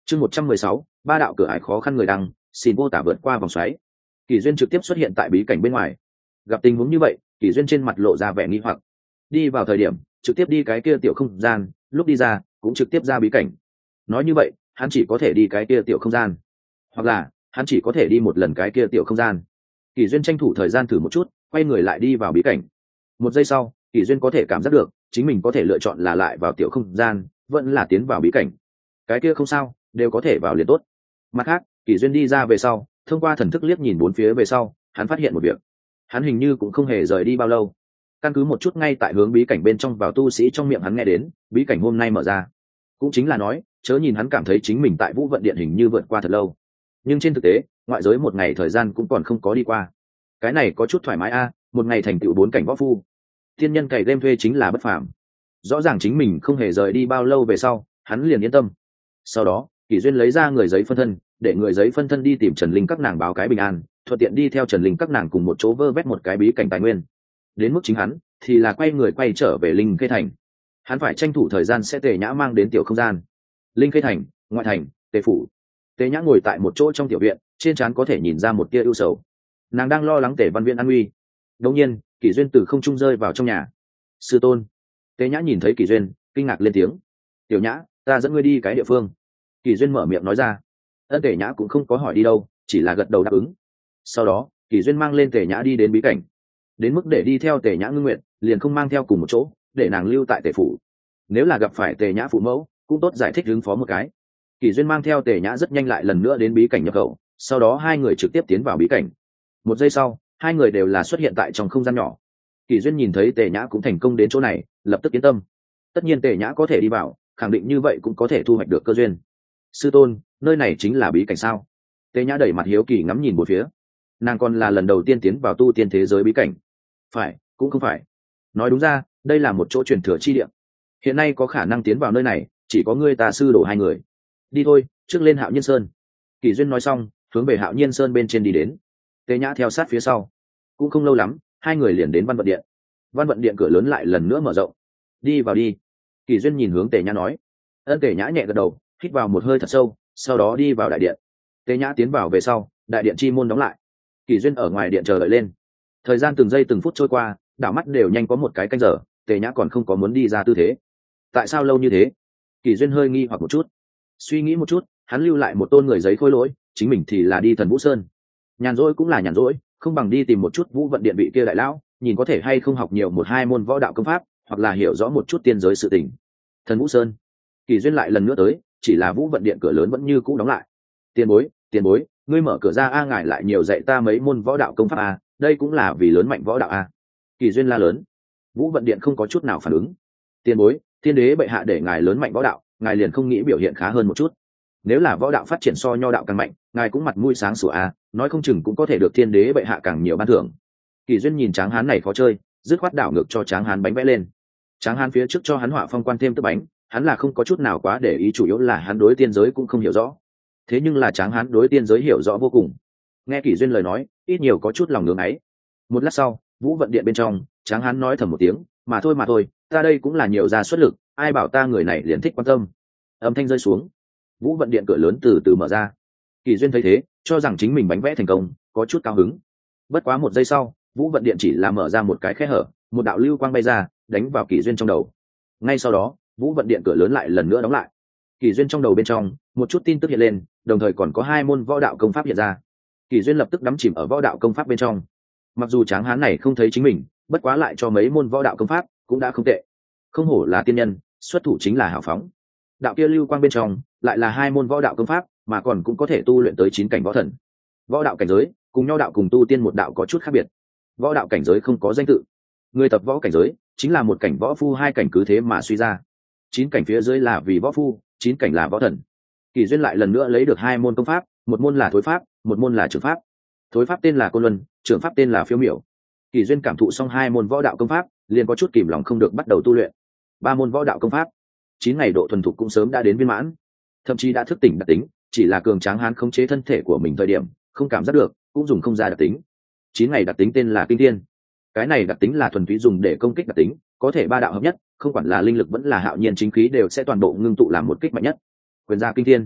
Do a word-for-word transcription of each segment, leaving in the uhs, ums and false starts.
chương một trăm mười sáu ba đạo cửa ải khó khăn người đăng, xin mô tả vượt qua vòng xoáy. Kỷ Duyên trực tiếp xuất hiện tại bí cảnh bên ngoài. Gặp tình huống như vậy, Kỷ Duyên trên mặt lộ ra vẻ nghi hoặc. Đi vào thời điểm trực tiếp đi cái kia tiểu không gian, lúc đi ra cũng trực tiếp ra bí cảnh. Nói như vậy hắn chỉ có thể đi cái kia tiểu không gian, hoặc là hắn chỉ có thể đi một lần cái kia tiểu không gian. Kỷ Duyên tranh thủ thời gian thử một chút, quay người lại đi vào bí cảnh. Một giây sau, Kỷ Duyên có thể cảm giác được chính mình có thể lựa chọn là lại vào tiểu không gian, vẫn là tiến vào bí cảnh. Cái kia không sao, đều có thể vào liền tốt. Mặt khác, Kỷ Duyên đi ra về sau, thông qua thần thức liếc nhìn bốn phía về sau, hắn phát hiện một việc. Hắn hình như cũng không hề rời đi bao lâu. Căn cứ một chút ngay tại hướng bí cảnh bên trong vào tu sĩ trong miệng hắn nghe đến, bí cảnh hôm nay mở ra. Cũng chính là nói, chớ nhìn hắn cảm thấy chính mình tại Vũ Vận Điện hình như vượt qua thật lâu, nhưng trên thực tế, ngoại giới một ngày thời gian cũng còn không có đi qua. Cái này có chút thoải mái a, một ngày thành tựu bốn cảnh võ phu. Thiên nhân cày game thuê chính là bất phàm. Rõ ràng chính mình không hề rời đi bao lâu về sau, hắn liền yên tâm. Sau đó, Kỷ Duyên lấy ra người giấy phân thân, để người giấy phân thân đi tìm Trần Linh các nàng báo cái bình an, thuận tiện đi theo Trần Linh các nàng cùng một chỗ vơ vét một cái bí cảnh tài nguyên. Đến mức chính hắn thì là quay người quay trở về Linh Khê Thành. Hắn phải tranh thủ thời gian sẽ Tề Nhã mang đến tiểu không gian. Linh Khê Thành, ngoại thành, Tề phủ. Tề Nhã ngồi tại một chỗ trong tiểu viện, trên trán có thể nhìn ra một tia ưu sầu. Nàng đang lo lắng Tề Văn Viễn an nguy. Đột nhiên, Kỷ Duyên từ không trung rơi vào trong nhà. Sư tôn. Tề Nhã nhìn thấy Kỷ Duyên, kinh ngạc lên tiếng. Tiểu Nhã, ta dẫn ngươi đi cái địa phương. Kỷ Duyên mở miệng nói ra. Ân Tề Nhã cũng không có hỏi đi đâu, chỉ là gật đầu đáp ứng. Sau đó, Kỷ Duyên mang lên Tề Nhã đi đến bí cảnh. Đến mức để đi theo Tề Nhã ngưng nguyện, liền không mang theo cùng một chỗ, để nàng lưu tại Tề phủ. Nếu là gặp phải Tề Nhã phụ mẫu, cũng tốt giải thích ứng phó một cái. Kỷ Duyên mang theo Tề Nhã rất nhanh lại lần nữa đến bí cảnh nhập khẩu, sau đó hai người trực tiếp tiến vào bí cảnh. Một giây sau, hai người đều là xuất hiện tại trong không gian nhỏ. Kỷ Duyên nhìn thấy Tề Nhã cũng thành công đến chỗ này, lập tức yên tâm. Tất nhiên Tề Nhã có thể đi vào, khẳng định như vậy cũng có thể thu hoạch được cơ duyên. Sư tôn, nơi này chính là bí cảnh sao? Tề Nhã đẩy mặt hiếu kỳ ngắm nhìn một phía. Nàng còn là lần đầu tiên tiến vào tu tiên thế giới bí cảnh. Phải, cũng không phải. Nói đúng ra, đây là một chỗ truyền thừa chi địa. Hiện nay có khả năng tiến vào nơi này, chỉ có ngươi ta sư đổ hai người. Đi thôi, trước lên Hạo Nhiên Sơn. Kỷ Duyên nói xong, hướng về Hạo Nhiên Sơn bên trên đi đến. Tề Nhã theo sát phía sau. Cũng không lâu lắm, hai người liền đến Văn Vận Điện. Văn Vận Điện cửa lớn lại lần nữa mở rộng. Đi vào đi. Kỷ Duyên nhìn hướng Tề Nhã nói. Ân Tề Nhã nhẹ gật đầu, hít vào một hơi thật sâu, sau đó đi vào đại điện. Tề Nhã tiến vào về sau, đại điện chi môn đóng lại. Kỷ Duyên ở ngoài điện chờ đợi lên. Thời gian từng giây từng phút trôi qua, đảo mắt đều nhanh có một cái canh giờ, Tề Nhã còn không có muốn đi ra tư thế. Tại sao lâu như thế? Kỷ Duyên hơi nghi hoặc một chút. Suy nghĩ một chút, hắn lưu lại một tôn người giấy khôi lỗi, chính mình thì là đi Thần Vũ Sơn. Nhàn rỗi cũng là nhàn rỗi, không bằng đi tìm một chút Vũ Vận Điện vị kia đại lão, nhìn có thể hay không học nhiều một hai môn võ đạo công pháp, hoặc là hiểu rõ một chút tiên giới sự tình. Thần Vũ Sơn. Kỷ Duyên lại lần nữa tới, chỉ là Vũ Vận Điện cửa lớn vẫn như cũ đóng lại. Tiền bối, tiền bối, ngươi mở cửa ra a, ngài lại nhiều dạy ta mấy môn võ đạo công pháp a, đây cũng là vì lớn mạnh võ đạo a. Kỷ Duyên la lớn. Vũ Vận Điện không có chút nào phản ứng. Tiền bối, thiên đế bệ hạ để ngài lớn mạnh võ đạo, ngài liền không nghĩ biểu hiện khá hơn một chút? Nếu là võ đạo phát triển so nho đạo càng mạnh, ngài cũng mặt mũi sáng sủa a, nói không chừng cũng có thể được thiên đế bệ hạ càng nhiều ban thưởng. Kỷ Duyên nhìn Tráng Hán này khó chơi, dứt khoát đảo ngược cho Tráng Hán bánh vẽ lên. Tráng Hán phía trước cho hắn họa phong quan thêm tấp bánh, hắn là không có chút nào quá để ý, chủ yếu là hắn đối tiên giới cũng không hiểu rõ. Thế nhưng là Tráng Hán đối tiên giới hiểu rõ vô cùng. Nghe Kỷ Duyên lời nói, ít nhiều có chút lòng ngưỡng ấy. Một lát sau, Vũ Vận Điện bên trong, Tráng Hán nói thầm một tiếng, mà thôi mà thôi, ta đây cũng là nhiều ra xuất lực, ai bảo ta người này liền thích quan tâm. Âm thanh rơi xuống, Vũ Vận Điện cửa lớn từ từ mở ra. Kỷ Duyên thấy thế, cho rằng chính mình bánh vẽ thành công, có chút cao hứng. Bất quá một giây sau, Vũ Vận Điện chỉ là mở ra một cái khe hở, một đạo lưu quang bay ra, đánh vào Kỷ Duyên trong đầu. Ngay sau đó, Vũ Vận Điện cửa lớn lại lần nữa đóng lại. Kỷ Duyên trong đầu bên trong, một chút tin tức hiện lên, đồng thời còn có hai môn võ đạo công pháp hiện ra. Kỷ Duyên lập tức đắm chìm ở võ đạo công pháp bên trong. Mặc dù Tráng Hán này không thấy chính mình, bất quá lại cho mấy môn võ đạo công pháp cũng đã không tệ. Không hổ là tiên nhân, xuất thủ chính là hào phóng. Đạo kia lưu quang bên trong lại là hai môn võ đạo công pháp, mà còn cũng có thể tu luyện tới chín cảnh võ thần. Võ đạo cảnh giới cùng nho đạo cùng tu tiên một đạo có chút khác biệt. Võ đạo cảnh giới không có danh tự, người tập võ cảnh giới chính là một cảnh võ phu, hai cảnh cứ thế mà suy ra. Chín cảnh phía dưới là vì võ phu, chín cảnh là võ thần. Kỷ Duyên lại lần nữa lấy được hai môn công pháp, một môn là thối pháp, một môn là trưởng pháp. Thối pháp tên là Côn Luân, trưởng pháp tên là Phiêu Miểu. Kỷ Duyên cảm thụ xong hai môn võ đạo công pháp, liền có chút kìm lòng không được bắt đầu tu luyện. Ba môn võ đạo công pháp, chín ngày độ thuần thục cũng sớm đã đến viên mãn, thậm chí đã thức tỉnh đặc tính, chỉ là cường Tráng Hán khống chế thân thể của mình thời điểm không cảm giác được, cũng dùng không ra đặc tính. Chín ngày đặc tính tên là Kinh Thiên. Cái này đặc tính là thuần túy dùng để công kích đặc tính, có thể ba đạo hợp nhất, không quản là linh lực vẫn là hạo nhiên chính khí đều sẽ toàn bộ ngưng tụ làm một kích mạnh nhất. Quyền ra Kinh Thiên.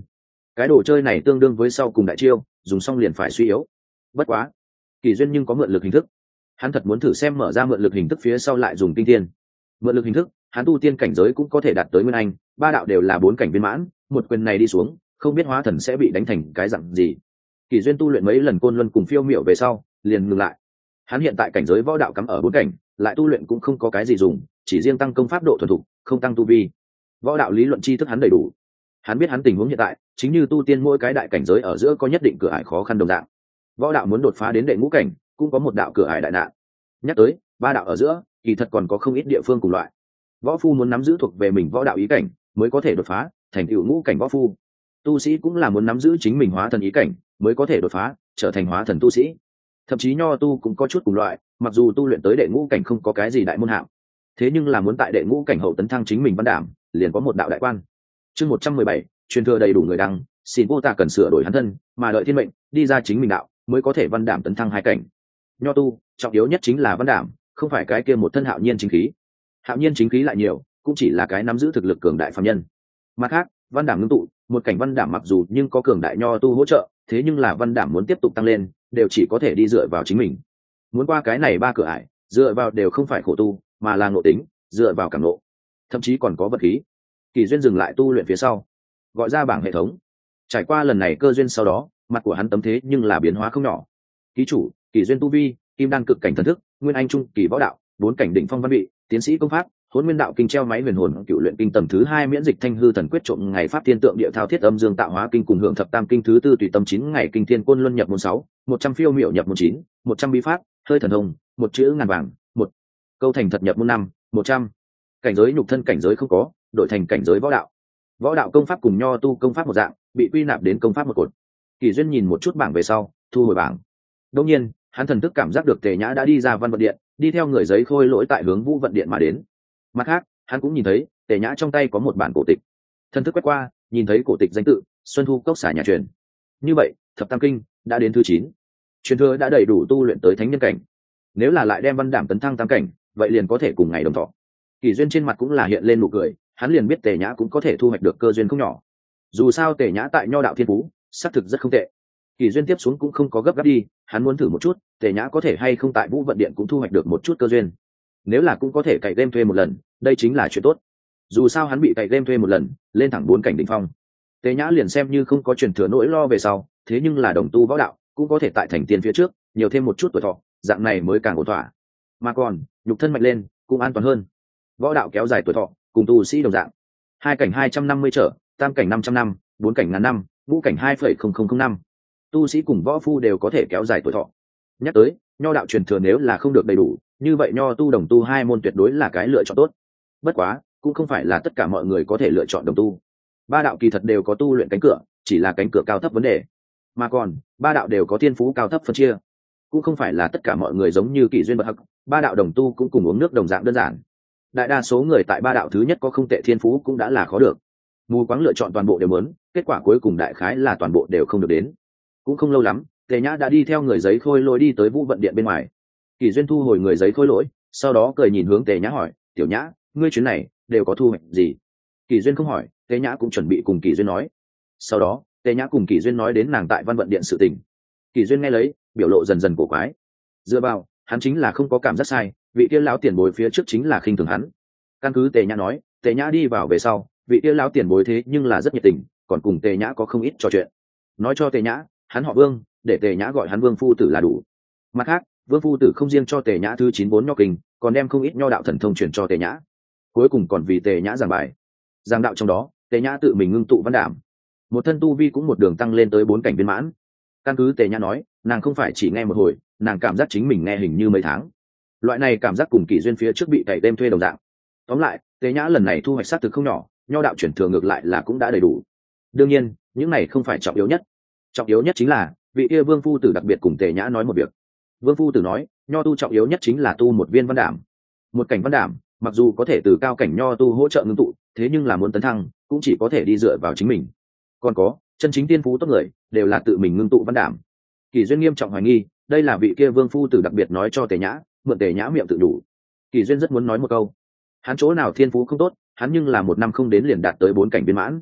cái đồ chơi này tương đương với sau cùng đại chiêu, dùng xong liền phải suy yếu. Bất quá Kỳ Duyên nhưng có mượn lực hình thức, hắn thật muốn thử xem mở ra mượn lực hình thức phía sau lại dùng kinh thiên. Mượn lực hình thức, hắn tu tiên cảnh giới cũng có thể đạt tới nguyên anh, ba đạo đều là bốn cảnh viên mãn, một quyền này đi xuống không biết hóa thần sẽ bị đánh thành cái dạng gì. Kỳ Duyên tu luyện mấy lần côn luân cùng phiêu miểu về sau liền ngừng lại. Hắn hiện tại cảnh giới võ đạo cắm ở bốn cảnh, lại tu luyện cũng không có cái gì dùng, chỉ riêng tăng công pháp độ thuần thục, không tăng tu vi. Võ đạo lý luận tri thức hắn đầy đủ. Hắn biết hắn tình huống hiện tại chính như tu tiên mỗi cái đại cảnh giới ở giữa có nhất định cửa ải khó khăn đồng dạng. Võ đạo muốn đột phá đến đệ ngũ cảnh cũng có một đạo cửa ải đại nạn. Nhắc tới ba đạo ở giữa kỳ thật còn có không ít địa phương cùng loại. Võ phu muốn nắm giữ thuộc về mình võ đạo ý cảnh mới có thể đột phá thành tựu ngũ cảnh võ phu. Tu sĩ cũng là muốn nắm giữ chính mình hóa thần ý cảnh mới có thể đột phá trở thành hóa thần tu sĩ. Thậm chí nho tu cũng có chút cùng loại, mặc dù tu luyện tới đệ ngũ cảnh không có cái gì đại môn hạng, thế nhưng là muốn tại đệ ngũ cảnh hậu tấn thăng chính mình văn đảm liền có một đạo đại quan. Chương một trăm mười bảy, truyền thừa đầy đủ người đăng, xin vô tà cần sửa đổi hắn thân, mà đợi thiên mệnh đi ra chính mình đạo mới có thể văn đảm tấn thăng hai cảnh. Nho tu trọng yếu nhất chính là văn đảm, không phải cái kia một thân hạo nhiên chính khí. Hạo nhiên chính khí lại nhiều cũng chỉ là cái nắm giữ thực lực cường đại phàm nhân. Mặt khác văn đảm ngưng tụ, một cảnh văn đảm mặc dù nhưng có cường đại nho tu hỗ trợ, thế nhưng là văn đảm muốn tiếp tục tăng lên đều chỉ có thể đi dựa vào chính mình. Muốn qua cái này ba cửa ải dựa vào đều không phải khổ tu mà là ngộ tính, dựa vào cảm ngộ, thậm chí còn có vật khí. Kỳ Duyên dừng lại tu luyện phía sau gọi ra bảng hệ thống. Trải qua lần này cơ duyên sau đó mặt của hắn tấm thế nhưng là biến hóa không nhỏ. Ký chủ Kỳ Duyên tu vi kim đan cực cảnh thần thức, nguyên anh trung kỳ võ đạo, bốn cảnh đỉnh phong văn vị, tiến sĩ công pháp, hỗn nguyên đạo kinh treo máy huyền hồn cựu luyện kinh tầng thứ hai, miễn dịch thanh hư thần quyết trộm ngày pháp thiên tượng địa thao thiết âm dương tạo hóa kinh cùng hưởng thập tam kinh thứ tư tùy tâm chín ngày kinh thiên côn luân nhập môn sáu, một trăm phiêu miểu nhập môn chín, một trăm bí pháp hơi thần thông, một chữ ngàn vàng, một câu thành thật nhập môn năm, một trăm cảnh giới nhục thân cảnh giới không có, đổi thành cảnh giới võ đạo. Võ đạo công pháp cùng nho tu công pháp một dạng, bị quy nạp đến công pháp một cột. Kỳ Duyên nhìn một chút bảng về sau thu hồi bảng. Đương nhiên hắn thần thức cảm giác được Tề Nhã đã đi ra văn vận điện, đi theo người giấy khôi lỗi tại hướng Vũ vận điện mà đến. Mặt khác hắn cũng nhìn thấy Tề Nhã trong tay có một bản cổ tịch. Thần thức quét qua nhìn thấy cổ tịch danh tự Xuân Thu Cốc Xả nhà truyền. Như vậy thập tam kinh đã đến thứ chín, truyền thừa đã đầy đủ tu luyện tới thánh nhân cảnh. Nếu là lại đem văn đảm tấn thăng tam cảnh vậy liền có thể cùng ngày đồng thọ. Kỳ Duyên trên mặt cũng là hiện lên nụ cười, hắn liền biết Tề Nhã cũng có thể thu hoạch được cơ duyên không nhỏ. Dù sao Tề Nhã tại nho đạo thiên phú xác thực rất không tệ. Kỳ Duyên tiếp xuống cũng không có gấp gáp đi, hắn muốn thử một chút Tề Nhã có thể hay không tại Vũ vận điện cũng thu hoạch được một chút cơ duyên. Nếu là cũng có thể cày game thuê một lần đây chính là chuyện tốt. Dù sao hắn bị cày game thuê một lần lên thẳng bốn cảnh đỉnh phong, Tề Nhã liền xem như không có truyền thừa nỗi lo về sau, thế nhưng là đồng tu võ đạo cũng có thể tại thành tiên phía trước nhiều thêm một chút tuổi thọ, dạng này mới càng ổn thỏa. Mà còn nhục thân mạnh lên cũng an toàn hơn. Võ đạo kéo dài tuổi thọ cùng tu sĩ đồng dạng, hai cảnh hai trăm năm mươi trở, tam cảnh năm trăm năm, bốn cảnh ngàn năm, ngũ cảnh hai phẩy không không không năm. Tu sĩ cùng võ phu đều có thể kéo dài tuổi thọ. Nhắc tới nho đạo truyền thừa nếu là không được đầy đủ, như vậy nho tu đồng tu hai môn tuyệt đối là cái lựa chọn tốt. Bất quá cũng không phải là tất cả mọi người có thể lựa chọn đồng tu. Ba đạo kỳ thật đều có tu luyện cánh cửa, chỉ là cánh cửa cao thấp vấn đề. Mà còn ba đạo đều có thiên phú cao thấp phân chia, cũng không phải là tất cả mọi người giống như Kỳ Duyên bậc hắc, ba đạo đồng tu cũng cùng uống nước đồng dạng đơn giản. Đại đa số người tại ba đạo thứ nhất có không tệ thiên phú cũng đã là khó được. Mù quáng lựa chọn toàn bộ đều muốn, kết quả cuối cùng đại khái là toàn bộ đều không được đến. Cũng không lâu lắm Tề Nhã đã đi theo người giấy khôi lỗi đi tới Vũ vận điện bên ngoài. Kỳ Duyên thu hồi người giấy khôi lỗi, sau đó cười nhìn hướng Tề Nhã hỏi, tiểu Nhã ngươi chuyến này đều có thu hoạch gì? Kỳ Duyên không hỏi, Tề Nhã cũng chuẩn bị cùng Kỳ Duyên nói. Sau đó Tề Nhã cùng Kỳ Duyên nói đến nàng tại văn vận điện sự tình. Kỳ Duyên nghe lấy biểu lộ dần dần cổ quái. Dựa vào hắn chính là không có cảm giác sai, vị kia lão tiền bối phía trước chính là khinh thường hắn. Căn cứ Tề Nhã nói, Tề Nhã đi vào về sau vị kia lão tiền bối thế nhưng là rất nhiệt tình, còn cùng Tề Nhã có không ít trò chuyện. Nói cho Tề Nhã hắn họ Vương, để Tề Nhã gọi hắn Vương phu tử là đủ. Mặt khác Vương phu tử không riêng cho Tề Nhã thứ chín vốn nho kinh, còn đem không ít nho đạo thần thông truyền cho Tề Nhã. Cuối cùng còn vì Tề Nhã giảng bài. Giảng đạo trong đó Tề Nhã tự mình ngưng tụ văn đảm, một thân tu vi cũng một đường tăng lên tới bốn cảnh viên mãn. Căn cứ Tề Nhã nói, nàng không phải chỉ nghe một hồi, nàng cảm giác chính mình nghe hình như mấy tháng. Loại này cảm giác cùng Kỳ Duyên phía trước bị cày đêm thuê đồng dạng. Tóm lại Tề Nhã lần này thu hoạch sát thực không nhỏ, nho đạo chuyển thừa ngược lại là cũng đã đầy đủ. Đương nhiên những này không phải trọng yếu nhất, trọng yếu nhất chính là vị kia Vương phu tử đặc biệt cùng Tề Nhã nói một việc. Vương phu tử nói nho tu trọng yếu nhất chính là tu một viên văn đảm. Một cảnh văn đảm mặc dù có thể từ cao cảnh nho tu hỗ trợ ngưng tụ, thế nhưng là muốn tấn thăng cũng chỉ có thể đi dựa vào chính mình. Còn có chân chính tiên phú tốt người đều là tự mình ngưng tụ văn đảm. Kỳ Duyên nghiêm trọng hoài nghi đây là vị kia Vương phu tử đặc biệt nói cho Tề Nhã, mượn Tề Nhã miệng tự đủ. Kỳ Duyên rất muốn nói một câu, hắn chỗ nào thiên phú không tốt, hắn nhưng là một năm không đến liền đạt tới bốn cảnh viên mãn.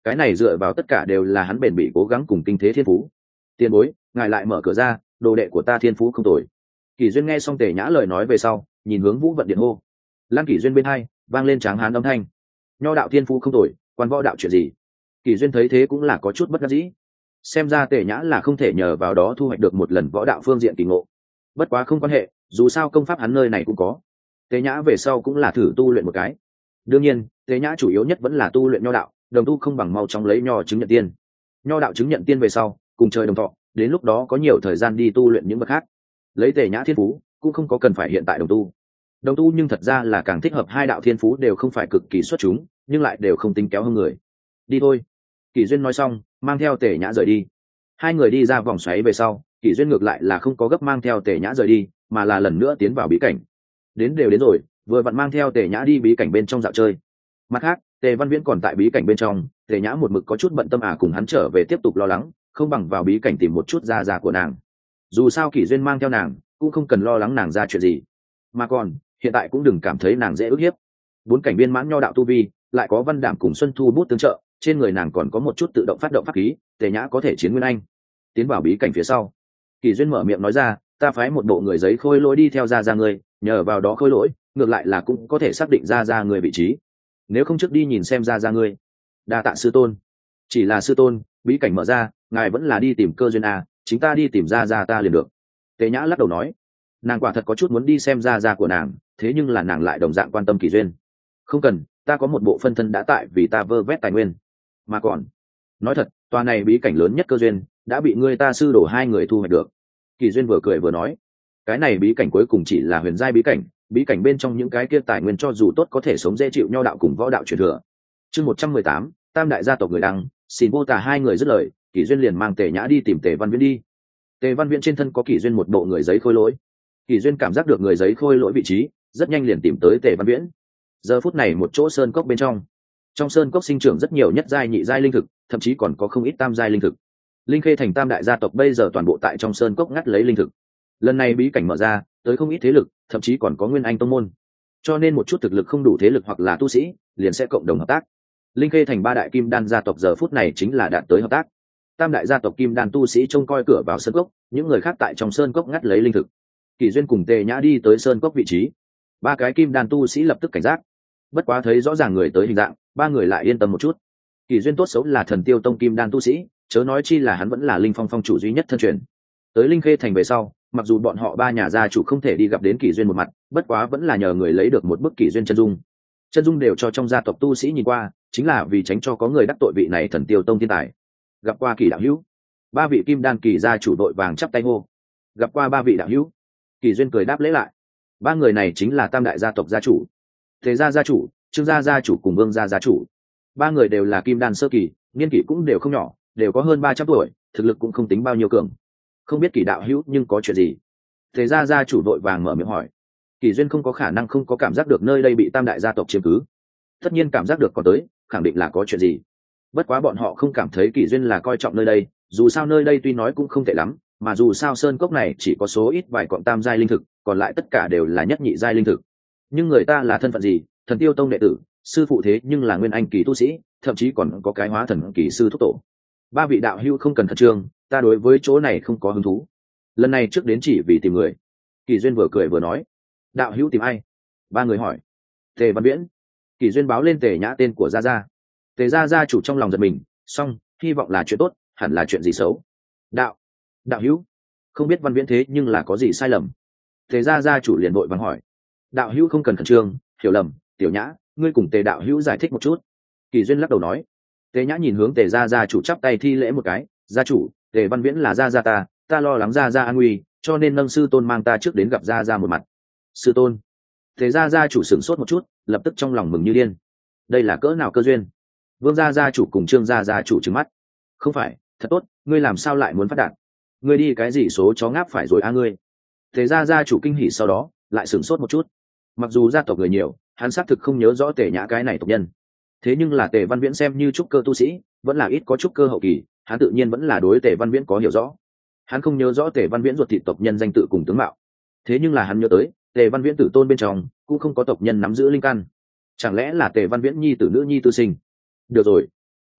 cái này dựa vào tất cả đều là hắn bền bỉ cố gắng cùng kinh thế thiên phú. Tiền bối, ngài lại mở cửa ra, đồ đệ của ta thiên phú không tồi. Kỷ duyên nghe xong Tề Nhã lời nói về sau, nhìn hướng Vũ Vận Điện hô. Lan Kỷ duyên bên hai vang lên tráng hán âm thanh. Nho đạo thiên phú không tồi, quan võ đạo chuyện gì? Kỷ duyên thấy thế cũng là có chút bất đắc dĩ. Xem ra Tề Nhã là không thể nhờ vào đó thu hoạch được một lần võ đạo phương diện kỳ ngộ. Bất quá không quan hệ, dù sao công pháp hắn nơi này cũng có. Tề Nhã về sau cũng là thử tu luyện một cái. Đương nhiên, Tề Nhã chủ yếu nhất vẫn là tu luyện nho đạo, đồng tu không bằng mau chóng lấy nho chứng nhận tiên. Nho đạo chứng nhận tiên về sau, cùng trời đồng thọ, đến lúc đó có nhiều thời gian đi tu luyện những bậc khác. Lấy Tề Nhã thiên phú, cũng không có cần phải hiện tại đồng tu. Đồng tu nhưng thật ra là càng thích hợp, hai đạo thiên phú đều không phải cực kỳ xuất chúng, nhưng lại đều không tính kéo hơn người. Đi thôi. Kỷ duyên nói xong, mang theo Tề Nhã rời đi. Hai người đi ra vòng xoáy về sau, Kỷ duyên ngược lại là không có gấp mang theo Tề Nhã rời đi, mà là lần nữa tiến vào bí cảnh. Đến đều đến rồi, vừa vặn mang theo Tề Nhã đi bí cảnh bên trong dạo chơi. Mặt khác, Tề Văn Viễn còn tại bí cảnh bên trong, Tề Nhã một mực có chút bận tâm à cùng hắn trở về tiếp tục lo lắng, không bằng vào bí cảnh tìm một chút ra ra của nàng. Dù sao Kỷ duyên mang theo nàng, cũng không cần lo lắng nàng ra chuyện gì. Mà còn, hiện tại cũng đừng cảm thấy nàng dễ ức hiếp. Bốn cảnh viên mãn nho đạo tu vi, lại có Văn Đảm cùng Xuân Thu bút tương trợ, trên người nàng còn có một chút tự động phát động pháp khí, Tề Nhã có thể chiến Nguyên Anh. Tiến vào bí cảnh phía sau, Kỷ duyên mở miệng nói ra, ta phái một bộ người giấy khôi lỗi đi theo ra ra ngươi, nhờ vào đó khôi lỗi, ngược lại là cũng có thể xác định ra ra người vị trí. Nếu không trước đi nhìn xem ra ra ngươi. Đa tạ sư tôn. Chỉ là sư tôn, bí cảnh mở ra, ngài vẫn là đi tìm cơ duyên à, chính ta đi tìm ra ra ta liền được. Tề Nhã lắc đầu nói, nàng quả thật có chút muốn đi xem ra ra của nàng, thế nhưng là nàng lại đồng dạng quan tâm Kỷ duyên. Không cần, ta có một bộ phân thân đã tại vì ta vơ vét tài nguyên. Mà còn, nói thật, tòa này bí cảnh lớn nhất cơ duyên đã bị ngươi ta sư đổ hai người thu hoạch được. Kỷ duyên vừa cười vừa nói, cái này bí cảnh cuối cùng chỉ là huyền giai bí cảnh, bí cảnh bên trong những cái kia tài nguyên cho dù tốt có thể sống dễ chịu nho đạo cùng võ đạo truyền thừa. Chương một trăm mười tám, tam đại gia tộc người đăng, xin vô tả hai người dứt lời, Kỷ duyên liền mang Tề Nhã đi tìm Tề Văn Viễn đi. Tề Văn Viễn trên thân có Kỷ duyên một bộ người giấy khôi lỗi. Kỷ duyên cảm giác được người giấy khôi lỗi vị trí, rất nhanh liền tìm tới Tề Văn Viễn. Giờ phút này một chỗ sơn cốc bên trong, trong sơn cốc sinh trưởng rất nhiều nhất giai nhị giai linh thực, thậm chí còn có không ít tam giai linh thực. Linh Khê thành tam đại gia tộc bây giờ toàn bộ tại trong sơn cốc ngắt lấy linh thực. Lần này bí cảnh mở ra, tới không ít thế lực, thậm chí còn có Nguyên Anh tông môn. Cho nên một chút thực lực không đủ thế lực hoặc là tu sĩ, liền sẽ cộng đồng hợp tác. Linh Khê thành ba đại kim đan gia tộc giờ phút này chính là đạt tới hợp tác. Tam đại gia tộc kim đan tu sĩ trông coi cửa vào sơn cốc, những người khác tại trong sơn cốc ngắt lấy linh thực. Kỷ duyên cùng Tề Nhã đi tới sơn cốc vị trí. Ba cái kim đan tu sĩ lập tức cảnh giác. Bất quá thấy rõ ràng người tới hình dạng, ba người lại yên tâm một chút. Kỷ duyên tốt xấu là Thần Tiêu tông kim đan tu sĩ, chớ nói chi là hắn vẫn là Linh Phong phong chủ duy nhất thân truyền. Tới Linh Khê thành về sau, mặc dù bọn họ ba nhà gia chủ không thể đi gặp đến Kỷ duyên một mặt, bất quá vẫn là nhờ người lấy được một bức Kỷ duyên chân dung. Chân dung đều cho trong gia tộc tu sĩ nhìn qua, chính là vì tránh cho có người đắc tội vị này Thần Tiêu tông thiên tài. Gặp qua Kỷ đạo hữu. Ba vị kim đan kỳ gia chủ đội vàng chắp tay hô. Gặp qua ba vị đạo hữu. Kỷ duyên cười đáp lễ lại. Ba người này chính là tam đại gia tộc gia chủ. Thế gia gia chủ, Trương gia gia chủ cùng Vương gia gia chủ. Ba người đều là kim đan sơ kỳ, niên kỷ cũng đều không nhỏ, đều có hơn ba trăm tuổi, thực lực cũng không tính bao nhiêu cường. Không biết Kỷ đạo hữu nhưng có chuyện gì? Thế gia gia chủ đội vàng mở miệng hỏi. Kỷ duyên không có khả năng không có cảm giác được nơi đây bị tam đại gia tộc chiếm cứ. Tất nhiên cảm giác được còn tới, khẳng định là có chuyện gì. Bất quá bọn họ không cảm thấy Kỷ duyên là coi trọng nơi đây, dù sao nơi đây tuy nói cũng không tệ lắm, mà dù sao sơn cốc này chỉ có số ít vài cọng tam giai linh thực, còn lại tất cả đều là nhất nhị giai linh thực. Nhưng người ta là thân phận gì? Thần Tiêu tông đệ tử, sư phụ thế nhưng là Nguyên Anh kỳ tu sĩ, thậm chí còn có cái hóa thần kỳ sư thúc tổ. Ba vị đạo hữu không cần khẩn trương, ta đối với chỗ này không có hứng thú. Lần này trước đến chỉ vì tìm người. Kỷ duyên vừa cười vừa nói. Đạo hữu tìm ai? Ba người hỏi. Tề Văn Viễn. Kỷ duyên báo lên Tề Nhã tên của gia gia. Tề gia gia chủ trong lòng giật mình, xong, hy vọng là chuyện tốt, hẳn là chuyện gì xấu. Đạo, đạo hữu, không biết Văn Viễn thế nhưng là có gì sai lầm. Tề gia gia chủ liền vội vàng hỏi. Đạo hữu không cần khẩn trương, hiểu lầm, Tiểu Nhã, ngươi cùng Tề đạo hữu giải thích một chút. Kỷ duyên lắc đầu nói. Tề Nhã nhìn hướng Tề gia gia chủ chắp tay thi lễ một cái. Gia chủ, Tề Văn Viễn là gia gia ta, ta lo lắng gia gia an nguy, cho nên nâng sư tôn mang ta trước đến gặp gia gia một mặt. Sư tôn. Tề gia gia chủ sửng sốt một chút, lập tức trong lòng mừng như điên. Đây là cỡ nào cơ duyên? Vương gia gia chủ cùng Trương gia gia chủ trừng mắt. Không phải, thật tốt, ngươi làm sao lại muốn phát đạt? Ngươi đi cái gì số chó ngáp phải rồi a ngươi? Tề gia gia chủ kinh hỉ sau đó, lại sửng sốt một chút. Mặc dù gia tộc người nhiều, hắn xác thực không nhớ rõ Tề Nhã cái này tộc nhân. Thế nhưng là Tề Văn Viễn xem như trúc cơ tu sĩ, vẫn là ít có trúc cơ hậu kỳ, hắn tự nhiên vẫn là đối Tề Văn Viễn có hiểu rõ. Hắn không nhớ rõ Tề Văn Viễn ruột thịt tộc nhân danh tự cùng tướng mạo. Thế nhưng là hắn nhớ tới, Tề Văn Viễn tử tôn bên trong cũng không có tộc nhân nắm giữ linh căn. Chẳng lẽ là Tề Văn Viễn nhi tử nữ nhi tư sinh? Được rồi,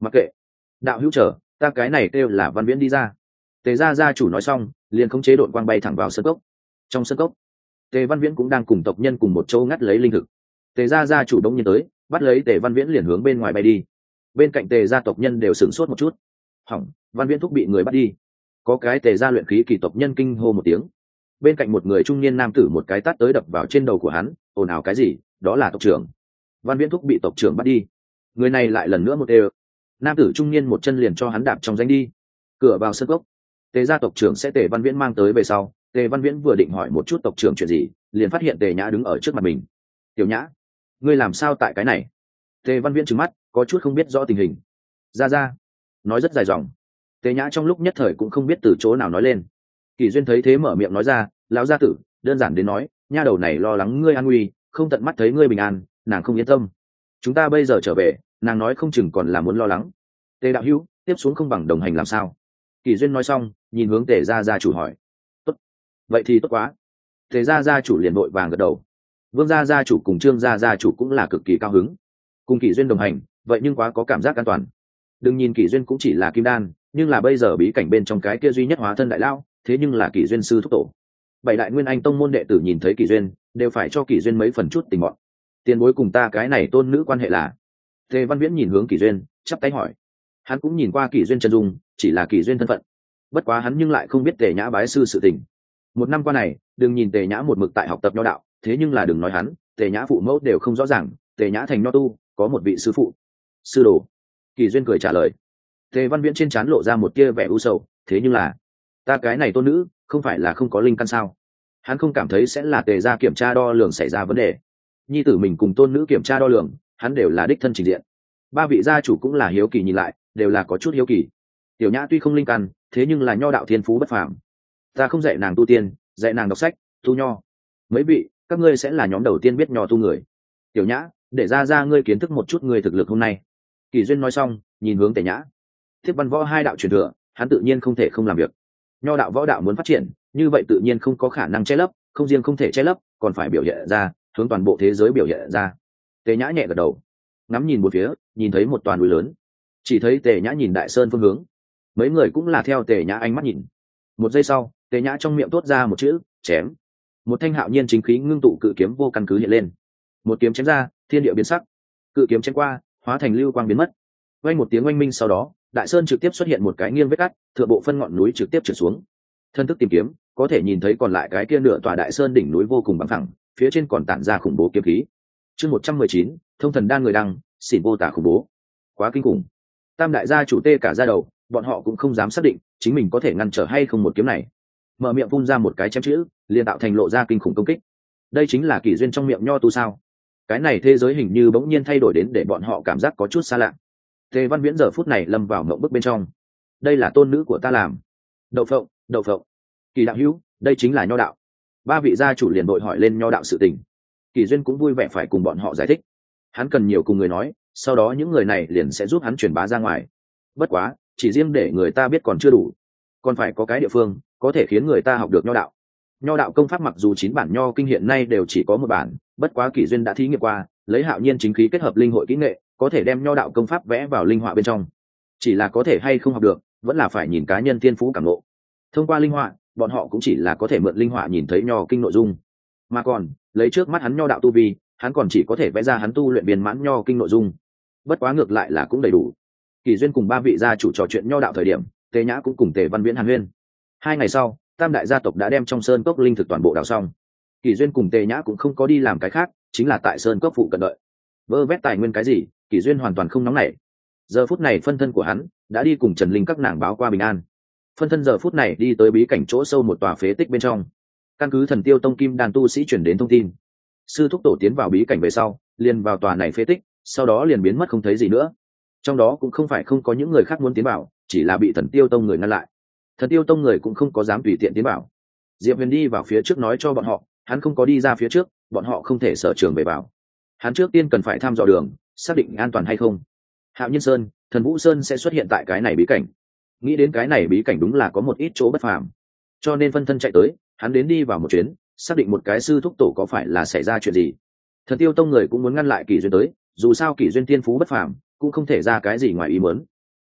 mặc kệ. Đạo hữu chờ, ta cái này kêu là Văn Viễn đi ra. Tề gia gia chủ nói xong, liền khống chế đội quang bay thẳng vào sân cốc. Trong sân cốc, Tề Văn Viễn cũng đang cùng tộc nhân cùng một chỗ ngắt lấy linh thực. Tề gia gia chủ đông nhiên tới, bắt lấy Tề Văn Viễn liền hướng bên ngoài bay đi. Bên cạnh Tề gia tộc nhân đều sửng sốt một chút. Hỏng, Văn Viễn thúc bị người bắt đi. Có cái Tề gia luyện khí kỳ tộc nhân kinh hô một tiếng. Bên cạnh một người trung niên nam tử một cái tát tới đập vào trên đầu của hắn, ồn ào cái gì, đó là tộc trưởng. Văn Viễn thúc bị tộc trưởng bắt đi. Người này lại lần nữa một đều. Nam tử trung niên một chân liền cho hắn đạp trong danh đi. Cửa vào sân cốc, Tề gia tộc trưởng sẽ Tề Văn Viễn mang tới về sau. Tề Văn Viễn vừa định hỏi một chút tộc trưởng chuyện gì, liền phát hiện Tề Nhã đứng ở trước mặt mình. Tiểu Nhã, ngươi làm sao tại cái này? Tề Văn Viễn trừng mắt, có chút không biết rõ tình hình. Ra ra, nói rất dài dòng. Tề Nhã trong lúc nhất thời cũng không biết từ chỗ nào nói lên. Kỳ Duyên thấy thế mở miệng nói ra, lão gia tử, đơn giản đến nói, nha đầu này lo lắng ngươi an nguy, không tận mắt thấy ngươi bình an, nàng không yên tâm. Chúng ta bây giờ trở về, nàng nói không chừng còn là muốn lo lắng. Tề đạo hữu, tiếp xuống không bằng đồng hành làm sao? Kỳ Duyên nói xong, nhìn hướng Tề gia gia chủ hỏi. Tốt, vậy thì tốt quá. Tề gia gia chủ liền vội vàng gật đầu. Vương gia gia chủ cùng Trương gia gia chủ cũng là cực kỳ cao hứng. Cùng Kỳ Duyên đồng hành, vậy nhưng quá có cảm giác an toàn. Đừng nhìn Kỳ Duyên cũng chỉ là kim đan, nhưng là bây giờ bí cảnh bên trong cái kia duy nhất hóa thân đại lao, thế nhưng là Kỳ Duyên sư thúc tổ. Bảy đại nguyên anh tông môn đệ tử nhìn thấy Kỳ Duyên, đều phải cho Kỳ Duyên mấy phần chút tình mọn. Tiền bối cùng ta cái này tôn nữ quan hệ là? Tề Văn Viễn nhìn hướng Kỳ Duyên, chắp tay hỏi. Hắn cũng nhìn qua Kỳ Duyên chân dung, chỉ là Kỳ Duyên thân phận. Bất quá hắn nhưng lại không biết Tề Nhã bái sư sự tình. Một năm qua này, đừng nhìn Tề Nhã một mực tại học tập nho đạo, thế nhưng là đừng nói hắn, Tề Nhã phụ mẫu đều không rõ ràng, Tề Nhã thành nho tu, có một vị sư phụ. Sư đồ. Kỳ Duyên cười trả lời. Tề Văn Viễn trên trán lộ ra một tia vẻ u sầu, thế nhưng là, ta cái này tôn nữ, không phải là không có linh căn sao? Hắn không cảm thấy sẽ là Tề gia kiểm tra đo lường xảy ra vấn đề. Nhi tử mình cùng tôn nữ kiểm tra đo lường, hắn đều là đích thân trình diện. Ba vị gia chủ cũng là hiếu kỳ nhìn lại, đều là có chút hiếu kỳ. Tiểu Nhã tuy không linh căn, thế nhưng là nho đạo thiên phú bất phàm. Ta không dạy nàng tu tiên, dạy nàng đọc sách, tu nho. Mấy vị, các ngươi sẽ là nhóm đầu tiên biết nho tu người. Tiểu Nhã, để ra ra ngươi kiến thức một chút người thực lực hôm nay. Kỳ Duyên nói xong, nhìn hướng Tề Nhã. Thiết văn võ hai đạo truyền thừa, hắn tự nhiên không thể không làm việc. Nho đạo võ đạo muốn phát triển, như vậy tự nhiên không có khả năng che lấp, không riêng không thể che lấp, còn phải biểu hiện ra, hướng toàn bộ thế giới biểu hiện ra. Tề Nhã nhẹ gật đầu, ngắm nhìn một phía, nhìn thấy một toàn núi lớn. Chỉ thấy Tề Nhã nhìn đại sơn phương hướng, mấy người cũng là theo Tề Nhã ánh mắt nhìn. Một giây sau, Tề Nhã trong miệng thốt ra một chữ, chém. Một thanh hạo nhiên chính khí ngưng tụ cự kiếm vô căn cứ hiện lên. Một kiếm chém ra, thiên địa biến sắc. Cự kiếm chém qua, hóa thành lưu quang biến mất. Vang một tiếng oanh minh sau đó, đại sơn trực tiếp xuất hiện một cái nghiêng vết cắt, thượng bộ phân ngọn núi trực tiếp trượt xuống. Thân thức tìm kiếm, có thể nhìn thấy còn lại cái kia nửa tòa đại sơn đỉnh núi vô cùng bằng phẳng, phía trên còn tản ra khủng bố kiếm khí. Chương một trăm mười chín, thông thần đan người đăng, xỉn vô tả khủng bố. Quá kinh khủng. Tam đại gia chủ tê cả da đầu, bọn họ cũng không dám xác định chính mình có thể ngăn trở hay không một kiếm này. Mở miệng phun ra một cái chém chữ, liền tạo thành lộ ra kinh khủng công kích. Đây chính là Kỳ Duyên trong miệng nho tu sao? Cái này thế giới hình như bỗng nhiên thay đổi đến để bọn họ cảm giác có chút xa lạ. Tề Văn Viễn giờ phút này lâm vào mộng bức bên trong. Đây là tôn nữ của ta làm. Đậu phộng, đậu phộng. Kỳ đạo hữu, đây chính là nho đạo. Ba vị gia chủ liền đội hỏi lên nho đạo sự tình. Kỳ Duyên cũng vui vẻ phải cùng bọn họ giải thích. Hắn cần nhiều cùng người nói, sau đó những người này liền sẽ giúp hắn truyền bá ra ngoài. Bất quá, chỉ riêng để người ta biết còn chưa đủ, còn phải có cái địa phương có thể khiến người ta học được nho đạo. Nho đạo công pháp mặc dù chín bản nho kinh hiện nay đều chỉ có một bản, bất quá Kỳ Duyên đã thí nghiệm qua, lấy hạo nhiên chính khí kết hợp linh hội kỹ nghệ, có thể đem nho đạo công pháp vẽ vào linh họa bên trong. Chỉ là có thể hay không học được, vẫn là phải nhìn cá nhân thiên phú cảm ngộ. Thông qua linh họa, bọn họ cũng chỉ là có thể mượn linh họa nhìn thấy nho kinh nội dung, mà còn lấy trước mắt hắn nho đạo tu vi, hắn còn chỉ có thể vẽ ra hắn tu luyện viên mãn nho kinh nội dung. Bất quá ngược lại là cũng đầy đủ. Kỳ Duyên cùng ba vị gia chủ trò chuyện nho đạo thời điểm, Tề Nhã cũng cùng Tề Văn Viễn hàn huyên. Hai ngày sau, tam đại gia tộc đã đem trong sơn cốc linh thực toàn bộ đào xong. Kỳ Duyên cùng Tề Nhã cũng không có đi làm cái khác, chính là tại sơn cốc phụ cận đợi. Vơ vét tài nguyên cái gì, Kỳ Duyên hoàn toàn không nóng nảy. Giờ phút này phân thân của hắn đã đi cùng Trần Linh các nàng báo qua bình an. Phân thân giờ phút này đi tới bí cảnh chỗ sâu một tòa phế tích bên trong. Căn cứ Thần Tiêu Tông Kim Đan tu sĩ chuyển đến thông tin, sư thúc tổ tiến vào bí cảnh về sau, liền vào tòa này phế tích, sau đó liền biến mất không thấy gì nữa. Trong đó cũng không phải không có những người khác muốn tiến vào, chỉ là bị Thần Tiêu Tông người ngăn lại. Thần Tiêu Tông người cũng không có dám tùy tiện tiến vào. Diệp Huyền đi vào phía trước nói cho bọn họ, hắn không có đi ra phía trước, bọn họ không thể sở trường về vào. Hắn trước tiên cần phải thăm dò đường, xác định an toàn hay không. Hạo Nhiên Sơn, Thần Vũ Sơn sẽ xuất hiện tại cái này bí cảnh. Nghĩ đến cái này bí cảnh đúng là có một ít chỗ bất phàm, cho nên phân thân chạy tới, hắn đến đi vào một chuyến, xác định một cái sư thúc tổ có phải là xảy ra chuyện gì. Thần Tiêu Tông người cũng muốn ngăn lại Kỳ Duyên tới, dù sao Kỳ Duyên tiên phú bất phàm, cũng không thể ra cái gì ngoài ý muốn,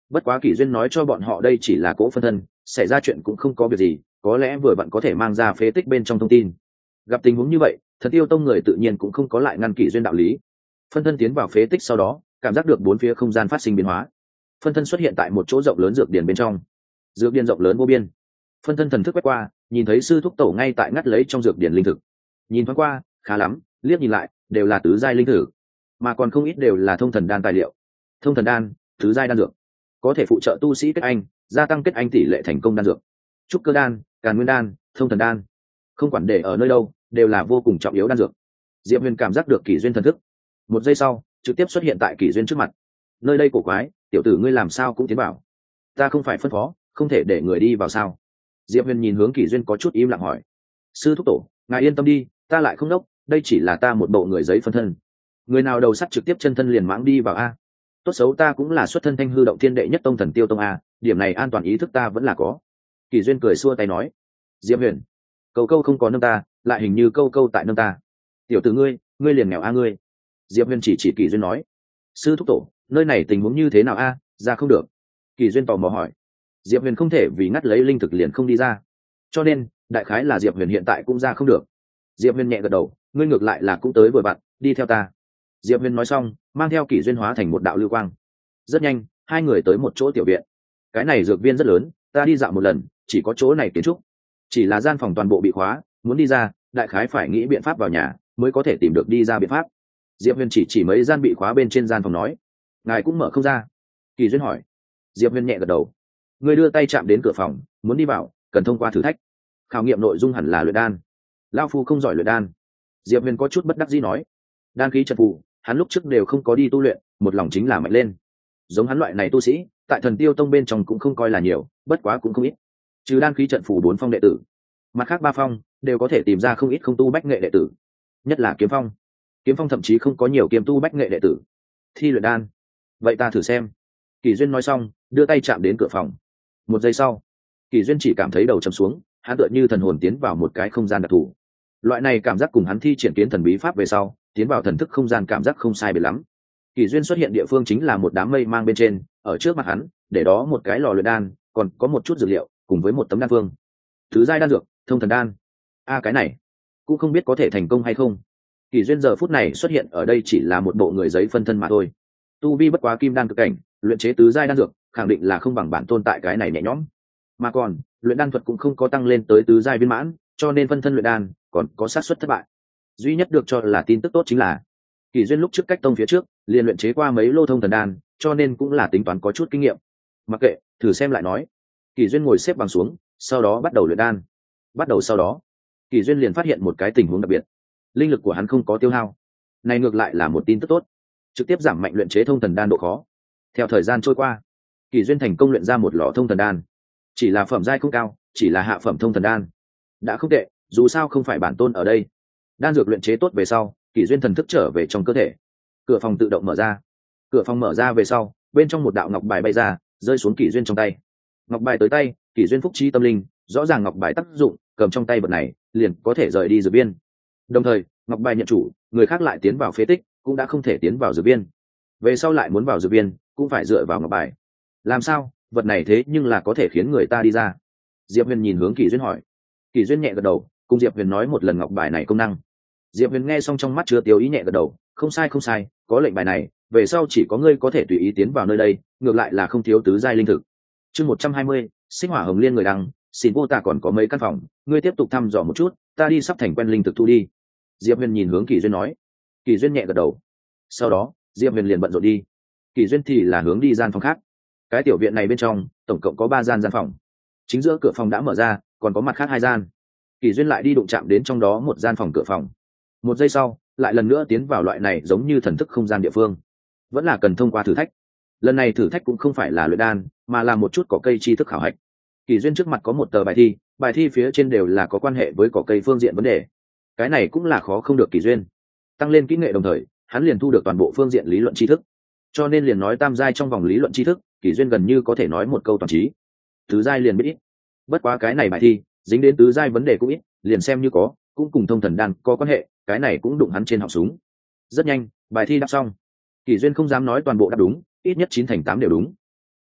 bất quá kỷ duyên nói cho bọn họ đây chỉ là cỗ phân thân, xảy ra chuyện cũng không có việc gì, có lẽ vừa vặn có thể mang ra phế tích bên trong thông tin. Gặp tình huống như vậy, Thần Tiêu Tông người tự nhiên cũng không có lại ngăn kỷ duyên đạo lý. Phân thân tiến vào phế tích sau đó, cảm giác được bốn phía không gian phát sinh biến hóa. Phân thân xuất hiện tại một chỗ rộng lớn dược điển bên trong. Dược điển rộng lớn vô biên. Phân thân thần thức quét qua, nhìn thấy sư thúc tổ ngay tại ngắt lấy trong dược điển linh thực. Nhìn thoáng qua, khá lắm, liếc nhìn lại, đều là tứ giai linh thử, mà còn không ít đều là thông thần đan tài liệu. Thông thần đan, tứ giai đan dược, có thể phụ trợ tu sĩ kết anh, gia tăng kết anh tỷ lệ thành công đan dược. Trúc cơ đan, càn nguyên đan, thông thần đan, không quản để ở nơi đâu, đều là vô cùng trọng yếu đan dược. Diệp Huyền cảm giác được kỷ duyên thần thức, một giây sau, trực tiếp xuất hiện tại kỷ duyên trước mặt. Nơi đây cổ quái, tiểu tử ngươi làm sao cũng tiến vào? Ta không phải phân phó, không thể để người đi vào sao? Diệp Huyền nhìn hướng kỷ duyên có chút im lặng hỏi. Sư thúc tổ, ngài yên tâm đi, ta lại không đốc, đây chỉ là ta một bộ người giấy phân thân. Người nào đầu sắt trực tiếp chân thân liền mãng đi vào a? Tốt xấu ta cũng là xuất thân Thanh Hư Động Thiên đệ nhất tông Thần Tiêu Tông a, điểm này an toàn ý thức ta vẫn là có. Kỷ duyên cười xua tay nói. Diệp Huyền, câu câu không có nâng ta, lại hình như câu câu tại nâng ta. Tiểu tử ngươi, ngươi liền nghèo a ngươi. Diệp Huyền chỉ chỉ kỷ duyên nói. Sư thúc tổ, nơi này tình huống như thế nào a? Ra không được. Kỷ duyên tò mò hỏi. Diệp Huyền không thể vì ngắt lấy linh thực liền không đi ra, cho nên đại khái là Diệp Huyền hiện tại cũng ra không được. Diệp Huyền nhẹ gật đầu, ngươi ngược lại là cũng tới vừa vặn, đi theo ta. Diệp Huyền nói xong, mang theo kỷ duyên hóa thành một đạo lưu quang. Rất nhanh, hai người tới một chỗ tiểu viện. Cái này dược viên rất lớn, ta đi dạo một lần, chỉ có chỗ này kiến trúc, chỉ là gian phòng toàn bộ bị khóa, muốn đi ra, đại khái phải nghĩ biện pháp vào nhà mới có thể tìm được đi ra biện pháp. Diệp Huyền chỉ chỉ mấy gian bị khóa bên trên gian phòng nói, ngài cũng mở không ra. Kỳ duyên hỏi. Diệp Huyền nhẹ gật đầu. Người đưa tay chạm đến cửa phòng, muốn đi vào, cần thông qua thử thách. Khảo nghiệm nội dung hẳn là luyện đan. Lão phu không giỏi luyện đan. Diệp Huyền có chút bất đắc dĩ nói. Đan khí trận phù, hắn lúc trước đều không có đi tu luyện, một lòng chính là mạnh lên. Giống hắn loại này tu sĩ, tại Thần Tiêu Tông bên trong cũng không coi là nhiều, bất quá cũng không ít. Trừ đan khí trận phù bốn phong đệ tử, mặt khác ba phong đều có thể tìm ra không ít không tu bách nghệ đệ tử. Nhất là kiếm phong, kiếm phong thậm chí không có nhiều kiếm tu bách nghệ đệ tử. Thi luyện đan, vậy ta thử xem. Kỳ duyên nói xong, đưa tay chạm đến cửa phòng. Một giây sau, Kỳ duyên chỉ cảm thấy đầu chầm xuống, hắn tựa như thần hồn tiến vào một cái không gian đặc thù. Loại này cảm giác cùng hắn thi triển kiến thần bí pháp về sau tiến vào thần thức không gian cảm giác không sai biệt lắm. Kỳ duyên xuất hiện địa phương chính là một đám mây mang bên trên, ở trước mặt hắn để đó một cái lò luyện đan, còn có một chút dược liệu cùng với một tấm đan phương. Thứ giai đan dược, thông thần đan. A cái này cũng không biết có thể thành công hay không. Kỳ duyên giờ phút này xuất hiện ở đây chỉ là một bộ người giấy phân thân mà thôi. Tu vi bất quá kim đan cực cảnh, luyện chế tứ giai đan dược khẳng định là không bằng bản tôn tại cái này nhẹ nhõm. Mà còn luyện đan thuật cũng không có tăng lên tới tứ giai viên mãn, cho nên phân thân luyện đan còn có xác suất thất bại. Duy nhất được cho là tin tức tốt chính là Kỳ duyên lúc trước cách tông phía trước liền luyện chế qua mấy lô thông thần đan, cho nên cũng là tính toán có chút kinh nghiệm. Mặc kệ, thử xem lại nói. Kỳ duyên ngồi xếp bằng xuống, sau đó bắt đầu luyện đan. Bắt đầu sau đó, Kỳ duyên liền phát hiện một cái tình huống đặc biệt. Linh lực của hắn không có tiêu hao. Này ngược lại là một tin tức tốt, trực tiếp giảm mạnh luyện chế thông thần đan độ khó. Theo thời gian trôi qua, Kỳ duyên thành công luyện ra một lò thông thần đan. Chỉ là phẩm giai không cao, chỉ là hạ phẩm thông thần đan. Đã không tệ, dù sao không phải bản tôn ở đây. Đan dược luyện chế tốt về sau, Kỳ duyên thần thức trở về trong cơ thể. Cửa phòng tự động mở ra. Cửa phòng mở ra về sau, bên trong một đạo ngọc bài bay ra, rơi xuống Kỳ duyên trong tay. Ngọc bài tới tay, Kỳ duyên phúc trí tâm linh, rõ ràng ngọc bài tác dụng, cầm trong tay vật này liền có thể rời đi dược viên. Đồng thời, ngọc bài nhận chủ, người khác lại tiến vào phế tích cũng đã không thể tiến vào dược viên. Về sau lại muốn vào dược viên cũng phải dựa vào ngọc bài. Làm sao, vật này thế nhưng là có thể khiến người ta đi ra. Diệp Huyền nhìn hướng Kỳ duyên hỏi. Kỳ duyên nhẹ gật đầu, cùng Diệp Huyền nói một lần ngọc bài này công năng. Diệp Huyền nghe xong trong mắt chứa tiêu ý nhẹ gật đầu, không sai không sai, có lệnh bài này, về sau chỉ có ngươi có thể tùy ý tiến vào nơi đây, ngược lại là không thiếu tứ giai linh thực. Chương một trăm hai mươi, Sinh Hỏa Hồng Liên người đăng, xin vô tả còn có mấy căn phòng, ngươi tiếp tục thăm dò một chút, ta đi sắp thành quen linh thực thu đi. Diệp Huyền nhìn hướng Kỳ duyên nói. Kỳ duyên nhẹ gật đầu. Sau đó, Diệp Huyền liền bận rộn đi. Kỳ duyên thì là hướng đi gian phòng khác. Cái tiểu viện này bên trong, tổng cộng có ba gian gian phòng. Chính giữa cửa phòng đã mở ra, còn có mặt khác hai gian. Kỳ duyên lại đi đụng chạm đến trong đó một gian phòng cửa phòng. Một giây sau, lại lần nữa tiến vào loại này giống như thần thức không gian địa phương. Vẫn là cần thông qua thử thách. Lần này thử thách cũng không phải là luyện đan, mà là một chút cỏ cây tri thức khảo hạch. Kỳ duyên trước mặt có một tờ bài thi, bài thi phía trên đều là có quan hệ với cỏ cây phương diện vấn đề. Cái này cũng là khó không được Kỳ duyên. Tăng lên kỹ nghệ đồng thời, hắn liền thu được toàn bộ phương diện lý luận tri thức. Cho nên liền nói tam giai trong vòng lý luận tri thức, Kỳ duyên gần như có thể nói một câu toàn trí. Tứ giai liền biết ít. Bất quá cái này bài thi, dính đến tứ giai vấn đề cũng ít, liền xem như có, cũng cùng thông thần đan có quan hệ, cái này cũng đụng hắn trên họng súng. Rất nhanh, bài thi đáp xong. Kỳ duyên không dám nói toàn bộ đáp đúng, ít nhất chín thành tám đều đúng.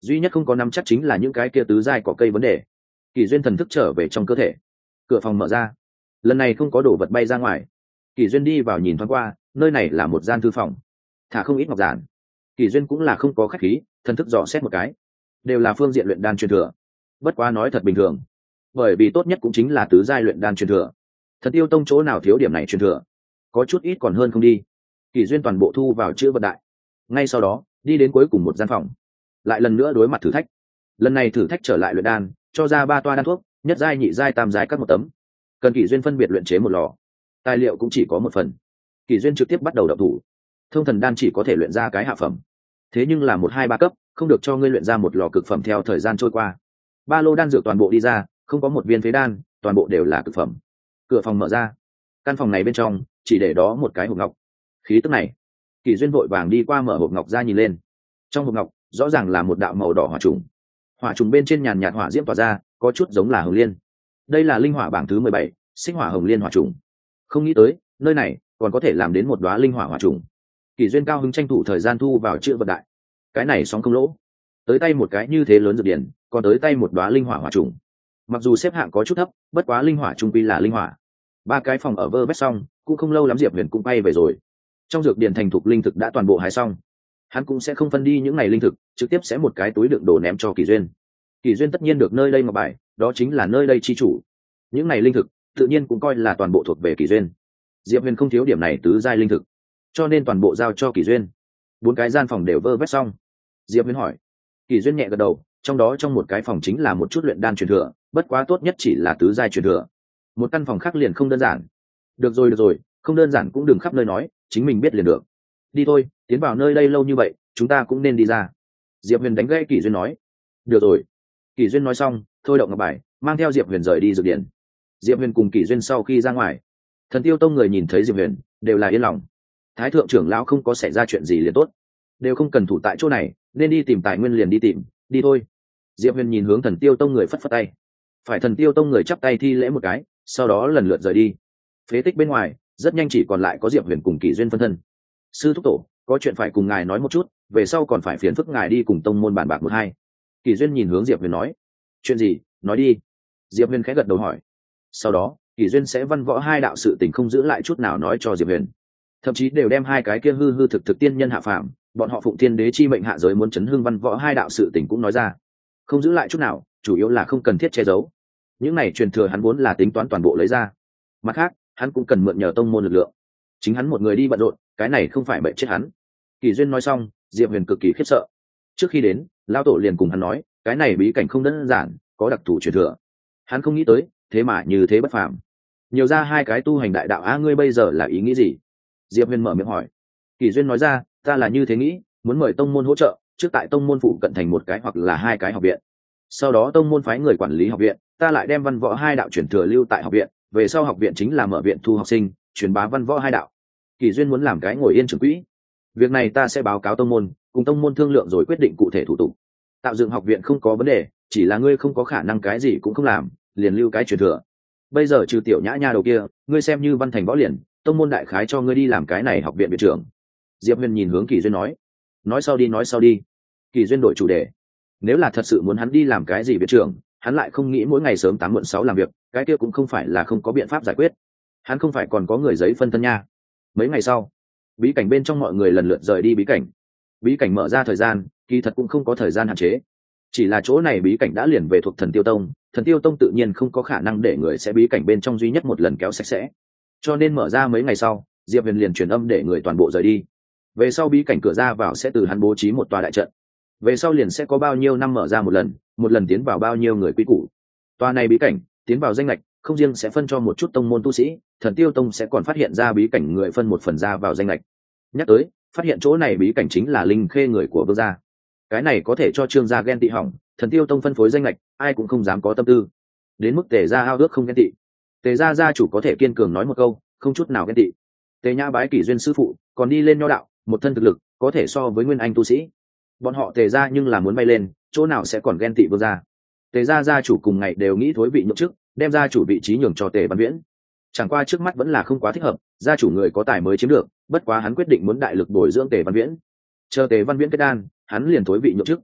duy nhất không có nắm chắc chính là những cái kia tứ giai cỏ cây vấn đề. Kỳ duyên thần thức trở về trong cơ thể, cửa phòng mở ra, lần này không có đồ vật bay ra ngoài. Kỳ duyên đi vào nhìn thoáng qua, nơi này là một gian thư phòng, thả không ít ngọc giản. Kỳ duyên cũng là không có khách khí, thần thức dò xét một cái, đều là phương diện luyện đan truyền thừa. Bất quá nói thật bình thường, bởi vì tốt nhất cũng chính là tứ giai luyện đan truyền thừa. Thần Tiêu Tông chỗ nào thiếu điểm này truyền thừa, có chút ít còn hơn không đi. Kỳ duyên toàn bộ thu vào chữ vật đại, ngay sau đó đi đến cuối cùng một gian phòng, lại lần nữa đối mặt thử thách. Lần này thử thách trở lại luyện đan, cho ra ba toa đan thuốc, nhất giai nhị giai tam giai các một tấm, cần Kỳ duyên phân biệt luyện chế một lò, tài liệu cũng chỉ có một phần. Kỳ duyên trực tiếp bắt đầu đập thủ. Thông thần đan chỉ có thể luyện ra cái hạ phẩm, thế nhưng là một hai ba cấp, không được cho ngươi luyện ra một lò cực phẩm. Theo thời gian trôi qua, ba lô đan dược toàn bộ đi ra, không có một viên phế đan, toàn bộ đều là cực phẩm. Cửa phòng mở ra, căn phòng này bên trong chỉ để đó một cái hộp ngọc. Khí tức này, Kỳ duyên vội vàng đi qua mở hộp ngọc ra nhìn lên. Trong hộp ngọc rõ ràng là một đạo màu đỏ hỏa trùng, hỏa trùng bên trên nhàn nhạt hỏa diễm tỏa ra, có chút giống là hồng liên. Đây là linh hỏa bảng thứ mười bảy, sinh hỏa hồng liên hỏa trùng. Không nghĩ tới nơi này còn có thể làm đến một đóa linh hỏa hỏa trùng. Kỳ duyên cao hứng tranh thủ thời gian thu vào chữ vật đại, cái này sóng không lỗ. Tới tay một cái như thế lớn dược điển, còn tới tay một đóa linh hỏa hỏa trùng. Mặc dù xếp hạng có chút thấp, bất quá linh hỏa trung quy là linh hỏa. Ba cái phòng ở vơ vét xong, cũng không lâu lắm Diệp Huyền cũng bay về rồi. Trong dược điển thành thục linh thực đã toàn bộ hái xong, hắn cũng sẽ không phân đi những ngày linh thực, trực tiếp sẽ một cái túi đựng đồ ném cho Kỳ duyên. Kỳ duyên tất nhiên được nơi đây ngọc bài, đó chính là nơi đây chi chủ. Những ngày linh thực tự nhiên cũng coi là toàn bộ thuộc về Kỳ duyên. Diệp Huyền không thiếu điểm này tứ giai linh thực, cho nên toàn bộ giao cho Kỳ duyên. Bốn cái gian phòng đều vơ vét xong. Diệp Huyền hỏi, Kỳ duyên nhẹ gật đầu, trong đó trong một cái phòng chính là một chút luyện đan truyền thừa, bất quá tốt nhất chỉ là tứ giai truyền thừa. Một căn phòng khác liền không đơn giản. Được rồi được rồi, không đơn giản cũng đừng khắp nơi nói, chính mình biết liền được. Đi thôi, tiến vào nơi đây lâu như vậy, chúng ta cũng nên đi ra. Diệp Huyền đánh gãy Kỳ duyên nói. Được rồi. Kỳ duyên nói xong, thôi động ngọc bài, mang theo Diệp Huyền rời đi dược điển. Diệp Huyền cùng Kỳ duyên sau khi ra ngoài, Thần Tiêu Tông người nhìn thấy Diệp Huyền đều là yên lòng. Thái thượng trưởng lão không có xảy ra chuyện gì liền tốt, đều không cần thủ tại chỗ này, nên đi tìm tài nguyên liền đi tìm, đi thôi. Diệp Huyền nhìn hướng Thần Tiêu Tông người phất phất tay, phải Thần Tiêu Tông người chắp tay thi lễ một cái, sau đó lần lượt rời đi. Phế tích bên ngoài rất nhanh chỉ còn lại có Diệp Huyền cùng Kỳ duyên phân thân. Sư thúc tổ, có chuyện phải cùng ngài nói một chút, về sau còn phải phiền phức ngài đi cùng tông môn bàn bạc một hai. Kỳ duyên nhìn hướng Diệp Huyền nói. Chuyện gì, nói đi. Diệp Huyền khẽ gật đầu hỏi. Sau đó Kỳ duyên sẽ văn võ hai đạo sự tình không giữ lại chút nào nói cho Diệp Huyền, thậm chí đều đem hai cái kia hư hư thực thực tiên nhân hạ phàm, bọn họ phụng thiên đế chi mệnh hạ giới muốn chấn hưng văn võ hai đạo sự tình cũng nói ra, không giữ lại chút nào, chủ yếu là không cần thiết che giấu. Những này truyền thừa hắn vốn là tính toán toàn bộ lấy ra, mặt khác hắn cũng cần mượn nhờ tông môn lực lượng, chính hắn một người đi bận rộn, cái này không phải bệnh chết hắn. Kỳ duyên nói xong, Diệp Huyền cực kỳ khiếp sợ. Trước khi đến, lão tổ liền cùng hắn nói, cái này bí cảnh không đơn giản, có đặc thù truyền thừa. Hắn không nghĩ tới, thế mà như thế bất phàm, nhiều ra hai cái tu hành đại đạo. A, ngươi bây giờ là ý nghĩ gì? Diệp Huyền mở miệng hỏi. Kỳ duyên nói ra, ta là như thế nghĩ, muốn mời tông môn hỗ trợ, trước tại tông môn phụ cận thành một cái hoặc là hai cái học viện, sau đó tông môn phái người quản lý học viện, ta lại đem văn võ hai đạo truyền thừa lưu tại học viện, về sau học viện chính là mở viện thu học sinh, truyền bá văn võ hai đạo. Kỳ duyên muốn làm cái ngồi yên trưởng quỹ, việc này ta sẽ báo cáo tông môn, cùng tông môn thương lượng rồi quyết định cụ thể thủ tục. Tạo dựng học viện không có vấn đề, chỉ là ngươi không có khả năng cái gì cũng không làm, liền lưu cái truyền thừa. Bây giờ trừ tiểu nhã nha đầu kia, ngươi xem như văn thành võ liền, tông môn đại khái cho ngươi đi làm cái này học viện viện trưởng. Diệp Huyền nhìn hướng Kỳ duyên nói. Nói sau đi, nói sau đi. Kỳ duyên đổi chủ đề. Nếu là thật sự muốn hắn đi làm cái gì viện trưởng, hắn lại không nghĩ mỗi ngày sớm tám muộn sáu làm việc, cái kia cũng không phải là không có biện pháp giải quyết. Hắn không phải còn có người giấy phân thân nha. Mấy ngày sau, bí cảnh bên trong mọi người lần lượt rời đi bí cảnh. Bí cảnh mở ra thời gian, kỳ thật cũng không có thời gian hạn chế, chỉ là chỗ này bí cảnh đã liền về thuộc Thần Tiêu Tông, Thần Tiêu Tông tự nhiên không có khả năng để người sẽ bí cảnh bên trong duy nhất một lần kéo sạch sẽ, cho nên mở ra mấy ngày sau, Diệp Huyền liền truyền âm để người toàn bộ rời đi. Về sau bí cảnh cửa ra vào sẽ từ hắn bố trí một tòa đại trận, về sau liền sẽ có bao nhiêu năm mở ra một lần, một lần tiến vào bao nhiêu người quy củ. Tòa này bí cảnh tiến vào danh lệch không riêng sẽ phân cho một chút tông môn tu sĩ, Thần Tiêu Tông sẽ còn phát hiện ra bí cảnh người phân một phần ra vào danh lệch. Nhắc tới, phát hiện chỗ này bí cảnh chính là linh khê người của vương gia, cái này có thể cho Trương gia ghen tị hỏng. Thần Tiêu Tông phân phối danh lệch, ai cũng không dám có tâm tư, đến mức Tề gia ao ước không ghen tị. Tề gia gia chủ có thể kiên cường nói một câu, không chút nào ghen tị. Tề Nhã bái Kỷ duyên sư phụ, còn đi lên nho đạo, một thân thực lực có thể so với nguyên anh tu sĩ. Bọn họ Tề gia nhưng là muốn bay lên, chỗ nào sẽ còn ghen tị vương gia. Tề gia gia chủ cùng ngày đều nghĩ thối vị nhượng chức, đem gia chủ vị trí nhường cho Tề Văn Viễn. Chẳng qua trước mắt vẫn là không quá thích hợp, gia chủ người có tài mới chiếm được, bất quá hắn quyết định muốn đại lực bồi dưỡng Tề Văn Viễn. Chờ Tề Văn Viễn kết đan, hắn liền thối vị nhượng chức.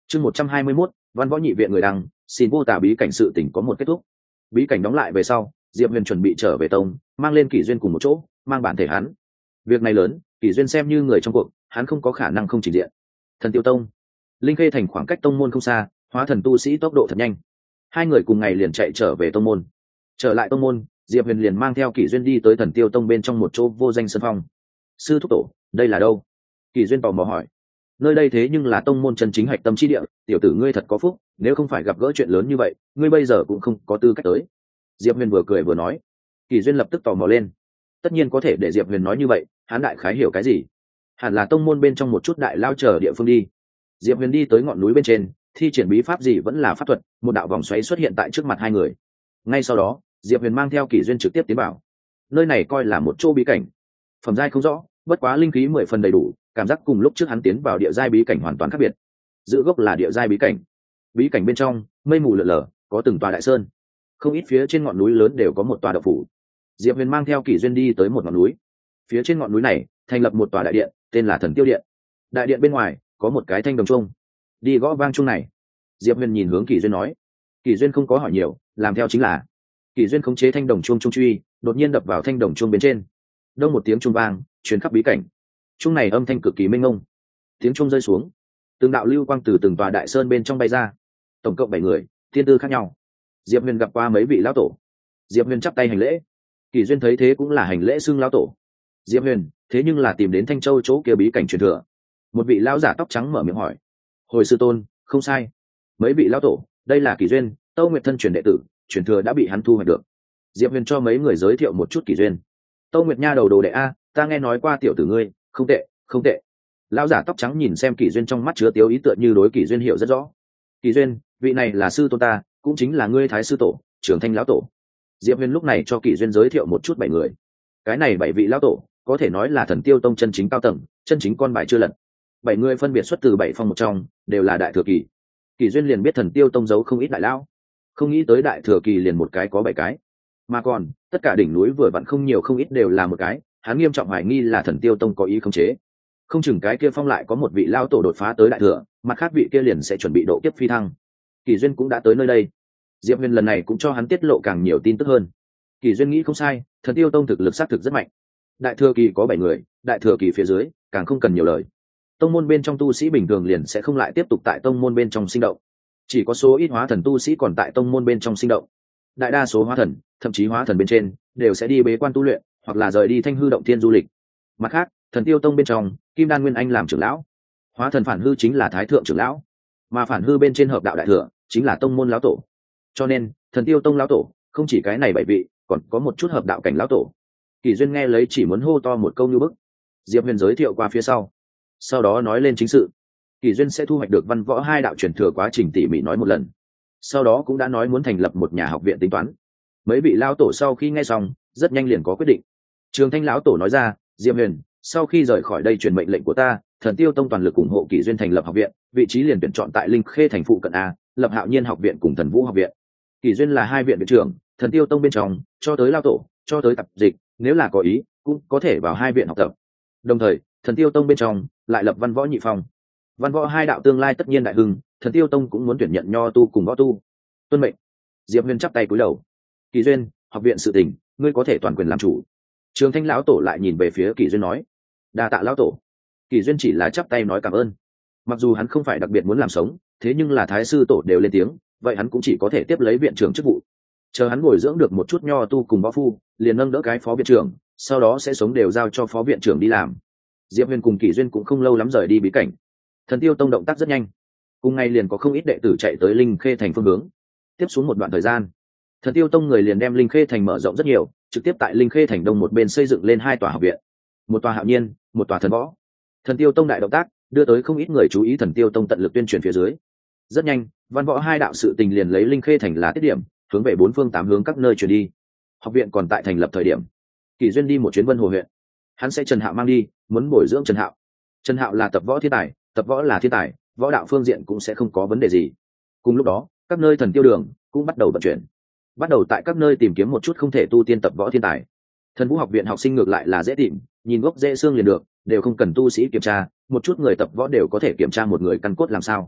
chương một trăm hai mươi mốt, văn võ nhị viện người đăng, xin vô tả bí cảnh sự tỉnh có một kết thúc. Bí cảnh đóng lại về sau, Diệp Huyền chuẩn bị trở về tông, mang lên Kỷ Duyên cùng một chỗ, mang bản thể hắn. Việc này lớn, Kỷ Duyên xem như người trong cuộc, hắn không có khả năng không trình diện. Thần Tiêu Tông, Linh Khê thành khoảng cách tông môn không xa, hóa thần tu sĩ tốc độ thật nhanh. Hai người cùng ngày liền chạy trở về tông môn. Trở lại tông môn, Diệp Huyền liền mang theo Kỷ Duyên đi tới Thần Tiêu Tông bên trong một chỗ vô danh sân phong. Sư thúc tổ, đây là đâu? Kỷ Duyên tò mò hỏi. Nơi đây thế nhưng là tông môn chân chính hạch tâm chi địa, tiểu tử ngươi thật có phúc, nếu không phải gặp gỡ chuyện lớn như vậy, ngươi bây giờ cũng không có tư cách tới. Diệp Huyền vừa cười vừa nói. Kỷ Duyên lập tức tò mò lên. Tất nhiên có thể để Diệp Huyền nói như vậy, hắn đại khái hiểu cái gì? Hẳn là tông môn bên trong một chút đại lao chờ địa phương đi. Diệp Huyền đi tới ngọn núi bên trên, thi triển bí pháp gì vẫn là pháp thuật, một đạo vòng xoáy xuất hiện tại trước mặt hai người. Ngay sau đó, Diệp Huyền mang theo Kỷ Duyên trực tiếp tiến vào. Nơi này coi là một chỗ bí cảnh, phẩm giai không rõ, bất quá linh khí mười phần đầy đủ, cảm giác cùng lúc trước hắn tiến vào địa giai bí cảnh hoàn toàn khác biệt. Giữ gốc là địa giai bí cảnh. Bí cảnh bên trong, mây mù lượn lờ, có từng tòa đại sơn, không ít phía trên ngọn núi lớn đều có một tòa động phủ. Diệp Huyền mang theo Kỷ Duyên đi tới một ngọn núi. Phía trên ngọn núi này thành lập một tòa đại điện, tên là Thần Tiêu Điện. Đại điện bên ngoài có một cái thanh đồng chuông. Đi gõ vang chuông này. Diệp Huyền nhìn hướng Kỷ Duyên nói. Kỷ Duyên không có hỏi nhiều, làm theo chính là. Kỷ Duyên khống chế thanh đồng chuông trung truy, đột nhiên đập vào thanh đồng chuông bên trên. Đông một tiếng chuông vang, truyền khắp bí cảnh. Chuông này âm thanh cực kỳ mênh mông. Tiếng chuông rơi xuống, từng đạo lưu quang từ từng tòa đại sơn bên trong bay ra. Tổng cộng bảy người, thiên tư khác nhau. Diệp Huyền gặp qua mấy vị lão tổ. Diệp Huyền chắp tay hành lễ. Kỷ Duyên thấy thế cũng là hành lễ xưng lão tổ. Diệp Huyền thế nhưng là tìm đến Thanh Châu chỗ kia bí cảnh truyền thừa. Một vị lão giả tóc trắng mở miệng hỏi. Hồi sư tôn, không sai. Mấy vị lão tổ, đây là Kỷ Duyên, Tâu Nguyệt thân truyền đệ tử, truyền thừa đã bị hắn thu hoạch được. Diệp Huyền cho mấy người giới thiệu một chút Kỷ Duyên. Tâu Nguyệt nha đầu đồ đệ a, ta nghe nói qua tiểu tử ngươi, không tệ, không tệ. Lão giả tóc trắng nhìn xem Kỷ Duyên trong mắt chứa tiêu ý tựa như đối Kỷ Duyên hiểu rất rõ. Kỷ Duyên, vị này là sư tôn ta, cũng chính là ngươi thái sư tổ, trưởng Thanh lão tổ. Diệp Huyền lúc này cho Kỷ Duyên giới thiệu một chút bảy người. Cái này bảy vị lão tổ có thể nói là Thần Tiêu Tông chân chính cao tầng, chân chính con bài chưa lật. Bảy người phân biệt xuất từ bảy phong một trong, đều là đại thừa kỳ. Kỷ Duyên liền biết Thần Tiêu Tông giấu không ít đại lão, không nghĩ tới đại thừa kỳ liền một cái có bảy cái, mà còn tất cả đỉnh núi vừa vặn không nhiều không ít đều là một cái. Hắn nghiêm trọng hoài nghi là Thần Tiêu Tông có ý khống chế, không chừng cái kia phong lại có một vị lão tổ đột phá tới đại thừa, mặt khác vị kia liền sẽ chuẩn bị độ kiếp phi thăng. Kỷ Duyên cũng đã tới nơi đây. Diệp Huyền lần này cũng cho hắn tiết lộ càng nhiều tin tức hơn. Kỷ Duyên nghĩ không sai, Thần Tiêu Tông thực lực xác thực rất mạnh. Đại thừa kỳ có bảy người, đại thừa kỳ phía dưới càng không cần nhiều lời. Tông môn bên trong tu sĩ bình thường liền sẽ không lại tiếp tục tại tông môn bên trong sinh động, chỉ có số ít hóa thần tu sĩ còn tại tông môn bên trong sinh động. Đại đa số hóa thần, thậm chí hóa thần bên trên, đều sẽ đi bế quan tu luyện, hoặc là rời đi Thanh Hư động thiên du lịch. Mặt khác, Thần Tiêu Tông bên trong, Kim Đan Nguyên Anh làm trưởng lão, hóa thần phản hư chính là thái thượng trưởng lão, mà phản hư bên trên hợp đạo đại thừa chính là tông môn lão tổ. Cho nên Thần Tiêu Tông lão tổ không chỉ cái này bảy vị, còn có một chút hợp đạo cảnh lão tổ. Kỷ Duyên nghe lấy chỉ muốn hô to một câu như bức. Diệp Huyền giới thiệu qua phía sau, sau đó nói lên chính sự. Kỷ Duyên sẽ thu hoạch được văn võ hai đạo truyền thừa quá trình tỉ mỉ nói một lần, sau đó cũng đã nói muốn thành lập một nhà học viện tính toán. Mấy vị lão tổ sau khi nghe xong, rất nhanh liền có quyết định. Trường Thanh lão tổ nói ra, Diệp Huyền, sau khi rời khỏi đây truyền mệnh lệnh của ta, Thần Tiêu Tông toàn lực ủng hộ Kỷ Duyên thành lập học viện, vị trí liền tuyển chọn tại Linh Khê thành phụ cận a, lập Hạo Nhiên học viện cùng Thần Vũ học viện. Kỷ Duyên là hai viện viện trưởng, Thần Tiêu Tông bên trong, cho tới lão tổ, cho tới tập dịch, nếu là có ý, cũng có thể vào hai viện học tập. Đồng thời, Thần Tiêu Tông bên trong lại lập văn võ nhị phong. Văn võ hai đạo tương lai tất nhiên đại hưng, Thần Tiêu Tông cũng muốn tuyển nhận nho tu cùng võ tu. Tuân mệnh. Diệp Huyền chắp tay cúi đầu. Kỷ Duyên, học viện sự tình, ngươi có thể toàn quyền làm chủ. Trường Thanh lão tổ lại nhìn về phía Kỷ Duyên nói, đa tạ lão tổ. Kỷ Duyên chỉ là chắp tay nói cảm ơn. Mặc dù hắn không phải đặc biệt muốn làm sống, thế nhưng là thái sư tổ đều lên tiếng, vậy hắn cũng chỉ có thể tiếp lấy viện trưởng chức vụ. Chờ hắn bồi dưỡng được một chút nho tu cùng võ phu, liền nâng đỡ cái phó viện trưởng, sau đó sẽ sống đều giao cho phó viện trưởng đi làm. Diệp Huyền cùng Kỷ Duyên cũng không lâu lắm rời đi bí cảnh. Thần Tiêu Tông động tác rất nhanh, cùng ngày liền có không ít đệ tử chạy tới Linh Khê thành phương hướng. Tiếp xuống một đoạn thời gian, Thần Tiêu Tông người liền đem Linh Khê thành mở rộng rất nhiều, trực tiếp tại Linh Khê thành đông một bên xây dựng lên hai tòa học viện, một tòa Hạo Nhiên, một tòa Thần Võ. Thần Tiêu Tông đại động tác đưa tới không ít người chú ý. Thần Tiêu Tông tận lực tuyên truyền phía dưới, rất nhanh văn võ hai đạo sự tình liền lấy Linh Khê thành là tiết điểm, hướng về bốn phương tám hướng các nơi truyền đi. Học viện còn tại thành lập thời điểm, Kỷ Duyên đi một chuyến Vân Hồ huyện, hắn sẽ Trần Hạo mang đi, muốn bồi dưỡng Trần Hạo. Trần Hạo là tập võ thiên tài, tập võ là thiên tài, võ đạo phương diện cũng sẽ không có vấn đề gì. Cùng lúc đó, các nơi Thần Tiêu đường cũng bắt đầu vận chuyển, bắt đầu tại các nơi tìm kiếm một chút không thể tu tiên tập võ thiên tài. Thần Vũ học viện học sinh ngược lại là dễ tìm, nhìn gốc dễ xương liền được, đều không cần tu sĩ kiểm tra, một chút người tập võ đều có thể kiểm tra một người căn cốt làm sao.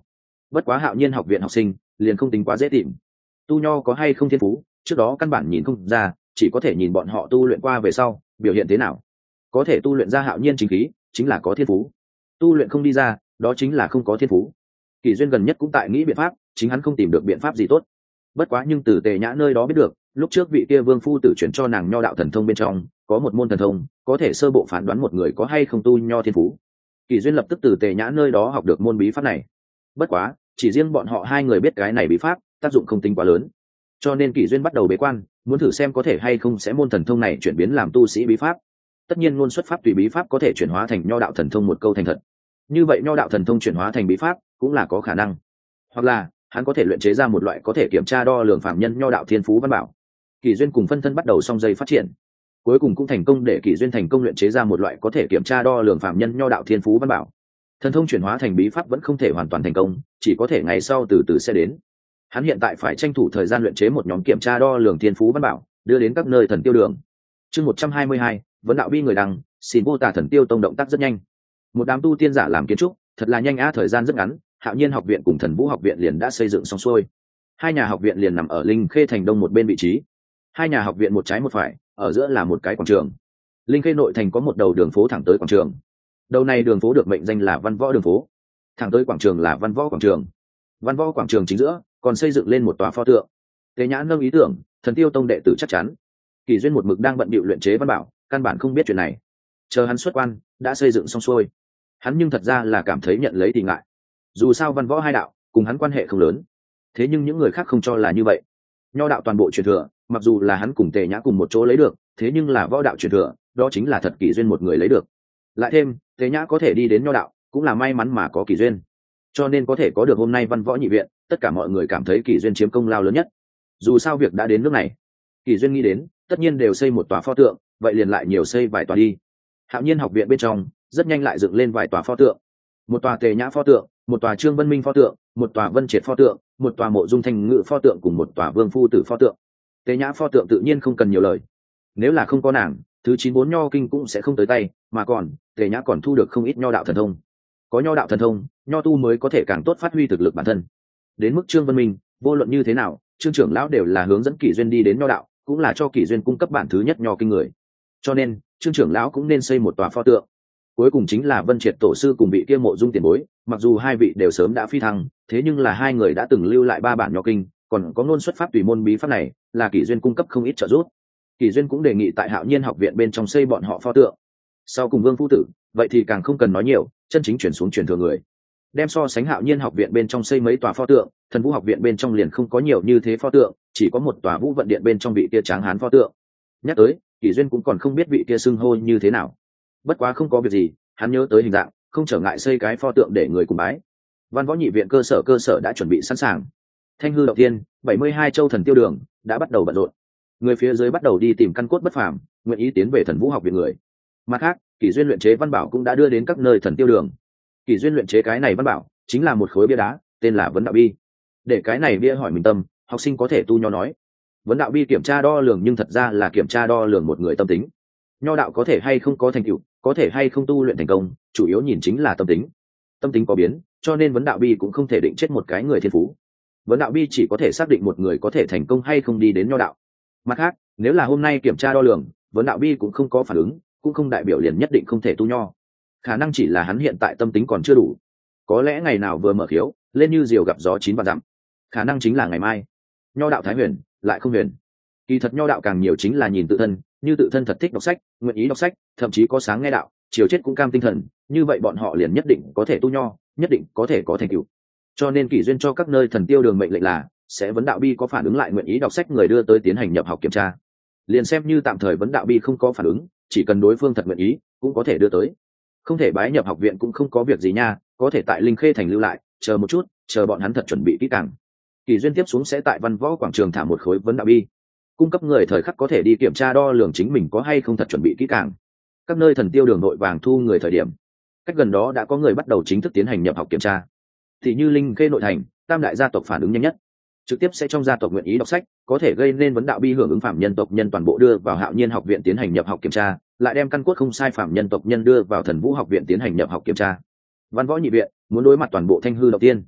bất quá hạo nhiên học viện học sinh liền không tính quá dễ tìm. Tu nho có hay không thiên phú trước đó căn bản nhìn không ra, chỉ có thể nhìn bọn họ tu luyện qua về sau biểu hiện thế nào. Có thể tu luyện ra hạo nhiên chính khí chính là có thiên phú, tu luyện không đi ra đó chính là không có thiên phú. Kỷ Duyên gần nhất cũng tại nghĩ biện pháp, chính hắn không tìm được biện pháp gì tốt. Bất quá nhưng từ Tề Nhã nơi đó biết được, lúc trước vị kia vương phu tử chuyển cho nàng nho đạo thần thông bên trong có một môn thần thông có thể sơ bộ phán đoán một người có hay không tu nho thiên phú. Kỷ Duyên lập tức từ Tề Nhã nơi đó học được môn bí pháp này. Bất quá chỉ riêng bọn họ hai người biết cái này bí pháp tác dụng không tính quá lớn, cho nên Kỷ Duyên bắt đầu bế quan, muốn thử xem có thể hay không sẽ môn thần thông này chuyển biến làm tu sĩ bí pháp. Tất nhiên ngôn xuất pháp tùy bí pháp có thể chuyển hóa thành nho đạo thần thông một câu thành thật, như vậy nho đạo thần thông chuyển hóa thành bí pháp cũng là có khả năng. Hoặc là hắn có thể luyện chế ra một loại có thể kiểm tra đo lường phạm nhân nho đạo thiên phú văn bảo. Kỷ Duyên cùng phân thân bắt đầu song dây phát triển, cuối cùng cũng thành công để Kỷ Duyên thành công luyện chế ra một loại có thể kiểm tra đo lường phạm nhân nho đạo thiên phú văn bảo. Thần thông chuyển hóa thành bí pháp vẫn không thể hoàn toàn thành công, chỉ có thể ngày sau từ từ sẽ đến. Hắn hiện tại phải tranh thủ thời gian luyện chế một nhóm kiểm tra đo lường thiên phú văn bảo, đưa đến các nơi thần tiêu đường. Chương một trăm hai mươi hai, vấn đạo bi người đăng, xin vô tả thần tiêu tông động tác rất nhanh. Một đám tu tiên giả làm kiến trúc, thật là nhanh á, thời gian rất ngắn, Hạo Nhiên học viện cùng Thần Vũ học viện liền đã xây dựng xong xuôi. Hai nhà học viện liền nằm ở Linh Khê thành đông một bên vị trí. Hai nhà học viện một trái một phải, ở giữa là một cái quảng trường. Linh Khê nội thành có một đầu đường phố thẳng tới quảng trường. Đầu này đường phố được mệnh danh là Văn Võ đường phố. Thẳng tới quảng trường là Văn Võ quảng trường. Văn Võ quảng trường chính giữa còn xây dựng lên một tòa pho tượng. Tề Nhã nâng ý tưởng, Thần Tiêu tông đệ tử chắc chắn. Kỷ Duyên một mực đang bận bịu luyện chế văn bảo, căn bản không biết chuyện này. Chờ hắn xuất quan, đã xây dựng xong xuôi. Hắn nhưng thật ra là cảm thấy nhận lấy thì ngại. Dù sao văn võ hai đạo cùng hắn quan hệ không lớn, thế nhưng những người khác không cho là như vậy. Nho đạo toàn bộ truyền thừa, mặc dù là hắn cùng Tề Nhã cùng một chỗ lấy được, thế nhưng là võ đạo truyền thừa, đó chính là thật Kỷ Duyên một người lấy được. Lại thêm Tề Nhã có thể đi đến nho đạo, cũng là may mắn mà có Kỷ Duyên, cho nên có thể có được hôm nay văn võ nhị viện, tất cả mọi người cảm thấy Kỷ Duyên chiếm công lao lớn nhất. Dù sao việc đã đến nước này, Kỷ Duyên nghĩ đến tất nhiên đều xây một tòa pho tượng, vậy liền lại nhiều xây vài tòa đi. Hạo Nhiên học viện bên trong rất nhanh lại dựng lên vài tòa pho tượng, một tòa Tề Nhã pho tượng, một tòa Trương Vân Minh pho tượng, một tòa Vân Triệt pho tượng, một tòa Mộ Dung Thanh Ngự pho tượng cùng một tòa Vương Phu Tử pho tượng. Tề Nhã pho tượng tự nhiên không cần nhiều lời, nếu là không có nàng, thứ chín bốn nho kinh cũng sẽ không tới tay, mà còn Tề Nhã còn thu được không ít nho đạo thần thông. Có nho đạo thần thông, nho tu mới có thể càng tốt phát huy thực lực bản thân. Đến mức Trương Vân Minh, vô luận như thế nào, Trương trưởng lão đều là hướng dẫn Kỷ Duyên đi đến nho đạo, cũng là cho Kỷ Duyên cung cấp bản thứ nhất nho kinh người. Cho nên, Trương trưởng lão cũng nên xây một tòa pho tượng. Cuối cùng chính là Vân Triệt tổ sư cùng vị kia Mộ Dung tiền bối, mặc dù hai vị đều sớm đã phi thăng, thế nhưng là hai người đã từng lưu lại ba bản nho kinh, còn có ngôn xuất pháp tùy môn bí pháp này, là Kỷ Duyên cung cấp không ít trợ giúp. Kỷ Duyên cũng đề nghị tại Hạo Nhiên học viện bên trong xây bọn họ pho tượng. Sau cùng Vương Phu Tử, vậy thì càng không cần nói nhiều, chân chính chuyển xuống truyền thừa người. Đem so sánh Hạo Nhiên học viện bên trong xây mấy tòa pho tượng, Thần Vũ học viện bên trong liền không có nhiều như thế pho tượng, chỉ có một tòa Vũ vận điện bên trong vị kia tráng hán pho tượng. Nhắc tới, Kỷ Duyên cũng còn không biết vị kia xưng hô như thế nào. Bất quá không có việc gì, hắn nhớ tới hình dạng, không trở ngại xây cái pho tượng để người cùng bái. Văn Võ nhị viện cơ sở cơ sở đã chuẩn bị sẵn sàng. Thanh hư động tiên, bảy mươi hai châu thần tiêu đường đã bắt đầu bận rộn. Người phía dưới bắt đầu đi tìm căn cốt bất phàm, nguyện ý tiến về Thần Vũ học viện người. Mặt khác, Kỷ Duyên luyện chế văn bảo cũng đã đưa đến các nơi thần tiêu đường. Kỷ Duyên luyện chế cái này văn bảo chính là một khối bia đá, tên là Vấn Đạo Bi. Để cái này bia hỏi mình tâm, học sinh có thể tu nho nói. Vấn Đạo Bi kiểm tra đo lường nhưng thật ra là kiểm tra đo lường một người tâm tính. Nho đạo có thể hay không có thành tựu, có thể hay không tu luyện thành công, chủ yếu nhìn chính là tâm tính. Tâm tính có biến, cho nên Vấn Đạo Bi cũng không thể định chết một cái người thiên phú. Vấn Đạo Bi chỉ có thể xác định một người có thể thành công hay không đi đến nho đạo. Mặt khác, nếu là hôm nay kiểm tra đo lường, Vấn Đạo Bi cũng không có phản ứng, cũng không đại biểu liền nhất định không thể tu nho. Khả năng chỉ là hắn hiện tại tâm tính còn chưa đủ. Có lẽ ngày nào vừa mở khiếu, lên như diều gặp gió chín vạn dặm. Khả năng chính là ngày mai. Nho đạo thái huyền, lại không huyền. Kỳ thật nho đạo càng nhiều chính là nhìn tự thân, như tự thân thật thích đọc sách, nguyện ý đọc sách, thậm chí có sáng nghe đạo, chiều chết cũng cam tinh thần, như vậy bọn họ liền nhất định có thể tu nho, nhất định có thể có thành tựu. Cho nên Kỷ Duyên cho các nơi thần tiêu đường mệnh lệnh là sẽ Vấn Đạo Bi có phản ứng lại nguyện ý đọc sách người đưa tới tiến hành nhập học kiểm tra. Liền xem như tạm thời Vấn Đạo Bi không có phản ứng, chỉ cần đối phương thật nguyện ý, cũng có thể đưa tới. Không thể bái nhập học viện cũng không có việc gì nha, có thể tại Linh Khê thành lưu lại, chờ một chút, chờ bọn hắn thật chuẩn bị kỹ càng. Kỷ Duyên tiếp xuống sẽ tại Văn Võ quảng trường thả một khối Vấn Đạo Bi, cung cấp người thời khắc có thể đi kiểm tra đo lường chính mình có hay không thật chuẩn bị kỹ càng. Các nơi thần tiêu đường nội vàng thu người thời điểm, cách gần đó đã có người bắt đầu chính thức tiến hành nhập học kiểm tra. Thì như Linh Khê nội thành, tam đại gia tộc phản ứng nhanh nhất, trực tiếp sẽ trong gia tộc nguyện ý đọc sách, có thể gây nên Vấn Đạo Bi hưởng ứng phạm nhân tộc nhân toàn bộ đưa vào Hạo Nhiên học viện tiến hành nhập học kiểm tra, lại đem căn cốt không sai phạm nhân tộc nhân đưa vào Thần Vũ học viện tiến hành nhập học kiểm tra. Văn Võ nhị viện muốn đối mặt toàn bộ Thanh hư động tiên,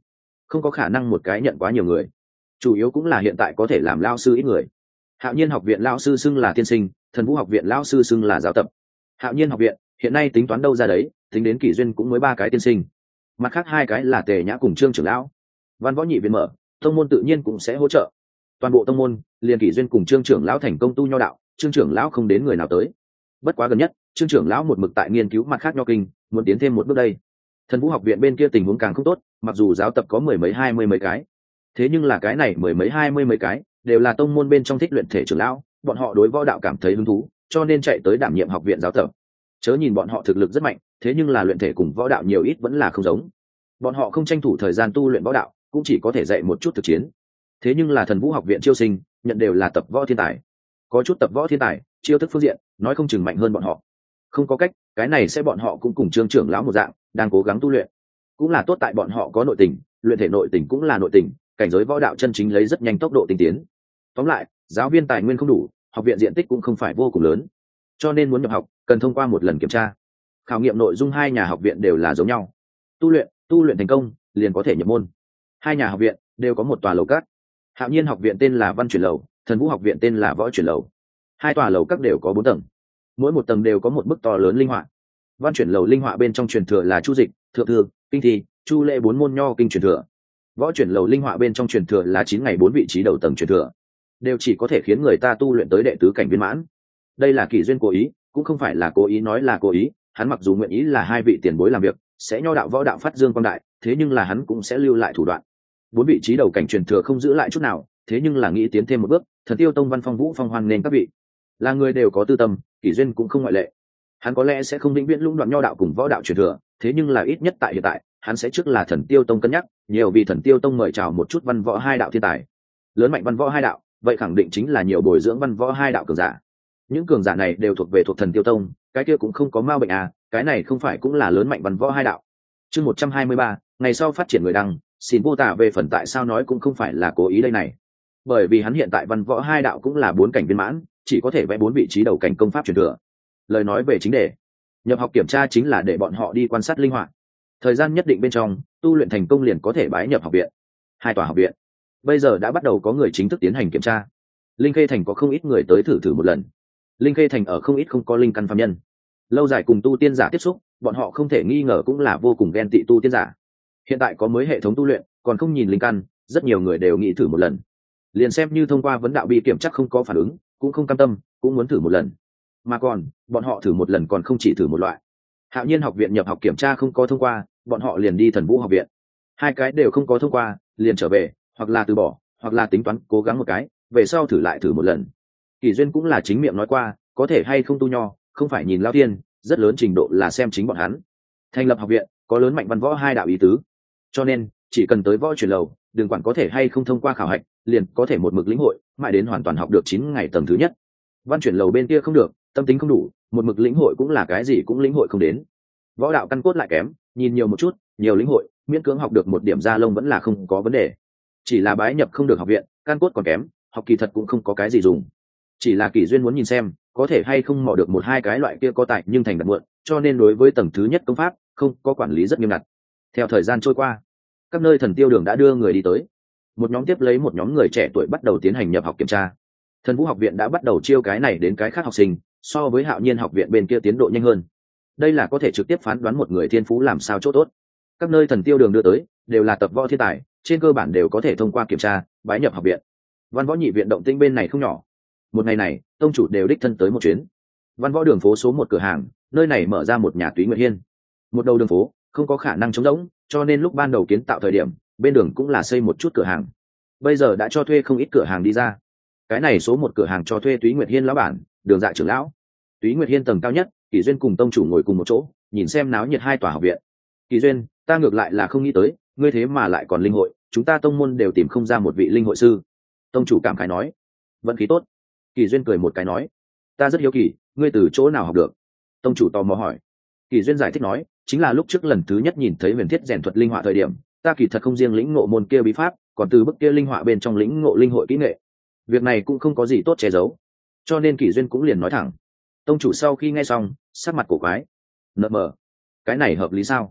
không có khả năng một cái nhận quá nhiều người, chủ yếu cũng là hiện tại có thể làm lao sư ít người. Hạo Nhiên học viện lao sư xưng là tiên sinh, Thần Vũ học viện lao sư xưng là giáo tập. Hạo Nhiên học viện hiện nay tính toán đâu ra đấy, tính đến kỷ duyên cũng mới ba cái tiên sinh, mặt khác hai cái là Tề Nhã cùng Trương trưởng lão. Văn võ nhị viện mở, tông môn tự nhiên cũng sẽ hỗ trợ. Toàn bộ tông môn liền kỷ duyên cùng Trương trưởng lão thành công tu nho đạo, Trương trưởng lão không đến người nào tới. Bất quá gần nhất Trương trưởng lão một mực tại nghiên cứu mặt khác nho kinh, muốn tiến thêm một bước đây. Thần Vũ học viện bên kia tình huống càng không tốt, mặc dù giáo tập có mười mấy hai mươi mấy cái, thế nhưng là cái này mười mấy hai mươi mấy cái đều là tông môn bên trong thích luyện thể trưởng lão, bọn họ đối võ đạo cảm thấy hứng thú, cho nên chạy tới đảm nhiệm học viện giáo tập. Chớ nhìn bọn họ thực lực rất mạnh, thế nhưng là luyện thể cùng võ đạo nhiều ít vẫn là không giống. Bọn họ không tranh thủ thời gian tu luyện võ đạo, cũng chỉ có thể dạy một chút thực chiến. Thế nhưng là Thần Vũ học viện chiêu sinh nhận đều là tập võ thiên tài, có chút tập võ thiên tài chiêu thức phương diện nói không chừng mạnh hơn bọn họ. Không có cách, cái này sẽ bọn họ cũng cùng Trương trưởng lão một dạng, đang cố gắng tu luyện. Cũng là tốt tại bọn họ có nội tình, luyện thể nội tình cũng là nội tình, cảnh giới võ đạo chân chính lấy rất nhanh tốc độ tinh tiến. Tóm lại, giáo viên tài nguyên không đủ, học viện diện tích cũng không phải vô cùng lớn, cho nên muốn nhập học cần thông qua một lần kiểm tra. Khảo nghiệm nội dung hai nhà học viện đều là giống nhau, tu luyện tu luyện thành công liền có thể nhập môn. Hai nhà học viện đều có một tòa lầu các. Hạo Nhiên học viện tên là Văn Chuyển lầu, Thần Vũ học viện tên là Võ Chuyển lầu. Hai tòa lầu các đều có bốn tầng, mỗi một tầng đều có một bức to lớn linh họa. Văn Chuyển lầu linh họa bên trong truyền thừa là chu dịch, thượng thư, kinh thi, chu lễ bốn môn nho kinh truyền thừa. Võ Chuyển lầu linh họa bên trong truyền thừa là chín ngày bốn vị trí đầu tầng truyền thừa, đều chỉ có thể khiến người ta tu luyện tới đệ tứ cảnh viên mãn. Đây là Kỷ duyên cố ý, cũng không phải là cố ý nói là cố ý, hắn mặc dù nguyện ý là hai vị tiền bối làm việc, sẽ nho đạo võ đạo phát dương quang đại, thế nhưng là hắn cũng sẽ lưu lại thủ đoạn. Bốn vị trí đầu cảnh truyền thừa không giữ lại chút nào, thế nhưng là nghĩ tiến thêm một bước, Thần Tiêu Tông Văn Phong Vũ Phong hoan nên các vị, là người đều có tư tâm, Kỷ duyên cũng không ngoại lệ. Hắn có lẽ sẽ không vĩnh viễn lũng đoạn nho đạo cùng võ đạo truyền thừa, thế nhưng là ít nhất tại hiện tại, hắn sẽ trước là Thần Tiêu Tông cân nhắc, nhiều vì Thần Tiêu Tông mời chào một chút văn võ hai đạo thiên tài, lớn mạnh văn võ hai đạo, vậy khẳng định chính là nhiều bồi dưỡng văn võ hai đạo cường giả. Những cường giả này đều thuộc về thuộc Thần Tiêu Tông, cái kia cũng không có ma bệnh à, cái này không phải cũng là lớn mạnh văn võ hai đạo. Chương một trăm hai mươi ba, ngày sau phát triển người đăng, xin mô tả về phần tại sao nói cũng không phải là cố ý đây này. Bởi vì hắn hiện tại văn võ hai đạo cũng là bốn cảnh viên mãn, chỉ có thể vẽ bốn vị trí đầu cảnh công pháp truyền thừa. Lời nói về chính đề, nhập học kiểm tra chính là để bọn họ đi quan sát linh hoạt, thời gian nhất định bên trong tu luyện thành công liền có thể bái nhập học viện. Hai tòa học viện bây giờ đã bắt đầu có người chính thức tiến hành kiểm tra. Linh Khê Thành có không ít người tới thử thử một lần. Linh Khê Thành ở không ít không có linh căn phàm nhân, lâu dài cùng tu tiên giả tiếp xúc, bọn họ không thể nghi ngờ cũng là vô cùng ghen tị tu tiên giả. Hiện tại có mới hệ thống tu luyện, còn không nhìn linh căn, rất nhiều người đều nghĩ thử một lần. Liền xem như thông qua vấn đạo bi kiểm chắc không có phản ứng, cũng không cam tâm, cũng muốn thử một lần. Mà còn, bọn họ thử một lần còn không chỉ thử một loại. Hạo Nhiên học viện nhập học kiểm tra không có thông qua, bọn họ liền đi Thần Vũ học viện. Hai cái đều không có thông qua, liền trở về, hoặc là từ bỏ, hoặc là tính toán cố gắng một cái, về sau thử lại thử một lần. Kỷ duyên cũng là chính miệng nói qua, có thể hay không tu nho, không phải nhìn lão tiên, rất lớn trình độ là xem chính bọn hắn. Thành lập học viện, có lớn mạnh văn võ hai đạo ý tứ. Cho nên, chỉ cần tới Võ Chuyển lầu, đừng quản có thể hay không thông qua khảo hạch, liền có thể một mực lĩnh hội, mãi đến hoàn toàn học được chín ngày tầng thứ nhất. Văn Chuyển lầu bên kia không được, tâm tính không đủ, một mực lĩnh hội cũng là cái gì cũng lĩnh hội không đến. Võ đạo căn cốt lại kém, nhìn nhiều một chút, nhiều lĩnh hội, miễn cưỡng học được một điểm da lông vẫn là không có vấn đề. Chỉ là bái nhập không được học viện, căn cốt còn kém, học kỳ thật cũng không có cái gì dùng. Chỉ là Kỷ duyên muốn nhìn xem, có thể hay không mò được một hai cái loại kia có tài nhưng thành đặt muộn, cho nên đối với tầng thứ nhất công pháp, không có quản lý rất nghiêm ngặt. Theo thời gian trôi qua, các nơi Thần Tiêu đường đã đưa người đi tới. Một nhóm tiếp lấy một nhóm người trẻ tuổi bắt đầu tiến hành nhập học kiểm tra. Thần Vũ học viện đã bắt đầu chiêu cái này đến cái khác học sinh, so với Hạo Nhiên học viện bên kia tiến độ nhanh hơn. Đây là có thể trực tiếp phán đoán một người thiên phú làm sao chỗ tốt. Các nơi Thần Tiêu đường đưa tới đều là tập võ thiên tài, trên cơ bản đều có thể thông qua kiểm tra, bái nhập học viện. Văn võ nhị viện động tĩnh bên này không nhỏ. Một ngày này, tông chủ đều đích thân tới một chuyến. Văn võ đường phố số một cửa hàng, nơi này mở ra một nhà Túy Nguyệt Hiên. Một đầu đường phố không có khả năng trống rỗng, cho nên lúc ban đầu kiến tạo thời điểm, bên đường cũng là xây một chút cửa hàng. Bây giờ đã cho thuê không ít cửa hàng đi ra. Cái này số một cửa hàng cho thuê Túy Nguyệt Hiên lão bản, Đường Dạ trưởng lão. Túy Nguyệt Hiên tầng cao nhất, Kỷ duyên cùng tông chủ ngồi cùng một chỗ, nhìn xem náo nhiệt hai tòa học viện. Kỷ duyên, ta ngược lại là không nghĩ tới, ngươi thế mà lại còn linh hội, chúng ta tông môn đều tìm không ra một vị linh hội sư. Tông chủ cảm khái nói. Vận khí tốt. Kỷ duyên cười một cái nói. Ta rất hiếu kỳ, ngươi từ chỗ nào học được? Tông chủ tò mò hỏi. Kỷ duyên giải thích nói, chính là lúc trước lần thứ nhất nhìn thấy huyền thiết rèn thuật linh họa thời điểm, ta kỳ thật không riêng lĩnh ngộ môn kia bí pháp, còn từ bức kia linh họa bên trong lĩnh ngộ linh hội kỹ nghệ. Việc này cũng không có gì tốt che giấu, cho nên Kỷ duyên cũng liền nói thẳng. Tông chủ sau khi nghe xong, sắc mặt cổ quái. Nợ mờ, cái này hợp lý sao?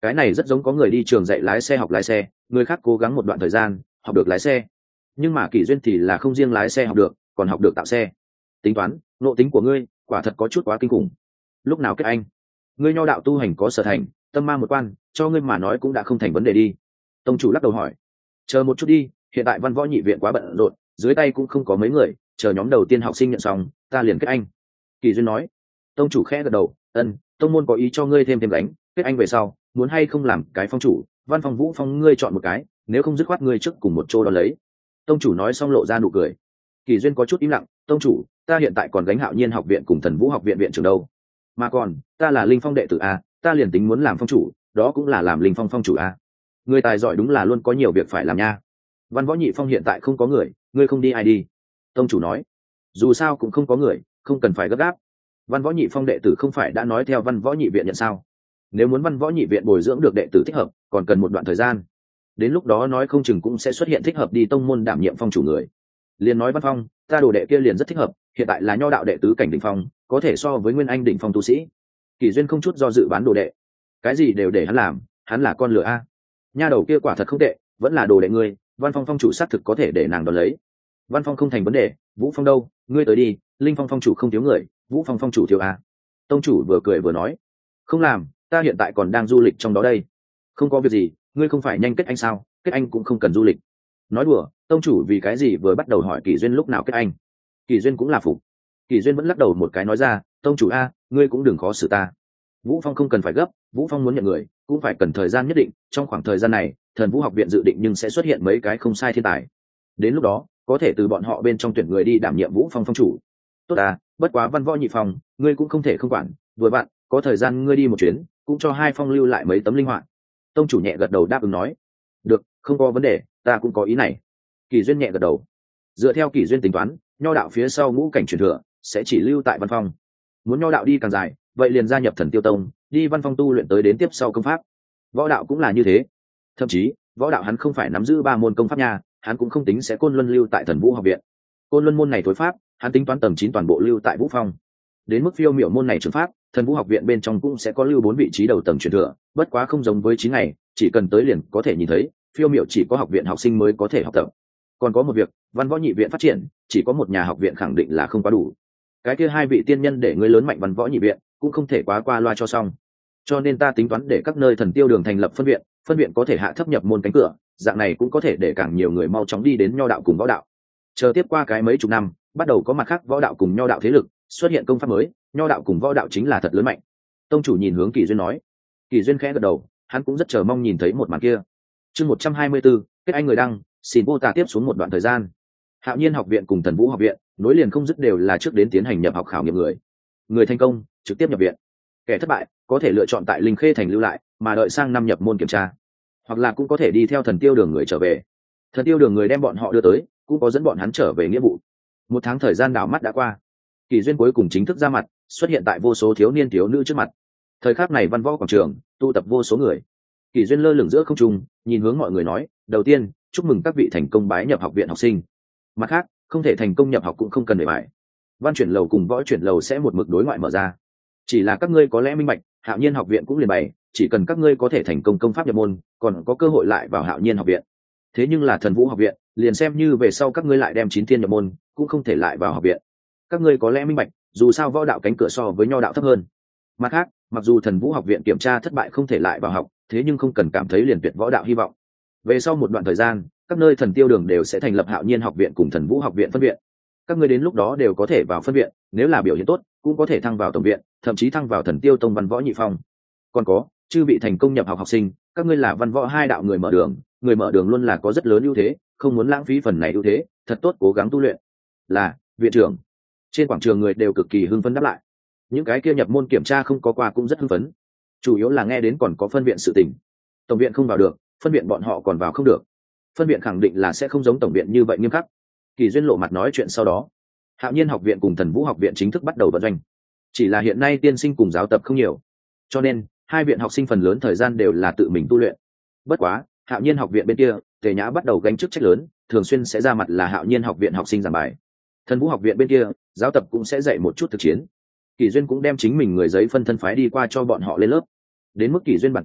cái này rất giống có người đi trường dạy lái xe học lái xe, người khác cố gắng một đoạn thời gian học được lái xe, nhưng mà Kỷ Duyên thì là không riêng lái xe học được, còn học được tạo xe. Tính toán nộ tính của ngươi quả thật có chút quá kinh khủng. Lúc nào kết anh? Ngươi nho đạo tu hành có sở thành, tâm ma một quan, cho ngươi mà nói cũng đã không thành vấn đề đi. Tông chủ lắc đầu hỏi. Chờ một chút đi, hiện tại văn võ nhị viện quá bận rộn, dưới tay cũng không có mấy người, chờ nhóm đầu tiên học sinh nhận xong ta liền kết anh. Kỷ Duyên nói. Tông chủ khẽ gật đầu, ân, tông môn có ý cho ngươi thêm thêm đánh, kết anh về sau muốn hay không làm cái phong chủ, văn phong vũ phong ngươi chọn một cái, nếu không dứt khoát ngươi trước cùng một chỗ đó lấy. Tông chủ nói xong lộ ra nụ cười. Kỷ Duyên có chút im lặng, tông chủ, ta hiện tại còn gánh Hạo Nhiên học viện cùng Thần Vũ học viện viện trưởng đâu, mà còn ta là linh phong đệ tử a, ta liền tính muốn làm phong chủ đó cũng là làm linh phong phong chủ a. Người tài giỏi đúng là luôn có nhiều việc phải làm nha. Văn võ nhị phong hiện tại không có người, ngươi không đi ai đi? Tông chủ nói. Dù sao cũng không có người, không cần phải gấp gáp. Văn võ nhị phong đệ tử không phải đã nói theo văn võ nhị viện nhận sao? Nếu muốn văn võ nhị viện bồi dưỡng được đệ tử thích hợp còn cần một đoạn thời gian, đến lúc đó nói không chừng cũng sẽ xuất hiện thích hợp đi tông môn đảm nhiệm phong chủ người. Liền nói Văn Phong, ta đồ đệ kia liền rất thích hợp, hiện tại là nho đạo đệ tứ cảnh đỉnh phong, có thể so với nguyên anh đỉnh phong tu sĩ. Kỷ Duyên không chút do dự bán đồ đệ, cái gì đều để hắn làm, hắn là con lừa a. Nha đầu kia quả thật không tệ, vẫn là đồ đệ ngươi, Văn Phong phong chủ xác thực có thể để nàng đón lấy. Văn Phong không thành vấn đề, Vũ Phong đâu, ngươi tới đi, Linh Phong phong chủ không thiếu người, Vũ Phong phong chủ thiếu a. Tông chủ vừa cười vừa nói, không làm, ta hiện tại còn đang du lịch trong đó đây. Không có việc gì, ngươi không phải nhanh kết anh sao, kết anh cũng không cần du lịch. Nói đùa, tông chủ vì cái gì vừa bắt đầu hỏi Kỷ Duyên lúc nào kết anh? Kỷ Duyên cũng là phục. Kỷ Duyên vẫn lắc đầu một cái nói ra, tông chủ a, ngươi cũng đừng khó xử ta. Vũ Phong không cần phải gấp, Vũ Phong muốn nhận người cũng phải cần thời gian nhất định, trong khoảng thời gian này Thần Vũ học viện dự định nhưng sẽ xuất hiện mấy cái không sai thiên tài, đến lúc đó có thể từ bọn họ bên trong tuyển người đi đảm nhiệm Vũ Phong phong chủ. Tốt à, bất quá văn võ nhị phong ngươi cũng không thể không quản, vừa bạn có thời gian ngươi đi một chuyến cũng cho hai phong lưu lại mấy tấm linh hoạt. Tông chủ nhẹ gật đầu đáp ứng nói, được, không có vấn đề, ta cũng có ý này. Kỷ Duyên nhẹ gật đầu. Dựa theo Kỷ Duyên tính toán, nho đạo phía sau ngũ cảnh truyền thừa sẽ chỉ lưu tại Văn Phong. Muốn nho đạo đi càng dài, vậy liền gia nhập Thần Tiêu Tông, đi Văn Phong tu luyện tới đến tiếp sau công pháp. Võ đạo cũng là như thế. Thậm chí, võ đạo hắn không phải nắm giữ ba môn công pháp nha, hắn cũng không tính sẽ côn luân lưu tại Thần Vũ học viện. Côn luân môn này tối pháp, hắn tính toán tầng chín toàn bộ lưu tại Vũ Phong. Đến mức phiêu miểu môn này trường pháp, Thần Vũ học viện bên trong cũng sẽ có lưu bốn vị trí đầu tầng truyền thừa, bất quá không giống với chín ngày, chỉ cần tới liền có thể nhìn thấy, phiêu miểu chỉ có học viện học sinh mới có thể học tập. Còn có một việc, văn võ nhị viện phát triển chỉ có một nhà học viện khẳng định là không quá đủ, cái kia hai vị tiên nhân để ngươi lớn mạnh văn võ nhị viện cũng không thể quá qua loa cho xong, cho nên ta tính toán để các nơi Thần Tiêu đường thành lập phân viện, phân viện có thể hạ thấp nhập môn cánh cửa, dạng này cũng có thể để càng nhiều người mau chóng đi đến nho đạo cùng võ đạo. Chờ tiếp qua cái mấy chục năm, bắt đầu có mặt khác võ đạo cùng nho đạo thế lực xuất hiện công pháp mới, nho đạo cùng võ đạo chính là thật lớn mạnh. Tông chủ nhìn hướng Kỷ Duyên nói. Kỷ Duyên khẽ gật đầu, hắn cũng rất chờ mong nhìn thấy một màn kia. Chương một trăm hai mươi 124, kết anh người đăng, xin vô tà tiếp xuống một đoạn thời gian. Hạo Nhiên học viện cùng Thần Vũ học viện nối liền không dứt đều là trước đến tiến hành nhập học khảo nghiệm người. Người thành công trực tiếp nhập viện, kẻ thất bại có thể lựa chọn tại Linh Khê thành lưu lại, mà đợi sang năm nhập môn kiểm tra, hoặc là cũng có thể đi theo Thần Tiêu đường người trở về. Thần Tiêu đường người đem bọn họ đưa tới, cũng có dẫn bọn hắn trở về nghĩa vụ. Một tháng thời gian đảo mắt đã qua, Kỷ Duyên cuối cùng chính thức ra mặt, xuất hiện tại vô số thiếu niên thiếu nữ trước mặt. Thời khắc này văn võ quảng trường tụ tập vô số người. Kỷ Duyên lơ lửng giữa không trung, nhìn hướng mọi người nói, đầu tiên chúc mừng các vị thành công bái nhập học viện học sinh, mặt khác không thể thành công nhập học cũng không cần để bài, văn chuyển lầu cùng võ chuyển lầu sẽ một mực đối ngoại mở ra, chỉ là các ngươi có lẽ minh bạch, Hạo Nhiên học viện cũng liền bày, chỉ cần các ngươi có thể thành công công pháp nhập môn còn có cơ hội lại vào Hạo Nhiên học viện. Thế nhưng là Thần Vũ học viện liền xem như về sau các ngươi lại đem chín thiên nhập môn cũng không thể lại vào học viện. Các ngươi có lẽ minh bạch, dù sao võ đạo cánh cửa so với nho đạo thấp hơn. Mặt khác, mặc dù Thần Vũ học viện kiểm tra thất bại không thể lại vào học, thế nhưng không cần cảm thấy liền tuyệt võ đạo hy vọng. Về sau một đoạn thời gian, các nơi Thần Tiêu đường đều sẽ thành lập Hạo Nhiên học viện cùng Thần Vũ học viện phân viện. Các ngươi đến lúc đó đều có thể vào phân viện, nếu là biểu hiện tốt cũng có thể thăng vào tổng viện, thậm chí thăng vào Thần Tiêu tông văn võ nhị phong. Còn có, chư vị thành công nhập học học sinh, các ngươi là văn võ hai đạo người mở đường, người mở đường luôn là có rất lớn ưu thế, không muốn lãng phí phần này ưu thế, thật tốt cố gắng tu luyện. Là viện trưởng. Trên quảng trường người đều cực kỳ hưng phấn đáp lại. Những cái kia nhập môn kiểm tra không có qua cũng rất hưng phấn, chủ yếu là nghe đến còn có phân viện sự tình. Tổng viện không vào được, phân viện bọn họ còn vào không được. Phân viện khẳng định là sẽ không giống tổng viện như vậy nghiêm khắc. Kỳ Duyên lộ mặt nói chuyện sau đó, Hạo Nhiên học viện cùng Thần Vũ học viện chính thức bắt đầu vận doanh. Chỉ là hiện nay tiên sinh cùng giáo tập không nhiều, cho nên hai viện học sinh phần lớn thời gian đều là tự mình tu luyện. Bất quá, Hạo Nhiên học viện bên kia, Tề Nhã bắt đầu gánh chức trách lớn, thường xuyên sẽ ra mặt là Hạo Nhiên học viện học sinh giảng bài. Thần Vũ học viện bên kia, giáo tập cũng sẽ dạy một chút thực chiến. Kỳ Duyên cũng đem chính mình người giấy phân thân phái đi qua cho bọn họ lên lớp. Đến mức Kỳ Duyên bản tôn,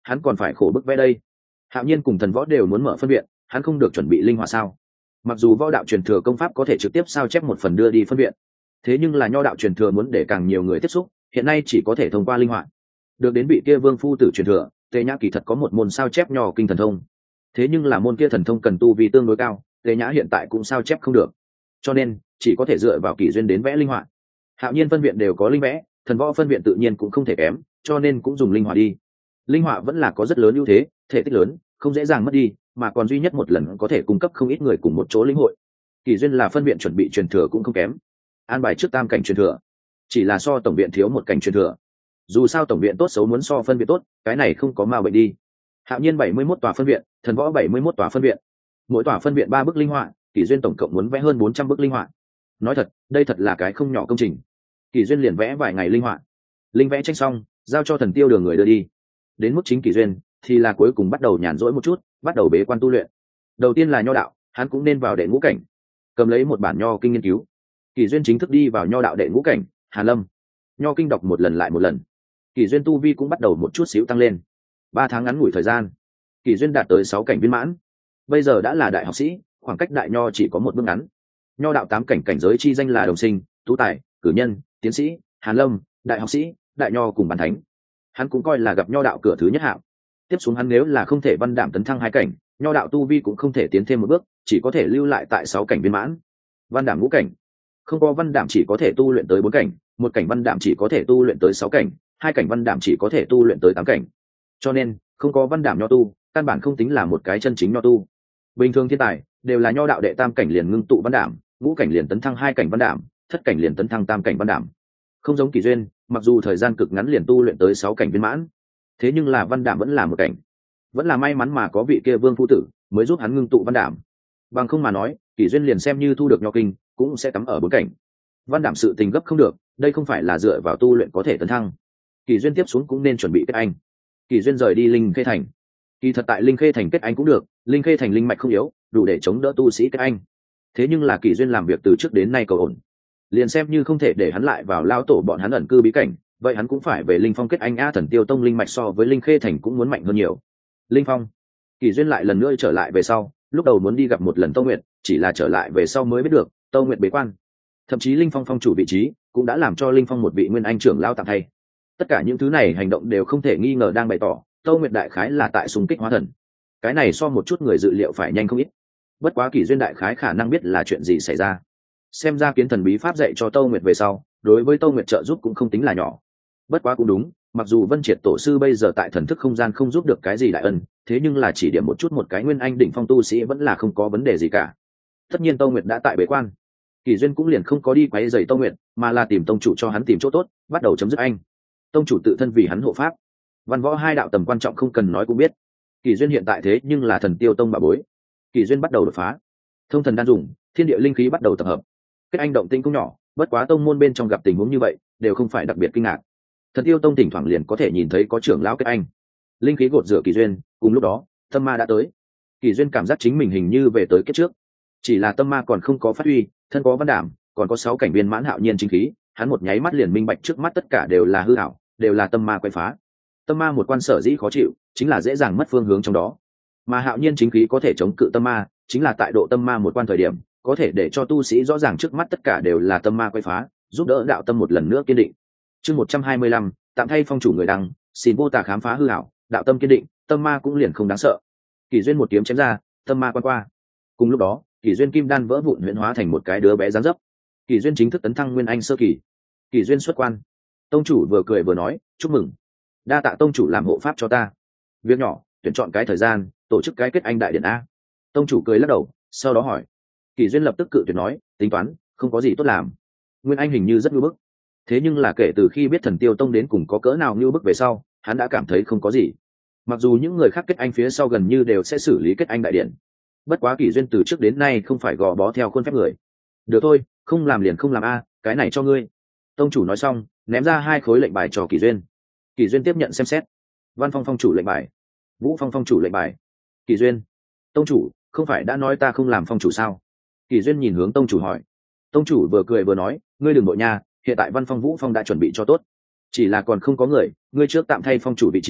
hắn còn phải khổ bức vẽ đây. Hạo Nhiên cùng Thần Võ đều muốn mở phân viện, hắn không được chuẩn bị linh hỏa sao? Mặc dù võ đạo truyền thừa công pháp có thể trực tiếp sao chép một phần đưa đi phân viện, thế nhưng là nho đạo truyền thừa muốn để càng nhiều người tiếp xúc, hiện nay chỉ có thể thông qua linh hỏa. Được đến vị kia Vương phu tử truyền thừa, Tề Nhã kỳ thật có một môn sao chép nho kinh thần thông, thế nhưng là môn kia thần thông cần tu vi tương đối cao, Tề Nhã hiện tại cũng sao chép không được, cho nên chỉ có thể dựa vào Kỷ Duyên đến vẽ linh hỏa. Hạo Nhiên phân viện đều có linh vẽ, Thần Võ phân viện tự nhiên cũng không thể kém, cho nên cũng dùng linh hỏa đi. Linh hỏa vẫn là có rất lớn ưu thế, thể tích lớn, không dễ dàng mất đi, mà còn duy nhất một lần có thể cung cấp không ít người cùng một chỗ lĩnh hội. Kỷ Duyên là phân viện chuẩn bị truyền thừa cũng không kém, an bài trước tam cảnh truyền thừa, chỉ là so tổng viện thiếu một cảnh truyền thừa. Dù sao tổng viện tốt xấu muốn so phân viện tốt, cái này không có ma bệnh đi. Hạo Nhiên bảy mươi mốt tòa phân viện, Thần Võ bảy mươi mốt tòa phân viện, mỗi tòa phân viện ba bức linh họa, Kỷ Duyên tổng cộng muốn vẽ hơn bốn trăm bức linh họa. Nói thật, đây thật là cái không nhỏ công trình. Kỷ Duyên liền vẽ vài ngày linh họa, linh vẽ tranh xong, giao cho Thần Tiêu Đường người đưa đi. Đến mức chính Kỷ Duyên thì là cuối cùng bắt đầu nhàn rỗi một chút, bắt đầu bế quan tu luyện. Đầu tiên là nho đạo, hắn cũng nên vào đệ ngũ cảnh, cầm lấy một bản nho kinh nghiên cứu. Kỷ Duyên chính thức đi vào nho đạo đệ ngũ cảnh, Hàn Lâm. Nho kinh đọc một lần lại một lần, Kỷ Duyên tu vi cũng bắt đầu một chút xíu tăng lên. Ba tháng ngắn ngủi thời gian, Kỷ Duyên đạt tới sáu cảnh viên mãn, bây giờ đã là đại học sĩ, khoảng cách đại nho chỉ có một bước ngắn. Nho đạo tám cảnh cảnh giới chi danh là đồng sinh, tú tài, cử nhân, tiến sĩ, Hàn Lâm, đại học sĩ, đại nho cùng bàn thánh. Hắn cũng coi là gặp nho đạo cửa thứ nhất hạng. Tiếp xuống hắn nếu là không thể văn đảm tấn thăng hai cảnh, nho đạo tu vi cũng không thể tiến thêm một bước, chỉ có thể lưu lại tại sáu cảnh viên mãn. Văn đảm ngũ cảnh, không có văn đảm chỉ có thể tu luyện tới bốn cảnh, một cảnh văn đảm chỉ có thể tu luyện tới sáu cảnh, hai cảnh văn đảm chỉ có thể tu luyện tới tám cảnh. Cho nên không có văn đảm nho tu, căn bản không tính là một cái chân chính nho tu. Bình thường thiên tài đều là nho đạo đệ tam cảnh liền ngưng tụ văn đảm, ngũ cảnh liền tấn thăng hai cảnh văn đảm, thất cảnh liền tấn thăng tam cảnh văn đảm. Không giống Kỷ Duyên, mặc dù thời gian cực ngắn liền tu luyện tới sáu cảnh viên mãn, thế nhưng là văn đảm vẫn là một cảnh. Vẫn là may mắn mà có vị kia Vương phu tử mới giúp hắn ngưng tụ văn đảm. Bằng không mà nói, Kỷ Duyên liền xem như thu được nho kinh, cũng sẽ cắm ở bốn cảnh. Văn đảm sự tình gấp không được, đây không phải là dựa vào tu luyện có thể tấn thăng. Kỷ Duyên tiếp xuống cũng nên chuẩn bị kết anh. Kỷ Duyên rời đi Linh Khê thành. Kỳ thật tại Linh Khê thành kết anh cũng được, Linh Khê thành linh mạch không yếu, đủ để chống đỡ tu sĩ kết anh. Thế nhưng là Kỷ Duyên làm việc từ trước đến nay cầu ổn, liền xem như không thể để hắn lại vào lao tổ bọn hắn ẩn cư bí cảnh, vậy hắn cũng phải về Linh Phong kết anh a. Thần Tiêu tông linh mạch so với Linh Khê thành cũng muốn mạnh hơn nhiều. Linh Phong, Kỷ Duyên lại lần nữa trở lại về sau, lúc đầu muốn đi gặp một lần Tâu Nguyệt, chỉ là trở lại về sau mới biết được Tâu Nguyệt bế quan. Thậm chí Linh Phong phong chủ vị trí cũng đã làm cho Linh Phong một vị nguyên anh trưởng lao tạm thay. Tất cả những thứ này hành động đều không thể nghi ngờ đang bày tỏ Tâu Nguyệt đại khái là tại xung kích hóa thần. Cái này so một chút người dự liệu phải nhanh không ít. Bất quá Kỷ Duyên đại khái khả năng biết là chuyện gì xảy ra. Xem ra kiến thần bí pháp dạy cho Tâu Nguyệt về sau, đối với Tâu Nguyệt trợ giúp cũng không tính là nhỏ. Bất quá cũng đúng, mặc dù Vân Triệt tổ sư bây giờ tại thần thức không gian không giúp được cái gì đại ân, thế nhưng là chỉ điểm một chút một cái nguyên anh đỉnh phong tu sĩ vẫn là không có vấn đề gì cả. Tất nhiên Tâu Nguyệt đã tại bế quan, Kỷ Duyên cũng liền không có đi quấy rầy Tâu Nguyệt, mà là tìm tông chủ cho hắn tìm chỗ tốt, bắt đầu chấm dứt anh. Tông chủ tự thân vì hắn hộ pháp, văn võ hai đạo tầm quan trọng không cần nói cũng biết. Kỷ Duyên hiện tại thế nhưng là Thần Tiêu tông bà bối. Kỷ Duyên bắt đầu đột phá, thông thần đan dùng, thiên địa linh khí bắt đầu tập hợp. Kết anh động tinh cũng nhỏ, bất quá tông môn bên trong gặp tình huống như vậy, đều không phải đặc biệt kinh ngạc. Thần Tiêu tông thỉnh thoảng liền có thể nhìn thấy có trưởng lão kết anh. Linh khí gột rửa Kỷ Duyên, cùng lúc đó, tâm ma đã tới. Kỷ Duyên cảm giác chính mình hình như về tới kiếp trước. Chỉ là tâm ma còn không có phát huy, thân có văn đảm, còn có sáu cảnh viên mãn hạo nhiên chính khí, hắn một nháy mắt liền minh bạch trước mắt tất cả đều là hư ảo, đều là tâm ma quay phá. Tâm ma một quan sở dĩ khó chịu, chính là dễ dàng mất phương hướng trong đó. Mà hạo nhiên chính khí có thể chống cự tâm ma, chính là tại độ tâm ma một quan thời điểm, có thể để cho tu sĩ rõ ràng trước mắt tất cả đều là tâm ma quay phá, giúp đỡ đạo tâm một lần nữa kiên định. Chương một trăm hai mươi lăm, tạm thay phong chủ người đăng, xin vô tà khám phá hư ảo, đạo tâm kiên định, tâm ma cũng liền không đáng sợ. Kỷ Duyên một kiếm chém ra, tâm ma quan qua. Cùng lúc đó, Kỷ Duyên kim đan vỡ vụn huyễn hóa thành một cái đứa bé dáng dấp. Kỷ Duyên chính thức tấn thăng nguyên anh sơ kỳ. Kỷ Duyên xuất quan. Tông chủ vừa cười vừa nói, chúc mừng, đa tạ tông chủ làm hộ pháp cho ta. Việc nhỏ, tuyển chọn cái thời gian, tổ chức cái kết anh đại điện a. Tông chủ cười lắc đầu, sau đó hỏi. Kỷ Duyên lập tức cự tuyệt nói, tính toán, không có gì tốt làm. Nguyên anh hình như rất ngưu bức, thế nhưng là kể từ khi biết Thần Tiêu tông đến cùng có cỡ nào ngưu bức về sau, hắn đã cảm thấy không có gì. Mặc dù những người khác kết anh phía sau gần như đều sẽ xử lý kết anh đại điện, bất quá Kỷ Duyên từ trước đến nay không phải gò bó theo khuôn phép người. Được thôi, không làm liền không làm a, cái này cho ngươi. Tông chủ nói xong, ném ra hai khối lệnh bài cho Kỷ Duyên. Kỷ Duyên tiếp nhận xem xét. Văn Phong phong chủ lệnh bài, Vũ Phong phong chủ lệnh bài. Kỷ Duyên, tông chủ, không phải đã nói ta không làm phong chủ sao? Kỷ Duyên nhìn hướng tông chủ hỏi. Tông chủ vừa cười vừa nói, ngươi đừng nội nha, hiện tại Văn Phong Vũ Phong đã chuẩn bị cho tốt, chỉ là còn không có người, ngươi trước tạm thay phong chủ vị trí,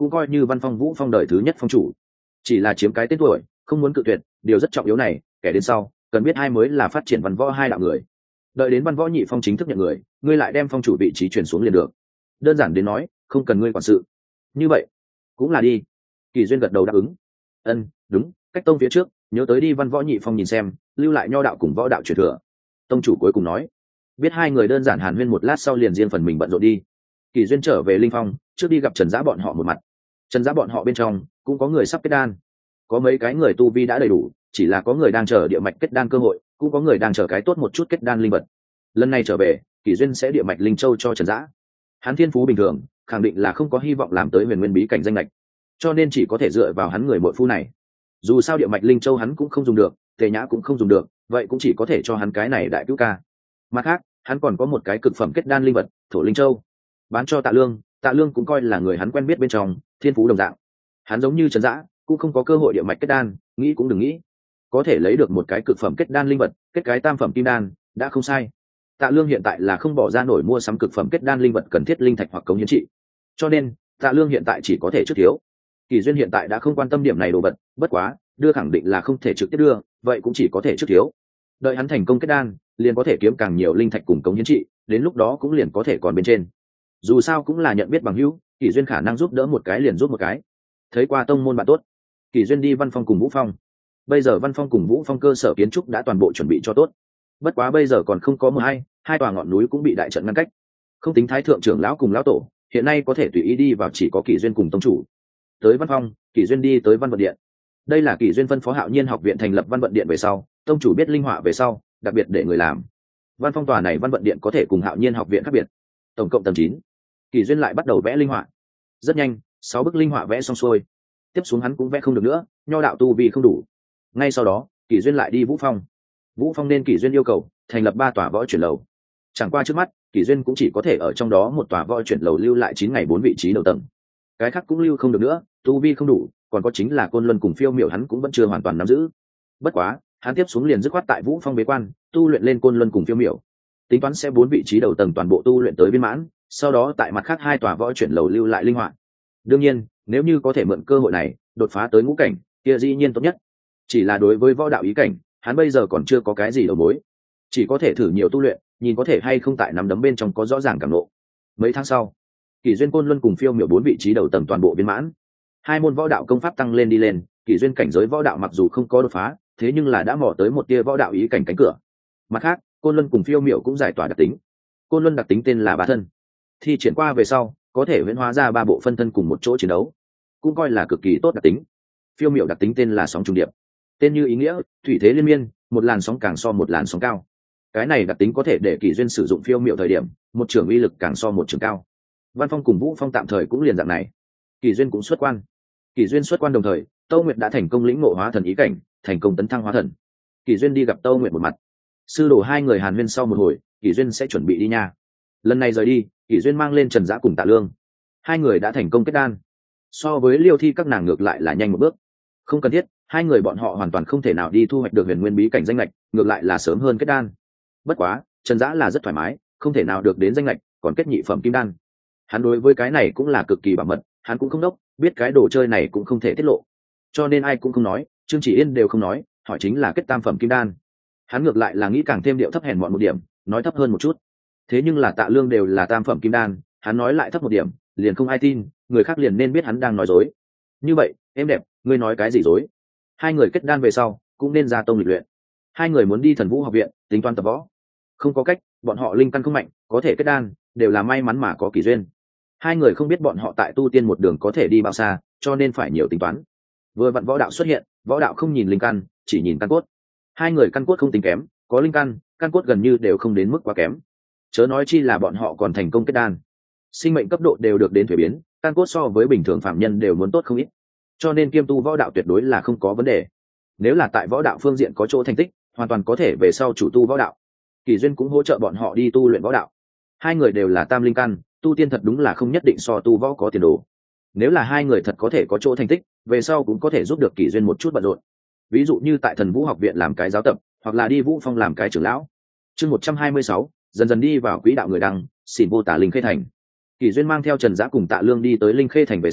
cũng coi như Văn Phong Vũ Phong đời thứ nhất phong chủ. Chỉ là chiếm cái tên tuổi, không muốn cự tuyệt, điều rất trọng yếu này, kẻ đến sau, cần biết hai mới là phát triển văn võ hai đạo người. Đợi đến Văn Võ Nhị Phong chính thức nhận người, ngươi lại đem phong chủ vị trí truyền xuống liền được. Đơn giản đến nói, không cần ngươi quản sự. Như vậy, cũng là đi. Kỳ Duyên gật đầu đáp ứng. Ân, đúng, cách tông phía trước, nhớ tới đi Văn Võ Nhị Phong nhìn xem, lưu lại nho đạo cùng võ đạo truyền thừa. Tông chủ cuối cùng nói. Biết hai người đơn giản hàn huyên một lát sau liền riêng phần mình bận rộn đi. Kỳ Duyên trở về Linh Phong, trước đi gặp Trần Giã bọn họ một mặt. Trần Giã bọn họ bên trong cũng có người sắp kết đan, có mấy cái người tu vi đã đầy đủ, chỉ là có người đang chờ địa mạch kết đan cơ hội, cũng có người đang chờ cái tốt một chút kết đan linh vật. Lần này trở về, Kỳ Duyên sẽ địa mạch linh châu cho Trần Giã. Hắn thiên phú bình thường, khẳng định là không có hy vọng làm tới huyền nguyên bí cảnh danh lệch, cho nên chỉ có thể dựa vào hắn người muội phu này. Dù sao địa mạch linh châu hắn cũng không dùng được, Tề Nhã cũng không dùng được, vậy cũng chỉ có thể cho hắn cái này đại cứu ca. Mặt khác, hắn còn có một cái cực phẩm kết đan linh vật, thổ linh châu, bán cho Tạ Lương. Tạ Lương cũng coi là người hắn quen biết bên trong, thiên phú đồng dạng. Hắn giống như Trần Dã, cũng không có cơ hội địa mạch kết đan, nghĩ cũng đừng nghĩ. Có thể lấy được một cái cực phẩm kết đan linh vật, kết cái tam phẩm kim đan, đã không sai. Tạ Lương hiện tại là không bỏ ra nổi mua sắm cực phẩm kết đan linh vật cần thiết linh thạch hoặc cống hiến trị, cho nên Tạ Lương hiện tại chỉ có thể trước thiếu. Kỳ Duyên hiện tại đã không quan tâm điểm này đồ vật, bất quá đưa khẳng định là không thể trực tiếp đưa, vậy cũng chỉ có thể trước thiếu. Đợi hắn thành công kết đan, liền có thể kiếm càng nhiều linh thạch cùng cống hiến trị, đến lúc đó cũng liền có thể còn bên trên. Dù sao cũng là nhận biết bằng hữu, Kỳ Duyên khả năng giúp đỡ một cái liền giúp một cái. Thấy qua tông môn bạn tốt, Kỳ Duyên đi Văn Phong cùng Vũ Phong. Bây giờ Văn Phong cùng Vũ Phong cơ sở kiến trúc đã toàn bộ chuẩn bị cho tốt, bất quá bây giờ còn không có mưa hay, hai tòa ngọn núi cũng bị đại trận ngăn cách, không tính thái thượng trưởng lão cùng lão tổ, hiện nay có thể tùy ý đi vào chỉ có Kỳ Duyên cùng tông chủ. Tới Văn Phong, Kỳ Duyên đi tới Văn Vận Điện. Đây là Kỳ Duyên phân phó Hạo Nhiên học viện thành lập Văn Vận Điện về sau, tông chủ biết linh họa về sau, đặc biệt để người làm. Văn Phong tòa này Văn Vận Điện có thể cùng Hạo Nhiên học viện khác biệt. Tổng cộng tầng chín. Kỳ Duyên lại bắt đầu vẽ linh họa. Rất nhanh, sáu bức linh họa vẽ xong xuôi. Tiếp xuống hắn cũng vẽ không được nữa, nho đạo tu vi không đủ. Ngay sau đó, Kỳ Duyên lại đi Vũ Phong. Vũ Phong nên Kỳ Duyên yêu cầu thành lập ba tòa võ chuyển lầu. Chẳng qua trước mắt, Kỳ Duyên cũng chỉ có thể ở trong đó một tòa võ chuyển lầu lưu lại chín ngày bốn vị trí đầu tầng. Cái khác cũng lưu không được nữa, tu vi không đủ, còn có chính là Côn Luân cùng Phiêu Miểu hắn cũng vẫn chưa hoàn toàn nắm giữ. Bất quá, hắn tiếp xuống liền dứt khoát tại Vũ Phong bế quan, tu luyện lên Côn Luân cùng Phiêu Miểu. Tính toán sẽ bốn vị trí đầu tầng toàn bộ tu luyện tới viên mãn, sau đó tại mặt khác hai tòa võ chuyển lầu lưu lại linh hoạt. Đương nhiên, nếu như có thể mượn cơ hội này, đột phá tới ngũ cảnh, kia dĩ nhiên tốt nhất. Chỉ là đối với võ đạo ý cảnh, hắn bây giờ còn chưa có cái gì đầu mối, chỉ có thể thử nhiều tu luyện, nhìn có thể hay không tại nắm đấm bên trong có rõ ràng cảm ngộ. Mấy tháng sau, Kỳ Duyên Côn Luân cùng Phiêu Miểu bốn vị trí đầu tầng toàn bộ viên mãn, hai môn võ đạo công pháp tăng lên đi lên. Kỳ Duyên cảnh giới võ đạo mặc dù không có đột phá, thế nhưng là đã mò tới một tia võ đạo ý cảnh cánh cửa. Mặt khác, Côn Luân cùng Phiêu Miểu cũng giải tỏa đặc tính. Côn Luân đặc tính tên là Bá Thân, thi triển qua về sau có thể huyễn hóa ra ba bộ phân thân cùng một chỗ chiến đấu, cũng coi là cực kỳ tốt đặc tính. Phiêu Miểu đặc tính tên là Sóng Trùng Điệp, tên như ý nghĩa, thủy thế liên miên, một làn sóng càng so một làn sóng cao. Cái này đặc tính có thể để Kỳ Duyên sử dụng Phiêu Miểu thời điểm, một trường uy lực càng so một trường cao. Văn Phong cùng Vũ Phong tạm thời cũng liền dạng này. Kỳ Duyên cũng xuất quan. Kỳ Duyên xuất quan đồng thời, Tâu Nguyệt đã thành công lĩnh ngộ hóa thần ý cảnh, thành công tấn thăng hóa thần. Kỳ Duyên đi gặp Tâu Nguyệt một mặt. Sư đồ hai người hàn huyên sau một hồi, Kỳ Duyên sẽ chuẩn bị đi nha. Lần này rời đi, Kỳ Duyên mang lên Trần Dã cùng Tạ Lương. Hai người đã thành công kết đan. So với Liêu Thi các nàng ngược lại là nhanh một bước. Không cần thiết, hai người bọn họ hoàn toàn không thể nào đi thu hoạch được huyền nguyên bí cảnh danh lệch, ngược lại là sớm hơn kết đan. Bất quá, Trần Dã là rất thoải mái, không thể nào được đến danh lệch, còn kết nhị phẩm kim đan. Hắn đối với cái này cũng là cực kỳ bảo mật, hắn cũng không đốc, biết cái đồ chơi này cũng không thể tiết lộ, cho nên ai cũng không nói, Trương Chỉ Yên đều không nói, hỏi chính là kết tam phẩm kim đan. Hắn ngược lại là nghĩ càng thêm điệu thấp hèn mọn một điểm, nói thấp hơn một chút. Thế nhưng là Tạ Lương đều là tam phẩm kim đan, hắn nói lại thấp một điểm, liền không ai tin, người khác liền nên biết hắn đang nói dối. Như vậy, em đẹp, ngươi nói cái gì dối? Hai người kết đan về sau, cũng nên ra tông lịch luyện. Hai người muốn đi Thần Vũ học viện, tính toán tập võ. Không có cách, bọn họ linh căn không mạnh, có thể kết đan, đều là may mắn mà có Kỳ duyên. Hai người không biết bọn họ tại tu tiên một đường có thể đi bao xa, cho nên phải nhiều tính toán. Vừa vặn võ đạo xuất hiện, võ đạo không nhìn linh căn, chỉ nhìn căn cốt. Hai người căn cốt không tính kém, có linh căn, căn cốt gần như đều không đến mức quá kém. Chớ nói chi là bọn họ còn thành công kết đan, sinh mệnh cấp độ đều được đến thuế biến, căn cốt so với bình thường phạm nhân đều muốn tốt không ít. Cho nên kiêm tu võ đạo tuyệt đối là không có vấn đề. Nếu là tại võ đạo phương diện có chỗ thành tích, hoàn toàn có thể về sau chủ tu võ đạo. Kỳ duyên cũng hỗ trợ bọn họ đi tu luyện võ đạo. Hai người đều là tam linh căn, tu tiên thật đúng là không nhất định so tu võ có tiền đồ. Nếu là hai người thật có thể có chỗ thành tích, về sau cũng có thể giúp được Kỳ duyên một chút bận rộn. Ví dụ như tại Thần Vũ học viện làm cái giáo tập, hoặc là đi Vũ Phong làm cái trưởng lão. Chương một trăm hai mươi sáu, dần dần đi vào quỹ đạo người đăng, xỉn vô tả Linh Khê thành. Kỳ duyên mang theo Trần Dã cùng Tạ Lương đi tới Linh Khê thành về sau,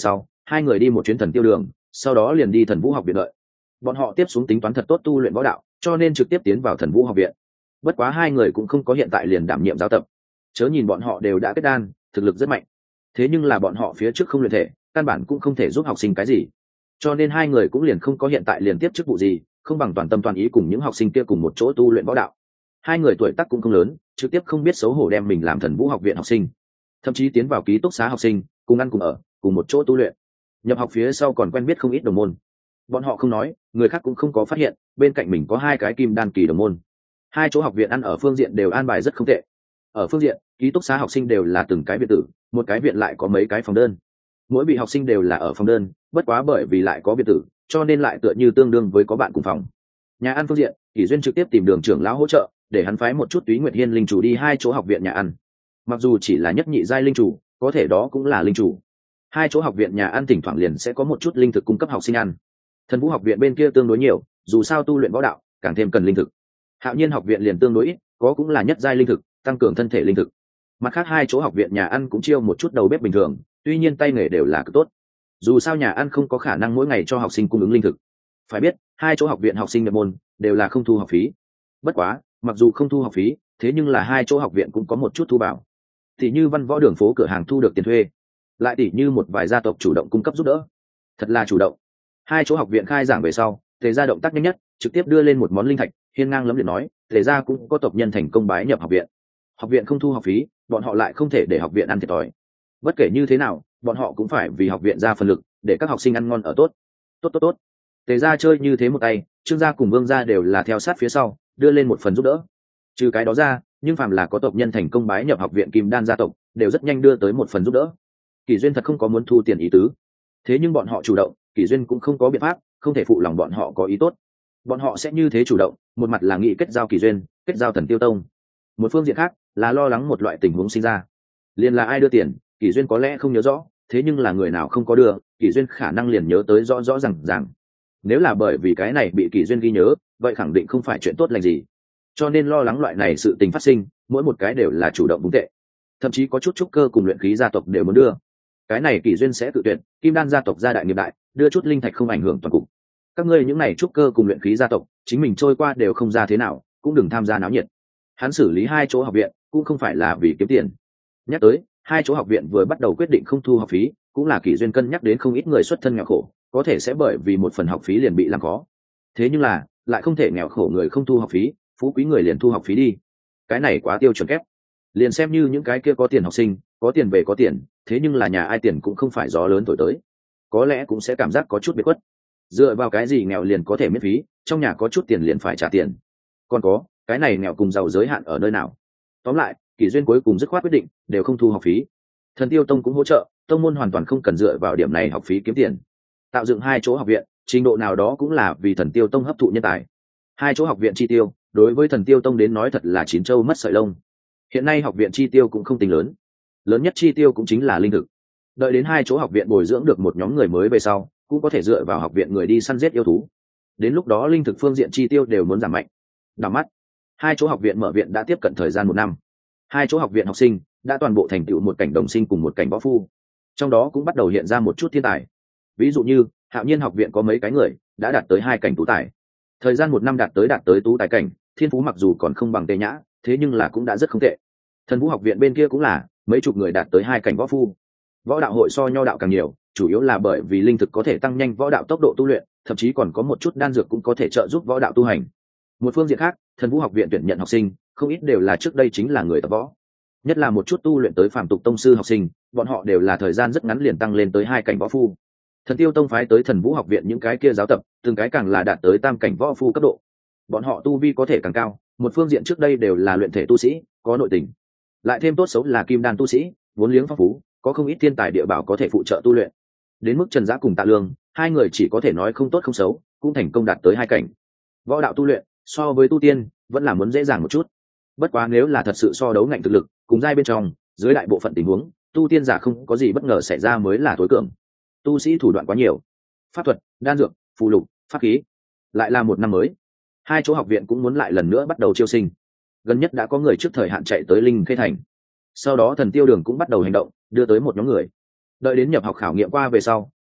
hai người đi một chuyến thần tiêu đường, sau đó liền đi thần vũ học viện đợi. Bọn họ tiếp xuống tính toán thật tốt tu luyện võ đạo, cho nên trực tiếp tiến vào thần vũ học viện. Bất quá hai người cũng không có hiện tại liền đảm nhiệm giáo tập, chớ nhìn bọn họ đều đã kết đan, thực lực rất mạnh, thế nhưng là bọn họ phía trước không luyện thể, căn bản cũng không thể giúp học sinh cái gì, cho nên hai người cũng liền không có hiện tại liền tiếp chức vụ gì, không bằng toàn tâm toàn ý cùng những học sinh kia cùng một chỗ tu luyện võ đạo. Hai người tuổi tác cũng không lớn, trực tiếp không biết xấu hổ đem mình làm thần vũ học viện học sinh, thậm chí tiến vào ký túc xá học sinh, cùng ăn cùng ở, cùng một chỗ tu luyện. Nhập học phía sau còn quen biết không ít đồng môn. Bọn họ không nói, người khác cũng không có phát hiện, bên cạnh mình có hai cái kim đan kỳ đồng môn. Hai chỗ học viện ăn ở phương diện đều an bài rất không tệ. Ở phương diện, ký túc xá học sinh đều là từng cái viện tử, một cái viện lại có mấy cái phòng đơn. Mỗi vị học sinh đều là ở phòng đơn, bất quá bởi vì lại có viện tử, cho nên lại tựa như tương đương với có bạn cùng phòng. Nhà ăn phương diện, Kỷ Duyên trực tiếp tìm Đường trưởng lão hỗ trợ, để hắn phái một chút Túy Nguyệt Hiên linh chủ đi hai chỗ học viện nhà ăn. Mặc dù chỉ là nhất nhị giai linh chủ, có thể đó cũng là linh chủ. Hai chỗ học viện nhà ăn thỉnh thoảng liền sẽ có một chút linh thực cung cấp học sinh ăn. Thần vũ học viện bên kia tương đối nhiều, dù sao tu luyện võ đạo càng thêm cần linh thực. Hạo Nhiên học viện liền tương đối ít, có cũng là nhất giai linh thực, tăng cường thân thể linh thực. Mặt khác hai chỗ học viện nhà ăn cũng chiêu một chút đầu bếp bình thường, tuy nhiên tay nghề đều là cực tốt. Dù sao nhà ăn không có khả năng mỗi ngày cho học sinh cung ứng linh thực. Phải biết, hai chỗ học viện học sinh nhập môn đều là không thu học phí. Bất quá, mặc dù không thu học phí, thế nhưng là hai chỗ học viện cũng có một chút thu bảo. Tỷ như Văn Võ đường phố cửa hàng thu được tiền thuê, lại tỷ như một vài gia tộc chủ động cung cấp giúp đỡ. Thật là chủ động. Hai chỗ học viện khai giảng về sau, Tề gia động tác nhanh nhất, trực tiếp đưa lên một món linh thạch, hiên ngang lẫm liệt nói, Tề gia cũng có tộc nhân thành công bái nhập học viện. Học viện không thu học phí, bọn họ lại không thể để học viện ăn thiệt thòi. Bất kể như thế nào, bọn họ cũng phải vì học viện ra phần lực, để các học sinh ăn ngon ở tốt. Tốt tốt tốt. Tề gia chơi như thế một tay, Trương gia cùng Vương gia đều là theo sát phía sau, đưa lên một phần giúp đỡ. Trừ cái đó ra, nhưng phàm là có tộc nhân thành công bái nhập học viện Kim Đan gia tộc, đều rất nhanh đưa tới một phần giúp đỡ. Kỷ Duyên thật không có muốn thu tiền ý tứ, thế nhưng bọn họ chủ động, Kỷ Duyên cũng không có biện pháp, không thể phụ lòng bọn họ có ý tốt. Bọn họ sẽ như thế chủ động, một mặt là nghị kết giao Kỷ Duyên, kết giao Thần Tiêu Tông. Một phương diện khác là lo lắng một loại tình huống sinh ra. Liền là ai đưa tiền, Kỷ Duyên có lẽ không nhớ rõ, thế nhưng là người nào không có đưa, Kỷ Duyên khả năng liền nhớ tới rõ rõ ràng ràng. Nếu là bởi vì cái này bị Kỷ Duyên ghi nhớ, vậy khẳng định không phải chuyện tốt lành gì. Cho nên lo lắng loại này sự tình phát sinh, mỗi một cái đều là chủ động búng tệ. Thậm chí có chút trúc cơ cùng luyện khí gia tộc đều muốn đưa. Cái này Kỷ Duyên sẽ tự tuyệt, Kim Đan gia tộc gia đại nghiệp đại, đưa chút linh thạch không ảnh hưởng toàn cục. Các ngươi những này trúc cơ cùng luyện khí gia tộc, chính mình trôi qua đều không ra thế nào, cũng đừng tham gia náo nhiệt. Hắn xử lý hai chỗ học viện, cũng không phải là vì kiếm tiền. Nhắc tới, hai chỗ học viện vừa bắt đầu quyết định không thu học phí, cũng là Kỷ Duyên cân nhắc đến không ít người xuất thân nghèo khổ, có thể sẽ bởi vì một phần học phí liền bị làm khó. Thế nhưng là, lại không thể nghèo khổ người không thu học phí, phú quý người liền thu học phí đi. Cái này quá tiêu chuẩn kép. Liền xem như những cái kia có tiền học sinh, có tiền về có tiền, thế nhưng là nhà ai tiền cũng không phải gió lớn thổi tới, có lẽ cũng sẽ cảm giác có chút biệt khuất. Dựa vào cái gì nghèo liền có thể miễn phí, trong nhà có chút tiền liền phải trả tiền. Còn có, cái này nghèo cùng giàu giới hạn ở nơi nào? Tóm lại, Kỷ Duyên cuối cùng dứt khoát quyết định đều không thu học phí. Thần Tiêu Tông cũng hỗ trợ, tông môn hoàn toàn không cần dựa vào điểm này học phí kiếm tiền. Tạo dựng hai chỗ học viện, trình độ nào đó cũng là vì Thần Tiêu Tông hấp thụ nhân tài. Hai chỗ học viện chi tiêu, đối với Thần Tiêu Tông đến nói thật là chín châu mất sợi lông. Hiện nay học viện chi tiêu cũng không tính lớn, lớn nhất chi tiêu cũng chính là linh thực. Đợi đến hai chỗ học viện bồi dưỡng được một nhóm người mới về sau, cũng có thể dựa vào học viện người đi săn giết yêu thú. Đến lúc đó linh thực phương diện chi tiêu đều muốn giảm mạnh. Đảo mắt, hai chỗ học viện mở viện đã tiếp cận thời gian một năm. Hai chỗ học viện học sinh đã toàn bộ thành tựu một cảnh đồng sinh cùng một cảnh võ phu. Trong đó cũng bắt đầu hiện ra một chút thiên tài. Ví dụ như Hạo Nhiên học viện có mấy cái người đã đạt tới hai cảnh tú tài. Thời gian một năm đạt tới đạt tới tú tài cảnh, thiên phú mặc dù còn không bằng Tề Nhã, thế nhưng là cũng đã rất không tệ. Thần Vũ học viện bên kia cũng là mấy chục người đạt tới hai cảnh võ phu. Võ đạo hội so nho đạo càng nhiều, chủ yếu là bởi vì linh thực có thể tăng nhanh võ đạo tốc độ tu luyện, thậm chí còn có một chút đan dược cũng có thể trợ giúp võ đạo tu hành. Một phương diện khác, Thần Vũ học viện tuyển nhận học sinh không ít đều là trước đây chính là người tập võ, nhất là một chút tu luyện tới phàm tục tông sư học sinh, bọn họ đều là thời gian rất ngắn liền tăng lên tới hai cảnh võ phu. Thần Tiêu Tông phái tới Thần Vũ học viện những cái kia giáo tập, từng cái càng là đạt tới tam cảnh võ phu cấp độ. Bọn họ tu vi có thể càng cao, một phương diện trước đây đều là luyện thể tu sĩ, có nội tình, lại thêm tốt xấu là kim đan tu sĩ, vốn liếng phong phú, có không ít thiên tài địa bảo có thể phụ trợ tu luyện. Đến mức Trần Giã cùng Tạ Lương, hai người chỉ có thể nói không tốt không xấu, cũng thành công đạt tới hai cảnh. Võ đạo tu luyện so với tu tiên vẫn là muốn dễ dàng một chút. Bất quá nếu là thật sự so đấu ngạnh thực lực, cùng giai bên trong, dưới đại bộ phận tình huống, tu tiên giả không có gì bất ngờ xảy ra mới là tối cường. Tu sĩ thủ đoạn quá nhiều, pháp thuật, đan dược, phù lục, pháp khí. Lại là một năm mới, hai chỗ học viện cũng muốn lại lần nữa bắt đầu chiêu sinh. Gần nhất đã có người trước thời hạn chạy tới Linh Khê Thành. Sau đó Thần Tiêu Đường cũng bắt đầu hành động, đưa tới một nhóm người. Đợi đến nhập học khảo nghiệm qua về sau,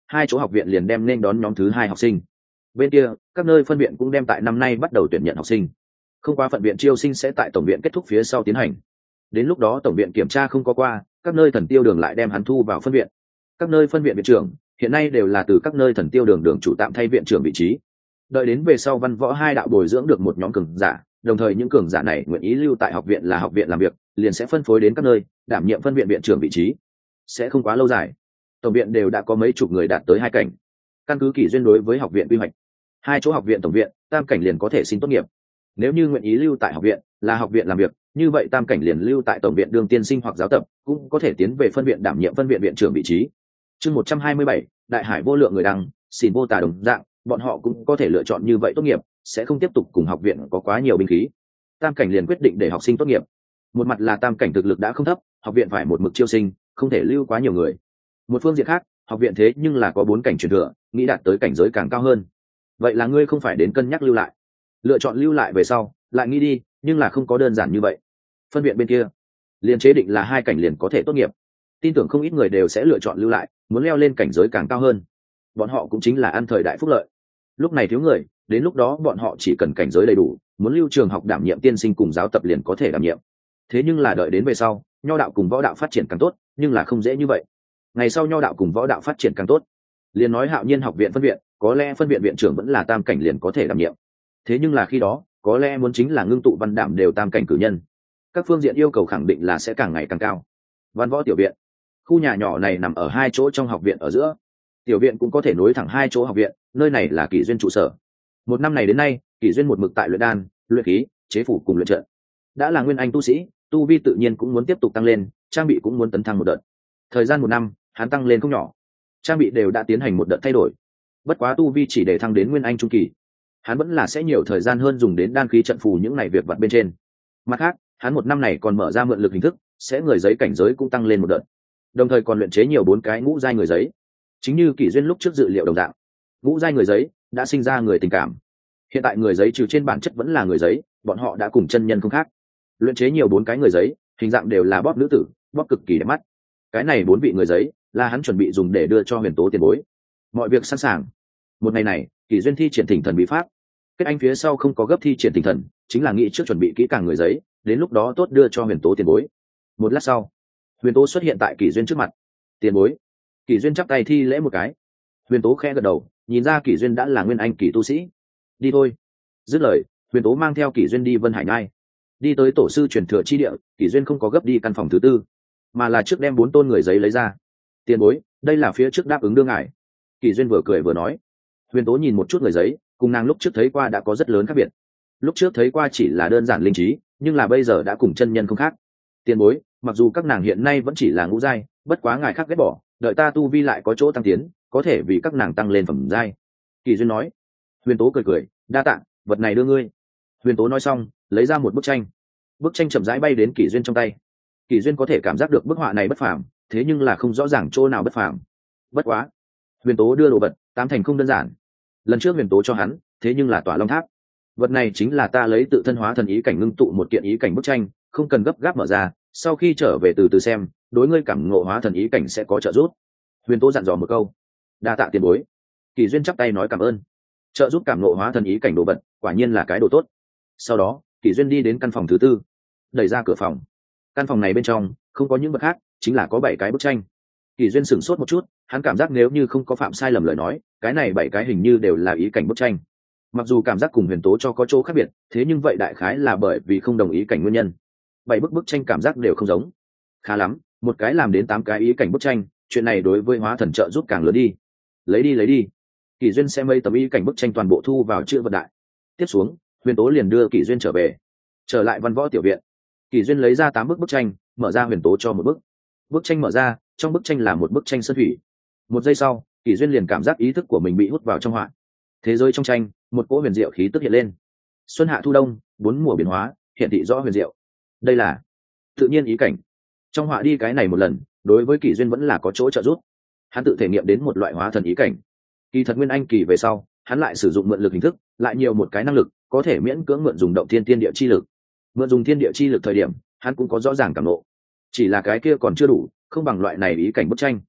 hai chỗ học viện liền đem nên đón nhóm thứ hai học sinh. Bên kia các nơi phân viện cũng đem tại năm nay bắt đầu tuyển nhận học sinh. Không qua phận viện chiêu sinh sẽ tại tổng viện kết thúc phía sau tiến hành. Đến lúc đó tổng viện kiểm tra không có qua, các nơi thần tiêu đường lại đem hắn thu vào phân viện. Các nơi phân viện viện trưởng hiện nay đều là từ các nơi thần tiêu đường đường chủ tạm thay viện trưởng vị trí. Đợi đến về sau văn võ hai đạo bồi dưỡng được một nhóm cường giả, đồng thời những cường giả này nguyện ý lưu tại học viện là học viện làm việc, liền sẽ phân phối đến các nơi đảm nhiệm phân viện viện trưởng vị trí. Sẽ không quá lâu dài, tổng viện đều đã có mấy chục người đạt tới hai cảnh. Căn cứ kỷ duyên đối với học viện quy hoạch, hai chỗ học viện tổng viện tam cảnh liền có thể xin tốt nghiệp. Nếu như nguyện ý lưu tại học viện là học viện làm việc, như vậy tam cảnh liền lưu tại tổng viện đương tiên sinh hoặc giáo tập, cũng có thể tiến về phân viện đảm nhiệm phân viện viện trưởng vị trí. Chương một trăm hai mươi bảy, đại hải vô lượng người đăng, xin vô tà đồng dạng, bọn họ cũng có thể lựa chọn như vậy tốt nghiệp, sẽ không tiếp tục cùng học viện có quá nhiều binh khí. Tam cảnh liền quyết định để học sinh tốt nghiệp. Một mặt là tam cảnh thực lực đã không thấp, học viện phải một mực chiêu sinh, không thể lưu quá nhiều người. Một phương diện khác, học viện thế nhưng là có bốn cảnh truyền thừa, nghĩ đạt tới cảnh giới càng cao hơn. Vậy là ngươi không phải đến cân nhắc lưu lại, lựa chọn lưu lại về sau lại nghĩ đi, nhưng là không có đơn giản như vậy. Phân viện bên kia liền chế định là hai cảnh liền có thể tốt nghiệp, tin tưởng không ít người đều sẽ lựa chọn lưu lại, muốn leo lên cảnh giới càng cao hơn. Bọn họ cũng chính là ăn thời đại phúc lợi. Lúc này thiếu người, đến lúc đó bọn họ chỉ cần cảnh giới đầy đủ, muốn lưu trường học đảm nhiệm tiên sinh cùng giáo tập liền có thể đảm nhiệm. Thế nhưng là đợi đến về sau, nho đạo cùng võ đạo phát triển càng tốt, nhưng là không dễ như vậy. Ngày sau nho đạo cùng võ đạo phát triển càng tốt, liền nói Hạo Nhiên học viện phân viện, có lẽ phân viện viện trưởng vẫn là tam cảnh liền có thể đảm nhiệm. Thế nhưng là khi đó, có lẽ muốn chính là ngưng tụ văn đảm đều tam cảnh cử nhân. Các phương diện yêu cầu khẳng định là sẽ càng ngày càng cao. Văn võ tiểu viện, khu nhà nhỏ này nằm ở hai chỗ trong học viện ở giữa. Tiểu viện cũng có thể nối thẳng hai chỗ học viện, nơi này là Kỷ Duyên trụ sở. Một năm này đến nay, Kỷ Duyên một mực tại luyện đan, luyện khí, chế phủ cùng luyện trận. Đã là nguyên anh tu sĩ, tu vi tự nhiên cũng muốn tiếp tục tăng lên, trang bị cũng muốn tấn thăng một đợt. Thời gian một năm, hắn tăng lên không nhỏ. Trang bị đều đã tiến hành một đợt thay đổi. Bất quá tu vi chỉ để thăng đến nguyên anh trung kỳ, hắn vẫn là sẽ nhiều thời gian hơn dùng đến đan khí trận phù những này việc vặt bên trên. Mặt khác, hắn một năm này còn mở ra mượn lực hình thức, sẽ người giấy cảnh giới cũng tăng lên một đợt, đồng thời còn luyện chế nhiều bốn cái ngũ giai người giấy. Chính như Kỷ Duyên lúc trước dự liệu đồng dạng, ngũ giai người giấy đã sinh ra người tình cảm. Hiện tại người giấy trừ trên bản chất vẫn là người giấy, bọn họ đã cùng chân nhân không khác. Luyện chế nhiều bốn cái người giấy, hình dạng đều là bóp nữ tử, bóp cực kỳ đẹp mắt. Cái này bốn vị người giấy là hắn chuẩn bị dùng để đưa cho Huyền Tố tiền bối. Mọi việc sẵn sàng. Một ngày này, Kỷ Duyên thi triển Thỉnh Thần bí pháp. Kết anh phía sau không có gấp thi triển Thỉnh Thần, chính là nghĩ trước chuẩn bị kỹ càng người giấy, đến lúc đó tốt đưa cho Huyền Tố tiền bối. Một lát sau, Huyền Tố xuất hiện tại Kỷ Duyên trước mặt. Tiền bối. Kỷ Duyên chắp tay thi lễ một cái. Huyền Tố khẽ gật đầu, nhìn ra Kỷ Duyên đã là nguyên anh kỳ tu sĩ. Đi thôi. Dứt lời, Huyền Tố mang theo Kỷ Duyên đi Vân Hải Nhai. Đi tới tổ sư truyền thừa chi địa, Kỷ Duyên không có gấp đi căn phòng thứ tư, mà là trước đem bốn tôn người giấy lấy ra. Tiền bối, đây là phía trước đáp ứng đưa ngài. Kỷ Duyên vừa cười vừa nói. Huyền Tố nhìn một chút người giấy, cùng nàng lúc trước thấy qua đã có rất lớn khác biệt. Lúc trước thấy qua chỉ là đơn giản linh trí, nhưng là bây giờ đã cùng chân nhân không khác. Tiền bối, mặc dù các nàng hiện nay vẫn chỉ là ngũ giai, bất quá ngài khác ghét bỏ, đợi ta tu vi lại có chỗ tăng tiến, có thể vì các nàng tăng lên phẩm giai. Kỷ Duyên nói. Huyền Tố cười cười, đa tạ, vật này đưa ngươi. Huyền Tố nói xong, lấy ra một bức tranh. Bức tranh chậm rãi bay đến Kỷ Duyên trong tay. Kỷ Duyên có thể cảm giác được bức họa này bất phàm, thế nhưng là không rõ ràng chỗ nào bất phàm. Bất quá, Huyền Tố đưa đồ vật, tám thành không đơn giản. Lần trước Huyền Tố cho hắn, thế nhưng là Tỏa Long Tháp. Vật này chính là ta lấy tự thân hóa thần ý cảnh ngưng tụ một kiện ý cảnh bức tranh, không cần gấp gáp mở ra, sau khi trở về từ từ xem, đối ngươi cảm ngộ hóa thần ý cảnh sẽ có trợ giúp. Huyền Tố dặn dò một câu. Đa tạ tiền bối. Kỷ Duyên chắp tay nói cảm ơn. Trợ giúp cảm ngộ hóa thần ý cảnh đồ vật, quả nhiên là cái đồ tốt. Sau đó, Kỷ Duyên đi đến căn phòng thứ tư, đẩy ra cửa phòng. Căn phòng này bên trong không có những vật khác, chính là có bảy cái bức tranh. Kỷ Duyên sửng sốt một chút, hắn cảm giác nếu như không có phạm sai lầm lời nói, cái này bảy cái hình như đều là ý cảnh bức tranh. Mặc dù cảm giác cùng Huyền Tố cho có chỗ khác biệt, thế nhưng vậy đại khái là bởi vì không đồng ý cảnh nguyên nhân. Bảy bức bức tranh cảm giác đều không giống. Khá lắm, một cái làm đến tám cái ý cảnh bức tranh, chuyện này đối với hóa thần trợ giúp càng lớn đi. Lấy đi lấy đi. Kỷ Duyên xem mấy tấm ý cảnh bức tranh toàn bộ thu vào chữ vật đại. Tiếp xuống, Huyền Tố liền đưa Kỷ Duyên trở về. Trở lại văn võ tiểu viện, Kỷ Duyên lấy ra tám bức bức tranh, mở ra Huyền Tố cho một bức. Bức tranh mở ra, trong bức tranh là một bức tranh sơn thủy. Một giây sau, Kỷ Duyên liền cảm giác ý thức của mình bị hút vào trong họa. Thế giới trong tranh, một cỗ huyền diệu khí tức hiện lên. Xuân hạ thu đông, bốn mùa biến hóa, hiện thị rõ huyền diệu. Đây là tự nhiên ý cảnh. Trong họa đi cái này một lần, đối với Kỷ Duyên vẫn là có chỗ trợ giúp. Hắn tự thể nghiệm đến một loại hóa thần ý cảnh. Kỳ thật nguyên anh kỳ về sau, hắn lại sử dụng mượn lực hình thức, lại nhiều một cái năng lực, có thể miễn cưỡng mượn dùng động thiên tiên địa chi lực. Mượn dùng thiên địa chi lực thời điểm, hắn cũng có rõ ràng cảm ngộ. Chỉ là cái kia còn chưa đủ, không bằng loại này ý cảnh bức tranh.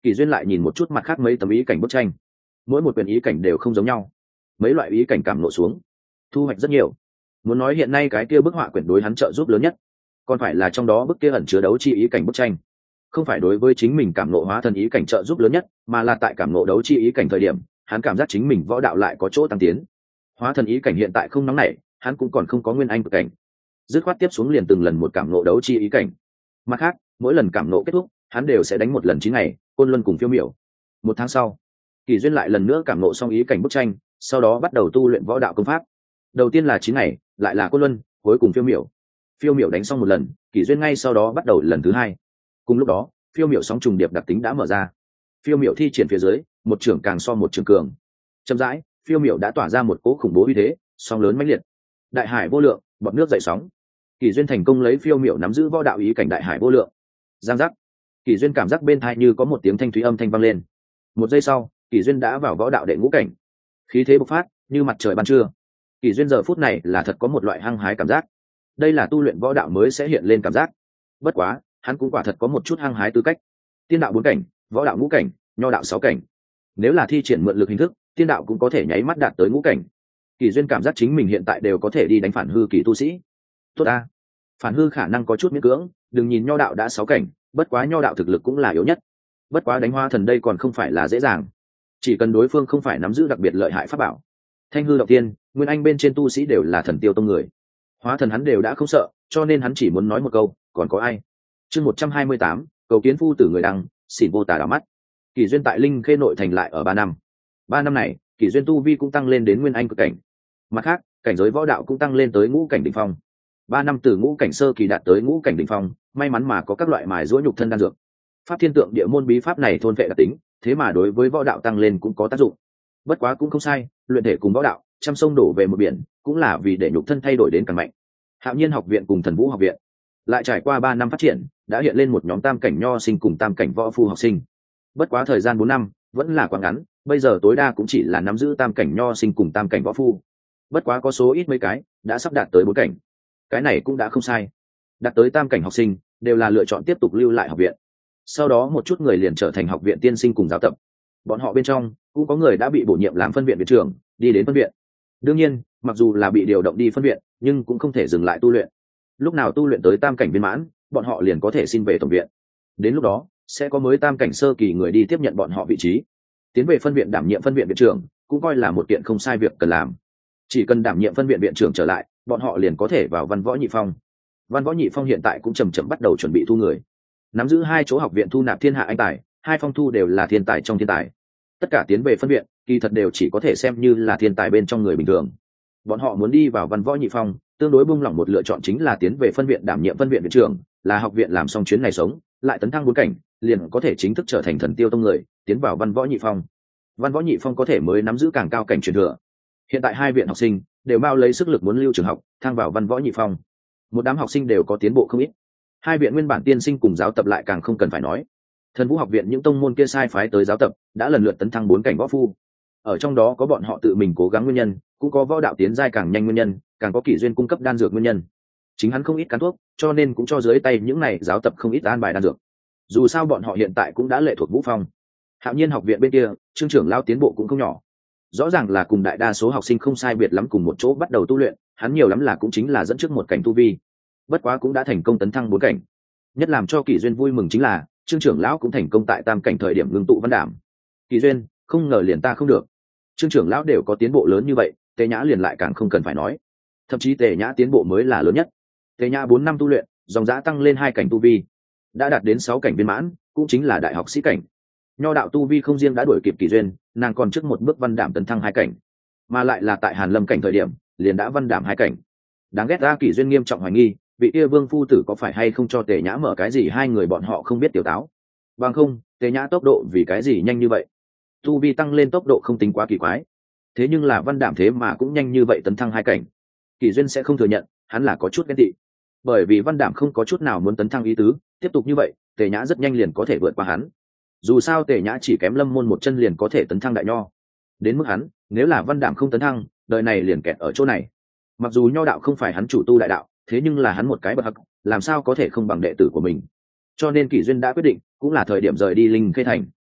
Kỳ duyên lại nhìn một chút mặt khác mấy tấm ý cảnh bức tranh, mỗi một quyền ý cảnh đều không giống nhau, mấy loại ý cảnh cảm nộ xuống thu hoạch rất nhiều. Muốn nói hiện nay cái kia bức họa quyển đối hắn trợ giúp lớn nhất còn phải là trong đó bức kia ẩn chứa đấu chi ý cảnh bức tranh, không phải đối với chính mình cảm nộ hóa thần ý cảnh trợ giúp lớn nhất, mà là tại cảm nộ đấu chi ý cảnh thời điểm hắn cảm giác chính mình võ đạo lại có chỗ tăng tiến. Hóa thần ý cảnh hiện tại không nóng nảy, hắn cũng còn không có nguyên anh cực cảnh, dứt khoát tiếp xuống liền từng lần một cảm nộ đấu chi ý cảnh. Mặt khác mỗi lần cảm nộ kết thúc hắn đều sẽ đánh một lần chín ngày côn luân cùng phiêu miểu. Một tháng sau, Kỳ duyên lại lần nữa cảm nộ xong ý cảnh bức tranh, sau đó bắt đầu tu luyện võ đạo công pháp. Đầu tiên là chín ngày, lại là côn luân, cuối cùng phiêu miểu. Phiêu miểu đánh xong một lần, Kỳ duyên ngay sau đó bắt đầu lần thứ hai. Cùng lúc đó phiêu miểu sóng trùng điệp đặc tính đã mở ra, phiêu miểu thi triển phía dưới một trưởng càng so một trưởng cường. Chậm rãi phiêu miểu đã tỏa ra một cỗ khủng bố uy thế, sóng lớn mãnh liệt, đại hải vô lượng, bọt nước dậy sóng. Kỳ duyên thành công lấy phiêu miểu nắm giữ võ đạo ý cảnh đại hải vô lượng. Giang giác, Kỳ duyên cảm giác bên tai như có một tiếng thanh thúy âm thanh vang lên. Một giây sau, Kỳ duyên đã vào võ đạo đệ ngũ cảnh, khí thế bộc phát như mặt trời ban trưa. Kỳ duyên giờ phút này là thật có một loại hăng hái cảm giác, đây là tu luyện võ đạo mới sẽ hiện lên cảm giác. Bất quá hắn cũng quả thật có một chút hăng hái tư cách. Tiên đạo bốn cảnh, võ đạo ngũ cảnh, nho đạo sáu cảnh, nếu là thi triển mượn lực hình thức, tiên đạo cũng có thể nháy mắt đạt tới ngũ cảnh. Kỳ duyên cảm giác chính mình hiện tại đều có thể đi đánh phản hư kỳ tu sĩ. Tốt a, phản hư khả năng có chút miễn cưỡng, đừng nhìn nho đạo đã sáu cảnh, bất quá nho đạo thực lực cũng là yếu nhất. Bất quá đánh hóa thần đây còn không phải là dễ dàng, chỉ cần đối phương không phải nắm giữ đặc biệt lợi hại pháp bảo. Thanh hư động tiên, nguyên anh bên trên tu sĩ đều là thần tiêu tông người, hóa thần hắn đều đã không sợ, cho nên hắn chỉ muốn nói một câu, còn có ai. Chương một trăm hai mươi tám, cầu kiến phu tử người đăng, xỉn vô tà đảo mắt. Kỳ duyên tại linh khê nội thành lại ở ba năm. Ba năm này Kỳ duyên tu vi cũng tăng lên đến nguyên anh cực cảnh, mặt khác cảnh giới võ đạo cũng tăng lên tới ngũ cảnh đỉnh phong. Ba năm từ ngũ cảnh sơ kỳ đạt tới ngũ cảnh đỉnh phong, may mắn mà có các loại mài giũa nhục thân đan dược. Pháp thiên tượng địa môn bí pháp này thôn vệ đặc tính, thế mà đối với võ đạo tăng lên cũng có tác dụng. Bất quá cũng không sai, luyện thể cùng võ đạo trăm sông đổ về một biển, cũng là vì để nhục thân thay đổi đến càng mạnh. Hạo Nhiên học viện cùng Thần Vũ học viện lại trải qua ba năm phát triển, đã hiện lên một nhóm tam cảnh nho sinh cùng tam cảnh võ phu học sinh. Bất quá thời gian bốn năm vẫn là quá ngắn, bây giờ tối đa cũng chỉ là nắm giữ tam cảnh nho sinh cùng tam cảnh võ phu. Bất quá có số ít mấy cái đã sắp đạt tới bốn cảnh, cái này cũng đã không sai. Đạt tới tam cảnh học sinh đều là lựa chọn tiếp tục lưu lại học viện, sau đó một chút người liền trở thành học viện tiên sinh cùng giáo tập. Bọn họ bên trong cũng có người đã bị bổ nhiệm làm phân viện viện trưởng, đi đến phân viện. Đương nhiên mặc dù là bị điều động đi phân viện, nhưng cũng không thể dừng lại tu luyện. Lúc nào tu luyện tới tam cảnh viên mãn, bọn họ liền có thể xin về tổng viện. Đến lúc đó sẽ có mới tam cảnh sơ kỳ người đi tiếp nhận bọn họ vị trí, tiến về phân viện đảm nhiệm phân viện viện trưởng, cũng coi là một kiện không sai việc cần làm. Chỉ cần đảm nhiệm phân viện viện trưởng trở lại, bọn họ liền có thể vào văn võ nhị phong. Văn võ nhị phong hiện tại cũng chầm chậm bắt đầu chuẩn bị thu người, nắm giữ hai chỗ học viện thu nạp thiên hạ anh tài, hai phong thu đều là thiên tài trong thiên tài. Tất cả tiến về phân viện kỳ thật đều chỉ có thể xem như là thiên tài bên trong người bình thường. Bọn họ muốn đi vào văn võ nhị phong, tương đối buông lỏng một lựa chọn chính là tiến về phân viện đảm nhiệm phân viện viện trưởng, là học viện làm xong chuyến này sống lại tấn thăng bốn cảnh, liền có thể chính thức trở thành thần tiêu tông người, tiến vào văn võ nhị phong. Văn võ nhị phong có thể mới nắm giữ càng cao cảnh truyền thừa. Hiện tại hai viện học sinh đều bao lấy sức lực muốn lưu trường học, thăng vào văn võ nhị phong. Một đám học sinh đều có tiến bộ không ít. Hai viện nguyên bản tiên sinh cùng giáo tập lại càng không cần phải nói. Thần Vũ học viện những tông môn kia sai phái tới giáo tập đã lần lượt tấn thăng bốn cảnh võ phu. Ở trong đó có bọn họ tự mình cố gắng nguyên nhân, cũng có võ đạo tiến giai càng nhanh nguyên nhân, càng có Kỷ duyên cung cấp đan dược nguyên nhân. Chính hắn không ít cán thuốc, cho nên cũng cho dưới tay những này giáo tập không ít an bài đan dược. Dù sao bọn họ hiện tại cũng đã lệ thuộc Vũ Phong. Hạo Nhiên học viện bên kia, Trương trưởng lao tiến bộ cũng không nhỏ. Rõ ràng là cùng đại đa số học sinh không sai biệt lắm cùng một chỗ bắt đầu tu luyện, hắn nhiều lắm là cũng chính là dẫn trước một cảnh tu vi. Bất quá cũng đã thành công tấn thăng bốn cảnh. Nhất làm cho Kỷ duyên vui mừng chính là Trương trưởng lão cũng thành công tại tam cảnh thời điểm ngưng tụ văn đảm. Kỷ duyên, không ngờ liền ta không được. Trương trưởng lão đều có tiến bộ lớn như vậy, Tề Nhã liền lại càng không cần phải nói. Thậm chí Tề Nhã tiến bộ mới là lớn nhất. Tề Nhã bốn năm tu luyện, dòng dã tăng lên hai cảnh tu vi, đã đạt đến sáu cảnh viên mãn, cũng chính là đại học sĩ cảnh. Nho đạo tu vi không riêng đã đuổi kịp Kỷ duyên, nàng còn trước một bước văn đảm tấn thăng hai cảnh, mà lại là tại Hàn Lâm cảnh thời điểm, liền đã văn đảm hai cảnh. Đáng ghét ra Kỷ duyên nghiêm trọng hoài nghi, vị kia Vương phu tử có phải hay không cho Tề Nhã mở cái gì hai người bọn họ không biết tiểu táo. Bằng không, Tề Nhã tốc độ vì cái gì nhanh như vậy? Tu vi tăng lên tốc độ không tính quá kỳ quái, thế nhưng là văn đảm thế mà cũng nhanh như vậy tấn thăng hai cảnh. Kỷ duyên sẽ không thừa nhận, hắn là có chút ghen tị, bởi vì văn đảm không có chút nào muốn tấn thăng ý tứ, tiếp tục như vậy, Tề Nhã rất nhanh liền có thể vượt qua hắn. Dù sao Tề Nhã chỉ kém Lâm môn một chân liền có thể tấn thăng đại nho, đến mức hắn, nếu là văn đảm không tấn thăng, đời này liền kẹt ở chỗ này. Mặc dù nho đạo không phải hắn chủ tu đại đạo, thế nhưng là hắn một cái bậc hắc, làm sao có thể không bằng đệ tử của mình. Cho nên Kỷ duyên đã quyết định, cũng là thời điểm rời đi Linh Khê thành.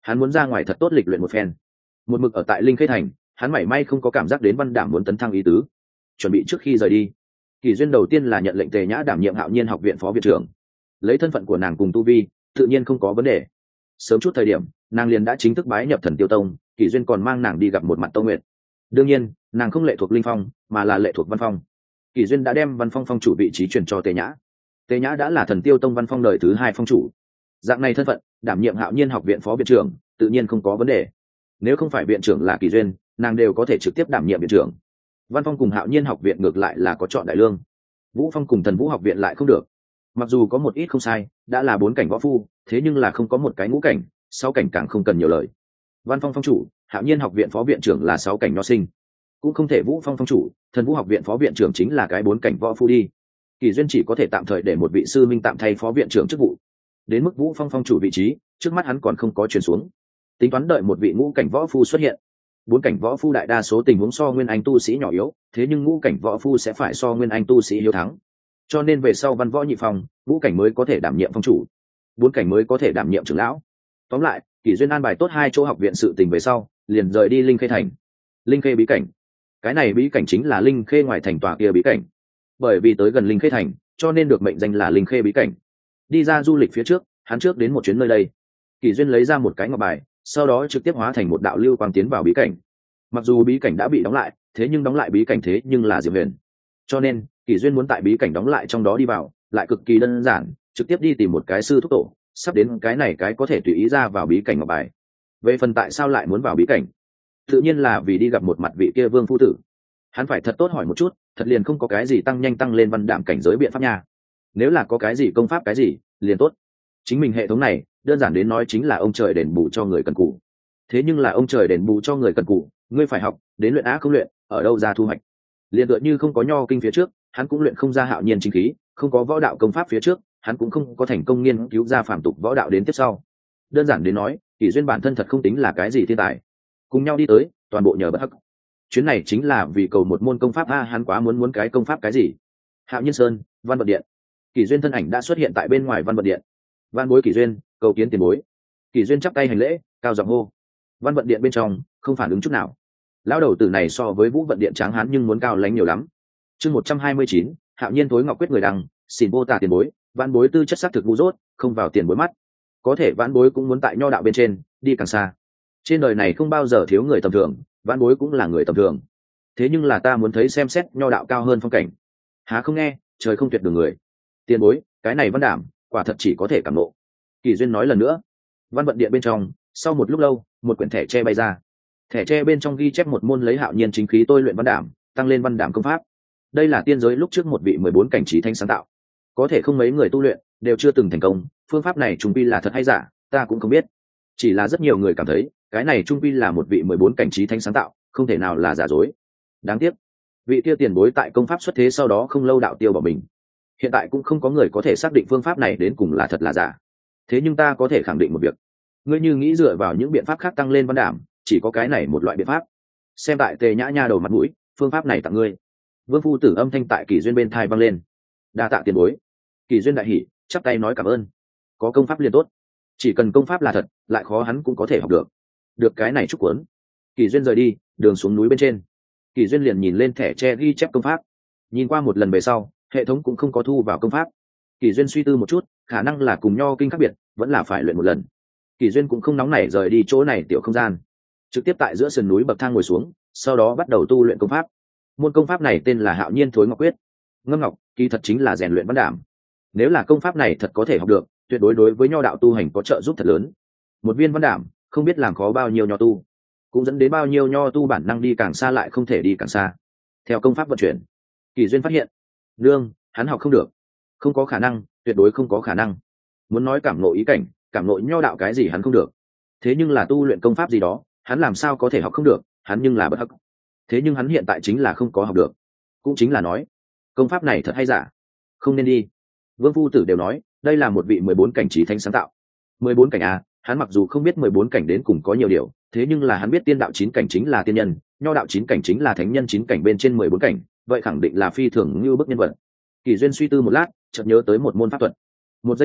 hắn muốn ra ngoài thật tốt lịch luyện một phen. Một mực ở tại Linh Khê thành, hắn mảy may không có cảm giác đến Văn Đảm muốn tấn thăng ý tứ. Chuẩn bị trước khi rời đi, Kỳ Duyên đầu tiên là nhận lệnh Tề Nhã đảm nhiệm Hạo Nhiên học viện phó viện trưởng. Lấy thân phận của nàng cùng tu vi, tự nhiên không có vấn đề. Sớm chút thời điểm, nàng liền đã chính thức bái nhập Thần Tiêu Tông, Kỳ Duyên còn mang nàng đi gặp một mặt Tông Nguyệt. Đương nhiên, nàng không lệ thuộc Linh Phong, mà là lệ thuộc Văn Phong. Kỳ Duyên đã đem Văn Phong phong chủ vị trí chuyển cho Tề Nhã. Tề Nhã đã là Thần Tiêu Tông Văn Phong đời thứ hai phong chủ. Dạng này thân phận, đảm nhiệm Hạo Nhiên học viện phó viện trưởng, tự nhiên không có vấn đề. Nếu không phải viện trưởng là Kỳ Duyên, nàng đều có thể trực tiếp đảm nhiệm viện trưởng. Văn Phong cùng Hạo Nhiên học viện ngược lại là có chọn đại lương. Vũ Phong cùng Thần Vũ học viện lại không được. Mặc dù có một ít không sai, đã là bốn cảnh võ phu, thế nhưng là không có một cái ngũ cảnh, sáu cảnh càng không cần nhiều lời. Văn Phong phong chủ, Hạo Nhiên học viện phó viện trưởng là sáu cảnh nho sinh, cũng không thể Vũ Phong phong chủ, Thần Vũ học viện phó viện trưởng chính là cái bốn cảnh võ phu đi. Kỳ Duyên chỉ có thể tạm thời để một vị sư minh tạm thay phó viện trưởng chức vụ. Đến mức Vũ Phong phong chủ vị trí, trước mắt hắn còn không có truyền xuống, tính toán đợi một vị ngũ cảnh võ phu xuất hiện. Bốn cảnh võ phu đại đa số tình huống so nguyên anh tu sĩ nhỏ yếu, thế nhưng ngũ cảnh võ phu sẽ phải so nguyên anh tu sĩ hiếu thắng, cho nên về sau văn võ nhị phong, ngũ cảnh mới có thể đảm nhiệm phong chủ, bốn cảnh mới có thể đảm nhiệm trưởng lão. Tóm lại, Kỳ Duyên an bài tốt hai chỗ học viện sự tình về sau, liền rời đi Linh Khê thành. Linh Khê bí cảnh, cái này bí cảnh chính là Linh Khê ngoài thành tòa kia bí cảnh. Bởi vì tới gần Linh Khê thành, cho nên được mệnh danh là Linh Khê bí cảnh. Đi ra du lịch phía trước, hắn trước đến một chuyến nơi đây. Kỳ Duyên lấy ra một cái ngọc bài, sau đó trực tiếp hóa thành một đạo lưu quang tiến vào bí cảnh. Mặc dù bí cảnh đã bị đóng lại, thế nhưng đóng lại bí cảnh thế nhưng là Diệp Huyền, cho nên Kỳ Duyên muốn tại bí cảnh đóng lại trong đó đi vào, lại cực kỳ đơn giản, trực tiếp đi tìm một cái sư thúc tổ, sắp đến cái này cái có thể tùy ý ra vào bí cảnh ngọc bài. Về phần tại sao lại muốn vào bí cảnh, tự nhiên là vì đi gặp một mặt vị kia Vương phu tử. Hắn phải thật tốt hỏi một chút, thật liền không có cái gì tăng nhanh tăng lên văn đạm cảnh giới biện pháp nha. Nếu là có cái gì công pháp cái gì, liền tốt. Chính mình hệ thống này, đơn giản đến nói chính là ông trời đền bù cho người cần cù. Thế nhưng là ông trời đền bù cho người cần cù, ngươi phải học, đến luyện á không luyện, ở đâu ra thu hoạch. Liền tựa như không có nho kinh phía trước, hắn cũng luyện không ra hạo nhiên chính khí, không có võ đạo công pháp phía trước, hắn cũng không có thành công nghiên cứu ra phàm tục võ đạo đến tiếp sau. Đơn giản đến nói, Kỳ Duyên bản thân thật không tính là cái gì thiên tài. Cùng nhau đi tới, toàn bộ nhờ bất hắc. Chuyến này chính là vì cầu một môn công pháp a, hắn quá muốn muốn cái công pháp cái gì. Hạo Nhiên Sơn, Văn Vận Điện. Kỳ Duyên thân ảnh đã xuất hiện tại bên ngoài Văn Vận Điện. Văn bối Kỳ Duyên, cầu kiến tiền bối. Kỳ Duyên chắp tay hành lễ, cao giọng hô. Văn Vận Điện bên trong không phản ứng chút nào. Lão đầu tử này so với Vũ Vận Điện tráng hán nhưng muốn cao lánh nhiều lắm. Chương một trăm hai mươi chín, Hạo Nhiên Thối Ngọc Quyết người đăng, xin vô tả tiền bối, văn bối tư chất sắc thực ngu dốt, không vào tiền bối mắt. Có thể văn bối cũng muốn tại nho đạo bên trên, đi càng xa. Trên đời này không bao giờ thiếu người tầm thường, văn bối cũng là người tầm thường. Thế nhưng là ta muốn thấy xem xét nho đạo cao hơn phong cảnh. Há không nghe, trời không tuyệt đường người. Tiền bối, cái này văn đảm, quả thật chỉ có thể cảm ngộ. Kỳ Duyên nói lần nữa. Văn Vận Điện bên trong, sau một lúc lâu, một quyển thẻ tre bay ra. Thẻ tre bên trong ghi chép một môn lấy hạo nhiên chính khí tôi luyện văn đảm, tăng lên văn đảm công pháp. Đây là tiên giới lúc trước một vị mười bốn cảnh trí thánh sáng tạo, có thể không mấy người tu luyện đều chưa từng thành công. Phương pháp này trung pi là thật hay giả, ta cũng không biết, chỉ là rất nhiều người cảm thấy cái này trung pi là một vị mười bốn cảnh trí thánh sáng tạo, không thể nào là giả dối. Đáng tiếc, vị tiêu tiền bối tại công pháp xuất thế sau đó không lâu đạo tiêu bỏ mình, hiện tại cũng không có người có thể xác định phương pháp này đến cùng là thật là giả. Thế nhưng ta có thể khẳng định một việc, ngươi như nghĩ dựa vào những biện pháp khác tăng lên văn đảm, chỉ có cái này một loại biện pháp. Xem tại Tề Nhã nha đầu mặt mũi, phương pháp này tặng ngươi. Vương phu tử âm thanh tại Kỳ Duyên bên thai vang lên. Đa tạ tiền bối. Kỳ Duyên đại hỉ, chắp tay nói cảm ơn. Có công pháp liền tốt, chỉ cần công pháp là thật, lại khó hắn cũng có thể học được. Được cái này chúc cuốn. Kỳ Duyên rời đi, đường xuống núi bên trên. Kỳ Duyên liền nhìn lên thẻ tre ghi chép công pháp. Nhìn qua một lần về sau, hệ thống cũng không có thu vào công pháp. Kỳ Duyên suy tư một chút, khả năng là cùng nho kinh khác biệt, vẫn là phải luyện một lần. Kỳ Duyên cũng không nóng nảy rời đi chỗ này tiểu không gian, trực tiếp tại giữa sườn núi bậc thang ngồi xuống, sau đó bắt đầu tu luyện công pháp. Môn công pháp này tên là Hạo Nhiên Thối Ngọc Quyết. Ngâm ngọc kỳ thật chính là rèn luyện văn đảm. Nếu là công pháp này thật có thể học được, tuyệt đối đối với nho đạo tu hành có trợ giúp thật lớn. Một viên văn đảm không biết làm khó bao nhiêu nho tu, cũng dẫn đến bao nhiêu nho tu bản năng đi càng xa lại không thể đi càng xa. Theo công pháp vận chuyển, Kỳ Duyên phát hiện, nương, hắn học không được. Không có khả năng, tuyệt đối không có khả năng. Muốn nói cảm ngộ ý cảnh, cảm ngộ nho đạo cái gì hắn không được. Thế nhưng là tu luyện công pháp gì đó, hắn làm sao có thể học không được, hắn nhưng là bất hắc. Thế nhưng hắn hiện tại chính là không có học được. Cũng chính là nói, công pháp này thật hay giả, không nên đi. Vương phu tử đều nói, đây là một vị mười bốn cảnh trí thánh sáng tạo. Mười bốn cảnh à, hắn mặc dù không biết mười bốn cảnh đến cùng có nhiều điều, thế nhưng là hắn biết tiên đạo chín cảnh chính là tiên nhân, nho đạo chín cảnh chính là thánh nhân chín cảnh bên trên mười bốn cảnh, vậy khẳng định là phi thường như bức nhân vật. Kỳ Duyên suy tư một lát, chợt nhớ tới một môn pháp thuật. Một giây sau,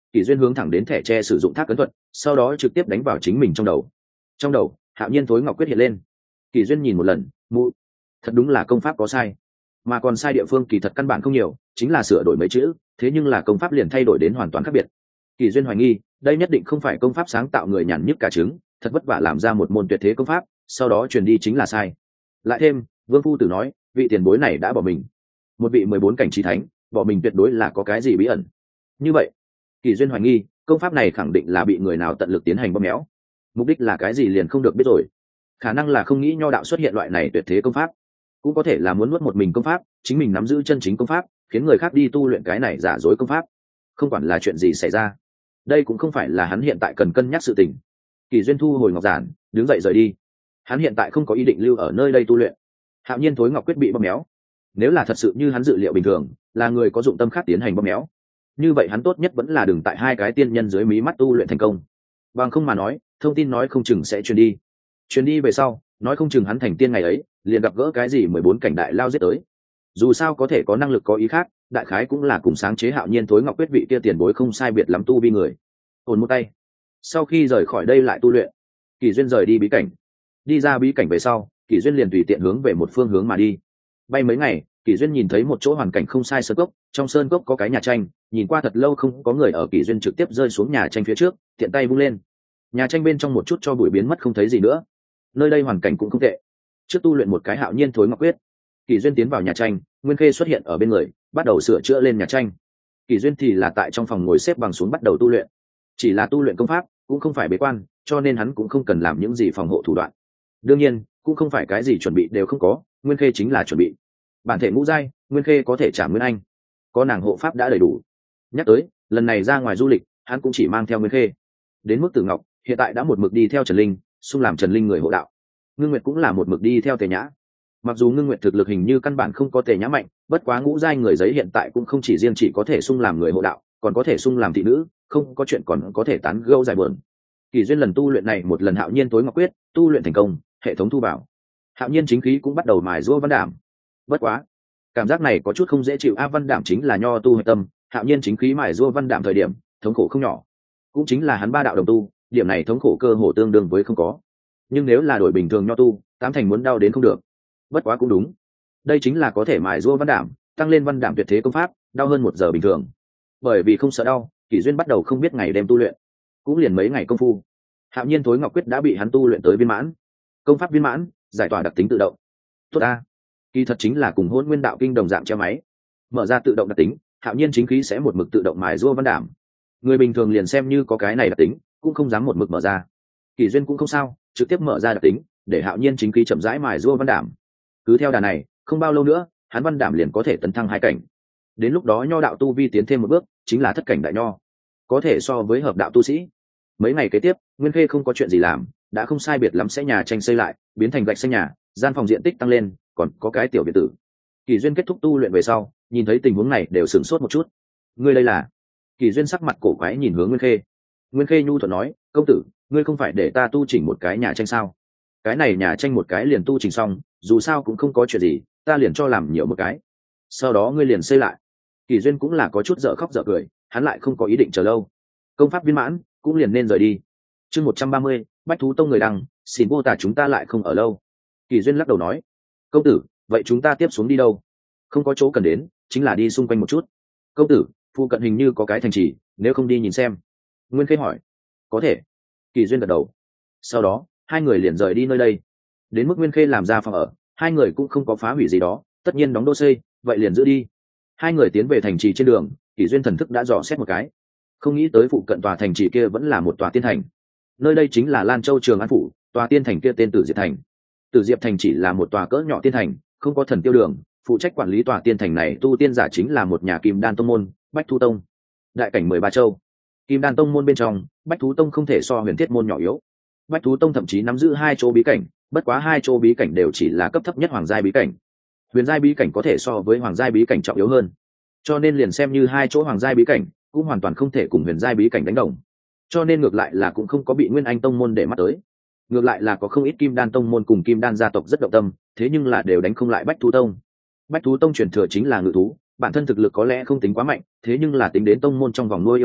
Kỷ Duyên hướng thẳng đến thẻ tre sử dụng thác ấn thuật, sau đó trực tiếp đánh vào chính mình trong đầu. Trong đầu, Hạo Nhiên Thối Ngọc Quyết hiện lên. Kỷ Duyên nhìn một lần, mụ, thật đúng là công pháp có sai, mà còn sai địa phương kỳ thật căn bản không nhiều, chính là sửa đổi mấy chữ, thế nhưng là công pháp liền thay đổi đến hoàn toàn khác biệt. Kỷ Duyên hoài nghi, đây nhất định không phải công pháp sáng tạo người nhàn nhức cả trứng, thật vất vả làm ra một môn tuyệt thế công pháp, sau đó truyền đi chính là sai. Lại thêm, Vương phu tử nói, vị tiền bối này đã bỏ mình, một vị mười bốn cảnh trí thánh, bỏ mình tuyệt đối là có cái gì bí ẩn. Như vậy, Kỷ Duyên hoài nghi, công pháp này khẳng định là bị người nào tận lực tiến hành bóp méo. Mục đích là cái gì liền không được biết rồi. Khả năng là không nghĩ nho đạo xuất hiện loại này tuyệt thế công pháp, cũng có thể là muốn nuốt một mình công pháp, chính mình nắm giữ chân chính công pháp, khiến người khác đi tu luyện cái này giả dối công pháp. Không quản là chuyện gì xảy ra, đây cũng không phải là hắn hiện tại cần cân nhắc sự tình. Kỷ Duyên thu hồi ngọc giản, đứng dậy rời đi. Hắn hiện tại không có ý định lưu ở nơi đây tu luyện. Hạo Nhiên Thối Ngọc Quyết bị bóp méo, nếu là thật sự như hắn dự liệu bình thường, là người có dụng tâm khác tiến hành bóp méo, như vậy hắn tốt nhất vẫn là đừng tại hai cái tiên nhân dưới mí mắt tu luyện thành công. Bằng không mà nói, thông tin nói không chừng sẽ truyền đi. Truyền đi về sau, nói không chừng hắn thành tiên ngày ấy, liền gặp gỡ cái gì mười bốn cảnh đại lao giết tới. Dù sao có thể có năng lực có ý khác, đại khái cũng là cùng sáng chế Hạo Nhiên Thối Ngọc Quyết vị kia tiền bối không sai biệt lắm tu vi người. Ổn một tay. Sau khi rời khỏi đây lại tu luyện, Kỷ Duyên rời đi bí cảnh. Đi ra bí cảnh về sau, Kỷ Duyên liền tùy tiện hướng về một phương hướng mà đi. Bay mấy ngày, Kỷ Duyên nhìn thấy một chỗ hoàn cảnh không sai sơn cốc, trong sơn cốc có cái nhà tranh, nhìn qua thật lâu không có người ở. Kỷ Duyên trực tiếp rơi xuống nhà tranh phía trước, tiện tay vung lên. Nhà tranh bên trong một chút cho bụi biến mất không thấy gì nữa. Nơi đây hoàn cảnh cũng không tệ. Trước tu luyện một cái Hạo Nhiên Thối Ngọc Quyết, Kỷ Duyên tiến vào nhà tranh, Nguyên Khê xuất hiện ở bên người, bắt đầu sửa chữa lên nhà tranh. Kỷ Duyên thì là tại trong phòng ngồi xếp bằng xuống bắt đầu tu luyện. Chỉ là tu luyện công pháp, cũng không phải bế quan, cho nên hắn cũng không cần làm những gì phòng hộ thủ đoạn. Đương nhiên, cũng không phải cái gì chuẩn bị đều không có, Nguyên Khê chính là chuẩn bị. Bản thể ngũ giai, Nguyên Khê có thể trả Nguyên Anh, có nàng hộ pháp đã đầy đủ. Nhắc tới, lần này ra ngoài du lịch, hắn cũng chỉ mang theo Nguyên Khê. Đến mức Tử Ngọc, hiện tại đã một mực đi theo Trần Linh, xung làm Trần Linh người hộ đạo. Ngưng Nguyệt cũng là một mực đi theo Tề Nhã. Mặc dù Ngưng Nguyệt thực lực hình như căn bản không có Tề Nhã mạnh, bất quá ngũ giai người giấy hiện tại cũng không chỉ riêng chỉ có thể xung làm người hộ đạo, còn có thể xung làm thị nữ, không có chuyện còn có thể tán gẫu dài bờn. Kỷ Duyên lần tu luyện này một lần Hạo Nhiên Tối Ngọc Quyết, tu luyện thành công, hệ thống thu bảo. Hạo Nhiên chính khí cũng bắt đầu mài giũa văn đảm. Bất quá, cảm giác này có chút không dễ chịu. A văn đảm chính là nho tu hệ tâm, Hạo Nhiên chính khí mài giũa văn đảm thời điểm, thống khổ không nhỏ. Cũng chính là hắn ba đạo đồng tu, điểm này thống khổ cơ hồ tương đương với không có. Nhưng nếu là đổi bình thường nho tu, tám thành muốn đau đến không được. Bất quá cũng đúng, đây chính là có thể mài giũa văn đảm, tăng lên văn đảm tuyệt thế công pháp, đau hơn một giờ bình thường. Bởi vì không sợ đau, Kỷ Duyên bắt đầu không biết ngày đêm tu luyện, cũng liền mấy ngày công phu, Hạo Nhiên Tối Ngọc Quyết đã bị hắn tu luyện tới viên mãn. Công pháp viên mãn, giải tỏa đặc tính tự động. Tốt a, kỳ thật chính là cùng Hỗn Nguyên Đạo Kinh đồng dạng treo máy, mở ra tự động đặc tính, Hạo Nhiên chính khí sẽ một mực tự động mài giũa văn đảm. Người bình thường liền xem như có cái này đặc tính, cũng không dám một mực mở ra. Kỷ Duyên cũng không sao, trực tiếp mở ra đặc tính, để Hạo Nhiên chính khí chậm rãi mài giũa văn đảm. Cứ theo đà này, không bao lâu nữa, hắn văn đảm liền có thể tấn thăng hai cảnh. Đến lúc đó nho đạo tu vi tiến thêm một bước, chính là thất cảnh đại nho, có thể so với hợp đạo tu sĩ. Mấy ngày kế tiếp, Nguyên Khê không có chuyện gì làm, đã không sai biệt lắm sẽ nhà tranh xây lại, biến thành gạch xanh nhà, gian phòng diện tích tăng lên, còn có cái tiểu biệt tử. Kỷ Duyên kết thúc tu luyện về sau, nhìn thấy tình huống này đều sửng sốt một chút. Ngươi đây là? Kỷ Duyên sắc mặt cổ quái nhìn hướng Nguyên Khê. Nguyên Khê nhu thuận nói, công tử, ngươi không phải để ta tu chỉnh một cái nhà tranh sao? Cái này nhà tranh một cái liền tu chỉnh xong, dù sao cũng không có chuyện gì, ta liền cho làm nhiều một cái. Sau đó ngươi liền xây lại. Kỷ Duyên cũng là có chút dở khóc dở cười, hắn lại không có ý định chờ lâu. Công pháp viên mãn, cũng liền nên rời đi. Chương một trăm ba mươi, Bách Thú Tông người đăng, xin vô tả chúng ta lại không ở lâu. Kỷ Duyên lắc đầu nói, công tử, vậy chúng ta tiếp xuống đi đâu? Không có chỗ cần đến, chính là đi xung quanh một chút. Công tử, phụ cận hình như có cái thành trì, nếu không đi nhìn xem. Nguyên Khê hỏi. Có thể. Kỷ Duyên gật đầu. Sau đó, hai người liền rời đi nơi đây. Đến mức Nguyên Khê làm ra phòng ở, hai người cũng không có phá hủy gì đó, tất nhiên đóng đô xây, vậy liền giữ đi. Hai người tiến về thành trì trên đường, Kỷ Duyên thần thức đã dò xét một cái, không nghĩ tới phụ cận tòa thành trì kia vẫn là một tòa tiên thành. Nơi đây chính là Lan Châu Trường An phủ, tòa tiên thành kia tên Tử Diệp thành. Tử Diệp thành chỉ là một tòa cỡ nhỏ tiên thành, không có thần tiêu đường, phụ trách quản lý tòa tiên thành này tu tiên giả chính là một nhà Kim Đan tông môn, Bách Thú Tông. Đại cảnh mười ba châu, Kim Đan tông môn bên trong, Bách Thú Tông không thể so Huyền Thiết môn nhỏ yếu. Bách Thú Tông thậm chí nắm giữ hai chỗ bí cảnh, bất quá hai chỗ bí cảnh đều chỉ là cấp thấp nhất hoàng giai bí cảnh. Huyền giai bí cảnh có thể so với hoàng giai bí cảnh trọng yếu hơn, cho nên liền xem như hai chỗ hoàng giai bí cảnh cũng hoàn toàn không thể cùng huyền giai bí cảnh đánh đồng, cho nên ngược lại là cũng không có bị Nguyên Anh tông môn để mắt tới. Ngược lại là có không ít Kim Đan tông môn cùng Kim Đan gia tộc rất động tâm, thế nhưng là đều đánh không lại Bách Thú Tông. Bách Thú Tông truyền thừa chính là ngự thú, bản thân thực lực có lẽ không tính quá mạnh, thế nhưng là tính đến tông môn trong vòng nuôi yêu thú,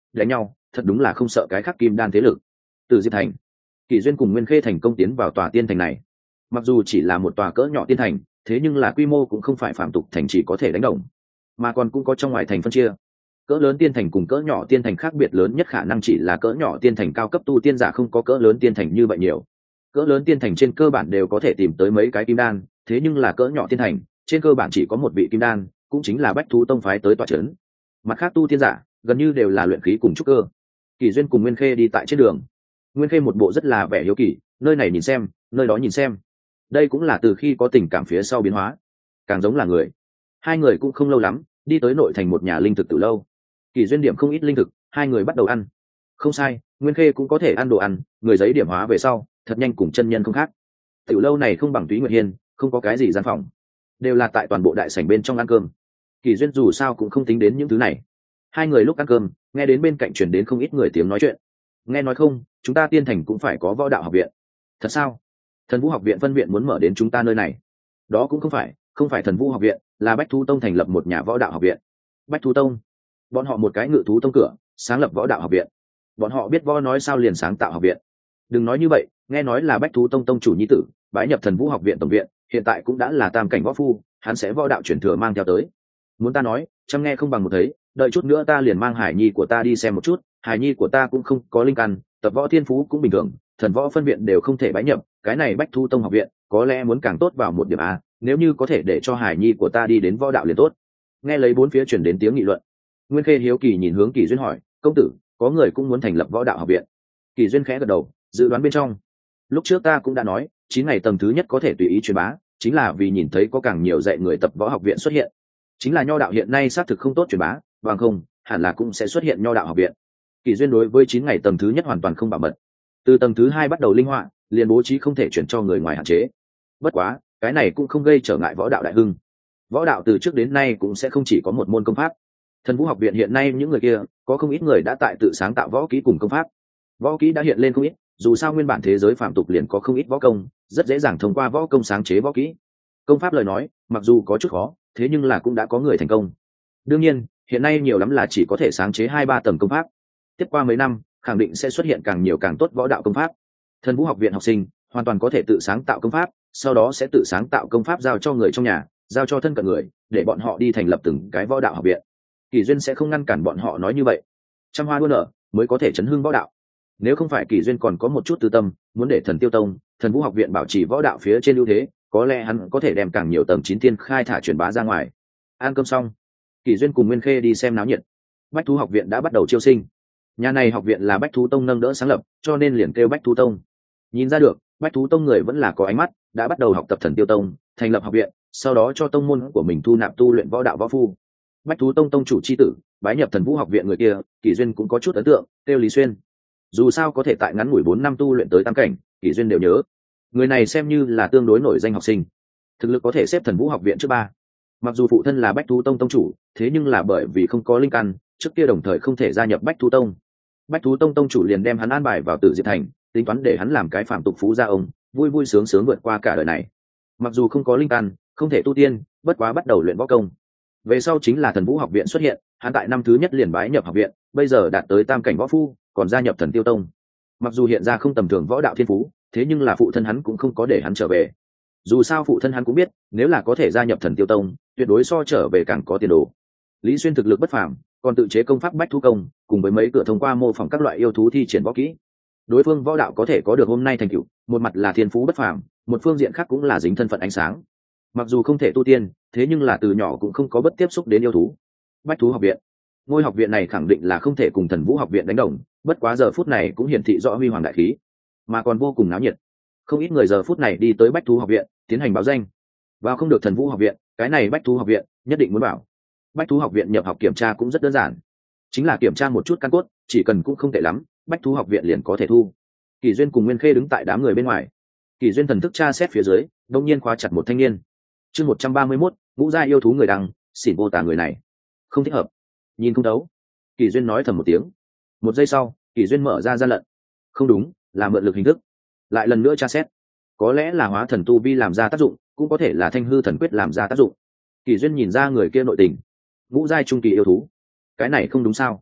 đánh nhau thật đúng là không sợ cái khác kim đan thế lực. Từ Diệp Thành, Kỷ Duyên cùng Nguyên Khê thành công tiến vào tòa tiên thành này. Mặc dù chỉ là một tòa cỡ nhỏ tiên thành, thế nhưng là quy mô cũng không phải phạm tục thành chỉ có thể đánh đồng, mà còn cũng có trong ngoài thành phân chia. Cỡ lớn tiên thành cùng cỡ nhỏ tiên thành khác biệt lớn nhất khả năng chỉ là cỡ nhỏ tiên thành cao cấp tu tiên giả không có cỡ lớn tiên thành như vậy nhiều. Cỡ lớn tiên thành trên cơ bản đều có thể tìm tới mấy cái kim đan, thế nhưng là cỡ nhỏ tiên thành trên cơ bản chỉ có một vị kim đan, cũng chính là Bách Thú Tông phái tới tọa trấn. Mặt khác tu tiên giả gần như đều là luyện khí cùng trúc cơ. Kỷ Duyên cùng Nguyên Khê đi tại trên đường. Nguyên Khê một bộ rất là vẻ hiếu kỳ, nơi này nhìn xem, nơi đó nhìn xem. Đây cũng là từ khi có tình cảm phía sau biến hóa, càng giống là người. Hai người cũng không lâu lắm đi tới nội thành một nhà linh thực từ lâu. Kỷ Duyên điểm không ít linh thực, hai người bắt đầu ăn. Không sai, Nguyên Khê cũng có thể ăn đồ ăn, người giấy điểm hóa về sau thật nhanh cùng chân nhân không khác. Tiểu lâu này không bằng Túy Nguyệt Hiên, không có cái gì gian phòng, đều là tại toàn bộ đại sảnh bên trong ăn cơm. Kỷ Duyên dù sao cũng không tính đến những thứ này. Hai người lúc ăn cơm nghe đến bên cạnh truyền đến không ít người tiếng nói chuyện. Nghe nói không, chúng ta tiên thành cũng phải có võ đạo học viện. Thật sao? Thần Vũ học viện phân viện muốn mở đến chúng ta nơi này. Đó cũng không phải, không phải Thần Vũ học viện, là Bách Thú Tông thành lập một nhà võ đạo học viện. Bách Thú Tông, bọn họ một cái ngự thú tông cửa sáng lập võ đạo học viện. Bọn họ biết võ nói sao liền sáng tạo học viện. Đừng nói như vậy, nghe nói là Bách Thú Tông tông chủ nhi tử bái nhập Thần Vũ học viện tổng viện, hiện tại cũng đã là tam cảnh võ phu, hắn sẽ võ đạo chuyển thừa mang theo tới. Muốn ta nói, chăm nghe không bằng một thấy, đợi chút nữa ta liền mang hải nhi của ta đi xem một chút. Hải nhi của ta cũng không có linh căn, tập võ thiên phú cũng bình thường, thần võ phân viện đều không thể bái nhập, cái này Bách Thu Tông học viện có lẽ muốn càng tốt vào một điểm a, nếu như có thể để cho hải nhi của ta đi đến võ đạo liền tốt. Nghe lấy bốn phía chuyển đến tiếng nghị luận, Nguyên Khê hiếu kỳ nhìn hướng Kỷ Duyên hỏi, công tử, có người cũng muốn thành lập võ đạo học viện? Kỷ Duyên khẽ gật đầu, dự đoán bên trong. Lúc trước ta cũng đã nói, chín ngày tầng thứ nhất có thể tùy ý truyền bá, chính là vì nhìn thấy có càng nhiều dạy người tập võ học viện xuất hiện. Chính là nho đạo hiện nay xác thực không tốt truyền bá, bằng không hẳn là cũng sẽ xuất hiện nho đạo học viện. Kỷ Duyên đối với chín ngày tầng thứ nhất hoàn toàn không bảo mật, từ tầng thứ hai bắt đầu linh họa, liền bố trí không thể chuyển cho người ngoài hạn chế. Bất quá cái này cũng không gây trở ngại võ đạo đại hưng. Võ đạo từ trước đến nay cũng sẽ không chỉ có một môn công pháp. Thần Vũ học viện hiện nay những người kia có không ít người đã tại tự sáng tạo võ kỹ cùng công pháp. Võ kỹ đã hiện lên không ít, dù sao nguyên bản thế giới phạm tục liền có không ít võ công, rất dễ dàng thông qua võ công sáng chế võ kỹ. Công pháp lời nói mặc dù có chút khó, thế nhưng là cũng đã có người thành công. Đương nhiên hiện nay nhiều lắm là chỉ có thể sáng chế hai ba tầng công pháp, tiếp qua mấy năm khẳng định sẽ xuất hiện càng nhiều càng tốt võ đạo công pháp. Thần Vũ học viện học sinh hoàn toàn có thể tự sáng tạo công pháp, sau đó sẽ tự sáng tạo công pháp giao cho người trong nhà, giao cho thân cận người, để bọn họ đi thành lập từng cái võ đạo học viện. Kỷ Duyên sẽ không ngăn cản bọn họ nói như vậy. Trăm hoa đua nở mới có thể chấn hưng võ đạo. Nếu không phải Kỷ Duyên còn có một chút tư tâm, muốn để Thần Tiêu Tông, Thần Vũ học viện bảo trì võ đạo phía trên ưu thế, có lẽ hắn có thể đem càng nhiều tầng chín tiên khai thả truyền bá ra ngoài. Ăn cơm xong, Kỷ Duyên cùng Nguyên Khê đi xem náo nhiệt. Bách Thú học viện đã bắt đầu chiêu sinh. Nhà này học viện là Bách Thú Tông nâng đỡ sáng lập, cho nên liền kêu Bách Thú Tông. Nhìn ra được, Bách Thú Tông người vẫn là có ánh mắt, đã bắt đầu học tập Thần Tiêu Tông, thành lập học viện, sau đó cho tông môn của mình thu nạp tu luyện võ đạo võ phu. Bách Thú Tông tông chủ chi tử bái nhập Thần Vũ học viện người kia, Kỷ Duyên cũng có chút ấn tượng, kêu Lý Xuyên. Dù sao có thể tại ngắn ngủi bốn năm tu luyện tới tam cảnh, Kỷ Duyên đều nhớ. Người này xem như là tương đối nổi danh học sinh, thực lực có thể xếp Thần Vũ học viện trước ba. Mặc dù phụ thân là Bách Thú Tông tông chủ, thế nhưng là bởi vì không có linh căn, trước kia đồng thời không thể gia nhập Bách Thú Tông. Bách Thú Tông tông chủ liền đem hắn an bài vào Tử Diệp Thành, tính toán để hắn làm cái phạm tục phú gia ông, vui vui sướng sướng vượt qua cả đời này. Mặc dù không có linh căn, không thể tu tiên, bất quá bắt đầu luyện võ công. Về sau chính là Thần Vũ học viện xuất hiện, hắn tại năm thứ nhất liền bái nhập học viện, bây giờ đạt tới tam cảnh võ phu, còn gia nhập Thần Tiêu Tông. Mặc dù hiện ra không tầm thường võ đạo thiên phú, thế nhưng là phụ thân hắn cũng không có để hắn trở về. Dù sao phụ thân hắn cũng biết, nếu là có thể gia nhập Thần Tiêu Tông, tuyệt đối so trở về càng có tiền đồ. Lý Xuyên thực lực bất phàm, còn tự chế công pháp Bách Thú Công, cùng với mấy cửa thông qua mô phỏng các loại yêu thú thi triển võ kỹ. Đối phương võ đạo có thể có được hôm nay thành tựu, một mặt là thiên phú bất phàm, một phương diện khác cũng là dính thân phận ánh sáng. Mặc dù không thể tu tiên, thế nhưng là từ nhỏ cũng không có bất tiếp xúc đến yêu thú. Bách Thú học viện, ngôi học viện này khẳng định là không thể cùng Thần Vũ học viện đánh đồng, bất quá giờ phút này cũng hiển thị rõ huy hoàng đại khí, mà còn vô cùng náo nhiệt. Không ít người giờ phút này đi tới Bách Thú học viện tiến hành báo danh. Vào không được Thần Vũ học viện, cái này Bách Thú học viện nhất định muốn vào. Bách Thú học viện nhập học kiểm tra cũng rất đơn giản, chính là kiểm tra một chút căn cốt, chỉ cần cũng không tệ lắm, Bách Thú học viện liền có thể thu. Kỷ Duyên cùng Nguyên Khê đứng tại đám người bên ngoài. Kỷ Duyên thần thức tra xét phía dưới, đột nhiên khóa chặt một thanh niên. Chương một trăm ba mươi mốt, ngũ gia yêu thú người đăng, xỉn vô tả người này không thích hợp, nhìn không đấu. Kỷ Duyên nói thầm một tiếng. Một giây sau, Kỷ Duyên mở ra gian lận. Không đúng, là mượn lực hình thức. Lại lần nữa tra xét, có lẽ là hóa thần tu vi làm ra tác dụng, cũng có thể là thanh hư thần quyết làm ra tác dụng. Kỷ Duyên nhìn ra người kia nội tình, ngũ giai trung kỳ yêu thú, cái này không đúng sao?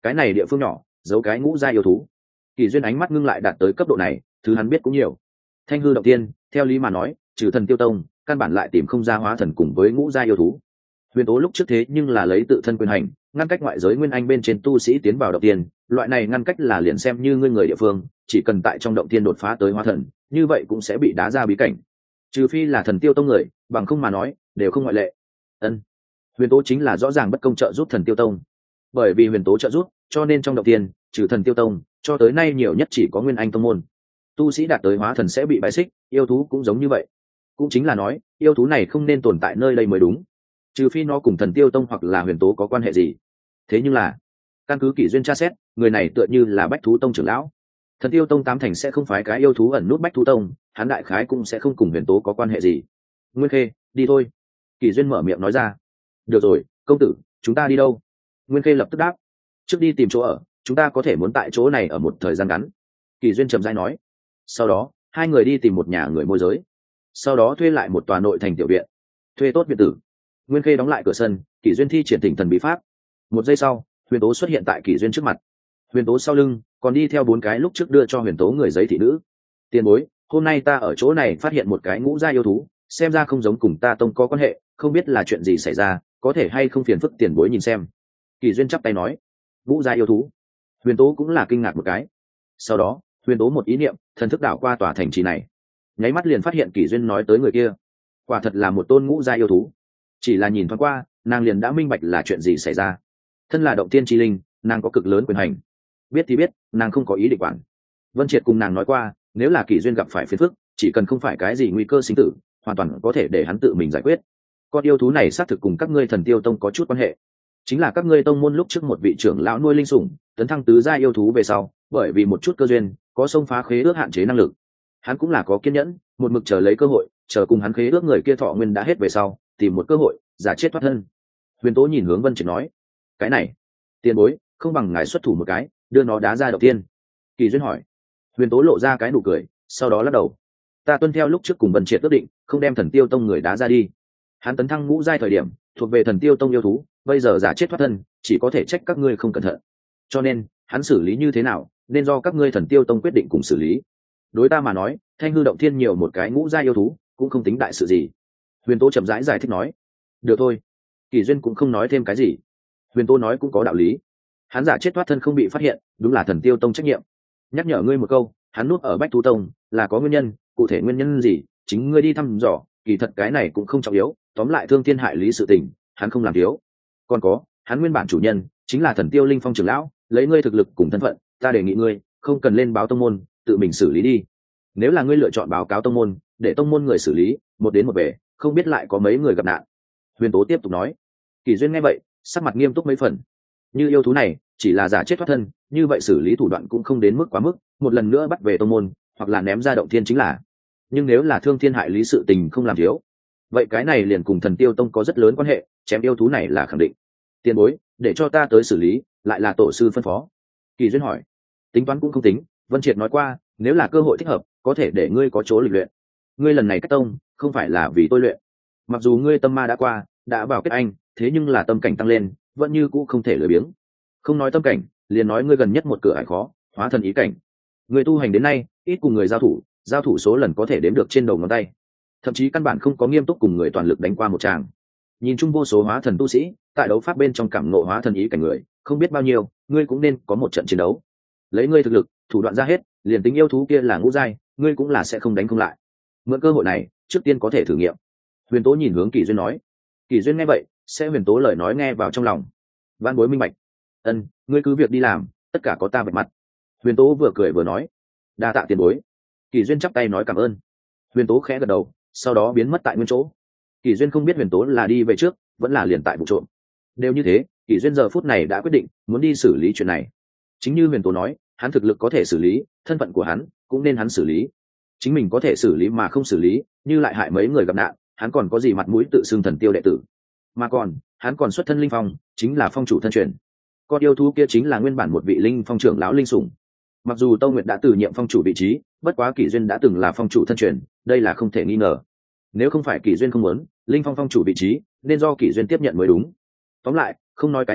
cái này địa phương nhỏ giấu cái ngũ gia yêu thú. Kỳ duyên ánh mắt ngưng lại đạt tới cấp độ này, thứ hắn biết cũng nhiều. Thanh hư động tiên theo lý mà nói trừ thần tiêu tông căn bản lại tìm không ra hóa thần cùng với ngũ gia yêu thú. Huyền tố lúc trước thế nhưng là lấy tự thân quyền hành ngăn cách ngoại giới nguyên anh bên trên tu sĩ tiến vào động tiên, loại này ngăn cách là liền xem như ngươi người địa phương chỉ cần tại trong động tiên đột phá tới hóa thần như vậy cũng sẽ bị đá ra bí cảnh, trừ phi là thần tiêu tông người, bằng không mà nói đều không ngoại lệ. Ân, huyền tố chính là rõ ràng bất công trợ giúp thần tiêu tông, bởi vì huyền tố trợ giúp cho nên trong động tiên trừ thần tiêu tông cho tới nay nhiều nhất chỉ có nguyên anh tông môn. Tu sĩ đạt tới hóa thần sẽ bị bãi xích, yêu thú cũng giống như vậy. Cũng chính là nói yêu thú này không nên tồn tại nơi đây mới đúng, trừ phi nó cùng thần tiêu tông hoặc là huyền tố có quan hệ gì. Thế nhưng là căn cứ kỷ duyên tra xét, người này tựa như là bách thú tông trưởng lão. Thần tiêu tông tám thành sẽ không phái cái yêu thú ẩn nút bách thú tông, hắn đại khái cũng sẽ không cùng huyền tố có quan hệ gì. Nguyên Khê, đi thôi. Kỷ duyên mở miệng nói ra. Được rồi, công tử, chúng ta đi đâu? Nguyên Khê lập tức đáp. Trước đi tìm chỗ ở, chúng ta có thể muốn tại chỗ này ở một thời gian ngắn. Kỷ duyên trầm rãi nói. Sau đó hai người đi tìm một nhà người môi giới, sau đó thuê lại một tòa nội thành tiểu viện, thuê tốt viện tử. Nguyên Khê đóng lại cửa sân, Kỷ duyên thi triển tỉnh thần bí pháp. Một giây sau huyền tố xuất hiện tại Kỷ duyên trước mặt. Huyền tố sau lưng còn đi theo bốn cái lúc trước đưa cho huyền tố người giấy thị nữ. Tiền bối, hôm nay ta ở chỗ này phát hiện một cái ngũ gia yêu thú, xem ra không giống cùng ta tông có quan hệ, không biết là chuyện gì xảy ra, có thể hay không phiền phức tiền bối nhìn xem. Kỷ duyên chắp tay nói. Ngũ gia yêu thú? Huyền tố cũng là kinh ngạc một cái. Sau đó huyền tố một ý niệm thần thức đảo qua tòa thành trì này, nháy mắt liền phát hiện Kỷ duyên nói tới người kia quả thật là một tôn ngũ gia yêu thú. Chỉ là nhìn thoáng qua nàng liền đã minh bạch là chuyện gì xảy ra. Thân là động tiên tri linh, nàng có cực lớn quyền hành, biết thì biết nàng không có ý định quản. Vân Triệt cùng nàng nói qua, nếu là Kỷ duyên gặp phải phiền phức, chỉ cần không phải cái gì nguy cơ sinh tử, hoàn toàn có thể để hắn tự mình giải quyết. Con yêu thú này xác thực cùng các ngươi thần tiêu tông có chút quan hệ, chính là các ngươi tông môn lúc trước một vị trưởng lão nuôi linh sủng tấn thăng tứ gia yêu thú về sau, bởi vì một chút cơ duyên có xông phá khế ước hạn chế năng lực. Hắn cũng là có kiên nhẫn, một mực chờ lấy cơ hội, chờ cùng hắn khế ước người kia thọ nguyên đã hết về sau, tìm một cơ hội giả chết thoát thân. Huyền tố nhìn hướng Vân Triệt nói. Cái này tiền bối, không bằng ngài xuất thủ một cái đưa nó đá ra đầu tiên. Kỳ duyên hỏi. Huyền tố lộ ra cái nụ cười, sau đó lắc đầu. Ta tuân theo lúc trước cùng Vân Triệt ước định, không đem thần tiêu tông người đá ra đi. Hắn tấn thăng ngũ giai thời điểm thuộc về thần tiêu tông yêu thú, bây giờ giả chết thoát thân, chỉ có thể trách các ngươi không cẩn thận. Cho nên hắn xử lý như thế nào nên do các ngươi thần tiêu tông quyết định cùng xử lý. Đối ta mà nói, thanh hư động thiên nhiều một cái ngũ gia yêu thú cũng không tính đại sự gì. Huyền tố chậm rãi giải, giải thích nói. Được thôi. Kỳ duyên cũng không nói thêm cái gì. Huyền tố nói cũng có đạo lý, hắn giả chết thoát thân không bị phát hiện đúng là thần tiêu tông trách nhiệm. Nhắc nhở ngươi một câu, hắn núp ở bách thú tông là có nguyên nhân, cụ thể nguyên nhân gì chính ngươi đi thăm dò, kỳ thật cái này cũng không trọng yếu. Tóm lại thương thiên hại lý sự tình hắn không làm thiếu. Còn có, hắn nguyên bản chủ nhân chính là thần tiêu linh phong trưởng lão, lấy ngươi thực lực cùng thân phận, ta đề nghị ngươi không cần lên báo tông môn, tự mình xử lý đi. Nếu là ngươi lựa chọn báo cáo tông môn, để tông môn người xử lý, một đến một về, không biết lại có mấy người gặp nạn. Huyền tố tiếp tục nói. Kỳ duyên nghe vậy sắc mặt nghiêm túc mấy phần. Như yêu thú này chỉ là giả chết thoát thân, như vậy xử lý thủ đoạn cũng không đến mức quá mức, một lần nữa bắt về tông môn hoặc là ném ra động thiên chính là. Nhưng nếu là thương thiên hại lý sự tình không làm thiếu, vậy cái này liền cùng thần tiêu tông có rất lớn quan hệ, chém yêu thú này là khẳng định. Tiền bối, để cho ta tới xử lý, lại là tổ sư phân phó. Kỳ duyên hỏi. Tính toán cũng không tính, Vân Triệt nói qua, nếu là cơ hội thích hợp, có thể để ngươi có chỗ lịch luyện. Ngươi lần này cách tông không phải là vì tôi luyện, mặc dù ngươi tâm ma đã qua, đã vào kết anh, thế nhưng là tâm cảnh tăng lên vẫn như cũ không thể lười biếng. Không nói tâm cảnh, liền nói ngươi gần nhất một cửa ải khó, hóa thần ý cảnh. Người tu hành đến nay ít cùng người giao thủ, giao thủ số lần có thể đếm được trên đầu ngón tay, thậm chí căn bản không có nghiêm túc cùng người toàn lực đánh qua một tràng. Nhìn chung vô số hóa thần tu sĩ tại đấu pháp bên trong cảm ngộ hóa thần ý cảnh người không biết bao nhiêu, ngươi cũng nên có một trận chiến đấu. Lấy ngươi thực lực, thủ đoạn ra hết, liền tính yêu thú kia là ngũ giai, ngươi cũng là sẽ không đánh không lại. Mượn cơ hội này trước tiên có thể thử nghiệm. Huyền tố nhìn hướng Kỳ duyên nói. Kỳ duyên nghe vậy sẽ huyền tố lời nói nghe vào trong lòng. Văn bối minh bạch. Ân, ngươi cứ việc đi làm, tất cả có ta vạch mặt. Huyền tố vừa cười vừa nói. Đa tạ tiền bối. Kỳ duyên chắp tay nói cảm ơn. Huyền tố khẽ gật đầu, sau đó biến mất tại nguyên chỗ. Kỳ duyên không biết huyền tố là đi về trước vẫn là liền tại vụ trộm. Đều như thế, Kỳ duyên giờ phút này đã quyết định muốn đi xử lý chuyện này. Chính như huyền tố nói, hắn thực lực có thể xử lý, thân phận của hắn cũng nên hắn xử lý. Chính mình có thể xử lý mà không xử lý, như lại hại mấy người gặp nạn, hắn còn có gì mặt mũi tự xưng thần tiêu đệ tử. Mà còn hắn còn xuất thân linh phong, chính là phong chủ thân truyền. Con yêu thú kia chính là nguyên bản một vị linh phong trưởng lão linh sủng. Mặc dù Tâu Nguyệt đã từ nhiệm phong chủ vị trí, bất quá Kỷ duyên đã từng là phong chủ thân truyền, đây là không thể nghi ngờ. Nếu không phải Kỷ duyên không muốn linh phong phong chủ vị trí, nên do Kỷ duyên tiếp nhận mới đúng. Tóm lại, không nói cái này,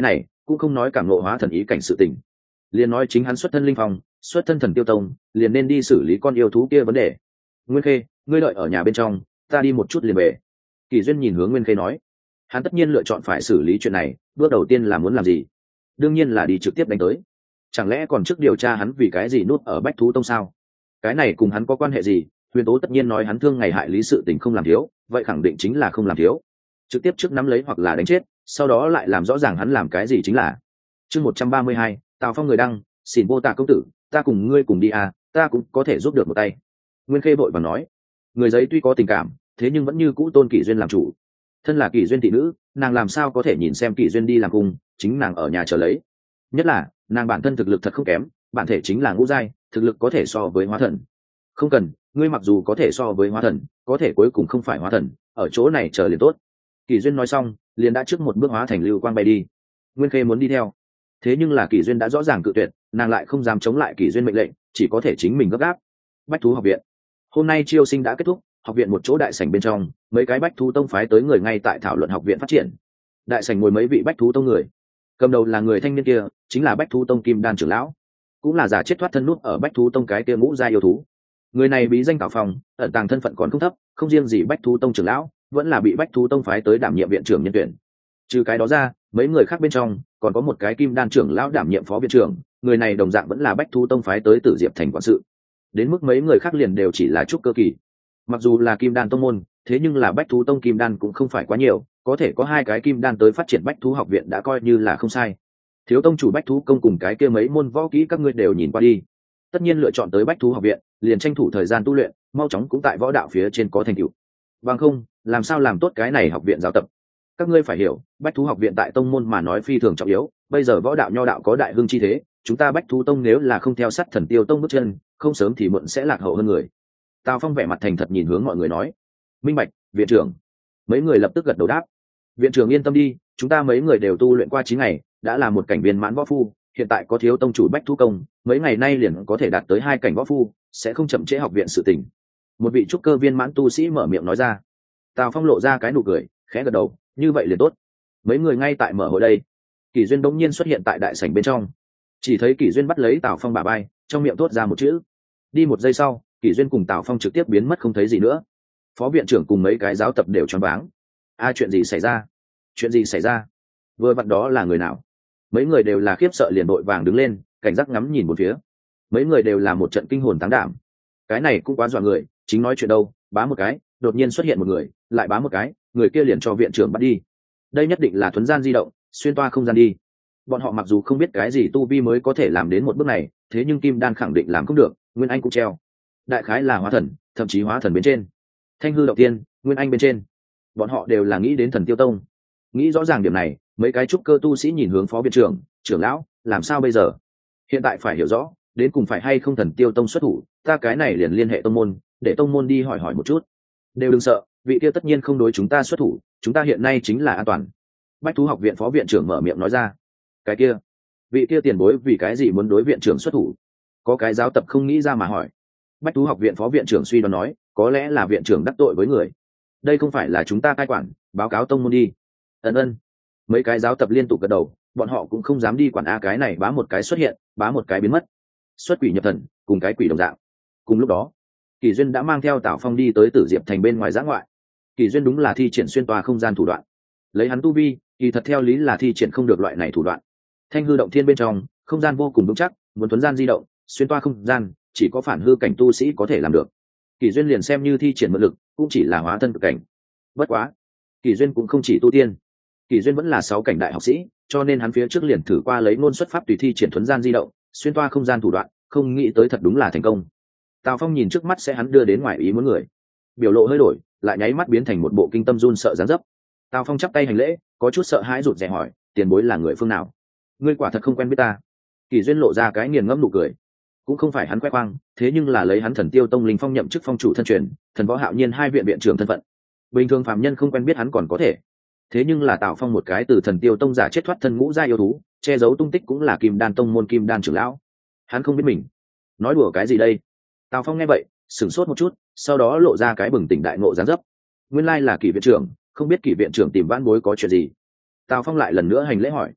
cũng không nói cảm ngộ hóa thần ý cảnh sự tình, liền nói chính hắn xuất thân linh phong, xuất thân thần tiêu tông, liền nên đi xử lý con yêu thú kia vấn đề. Nguyên Khê, ngươi đợi ở nhà bên trong, ta đi một chút liền về. Kỳ duyên nhìn hướng Nguyên Khê nói, hắn tất nhiên lựa chọn phải xử lý chuyện này, bước đầu tiên là muốn làm gì? Đương nhiên là đi trực tiếp đánh tới. Chẳng lẽ còn trước điều tra hắn vì cái gì núp ở Bách Thú Tông sao? Cái này cùng hắn có quan hệ gì? Huyền Tố tất nhiên nói hắn thương ngày hại lý sự tình không làm thiếu, vậy khẳng định chính là không làm thiếu. Trực tiếp trước nắm lấy hoặc là đánh chết, sau đó lại làm rõ ràng hắn làm cái gì chính là. Chương một trăm ba mươi hai, Tào Phong người đăng, xin vô tạ công tử, ta cùng ngươi cùng đi à, ta cũng có thể giúp được một tay. Nguyên Khê vội vàng nói, người giấy tuy có tình cảm, thế nhưng vẫn như cũ tôn Kỷ Duyên làm chủ. Thân là Kỷ Duyên thị nữ, nàng làm sao có thể nhìn xem Kỷ Duyên đi làm cung, chính nàng ở nhà chờ lấy. Nhất là nàng bản thân thực lực thật không kém, bản thể chính là ngũ giai, thực lực có thể so với hóa thần. Không cần, ngươi mặc dù có thể so với hóa thần, có thể cuối cùng không phải hóa thần, ở chỗ này chờ liền tốt. Kỷ Duyên nói xong, liền đã trước một bước hóa thành lưu quang bay đi. Nguyên Khê muốn đi theo, thế nhưng là Kỷ Duyên đã rõ ràng cự tuyệt, nàng lại không dám chống lại Kỷ Duyên mệnh lệnh, chỉ có thể chính mình gấp gáp. Bách Thú học viện hôm nay chiêu sinh đã kết thúc, học viện một chỗ đại sảnh bên trong, mấy cái Bách Thú tông phái tới người ngay tại thảo luận học viện phát triển. Đại sảnh ngồi mấy vị Bách Thú tông người, cầm đầu là người thanh niên kia, chính là Bách Thú tông Kim Đan trưởng lão, cũng là giả chết thoát thân nút ở Bách Thú tông cái kia ngũ gia yêu thú. Người này bí danh Tào Phong, ẩn tàng thân phận còn không thấp, không riêng gì Bách Thú tông trưởng lão, vẫn là bị Bách Thú tông phái tới đảm nhiệm viện trưởng nhân tuyển. Trừ cái đó ra, mấy người khác bên trong còn có một cái Kim Đan trưởng lão đảm nhiệm phó viện trưởng, người này đồng dạng vẫn là Bách Thú tông phái tới Tử Diệp thành quản sự. Đến mức mấy người khác liền đều chỉ là trúc cơ kỳ. Mặc dù là Kim Đan tông môn, thế nhưng là Bách Thú tông Kim Đan cũng không phải quá nhiều, có thể có hai cái Kim Đan tới phát triển Bách Thú học viện đã coi như là không sai. Thiếu tông chủ Bách Thú công cùng cái kia mấy môn võ kỹ các ngươi đều nhìn qua đi. Tất nhiên lựa chọn tới Bách Thú học viện, liền tranh thủ thời gian tu luyện, mau chóng cũng tại võ đạo phía trên có thành tựu. Bằng không, làm sao làm tốt cái này học viện giáo tập? Các ngươi phải hiểu, Bách Thú học viện tại tông môn mà nói phi thường trọng yếu, bây giờ võ đạo nho đạo có đại hưng chi thế, chúng ta Bách Thú tông nếu là không theo sát Thần Tiêu tông bước chân, không sớm thì muộn sẽ lạc hậu hơn người. Tào Phong vẻ mặt thành thật nhìn hướng mọi người nói, minh bạch, viện trưởng. Mấy người lập tức gật đầu đáp. Viện trưởng yên tâm đi, chúng ta mấy người đều tu luyện qua chín ngày, đã là một cảnh viên mãn võ phu, hiện tại có thiếu tông chủ Bách Thú công, mấy ngày nay liền có thể đạt tới hai cảnh võ phu, sẽ không chậm trễ học viện sự tình. Một vị trúc cơ viên mãn tu sĩ mở miệng nói ra. Tào Phong lộ ra cái nụ cười, khẽ gật đầu, như vậy liền tốt. Mấy người ngay tại mở hội đây. Kỷ Duyên bỗng nhiên xuất hiện tại đại sảnh bên trong, chỉ thấy Kỷ Duyên bắt lấy Tào Phong bả vai, trong miệng thốt ra một chữ. Đi một giây sau, Kỷ Duyên cùng Tào Phong trực tiếp biến mất không thấy gì nữa. Phó viện trưởng cùng mấy cái giáo tập đều choáng váng. A chuyện gì xảy ra? Chuyện gì xảy ra? Vừa vặn đó là người nào? Mấy người đều là khiếp sợ liền đội vàng đứng lên, cảnh giác ngắm nhìn một phía. Mấy người đều là một trận kinh hồn táng đảm. Cái này cũng quá dọa người, chính nói chuyện đâu, bá một cái, đột nhiên xuất hiện một người, lại bá một cái, người kia liền cho viện trưởng bắt đi. Đây nhất định là thuấn gian di động, xuyên toa không gian đi. Bọn họ mặc dù không biết cái gì tu vi mới có thể làm đến một bước này, thế nhưng Kim Đan khẳng định làm không được, Nguyên Anh cũng treo. Đại khái là hóa thần, thậm chí hóa thần bên trên. Thanh hư động tiên, Nguyên Anh bên trên. Bọn họ đều là nghĩ đến Thần Tiêu tông. Nghĩ rõ ràng điểm này, mấy cái trúc cơ tu sĩ nhìn hướng phó viện trưởng, trưởng lão, làm sao bây giờ? Hiện tại phải hiểu rõ, đến cùng phải hay không Thần Tiêu tông xuất thủ, ta cái này liền liên hệ tông môn, để tông môn đi hỏi hỏi một chút. Đều đừng sợ, vị kia tất nhiên không đối chúng ta xuất thủ, chúng ta hiện nay chính là an toàn. Bách Thú học viện phó viện trưởng mở miệng nói ra. Cái kia, vị kia tiền bối vì cái gì muốn đối viện trưởng xuất thủ? Có cái giáo tập không nghĩ ra mà hỏi. Bách Thú học viện phó viện trưởng suy đoán nói, có lẽ là viện trưởng đắc tội với người. Đây không phải là chúng ta cai quản, báo cáo tông môn đi. Ấn ơn. Mấy cái giáo tập liên tục gật đầu, bọn họ cũng không dám đi quản a cái này bá một cái xuất hiện, bá một cái biến mất. Xuất quỷ nhập thần, cùng cái quỷ đồng dạng. Cùng lúc đó, Kỳ Duyên đã mang theo Tào Phong đi tới Tử Diệp thành bên ngoài giã ngoại. Kỳ Duyên đúng là thi triển xuyên toa không gian thủ đoạn. Lấy hắn tu vi, kỳ thật theo lý là thi triển không được loại này thủ đoạn. Thanh hư động thiên bên trong, không gian vô cùng vững chắc, muốn thuấn gian di động, xuyên toa không gian, chỉ có phản hư cảnh tu sĩ có thể làm được. Kỳ Duyên liền xem như thi triển mượn lực, cũng chỉ là hóa thân cực cảnh. Bất quá, Kỳ Duyên cũng không chỉ tu tiên. Kỳ Duyên vẫn là sáu cảnh đại học sĩ, cho nên hắn phía trước liền thử qua lấy ngôn xuất pháp tùy thi triển thuấn gian di động, xuyên toa không gian thủ đoạn, không nghĩ tới thật đúng là thành công. Tào Phong nhìn trước mắt sẽ hắn đưa đến ngoài ý muốn người, biểu lộ hơi đổi, lại nháy mắt biến thành một bộ kinh tâm run sợ dáng dấp. Tào Phong chắp tay hành lễ, có chút sợ hãi rụt rè hỏi, tiền bối là người phương nào? Ngươi quả thật không quen biết ta. Kỳ Duyên lộ ra cái nghiền ngẫm nụ cười, cũng không phải hắn khoe khoang, thế nhưng là lấy hắn Thần Tiêu tông linh phong nhậm chức phong chủ thân truyền, thần võ hạo nhiên hai viện viện trưởng thân phận, bình thường phàm nhân không quen biết hắn còn có thể, thế nhưng là Tào Phong một cái từ Thần Tiêu tông giả chết thoát thân ngũ gia yêu thú, che giấu tung tích cũng là Kim Đan tông môn Kim Đan trưởng lão, hắn không biết mình nói đùa cái gì đây? Tào Phong nghe vậy sửng sốt một chút, sau đó lộ ra cái bừng tỉnh đại ngộ dáng dấp. Nguyên lai là Kỷ viện trưởng, không biết Kỷ viện trưởng tìm vãn bối có chuyện gì? Tào Phong lại lần nữa hành lễ hỏi.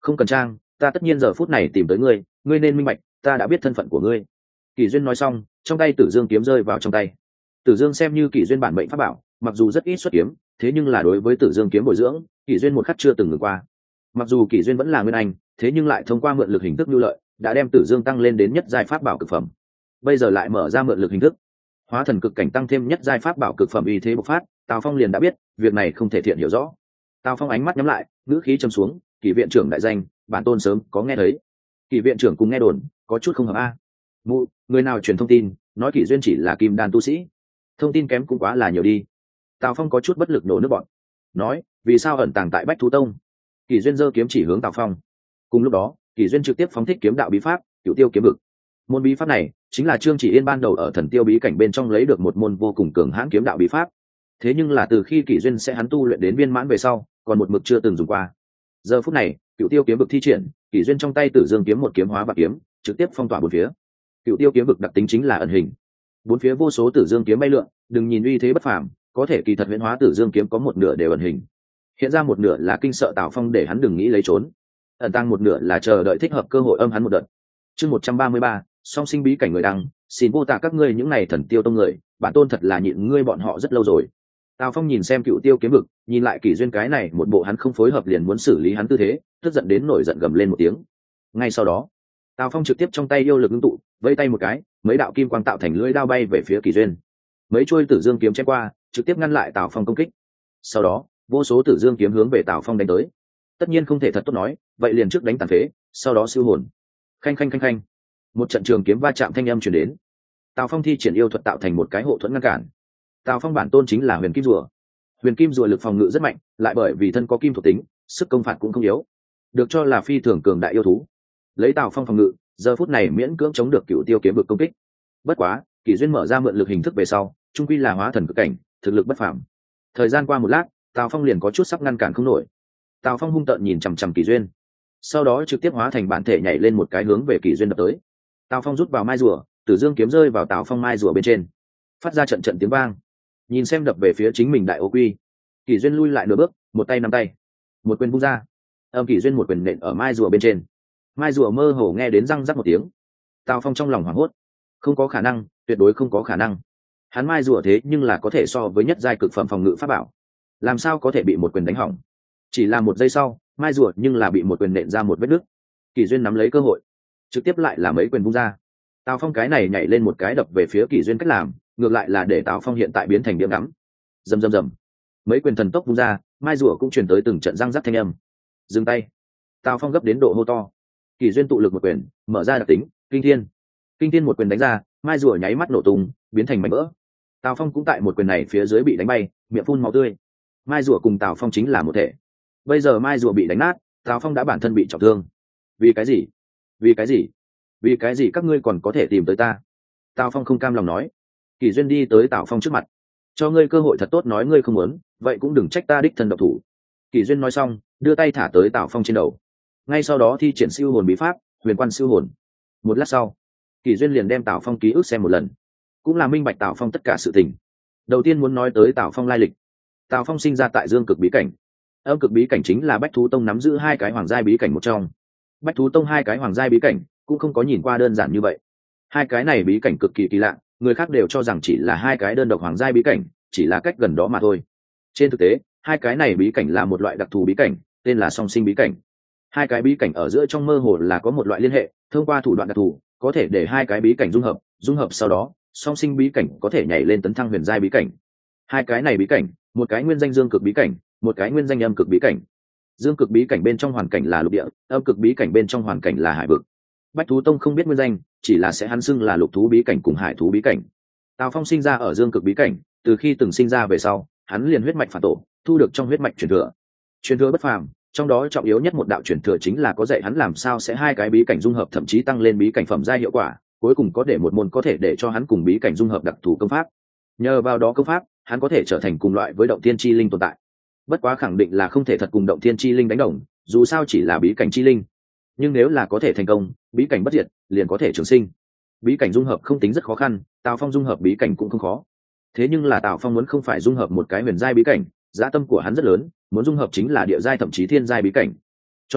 không cần trang, ta tất nhiên giờ phút này tìm tới ngươi, ngươi nên minh bạch, ta đã biết thân phận của ngươi. Kỷ duyên nói xong, trong tay tử dương kiếm rơi vào trong tay. Tử dương xem như Kỷ duyên bản mệnh pháp bảo, mặc dù rất ít xuất kiếm, thế nhưng là đối với tử dương kiếm bồi dưỡng, Kỷ duyên một khắc chưa từng ngừng qua. Mặc dù Kỷ duyên vẫn là nguyên anh, thế nhưng lại thông qua mượn lực hình thức lưu lợi, đã đem tử dương tăng lên đến nhất giai pháp bảo cực phẩm. Bây giờ lại mở ra mượn lực hình thức, hóa thần cực cảnh tăng thêm nhất giai pháp bảo cực phẩm uy thế bộc phát, Tào Phong liền đã biết, việc này không thể thiện hiểu rõ. Tào Phong ánh mắt nhắm lại, ngữ khí trầm xuống, Kỷ viện trưởng đại danh, bản tôn sớm có nghe thấy. Kỷ viện trưởng cùng nghe đồn, có chút không hợp a. Mụ, người nào truyền thông tin, nói Kỷ duyên chỉ là kim đan tu sĩ, thông tin kém cũng quá là nhiều đi. Tào Phong có chút bất lực nổ nước bọn, nói, vì sao ẩn tàng tại Bách Thú Tông? Kỷ duyên giơ kiếm chỉ hướng Tào Phong. Cùng lúc đó, Kỷ duyên trực tiếp phóng thích kiếm đạo bí pháp, Cửu Tiêu kiếm vực. Môn bí pháp này chính là Trương Chỉ Yên ban đầu ở Thần Tiêu bí cảnh bên trong lấy được một môn vô cùng cường hãn kiếm đạo bí pháp. Thế nhưng là từ khi Kỷ duyên sẽ hắn tu luyện đến viên mãn về sau, còn một mực chưa từng dùng qua. Giờ phút này, Cửu Tiêu kiếm vực thi triển, Kỷ duyên trong tay Tử Dương kiếm một kiếm hóa và kiếm, trực tiếp phong tỏa bốn phía. Cửu Tiêu kiếm vực đặc tính chính là ẩn hình, bốn phía vô số Tử Dương kiếm bay lượn, đừng nhìn uy thế bất phàm, có thể kỳ thật huyễn hóa Tử Dương kiếm có một nửa đều ẩn hình. Hiện ra một nửa là kinh sợ Tào Phong để hắn đừng nghĩ lấy trốn, ẩn tăng một nửa là chờ đợi thích hợp cơ hội âm hắn một đợt. Chương một trăm ba mươi ba, song sinh bí cảnh người đăng, xin vô tạ các ngươi những này Thần Tiêu tông người, bản tôn thật là nhịn ngươi bọn họ rất lâu rồi. Tào Phong nhìn xem Cửu Tiêu kiếm vực, nhìn lại Kỷ duyên cái này một bộ hắn không phối hợp liền muốn xử lý hắn tư thế, tức giận đến nổi giận gầm lên một tiếng. Ngay sau đó, Tào Phong trực tiếp trong tay yêu lực ngưng tụ, vẫy tay một cái, mấy đạo kim quang tạo thành lưỡi đao bay về phía Kỷ duyên. Mấy chuôi Tử Dương kiếm chém qua, trực tiếp ngăn lại Tào Phong công kích. Sau đó, vô số Tử Dương kiếm hướng về Tào Phong đánh tới. Tất nhiên không thể thật tốt nói, vậy liền trước đánh tàn phế, sau đó siêu hồn. Khanh khanh khanh khanh. Một trận trường kiếm va chạm thanh âm truyền đến. Tào Phong thi triển yêu thuật tạo thành một cái hộ thuẫn ngăn cản. Tào Phong bản tôn chính là Huyền Kim Rùa. Huyền Kim Rùa lực phòng ngự rất mạnh, lại bởi vì thân có kim thuộc tính, sức công phạt cũng không yếu, được cho là phi thường cường đại yêu thú. Lấy Tào Phong phòng ngự, giờ phút này miễn cưỡng chống được Cửu Tiêu kiếm vực công kích. Bất quá, Kỷ duyên mở ra mượn lực hình thức về sau, trung quy là hóa thần cực cảnh, thực lực bất phàm. Thời gian qua một lát, Tào Phong liền có chút sắp ngăn cản không nổi. Tào Phong hung tợn nhìn chằm chằm Kỷ duyên, sau đó trực tiếp hóa thành bản thể nhảy lên một cái hướng về Kỷ duyên đập tới. Tào Phong rút vào mai rùa, Tử Dương kiếm rơi vào Tào Phong mai rùa bên trên, phát ra trận trận tiếng vang. Nhìn xem đập về phía chính mình đại ô quy, Kỷ duyên lui lại nửa bước, một tay nắm tay, một quyền vung ra, âm Kỷ duyên một quyền nện ở mai rùa bên trên. Mai rùa mơ hồ nghe đến răng rắc một tiếng. Tào Phong trong lòng hoảng hốt, không có khả năng, tuyệt đối không có khả năng. Hắn mai rùa thế nhưng là có thể so với nhất giai cực phẩm phòng ngự pháp bảo, làm sao có thể bị một quyền đánh hỏng? Chỉ là một giây sau, mai rùa nhưng là bị một quyền nện ra một vết nứt. Kỷ duyên nắm lấy cơ hội, trực tiếp lại là mấy quyền vung ra. Tào Phong cái này nhảy lên một cái đập về phía Kỷ duyên cách làm, ngược lại là để Tào Phong hiện tại biến thành điểm ngắm. Rầm rầm rầm, mấy quyền thần tốc vung ra, mai rùa cũng truyền tới từng trận răng rắc thanh âm. Dừng tay. Tào Phong gấp đến độ hô to. Kỷ duyên tụ lực một quyền, mở ra đặc tính kinh thiên. Kinh thiên một quyền đánh ra, mai rùa nháy mắt nổ tung, biến thành mảnh vỡ. Tào Phong cũng tại một quyền này phía dưới bị đánh bay, miệng phun máu tươi. Mai rùa cùng Tào Phong chính là một thể. Bây giờ mai rùa bị đánh nát, Tào Phong đã bản thân bị trọng thương. Vì cái gì? Vì cái gì? Vì cái gì các ngươi còn có thể tìm tới ta? Tào Phong không cam lòng nói. Kỷ duyên đi tới Tào Phong trước mặt, cho ngươi cơ hội thật tốt nói ngươi không muốn, vậy cũng đừng trách ta đích thân độc thủ. Kỷ duyên nói xong, đưa tay thả tới Tào Phong trên đầu. Ngay sau đó thi triển siêu hồn bí pháp, huyền quan siêu hồn. Một lát sau, Kỷ duyên liền đem Tào Phong ký ức xem một lần, cũng là minh bạch Tào Phong tất cả sự tình. Đầu tiên muốn nói tới Tào Phong lai lịch. Tào Phong sinh ra tại Dương Cực bí cảnh. Âm Cực bí cảnh chính là Bách Thú Tông nắm giữ hai cái hoàng giai bí cảnh một trong. Bách Thú Tông hai cái hoàng giai bí cảnh cũng không có nhìn qua đơn giản như vậy. Hai cái này bí cảnh cực kỳ kỳ lạ, người khác đều cho rằng chỉ là hai cái đơn độc hoàng giai bí cảnh, chỉ là cách gần đó mà thôi. Trên thực tế, hai cái này bí cảnh là một loại đặc thù bí cảnh, tên là song sinh bí cảnh. Hai cái bí cảnh ở giữa trong mơ hồ là có một loại liên hệ, thông qua thủ đoạn đặc thù, có thể để hai cái bí cảnh dung hợp, dung hợp sau đó, song sinh bí cảnh có thể nhảy lên tấn thăng huyền giai bí cảnh. Hai cái này bí cảnh, một cái nguyên danh Dương Cực bí cảnh, một cái nguyên danh Âm Cực bí cảnh. Dương Cực bí cảnh bên trong hoàn cảnh là lục địa, Âm Cực bí cảnh bên trong hoàn cảnh là hải vực. Bách Thú Tông không biết nguyên danh, chỉ là sẽ hắn xưng là lục thú bí cảnh cùng hải thú bí cảnh. Tào Phong sinh ra ở Dương Cực bí cảnh, từ khi từng sinh ra về sau, hắn liền huyết mạch phản tổ, thu được trong huyết mạch truyền thừa. Truyền thừa bất phàm, trong đó trọng yếu nhất một đạo truyền thừa chính là có dạy hắn làm sao sẽ hai cái bí cảnh dung hợp, thậm chí tăng lên bí cảnh phẩm giai hiệu quả, cuối cùng có để một môn có thể để cho hắn cùng bí cảnh dung hợp đặc thù công pháp. Nhờ vào đó công pháp, hắn có thể trở thành cùng loại với động thiên chi linh tồn tại. Bất quá khẳng định là không thể thật cùng động thiên chi linh đánh đồng, dù sao chỉ là bí cảnh chi linh. Nhưng nếu là có thể thành công, bí cảnh bất diệt, liền có thể trường sinh. Bí cảnh dung hợp không tính rất khó khăn, Tào Phong dung hợp bí cảnh cũng không khó. Thế nhưng là Tào Phong muốn không phải dung hợp một cái huyền giai bí cảnh, dã tâm của hắn rất lớn, muốn dung hợp chính là địa giai thậm chí thiên giai bí cảnh. Cho nên,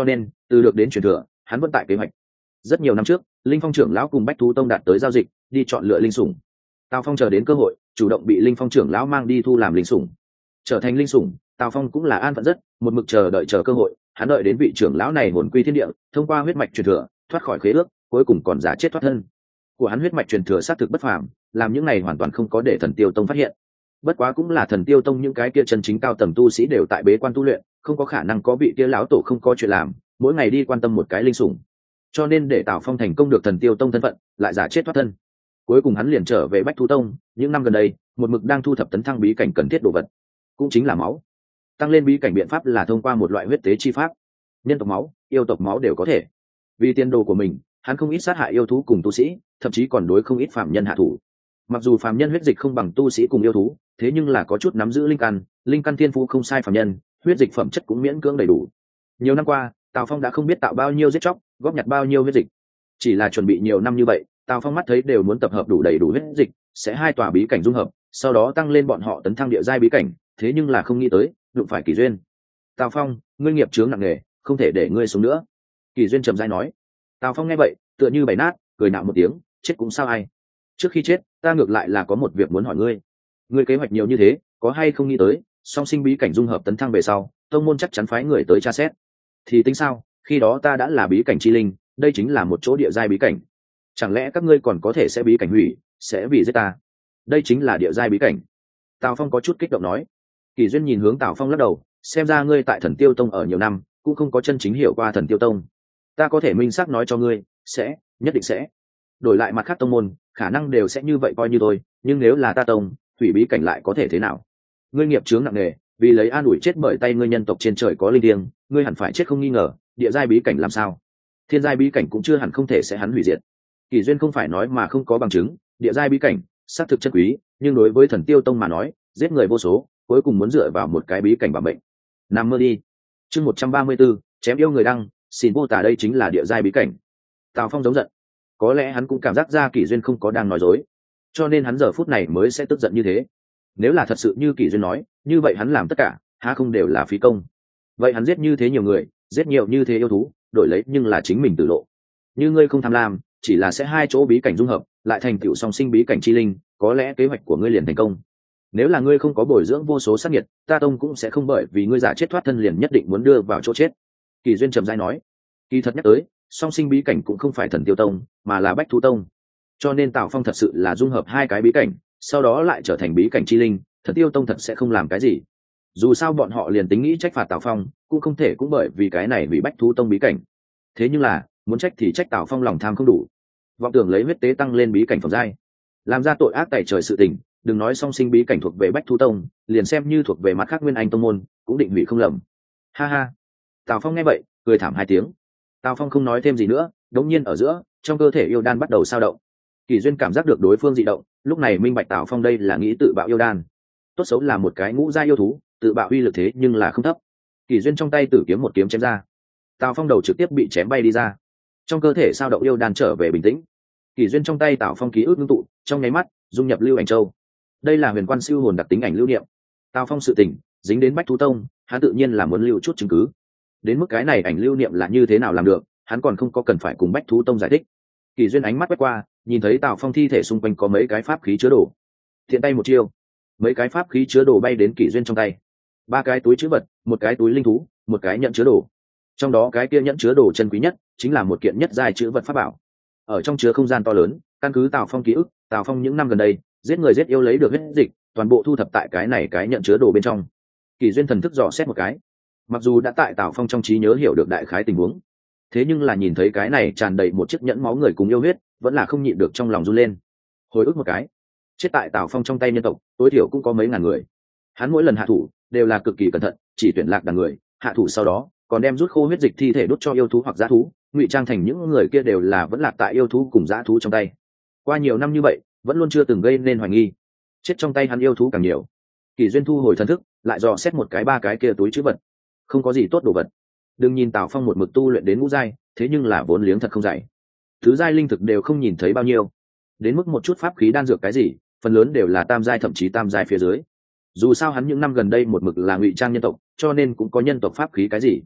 từ được đến truyền thừa hắn vẫn tại kế hoạch. Rất nhiều năm trước linh phong trưởng lão cùng bách thú tông đạt tới giao dịch đi chọn lựa linh sủng. Tào Phong chờ đến cơ hội chủ động bị linh phong trưởng lão mang đi thu làm linh sủng. Trở thành linh sủng, Tào Phong cũng là an phận rất, một mực chờ đợi chờ cơ hội, hắn đợi đến vị trưởng lão này hồn quy thiên địa, thông qua huyết mạch truyền thừa thoát khỏi khế ước, cuối cùng còn giả chết thoát thân. Của hắn huyết mạch truyền thừa xác thực bất phàm, làm những này hoàn toàn không có để Thần Tiêu Tông phát hiện. Bất quá cũng là Thần Tiêu Tông những cái kia chân chính cao tầng tu sĩ đều tại bế quan tu luyện, không có khả năng có vị kia lão tổ không có chuyện làm, mỗi ngày đi quan tâm một cái linh sủng. Cho nên để Tào Phong thành công được Thần Tiêu Tông thân phận, lại giả chết thoát thân. Cuối cùng hắn liền trở về Bách Thú Tông, những năm gần đây, một mực đang thu thập tấn thăng bí cảnh cần thiết đồ vật, cũng chính là máu. Tăng lên bí cảnh biện pháp là thông qua một loại huyết tế chi pháp, nhân tộc máu, yêu tộc máu đều có thể. Vì tiền đồ của mình, hắn không ít sát hại yêu thú cùng tu sĩ, thậm chí còn đối không ít phạm nhân hạ thủ. Mặc dù phạm nhân huyết dịch không bằng tu sĩ cùng yêu thú, thế nhưng là có chút nắm giữ linh căn, linh căn thiên phú không sai phạm nhân, huyết dịch phẩm chất cũng miễn cưỡng đầy đủ. Nhiều năm qua, Tào Phong đã không biết tạo bao nhiêu giết chóc, góp nhặt bao nhiêu huyết dịch. Chỉ là chuẩn bị nhiều năm như vậy, Tào Phong mắt thấy đều muốn tập hợp đủ đầy đủ huyết dịch, sẽ hai tòa bí cảnh dung hợp, sau đó tăng lên bọn họ tấn thăng địa giai bí cảnh, thế nhưng là không nghĩ tới, đụng phải Kỳ Duyên. Tào Phong, ngươi nghiệp chướng nặng nề, không thể để ngươi sống nữa. Kỳ Duyên trầm rãi nói. Tào Phong nghe vậy, tựa như bày nát, cười nạo một tiếng, chết cũng sao ai. Trước khi chết, ta ngược lại là có một việc muốn hỏi ngươi. Ngươi kế hoạch nhiều như thế, có hay không nghĩ tới, song sinh bí cảnh dung hợp tấn thăng về sau, tông môn chắc chắn phái người tới tra xét. Thì tính sao, khi đó ta đã là bí cảnh chi linh, đây chính là một chỗ địa giai bí cảnh. Chẳng lẽ các ngươi còn có thể sẽ bí cảnh hủy, sẽ vì giết ta? Đây chính là địa giai bí cảnh. Tào Phong có chút kích động nói. Kỳ Duyên nhìn hướng Tào Phong lắc đầu, xem ra ngươi tại Thần Tiêu Tông ở nhiều năm, cũng không có chân chính hiểu qua Thần Tiêu Tông. Ta có thể minh xác nói cho ngươi, sẽ, nhất định sẽ. Đổi lại mặt khác tông môn, khả năng đều sẽ như vậy coi như thôi, nhưng nếu là ta tông, hủy bí cảnh lại có thể thế nào? Ngươi nghiệp chướng nặng nề, vì lấy an ủi chết bởi tay ngươi nhân tộc trên trời có linh thiêng, ngươi hẳn phải chết không nghi ngờ, địa giai bí cảnh làm sao? Thiên giai bí cảnh cũng chưa hẳn không thể sẽ hắn hủy diệt. Kỳ Duyên không phải nói mà không có bằng chứng, địa giai bí cảnh xác thực chân quý, nhưng đối với Thần Tiêu Tông mà nói, giết người vô số, cuối cùng muốn dựa vào một cái bí cảnh bảo mệnh. Nằm mơ đi. Chương một trăm ba mươi 134, chém yêu người đăng, xin vô tả đây chính là địa giai bí cảnh. Tào Phong giống giận. Có lẽ hắn cũng cảm giác ra Kỳ Duyên không có đang nói dối, cho nên hắn giờ phút này mới sẽ tức giận như thế. Nếu là thật sự như Kỳ Duyên nói, như vậy hắn làm tất cả, há không đều là phí công? Vậy hắn giết như thế nhiều người, giết nhiều như thế yêu thú, đổi lấy nhưng là chính mình tự lộ. Như ngươi không tham lam, chỉ là sẽ hai chỗ bí cảnh dung hợp, lại thành tựu song sinh bí cảnh chi linh, có lẽ kế hoạch của ngươi liền thành công. Nếu là ngươi không có bồi dưỡng vô số sát nhiệt, ta tông cũng sẽ không bởi vì ngươi giả chết thoát thân liền nhất định muốn đưa vào chỗ chết. Kỳ Duyên trầm rãi nói. Kỳ thật nhắc tới, song sinh bí cảnh cũng không phải Thần Tiêu Tông, mà là Bách Thú Tông. Cho nên Tào Phong thật sự là dung hợp hai cái bí cảnh, sau đó lại trở thành bí cảnh chi linh, Thần Tiêu Tông thật sẽ không làm cái gì. Dù sao bọn họ liền tính nghĩ trách phạt Tào Phong, cũng không thể cũng bởi vì cái này vì Bách Thú Tông bí cảnh. Thế nhưng là, muốn trách thì trách Tào Phong lòng tham không đủ, vọng tưởng lấy huyết tế tăng lên bí cảnh phẩm giai, làm ra tội ác tày trời sự tình. Đừng nói song sinh bí cảnh thuộc về Bách Thú Tông, liền xem như thuộc về mặt khác Nguyên Anh tông môn, cũng định hủy không lầm. Ha ha. Tào Phong nghe vậy, cười thảm hai tiếng. Tào Phong không nói thêm gì nữa, đống nhiên ở giữa, trong cơ thể yêu đan bắt đầu sao động. Kỳ Duyên cảm giác được đối phương dị động, lúc này minh bạch Tào Phong đây là nghĩ tự bạo yêu đan. Tốt xấu là một cái ngũ gia yêu thú, tự bạo uy lực thế nhưng là không thấp. Kỳ Duyên trong tay tử kiếm một kiếm chém ra, Tào Phong đầu trực tiếp bị chém bay đi ra. Trong cơ thể sao động yêu đan trở về bình tĩnh. Kỳ Duyên trong tay Tào Phong ký ức ngưng tụ, trong nháy mắt dung nhập lưu ảnh châu. Đây là huyền quan siêu hồn đặc tính ảnh lưu niệm. Tào Phong sự tình dính đến Bách Thú Tông, hắn tự nhiên là muốn lưu chút chứng cứ. Đến mức cái này ảnh lưu niệm là như thế nào làm được, hắn còn không có cần phải cùng Bách Thú Tông giải thích. Kỳ Duyên ánh mắt quét qua, nhìn thấy Tào Phong thi thể xung quanh có mấy cái pháp khí chứa đồ, thiện tay một chiêu, mấy cái pháp khí chứa đồ bay đến Kỳ Duyên trong tay. Ba cái túi chứa vật, một cái túi linh thú, một cái nhận chứa đồ. Trong đó cái kia nhận chứa đồ chân quý nhất chính là một kiện nhất giai chứa vật pháp bảo. Ở trong chứa không gian to lớn, căn cứ Tào Phong ký ức, Tào Phong những năm gần đây giết người giết yêu lấy được huyết dịch, toàn bộ thu thập tại cái này cái nhận chứa đồ bên trong. Kỳ Duyên thần thức dò xét một cái, mặc dù đã tại Tào Phong trong trí nhớ hiểu được đại khái tình huống, thế nhưng là nhìn thấy cái này tràn đầy một chiếc nhẫn máu người cùng yêu huyết, vẫn là không nhịn được trong lòng run lên. Hồi ức một cái, chết tại Tào Phong trong tay nhân tộc tối thiểu cũng có mấy ngàn người. Hắn mỗi lần hạ thủ đều là cực kỳ cẩn thận, chỉ tuyển lạc đàn người hạ thủ, sau đó còn đem rút khô huyết dịch thi thể đốt cho yêu thú hoặc dã thú, ngụy trang thành những người kia đều là vẫn lạc tại yêu thú cùng dã thú trong tay. Qua nhiều năm như vậy, vẫn luôn chưa từng gây nên hoài nghi. Chết trong tay hắn yêu thú càng nhiều. Kỳ Duyên thu hồi thần thức, lại dò xét một cái ba cái kia túi trữ vật, không có gì tốt đồ vật. Đừng nhìn Tào Phong một mực tu luyện đến ngũ giai, thế nhưng là vốn liếng thật không dày, thứ giai linh thực đều không nhìn thấy bao nhiêu. Đến mức một chút pháp khí đan dược cái gì, phần lớn đều là tam giai thậm chí tam giai phía dưới. Dù sao hắn những năm gần đây một mực là ngụy trang nhân tộc, cho nên cũng có nhân tộc pháp khí cái gì.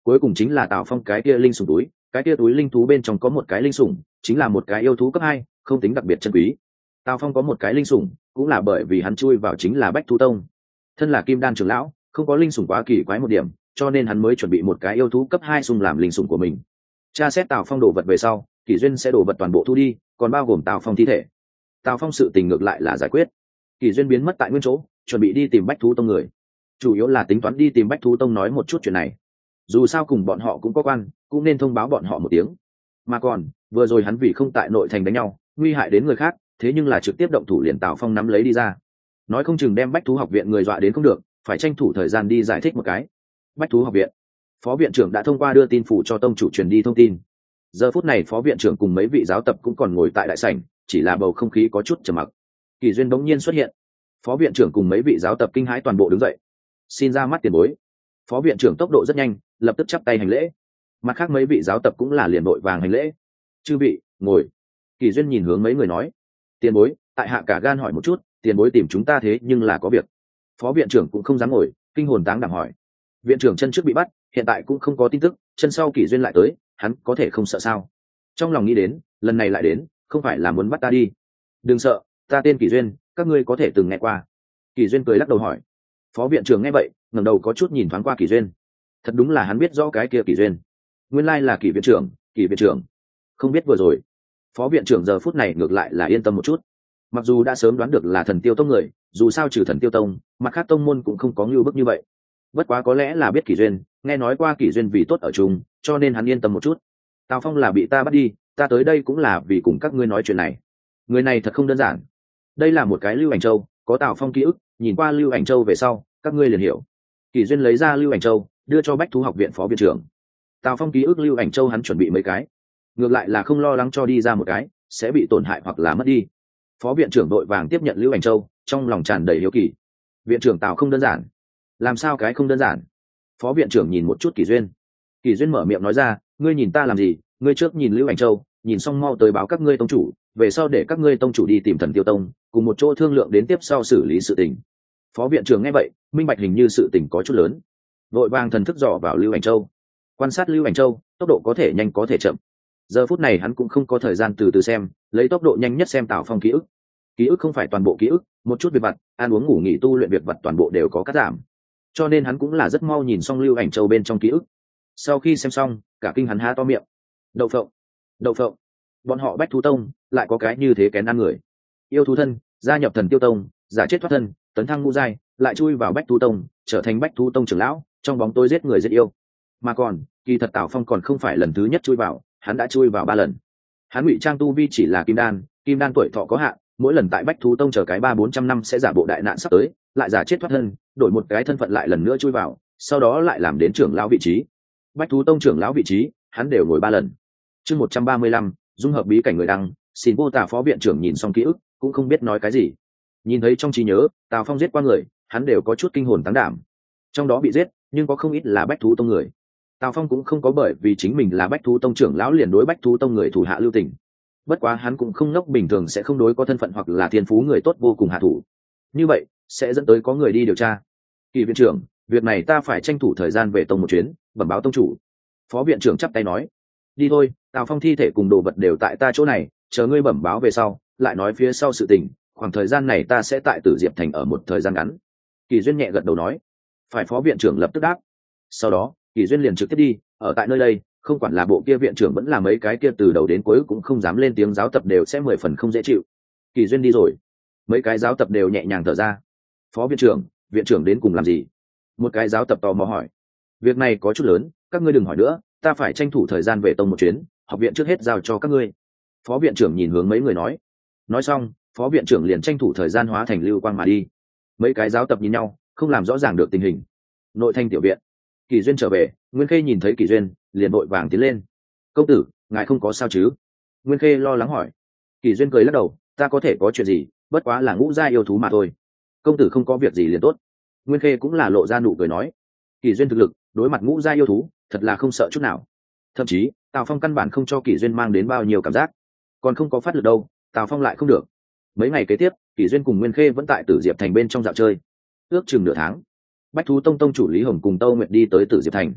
cuối cùng chính là Tào Phong cái kia linh sủng túi, cái kia túi linh thú bên trong có một cái linh sủng, chính là một cái yêu thú cấp hai, không tính đặc biệt chân quý. Tào Phong có một cái linh sủng, cũng là bởi vì hắn chui vào chính là Bách Thú Tông. Thân là Kim Đan trưởng lão, không có linh sủng quá kỳ quái một điểm, cho nên hắn mới chuẩn bị một cái yêu thú cấp hai sủng làm linh sủng của mình. Tra xét Tào Phong đồ vật về sau, Kỷ Duyên sẽ đổ vật toàn bộ thu đi, còn bao gồm Tào Phong thi thể. Tào Phong sự tình ngược lại là giải quyết. Kỷ Duyên biến mất tại nguyên chỗ, chuẩn bị đi tìm Bách Thú Tông người. Chủ yếu là tính toán đi tìm Bách Thú Tông nói một chút chuyện này. Dù sao cùng bọn họ cũng có quan, cũng nên thông báo bọn họ một tiếng. Mà còn, vừa rồi hắn vì không tại nội thành đánh nhau, nguy hại đến người khác, thế nhưng là trực tiếp động thủ liền Tào Phong nắm lấy đi ra. Nói không chừng đem Bách Thú học viện người dọa đến không được, phải tranh thủ thời gian đi giải thích một cái. Bách Thú học viện, phó viện trưởng đã thông qua đưa tin phủ cho tông chủ truyền đi thông tin. Giờ phút này phó viện trưởng cùng mấy vị giáo tập cũng còn ngồi tại đại sảnh, chỉ là bầu không khí có chút trầm mặc. Kỷ Duyên bỗng nhiên xuất hiện, phó viện trưởng cùng mấy vị giáo tập kinh hãi toàn bộ đứng dậy, xin ra mắt tiền bối. Phó viện trưởng tốc độ rất nhanh, lập tức chắp tay hành lễ. Mặt khác mấy vị giáo tập cũng là liền đội vàng hành lễ. Chư vị, ngồi. Kỷ Duyên nhìn hướng mấy người nói, tiền bối, tại hạ cả gan hỏi một chút, tiền bối tìm chúng ta thế nhưng là có việc. Phó viện trưởng cũng không dám ngồi, kinh hồn táng đảm hỏi. Viện trưởng chân trước bị bắt, hiện tại cũng không có tin tức, chân sau Kỷ Duyên lại tới, hắn có thể không sợ sao? Trong lòng nghĩ đến, lần này lại đến, không phải là muốn bắt ta đi. Đừng sợ, ta tên Kỷ Duyên, các ngươi có thể từng nghe qua. Kỷ Duyên cười lắc đầu hỏi. Phó viện trưởng nghe vậy, ngẩng đầu có chút nhìn thoáng qua Kỷ Duyên. Thật đúng là hắn biết rõ cái kia Kỷ Duyên. Nguyên lai là Kỷ viện trưởng, Kỷ viện trưởng. Không biết vừa rồi. Phó viện trưởng giờ phút này ngược lại là yên tâm một chút. Mặc dù đã sớm đoán được là Thần Tiêu Tông người, dù sao trừ Thần Tiêu Tông, mặt khác tông môn cũng không có ngưu bức như vậy. Bất quá có lẽ là biết Kỷ Duyên, nghe nói qua Kỷ Duyên vì tốt ở chung, cho nên hắn yên tâm một chút. Tào Phong là bị ta bắt đi, ta tới đây cũng là vì cùng các ngươi nói chuyện này. Người này thật không đơn giản. Đây là một cái Lưu Ảnh Châu, có Tào Phong ký ức, nhìn qua Lưu Ảnh Châu về sau, các ngươi liền hiểu. Kỷ Duyên lấy ra Lưu Ảnh Châu, đưa cho Bách Thú học viện phó viện trưởng. Tào Phong ký ức Lưu Ảnh Châu hắn chuẩn bị mấy cái, ngược lại là không lo lắng cho đi ra một cái sẽ bị tổn hại hoặc là mất đi. Phó viện trưởng đội vàng tiếp nhận Lưu Ảnh Châu, trong lòng tràn đầy hiếu kỳ. Viện trưởng Tào không đơn giản. Làm sao cái không đơn giản? Phó viện trưởng nhìn một chút Kỷ Duyên. Kỷ Duyên mở miệng nói ra, ngươi nhìn ta làm gì? Ngươi trước nhìn Lưu Ảnh Châu, nhìn xong mau tới báo các ngươi tông chủ, về sau để các ngươi tông chủ đi tìm Thần Tiêu Tông, cùng một chỗ thương lượng đến tiếp sau xử lý sự tình. Phó viện trưởng nghe vậy, minh bạch hình như sự tình có chút lớn, vội vàng thần thức dò vào Lưu Ảnh Châu, quan sát Lưu Ảnh Châu, tốc độ có thể nhanh có thể chậm. Giờ phút này hắn cũng không có thời gian từ từ xem, lấy tốc độ nhanh nhất xem Tào Phong ký ức. Ký ức không phải toàn bộ ký ức, một chút việc vặt, ăn uống ngủ nghỉ tu luyện việc vặt toàn bộ đều có cắt giảm, cho nên hắn cũng là rất mau nhìn xong Lưu Ảnh Châu bên trong ký ức. Sau khi xem xong, cả kinh hắn há to miệng. Đậu phộng, đậu phộng, bọn họ Bách Thú Tông lại có cái như thế kén ăn người. Yêu thú thân, gia nhập Thần Tiêu Tông, giả chết thoát thân, tấn thăng ngũ giai, lại chui vào Bách Thú Tông, trở thành Bách Thú Tông trưởng lão, trong bóng tối giết người giết yêu. Mà còn, kỳ thật Tào Phong còn không phải lần thứ nhất chui vào, hắn đã chui vào ba lần. Hắn ngụy trang tu vi chỉ là kim đan, kim đan tuổi thọ có hạn, mỗi lần tại Bách Thú Tông chờ cái ba bốn trăm năm sẽ giả bộ đại nạn sắp tới, lại giả chết thoát thân, đổi một cái thân phận lại lần nữa chui vào, sau đó lại làm đến trưởng lão vị trí. Bách Thú Tông trưởng lão vị trí, hắn đều ngồi ba lần. Chương một trăm ba mươi lăm, dung hợp bí cảnh người đăng, xin vô tả phó viện trưởng nhìn xong ký ức, cũng không biết nói cái gì. Nhìn thấy trong trí nhớ, Tào Phong giết qua người, hắn đều có chút kinh hồn táng đảm. Trong đó bị giết, nhưng có không ít là Bách Thú Tông người. Tào Phong cũng không có bởi vì chính mình là Bách Thú Tông trưởng lão liền đối Bách Thú Tông người thủ hạ lưu tình. Bất quá hắn cũng không ngốc, bình thường sẽ không đối có thân phận hoặc là thiên phú người tốt vô cùng hạ thủ. Như vậy, sẽ dẫn tới có người đi điều tra. Kỳ viện trưởng, việc này ta phải tranh thủ thời gian về tông một chuyến, bẩm báo tông chủ. Phó viện trưởng chắp tay nói, đi thôi, Tào Phong thi thể cùng đồ vật đều tại ta chỗ này, chờ ngươi bẩm báo về sau, lại nói phía sau sự tình. Khoảng thời gian này ta sẽ tại Tử Diệp Thành ở một thời gian ngắn. Kỳ Duyên nhẹ gật đầu nói, phải. Phó viện trưởng lập tức đáp. Sau đó, Kỳ Duyên liền trực tiếp đi, ở tại nơi đây, không quản là bộ kia viện trưởng vẫn là mấy cái kia từ đầu đến cuối cũng không dám lên tiếng giáo tập đều sẽ mười phần không dễ chịu. Kỳ Duyên đi rồi, mấy cái giáo tập đều nhẹ nhàng thở ra. Phó viện trưởng, viện trưởng đến cùng làm gì? Một cái giáo tập tò mò hỏi. Việc này có chút lớn, các ngươi đừng hỏi nữa, ta phải tranh thủ thời gian về tông một chuyến, học viện trước hết giao cho các ngươi. Phó viện trưởng nhìn hướng mấy người nói. Nói xong, phó viện trưởng liền tranh thủ thời gian hóa thành lưu quang mà đi. Mấy cái giáo tập nhìn nhau, không làm rõ ràng được tình hình. Nội thành tiểu viện, Kỳ Duyên trở về, Nguyên Khê nhìn thấy Kỳ Duyên, liền vội vàng tiến lên. Công tử, ngài không có sao chứ? Nguyên Khê lo lắng hỏi. Kỳ Duyên cười lắc đầu, ta có thể có chuyện gì, bất quá là ngũ gia yêu thú mà thôi. Công tử không có việc gì liền tốt. Nguyên Khê cũng là lộ ra nụ cười nói. Kỳ Duyên thực lực, đối mặt ngũ gia yêu thú, thật là không sợ chút nào. Thậm chí, Tào Phong căn bản không cho Kỳ Duyên mang đến bao nhiêu cảm giác, còn không có phát lực đâu, Tào Phong lại không được. Mấy ngày kế tiếp, Kỳ Duyên cùng Nguyên Khê vẫn tại Tử Diệp Thành bên trong dạo chơi. Ước chừng nửa tháng, Bách Thú Tông tông chủ Lý Hồng cùng Tâu Nguyệt đi tới Tử Diệp Thành.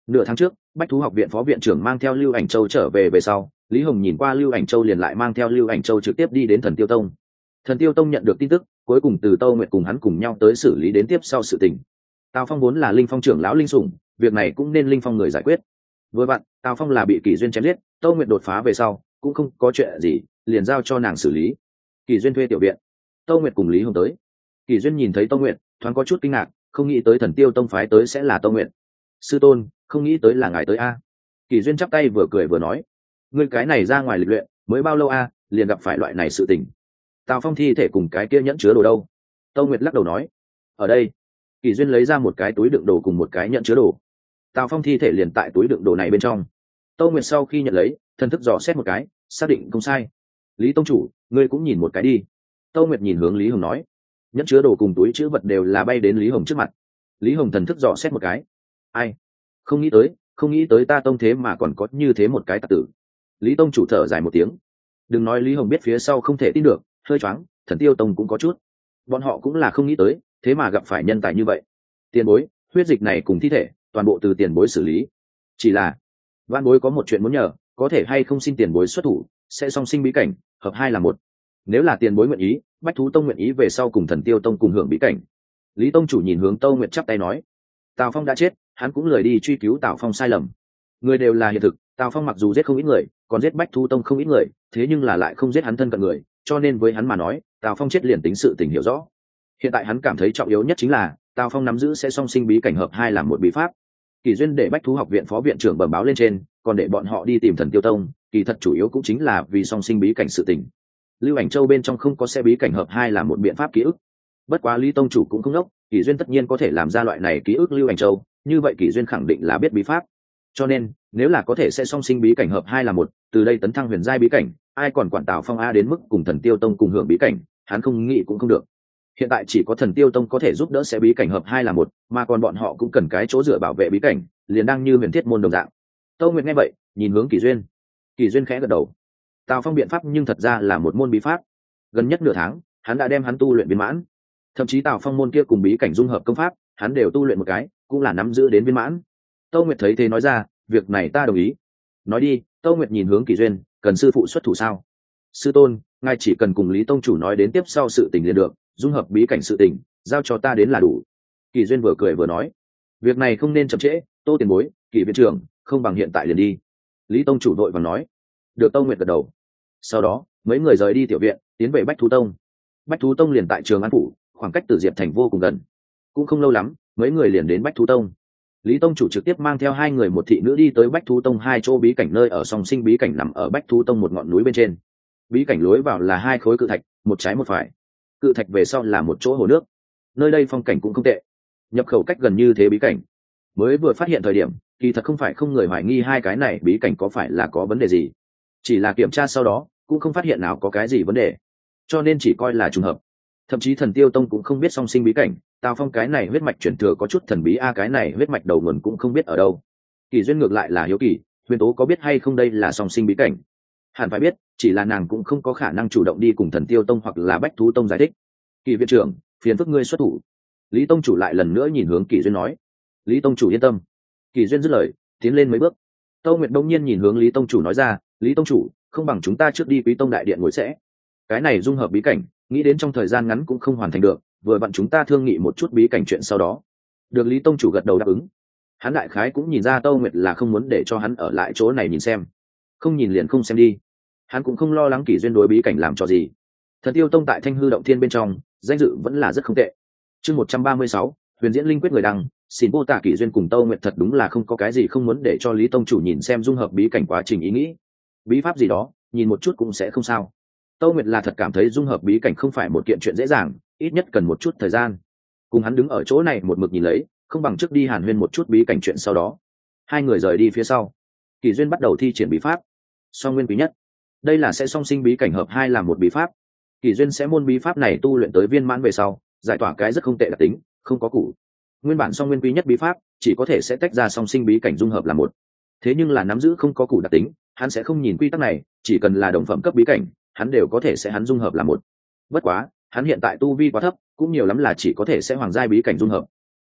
Nửa tháng trước bách thú học viện phó viện trưởng mang theo Lưu Ảnh Châu trở về về sau, Lý Hồng nhìn qua Lưu Ảnh Châu liền lại mang theo Lưu Ảnh Châu trực tiếp đi đến Thần Tiêu Tông. Thần Tiêu Tông nhận được tin tức, cuối cùng từ Tâu Nguyệt cùng hắn cùng nhau tới xử lý đến tiếp sau sự tình. Tào Phong vốn là Linh Phong trưởng lão linh sủng, việc này cũng nên Linh Phong người giải quyết. Vừa vặn, Tào Phong là bị Kỷ Duyên chém giết, Tâu Nguyệt đột phá về sau, cũng không có chuyện gì, liền giao cho nàng xử lý. Kỷ Duyên thuê tiểu viện, Tâu Nguyệt cùng Lý Hồng tới. Kỷ Duyên nhìn thấy Tâu Nguyệt, thoáng có chút kinh ngạc, không nghĩ tới Thần Tiêu Tông phái tới sẽ là Tâu Nguyệt. Sư tôn, không nghĩ tới là ngài tới a. Kỷ Duyên chắp tay vừa cười vừa nói, ngươi cái này ra ngoài lịch luyện, mới bao lâu a, liền gặp phải loại này sự tình. Tào Phong thi thể cùng cái kia nhẫn chứa đồ đâu? Tâu Nguyệt lắc đầu nói, ở đây. Kỷ Duyên lấy ra một cái túi đựng đồ cùng một cái nhẫn chứa đồ. Tào Phong thi thể liền tại túi đựng đồ này bên trong. Tâu Nguyệt sau khi nhận lấy, thần thức dò xét một cái, xác định không sai. Lý tông chủ, ngươi cũng nhìn một cái đi. Tâu Nguyệt nhìn hướng Lý Hồng nói, nhẫn chứa đồ cùng túi chứa vật đều là bay đến Lý Hồng trước mặt. Lý Hồng thần thức dò xét một cái, ai? Không nghĩ tới, không nghĩ tới ta tông thế mà còn có như thế một cái tặc tử. Lý tông chủ thở dài một tiếng. Đừng nói Lý Hồng biết phía sau không thể tin được, hơi choáng, Thần Tiêu Tông cũng có chút. Bọn họ cũng là không nghĩ tới, thế mà gặp phải nhân tài như vậy. Tiền bối, huyết dịch này cùng thi thể, toàn bộ từ tiền bối xử lý. Chỉ là, Vạn bối có một chuyện muốn nhờ, có thể hay không xin tiền bối xuất thủ, sẽ song sinh bí cảnh, hợp hai là một. Nếu là tiền bối nguyện ý, Bách Thú Tông nguyện ý về sau cùng Thần Tiêu Tông cùng hưởng bí cảnh. Lý tông chủ nhìn hướng Tâu Nguyệt chắp tay nói, Tào Phong đã chết, hắn cũng lười đi truy cứu Tào Phong sai lầm. Người đều là hiện thực, Tào Phong mặc dù giết không ít người, còn giết Bách Thú Tông không ít người, thế nhưng là lại không giết hắn thân cận người, cho nên với hắn mà nói, Tào Phong chết liền tính sự tình hiểu rõ. Hiện tại hắn cảm thấy trọng yếu nhất chính là Tào Phong nắm giữ sẽ song sinh bí cảnh hợp hai làm một bí pháp. Kỳ duyên để Bách Thú học viện phó viện trưởng bẩm báo lên trên, còn để bọn họ đi tìm Thần Tiêu Tông, kỳ thật chủ yếu cũng chính là vì song sinh bí cảnh sự tình. Lưu Ảnh Châu bên trong không có sẽ bí cảnh hợp hai là một biện pháp ký ức. Bất quá Lý tông chủ cũng không ngốc, Kỳ duyên tất nhiên có thể làm ra loại này ký ức Lưu Ảnh Châu, như vậy Kỳ duyên khẳng định là biết bí pháp. Cho nên, nếu là có thể sẽ song sinh bí cảnh hợp hai là một, từ đây tấn thăng huyền giai bí cảnh, ai còn quản Tào Phong a đến mức cùng Thần Tiêu Tông cùng hưởng bí cảnh, hắn không nghĩ cũng không được. Hiện tại chỉ có Thần Tiêu Tông có thể giúp đỡ sẽ bí cảnh hợp hai là một, mà còn bọn họ cũng cần cái chỗ dựa bảo vệ bí cảnh, liền đang như huyền thiết môn đồng dạng. Tâu Nguyệt nghe vậy, nhìn hướng Kỳ duyên. Kỳ duyên khẽ gật đầu. Tào Phong biện pháp nhưng thật ra là một môn bí pháp. Gần nhất nửa tháng, hắn đã đem hắn tu luyện viên mãn. Thậm chí Tào Phong môn kia cùng bí cảnh dung hợp công pháp, hắn đều tu luyện một cái, cũng là nắm giữ đến viên mãn. Tâu Nguyệt thấy thế nói ra, việc này ta đồng ý. Nói đi. Tâu Nguyệt nhìn hướng Kỳ duyên, cần sư phụ xuất thủ sao? Sư tôn, ngài chỉ cần cùng Lý tông chủ nói đến tiếp sau sự tình liền được, dung hợp bí cảnh sự tình, giao cho ta đến là đủ. Kỳ duyên vừa cười vừa nói, việc này không nên chậm trễ, Tô tiền bối, Kỳ viện trưởng, không bằng hiện tại liền đi. Lý tông chủ đội vàng nói. Được. Tâu Nguyệt gật đầu. Sau đó mấy người rời đi tiểu viện, tiến về Bách Thú Tông. Bách Thú Tông liền tại Trường An phủ, khoảng cách Tử Diệp thành vô cùng gần. Cũng không lâu lắm, mấy người liền đến Bách Thú Tông. Lý tông chủ trực tiếp mang theo hai người một thị nữ đi tới Bách Thú Tông hai chỗ bí cảnh, nơi ở song sinh bí cảnh nằm ở Bách Thú Tông một ngọn núi bên trên. Bí cảnh lối vào là hai khối cự thạch, một trái một phải. Cự thạch về sau là một chỗ hồ nước. Nơi đây phong cảnh cũng không tệ. Nhập khẩu cách gần như thế bí cảnh. Mới vừa phát hiện thời điểm, kỳ thật không phải không người hoài nghi hai cái này bí cảnh có phải là có vấn đề gì. Chỉ là kiểm tra sau đó, cũng không phát hiện nào có cái gì vấn đề. Cho nên chỉ coi là trùng hợp. Thậm chí Thần Tiêu Tông cũng không biết song sinh bí cảnh, Tào Phong cái này huyết mạch chuyển thừa có chút thần bí a, cái này huyết mạch đầu nguồn cũng không biết ở đâu. Kỳ duyên ngược lại là hiếu kỳ, Huyền Tố có biết hay không đây là song sinh bí cảnh? Hẳn phải biết, chỉ là nàng cũng không có khả năng chủ động đi cùng Thần Tiêu Tông hoặc là Bách Thú Tông giải thích. Kỳ viện trưởng, phiền phức ngươi xuất thủ. Lý tông chủ lại lần nữa nhìn hướng Kỳ duyên nói. Lý tông chủ yên tâm. Kỳ duyên dứt lời, tiến lên mấy bước. Tâu Nguyệt đông nhiên nhìn hướng Lý tông chủ nói ra, Lý tông chủ, không bằng chúng ta trước đi Quý Tông đại điện ngồi sẽ. Cái này dung hợp bí cảnh, nghĩ đến trong thời gian ngắn cũng không hoàn thành được, vừa vặn chúng ta thương nghị một chút bí cảnh chuyện sau đó. Được. Lý tông chủ gật đầu đáp ứng. Hắn đại khái cũng nhìn ra Tâu Nguyệt là không muốn để cho hắn ở lại chỗ này nhìn xem, không nhìn liền không xem đi. Hắn cũng không lo lắng Kỷ duyên đối bí cảnh làm cho gì. Thần Tiêu Tông tại Thanh Hư Động Thiên bên trong, danh dự vẫn là rất không tệ. Chương một trăm ba mươi sáu, Huyền Diễn Linh Quyết người đăng, xin vô tả Kỷ duyên cùng Tâu Nguyệt thật đúng là không có cái gì không muốn để cho Lý tông chủ nhìn xem dung hợp bí cảnh quá trình ý nghĩ. Bí pháp gì đó, nhìn một chút cũng sẽ không sao. Tâu Nguyệt là thật cảm thấy dung hợp bí cảnh không phải một kiện chuyện dễ dàng, ít nhất cần một chút thời gian. Cùng hắn đứng ở chỗ này một mực nhìn lấy, không bằng trước đi hàn huyên một chút bí cảnh chuyện sau đó. Hai người rời đi phía sau, Kỳ duyên bắt đầu thi triển bí pháp song nguyên quý nhất. Đây là sẽ song sinh bí cảnh hợp hai làm một bí pháp. Kỳ duyên sẽ môn bí pháp này tu luyện tới viên mãn về sau, giải tỏa cái rất không tệ đặc tính, không có củ. Nguyên bản song nguyên quý nhất bí pháp chỉ có thể sẽ tách ra song sinh bí cảnh dung hợp làm một. Thế nhưng là nắm giữ không có củ đặc tính, hắn sẽ không nhìn quy tắc này, chỉ cần là đồng phẩm cấp bí cảnh, hắn đều có thể sẽ hắn dung hợp làm một. Bất quá, hắn hiện tại tu vi quá thấp, cũng nhiều lắm là chỉ có thể sẽ hoàng giai bí cảnh dung hợp. Mặt khác,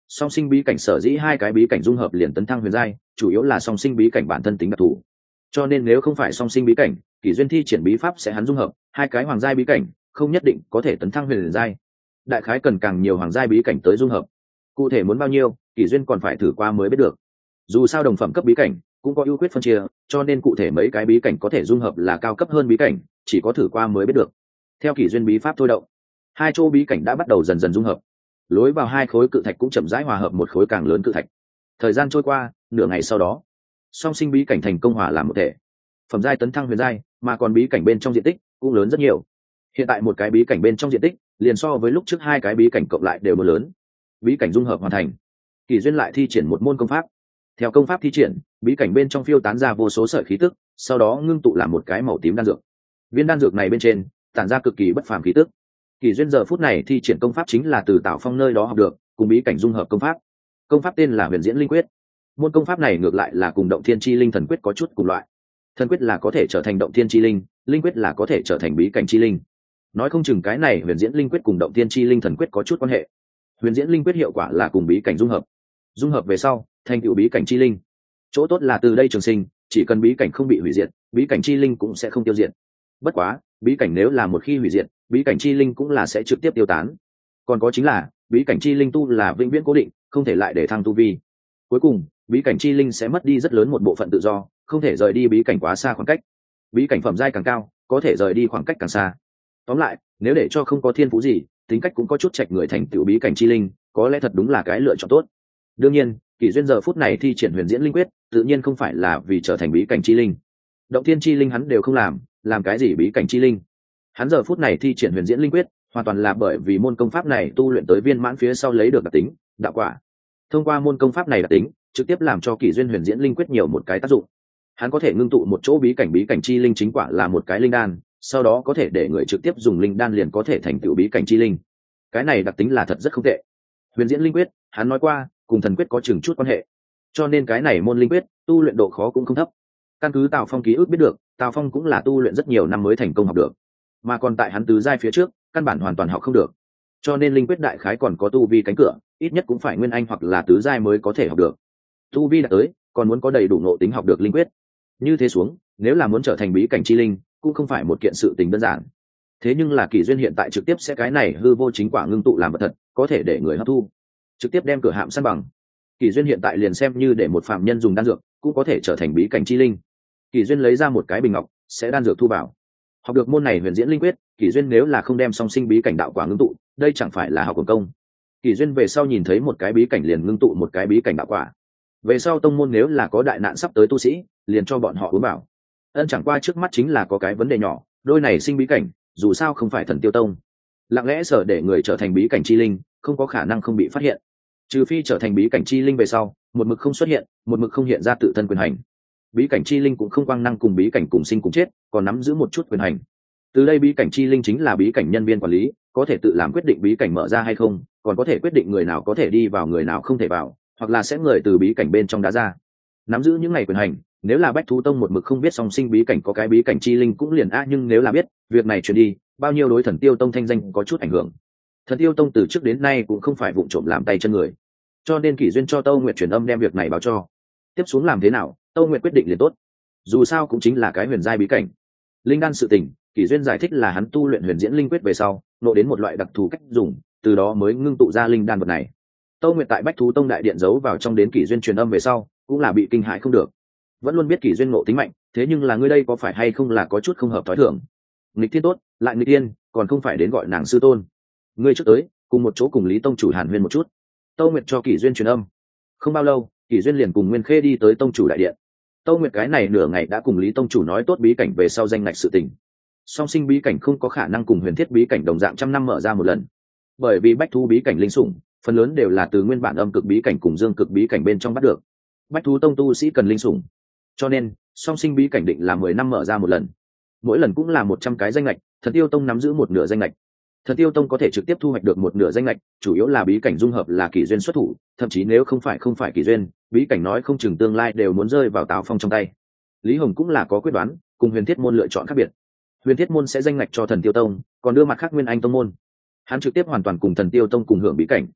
song sinh bí cảnh sở dĩ hai cái bí cảnh dung hợp liền tấn thăng huyền giai, chủ yếu là song sinh bí cảnh bản thân tính đặc thù, cho nên nếu không phải song sinh bí cảnh, kỷ duyên thi triển bí pháp sẽ hắn dung hợp hai cái hoàng giai bí cảnh, không nhất định có thể tấn thăng huyền giai. Đại khái cần càng nhiều hoàng giai bí cảnh tới dung hợp, cụ thể muốn bao nhiêu kỷ duyên còn phải thử qua mới biết được. Dù sao đồng phẩm cấp bí cảnh cũng có ưu khuyết phân chia, cho nên cụ thể mấy cái bí cảnh có thể dung hợp là cao cấp hơn bí cảnh, chỉ có thử qua mới biết được. Theo kỷ duyên bí pháp thôi động, hai chỗ bí cảnh đã bắt đầu dần dần dung hợp, lối vào hai khối cự thạch cũng chậm rãi hòa hợp một khối càng lớn cự thạch. Thời gian trôi qua nửa ngày sau đó, song sinh bí cảnh thành công hòa làm một thể, phẩm giai tấn thăng huyền giai, mà còn bí cảnh bên trong diện tích cũng lớn rất nhiều. Hiện tại một cái bí cảnh bên trong diện tích liền so với lúc trước hai cái bí cảnh cộng lại đều more lớn. Bí cảnh dung hợp hoàn thành, kỷ duyên lại thi triển một môn công pháp. Theo công pháp thi triển, bí cảnh bên trong phiêu tán ra vô số sợi khí tức, sau đó ngưng tụ làm một cái màu tím đan dược. Viên đan dược này bên trên tản ra cực kỳ bất phàm khí tức. Kỷ duyên giờ phút này thi triển công pháp chính là từ Tào Phong nơi đó học được, cùng bí cảnh dung hợp công pháp. Công pháp tên là Huyền Diễn Linh Quyết. Môn công pháp này ngược lại là cùng Động Thiên Chi Linh Thần Quyết có chút cùng loại. Thần Quyết là có thể trở thành Động Thiên Chi Linh, Linh Quyết là có thể trở thành bí cảnh chi linh. Nói không chừng cái này Huyền Diễn Linh Quyết cùng Động Thiên Chi Linh Thần Quyết có chút quan hệ. Huyền Diễn Linh Quyết hiệu quả là cùng bí cảnh dung hợp, dung hợp về sau thành tựu bí cảnh chi linh. Chỗ tốt là từ đây trường sinh, chỉ cần bí cảnh không bị hủy diệt, bí cảnh chi linh cũng sẽ không tiêu diệt. Bất quá bí cảnh nếu là một khi hủy diệt, bí cảnh chi linh cũng là sẽ trực tiếp tiêu tán. Còn có chính là bí cảnh chi linh tu là vĩnh viễn cố định, không thể lại để thăng tu vi. Cuối cùng bí cảnh chi linh sẽ mất đi rất lớn một bộ phận tự do, không thể rời đi bí cảnh quá xa khoảng cách. Bí cảnh phẩm giai càng cao, có thể rời đi khoảng cách càng xa. Tóm lại, nếu để cho không có thiên phú gì, tính cách cũng có chút trạch người thành tựu bí cảnh chi linh, có lẽ thật đúng là cái lựa chọn tốt. Đương nhiên kỷ duyên giờ phút này thi triển Huyền Diễn Linh Quyết tự nhiên không phải là vì trở thành bí cảnh chi linh. Động Thiên Chi Linh hắn đều không làm, làm cái gì bí cảnh chi linh. Hắn giờ phút này thi triển Huyền Diễn Linh Quyết hoàn toàn là bởi vì môn công pháp này tu luyện tới viên mãn phía sau lấy được đặc tính đạo quả. Thông qua môn công pháp này đặc tính, trực tiếp làm cho kỷ duyên Huyền Diễn Linh Quyết nhiều một cái tác dụng. Hắn có thể ngưng tụ một chỗ bí cảnh, bí cảnh chi linh chính quả là một cái linh đan, sau đó có thể để người trực tiếp dùng linh đan liền có thể thành tựu bí cảnh chi linh. Cái này đặc tính là thật rất không tệ. Huyền Diễn Linh Quyết hắn nói qua cùng thần quyết có chừng chút quan hệ, cho nên cái này môn linh quyết tu luyện độ khó cũng không thấp. Căn cứ Tào Phong ký ức biết được, Tào Phong cũng là tu luyện rất nhiều năm mới thành công học được, mà còn tại hắn tứ giai phía trước căn bản hoàn toàn học không được, cho nên linh quyết đại khái còn có tu vi cánh cửa, ít nhất cũng phải nguyên anh hoặc là tứ giai mới có thể học được. Tu vi đã tới còn muốn có đầy đủ nội tính học được linh quyết, như thế xuống nếu là muốn trở thành bí cảnh chi linh cũng không phải một kiện sự tình đơn giản. Thế nhưng là kỷ duyên hiện tại trực tiếp sẽ cái này hư vô chính quả ngưng tụ làm vật thật, có thể để người hấp thu, trực tiếp đem cửa hạm san bằng. Kỷ duyên hiện tại liền xem như để một phạm nhân dùng đan dược cũng có thể trở thành bí cảnh chi linh. Kỷ duyên lấy ra một cái bình ngọc, sẽ đan dược thu vào. Học được môn này Huyền Diễn Linh Quyết, kỷ duyên nếu là không đem song sinh bí cảnh đạo quả ngưng tụ, đây chẳng phải là học quần công. Kỷ duyên về sau nhìn thấy một cái bí cảnh liền ngưng tụ một cái bí cảnh đạo quả. Về sau tông môn nếu là có đại nạn sắp tới tu sĩ, liền cho bọn họ uống bảo. Ân chẳng qua trước mắt chính là có cái vấn đề nhỏ, đôi này sinh bí cảnh dù sao không phải Thần Tiêu Tông, lặng lẽ sở để người trở thành bí cảnh chi linh không có khả năng không bị phát hiện, trừ phi trở thành bí cảnh chi linh về sau một mực không xuất hiện, một mực không hiện ra tự thân quyền hành. Bí cảnh chi linh cũng không quang năng cùng bí cảnh cùng sinh cùng chết, còn nắm giữ một chút quyền hành. Từ đây bí cảnh chi linh chính là bí cảnh nhân viên quản lý, có thể tự làm quyết định bí cảnh mở ra hay không, còn có thể quyết định người nào có thể đi vào người nào không thể vào, hoặc là sẽ người từ bí cảnh bên trong đá ra. Nắm giữ những ngày quyền hành, nếu là Bách Thú Tông một mực không biết song sinh bí cảnh có cái bí cảnh chi linh cũng liền a, nhưng nếu là biết, việc này truyền đi, bao nhiêu đối Thần Tiêu Tông thanh danh có chút ảnh hưởng. Thần Tiêu Tông từ trước đến nay cũng không phải vụng trộm làm tay chân người, cho nên kỷ duyên cho Tâu Nguyệt truyền âm đem việc này báo cho. Tiếp xuống làm thế nào, Tâu Nguyệt quyết định liền tốt. Dù sao cũng chính là cái huyền giai bí cảnh. Linh đan sự tình, kỷ duyên giải thích là hắn tu luyện Huyền Diễn Linh Quyết về sau, nộ đến một loại đặc thù cách dùng, từ đó mới ngưng tụ ra linh đan vật này. Tâu Nguyệt tại Bách Thú Tông đại điện giấu vào trong đến kỷ duyên truyền âm về sau, cũng là bị kinh hãi không được. Vẫn luôn biết kỷ duyên ngộ tính mạnh, thế nhưng là ngươi đây có phải hay không là có chút không hợp thói thường. Nghịch thiên tốt, lại nghịch tiên, còn không phải đến gọi nàng sư tôn. Ngươi trước tới, cùng một chỗ cùng Lý Tông chủ hàn huyên một chút. Tâu Nguyệt cho kỷ duyên truyền âm. Không bao lâu, kỷ duyên liền cùng Nguyên Khê đi tới tông chủ đại điện. Tâu Nguyệt cái này nửa ngày đã cùng Lý Tông chủ nói tốt bí cảnh về sau danh ngạch sự tình. Song sinh bí cảnh không có khả năng cùng huyền thiết bí cảnh đồng dạng trăm năm mở ra một lần, bởi vì bách thú bí cảnh linh sủng phần lớn đều là từ nguyên bản âm cực bí cảnh cùng dương cực bí cảnh bên trong bắt được. Bách thú tông tu sĩ cần linh sủng, cho nên song sinh bí cảnh định là mười năm mở ra một lần, mỗi lần cũng là một trăm cái danh lệch. Thần Tiêu Tông nắm giữ một nửa danh lệch. Thần Tiêu Tông có thể trực tiếp thu hoạch được một nửa danh lệch, chủ yếu là bí cảnh dung hợp là kỷ duyên xuất thủ, thậm chí nếu không phải không phải kỷ duyên, bí cảnh nói không chừng tương lai đều muốn rơi vào Tào Phong trong tay. Lý Hồng cũng là có quyết đoán, cùng Huyền Thiết môn lựa chọn khác biệt. Huyền Thiết môn sẽ danh lệch cho Thần Tiêu Tông, còn đưa mặt khác Nguyên Anh tông môn. Hắn trực tiếp hoàn toàn cùng Thần Tiêu Tông cùng hưởng bí cảnh.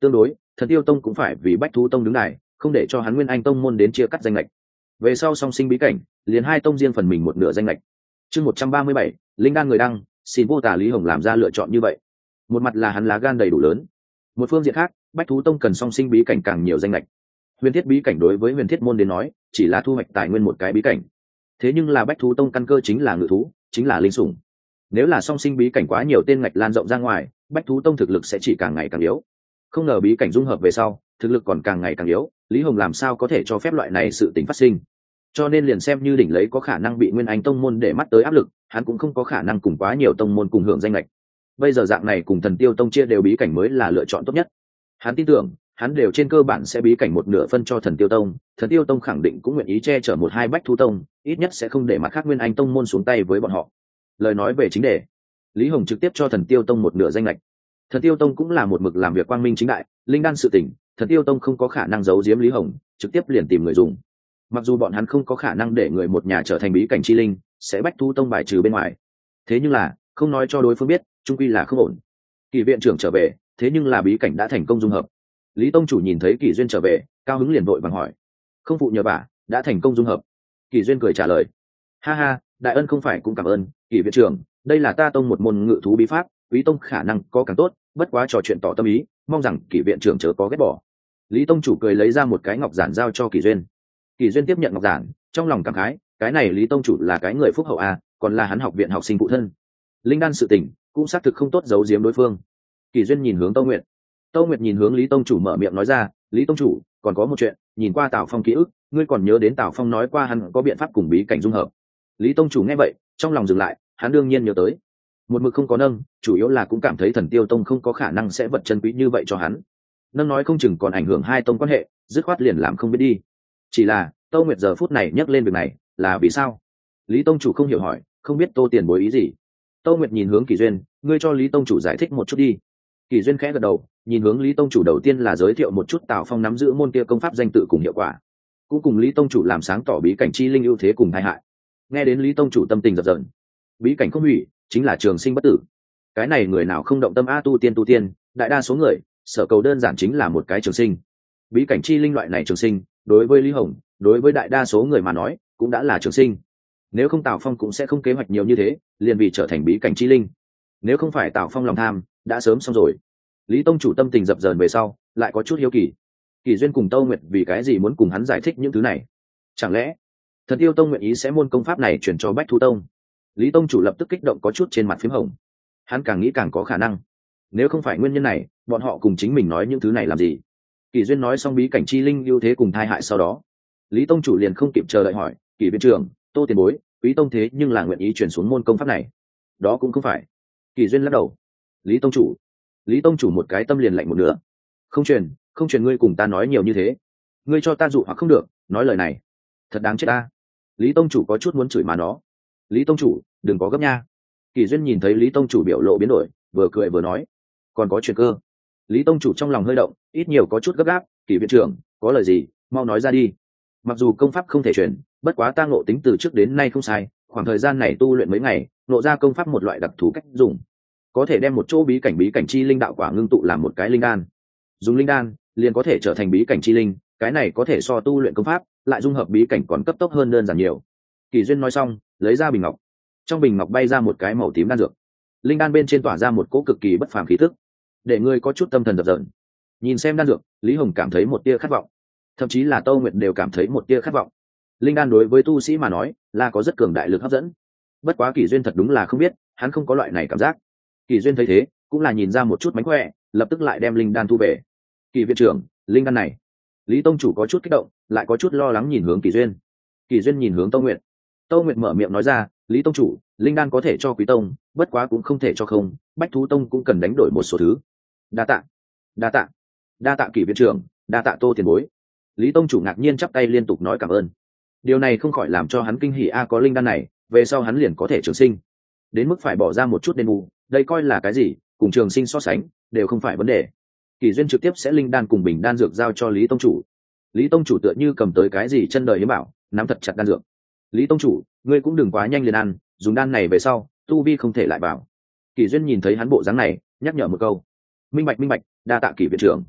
tương đối thần tiêu tông cũng phải vì bách thú tông đứng này, không để cho hắn nguyên anh tông môn đến chia cắt danh lệch. Về sau song sinh bí cảnh liền hai tông riêng phần mình một nửa danh lệch. Chương một trăm ba mươi bảy, linh đan người đăng, xin vô tả Lý Hồng làm ra lựa chọn như vậy. Một mặt là hắn lá gan đầy đủ lớn, một phương diện khác bách thú tông cần song sinh bí cảnh càng nhiều danh lệch. Huyền thiết bí cảnh đối với huyền thiết môn đến nói chỉ là thu hoạch tài nguyên một cái bí cảnh, thế nhưng là bách thú tông căn cơ chính là ngự thú, chính là linh sủng. Nếu là song sinh bí cảnh quá nhiều tên ngạch lan rộng ra ngoài, bách thú tông thực lực sẽ chỉ càng ngày càng yếu. Không ngờ bí cảnh dung hợp về sau thực lực còn càng ngày càng yếu, Lý Hồng làm sao có thể cho phép loại này sự tình phát sinh. Cho nên liền xem như đỉnh lấy có khả năng bị nguyên anh tông môn để mắt tới áp lực, hắn cũng không có khả năng cùng quá nhiều tông môn cùng hưởng danh lệch. Bây giờ dạng này cùng thần tiêu tông chia đều bí cảnh mới là lựa chọn tốt nhất. Hắn tin tưởng hắn đều trên cơ bản sẽ bí cảnh một nửa phân cho thần tiêu tông, thần tiêu tông khẳng định cũng nguyện ý che chở một hai bách thú tông, ít nhất sẽ không để mặt khác nguyên anh tông môn xuống tay với bọn họ. Lời nói về chính đề, Lý Hồng trực tiếp cho thần tiêu tông một nửa danh lệch. Thần tiêu tông cũng là một mực làm việc quang minh chính đại, linh đan sự tình thần tiêu tông không có khả năng giấu giếm Lý Hồng, trực tiếp liền tìm người dùng. Mặc dù bọn hắn không có khả năng để người một nhà trở thành bí cảnh chi linh, sẽ bách thú tông bài trừ bên ngoài, thế nhưng là không nói cho đối phương biết trung quy là không ổn. Kỳ viện trưởng trở về, thế nhưng là bí cảnh đã thành công dung hợp. Lý tông chủ nhìn thấy Kỳ duyên trở về, cao hứng liền vội vàng hỏi: không phụ nhờ vả, đã thành công dung hợp? Kỳ duyên cười trả lời: ha ha, đại ân không phải cũng cảm ơn Kỳ viện trưởng, đây là ta tông một môn ngự thú bí pháp, quý tông khả năng có càng tốt, bất quá trò chuyện tỏ tâm ý, mong rằng Kỳ viện trưởng chớ có ghét bỏ. Lý tông chủ cười lấy ra một cái ngọc giản giao cho Kỳ duyên. Kỳ duyên tiếp nhận ngọc giản, trong lòng cảm khái, cái này Lý tông chủ là cái người phúc hậu à, còn là hắn học viện học sinh phụ thân. Linh đan sự tình cũng xác thực không tốt giấu giếm đối phương. Kỳ duyên nhìn hướng Tâu Nguyệt, Tâu Nguyệt nhìn hướng Lý tông chủ mở miệng nói ra: Lý tông chủ, còn có một chuyện, nhìn qua Tào Phong ký ức, ngươi còn nhớ đến Tào Phong nói qua hắn có biện pháp cùng bí cảnh dung hợp? Lý tông chủ nghe vậy, trong lòng dừng lại, hắn đương nhiên nhớ tới. Một mực không có nâng, chủ yếu là cũng cảm thấy thần tiêu tông không có khả năng sẽ vật chân quý như vậy cho hắn. Nâng nói không chừng còn ảnh hưởng hai tông quan hệ, dứt khoát liền làm không biết đi. Chỉ là Tâu Nguyệt giờ phút này nhắc lên việc này là vì sao? Lý tông chủ không hiểu hỏi, không biết Tô tiền bối ý gì. Tâu Nguyệt nhìn hướng Kỳ duyên, ngươi cho Lý tông chủ giải thích một chút đi. Kỳ duyên khẽ gật đầu, nhìn hướng Lý tông chủ, đầu tiên là giới thiệu một chút Tào Phong nắm giữ môn kia công pháp danh tự cùng hiệu quả, cũng cùng Lý tông chủ làm sáng tỏ bí cảnh chi linh ưu thế cùng tai hại. Nghe đến Lý tông chủ tâm tình dập dờn, bí cảnh không hủy chính là trường sinh bất tử, cái này người nào không động tâm a, tu tiên tu tiên, đại đa số người sở cầu đơn giản chính là một cái trường sinh. Bí cảnh chi linh loại này trường sinh, đối với Lý Hồng, đối với đại đa số người mà nói cũng đã là trường sinh. Nếu không Tào Phong cũng sẽ không kế hoạch nhiều như thế, liền vì trở thành bí cảnh chi linh. Nếu không phải Tào Phong lòng tham, đã sớm xong rồi. Lý tông chủ tâm tình dập dờn về sau, lại có chút hiếu kỳ. Kỳ duyên cùng Tâu Nguyệt vì cái gì muốn cùng hắn giải thích những thứ này? Chẳng lẽ Thần Tiêu tông nguyện ý sẽ môn công pháp này chuyển cho Bách Thú tông? Lý tông chủ lập tức kích động, có chút trên mặt phím hồng. Hắn càng nghĩ càng có khả năng. Nếu không phải nguyên nhân này, bọn họ cùng chính mình nói những thứ này làm gì? Kỳ duyên nói xong bí cảnh chi linh ưu thế cùng tai hại sau đó, Lý tông chủ liền không kịp chờ đợi hỏi: Kỳ viện trưởng, Tô tiền bối, quý tông thế nhưng là nguyện ý chuyển xuống môn công pháp này? Đó cũng không phải. Kỳ duyên lắc đầu. Lý tông chủ, Lý tông chủ một cái tâm liền lạnh một nửa. Không truyền, không truyền, ngươi cùng ta nói nhiều như thế, ngươi cho ta dụ hoặc không được, nói lời này thật đáng chết ta. Lý tông chủ có chút muốn chửi mà nó. Lý tông chủ, đừng có gấp nha. Kỳ duyên nhìn thấy Lý tông chủ biểu lộ biến đổi, vừa cười vừa nói: còn có chuyện cơ? Lý tông chủ trong lòng hơi động, ít nhiều có chút gấp gáp. Kỳ viện trưởng, có lời gì mau nói ra đi. Mặc dù công pháp không thể truyền, bất quá ta ngộ tính từ trước đến nay không sai, khoảng thời gian này tu luyện mấy ngày, ngộ ra công pháp một loại đặc thù cách dùng, có thể đem một chỗ bí cảnh bí cảnh chi linh đạo quả ngưng tụ làm một cái linh đan. Dùng linh đan liền có thể trở thành bí cảnh chi linh, cái này có thể so tu luyện công pháp lại dung hợp bí cảnh còn cấp tốc hơn đơn giản nhiều. Kỳ duyên nói xong, lấy ra bình ngọc, trong bình ngọc bay ra một cái màu tím đan dược, linh đan bên trên tỏa ra một cỗ cực kỳ bất phàm khí tức, để ngươi có chút tâm thần dập dờn. Nhìn xem đan dược, Lý Hồng cảm thấy một tia khát vọng, thậm chí là Tâu Nguyệt đều cảm thấy một tia khát vọng. Linh đan đối với tu sĩ mà nói là có rất cường đại lực hấp dẫn, bất quá Kỳ duyên thật đúng là không biết, hắn không có loại này cảm giác. Kỳ duyên thấy thế cũng là nhìn ra một chút mánh khỏe, lập tức lại đem linh đan thu về. Kỳ viện trưởng, linh đan này. Lý tông chủ có chút kích động, lại có chút lo lắng nhìn hướng Kỳ duyên. Kỳ duyên nhìn hướng Tâu Nguyệt. Tâu Nguyệt mở miệng nói ra: Lý tông chủ, linh đan có thể cho quý tông, bất quá cũng không thể cho không, Bách Thú tông cũng cần đánh đổi một số thứ. Đa tạ, đa tạ, đa tạ Kỳ viện trưởng, đa tạ Tô tiền bối. Lý tông chủ ngạc nhiên chắp tay liên tục nói cảm ơn. Điều này không khỏi làm cho hắn kinh hỉ, a có linh đan này, về sau hắn liền có thể trường sinh. Đến mức phải bỏ ra một chút đền bù, đây coi là cái gì, cùng trường sinh so sánh đều không phải vấn đề. Kỳ duyên trực tiếp sẽ linh đan cùng bình đan dược giao cho Lý tông chủ. Lý tông chủ tựa như cầm tới cái gì chân đời hiếm bảo, nắm thật chặt đan dược. Lý tông chủ, ngươi cũng đừng quá nhanh liền ăn, dùng đan này về sau tu vi không thể lại bảo. Kỳ duyên nhìn thấy hắn bộ dáng này, nhắc nhở một câu. Minh bạch minh bạch, đa tạ Kỳ viện trưởng.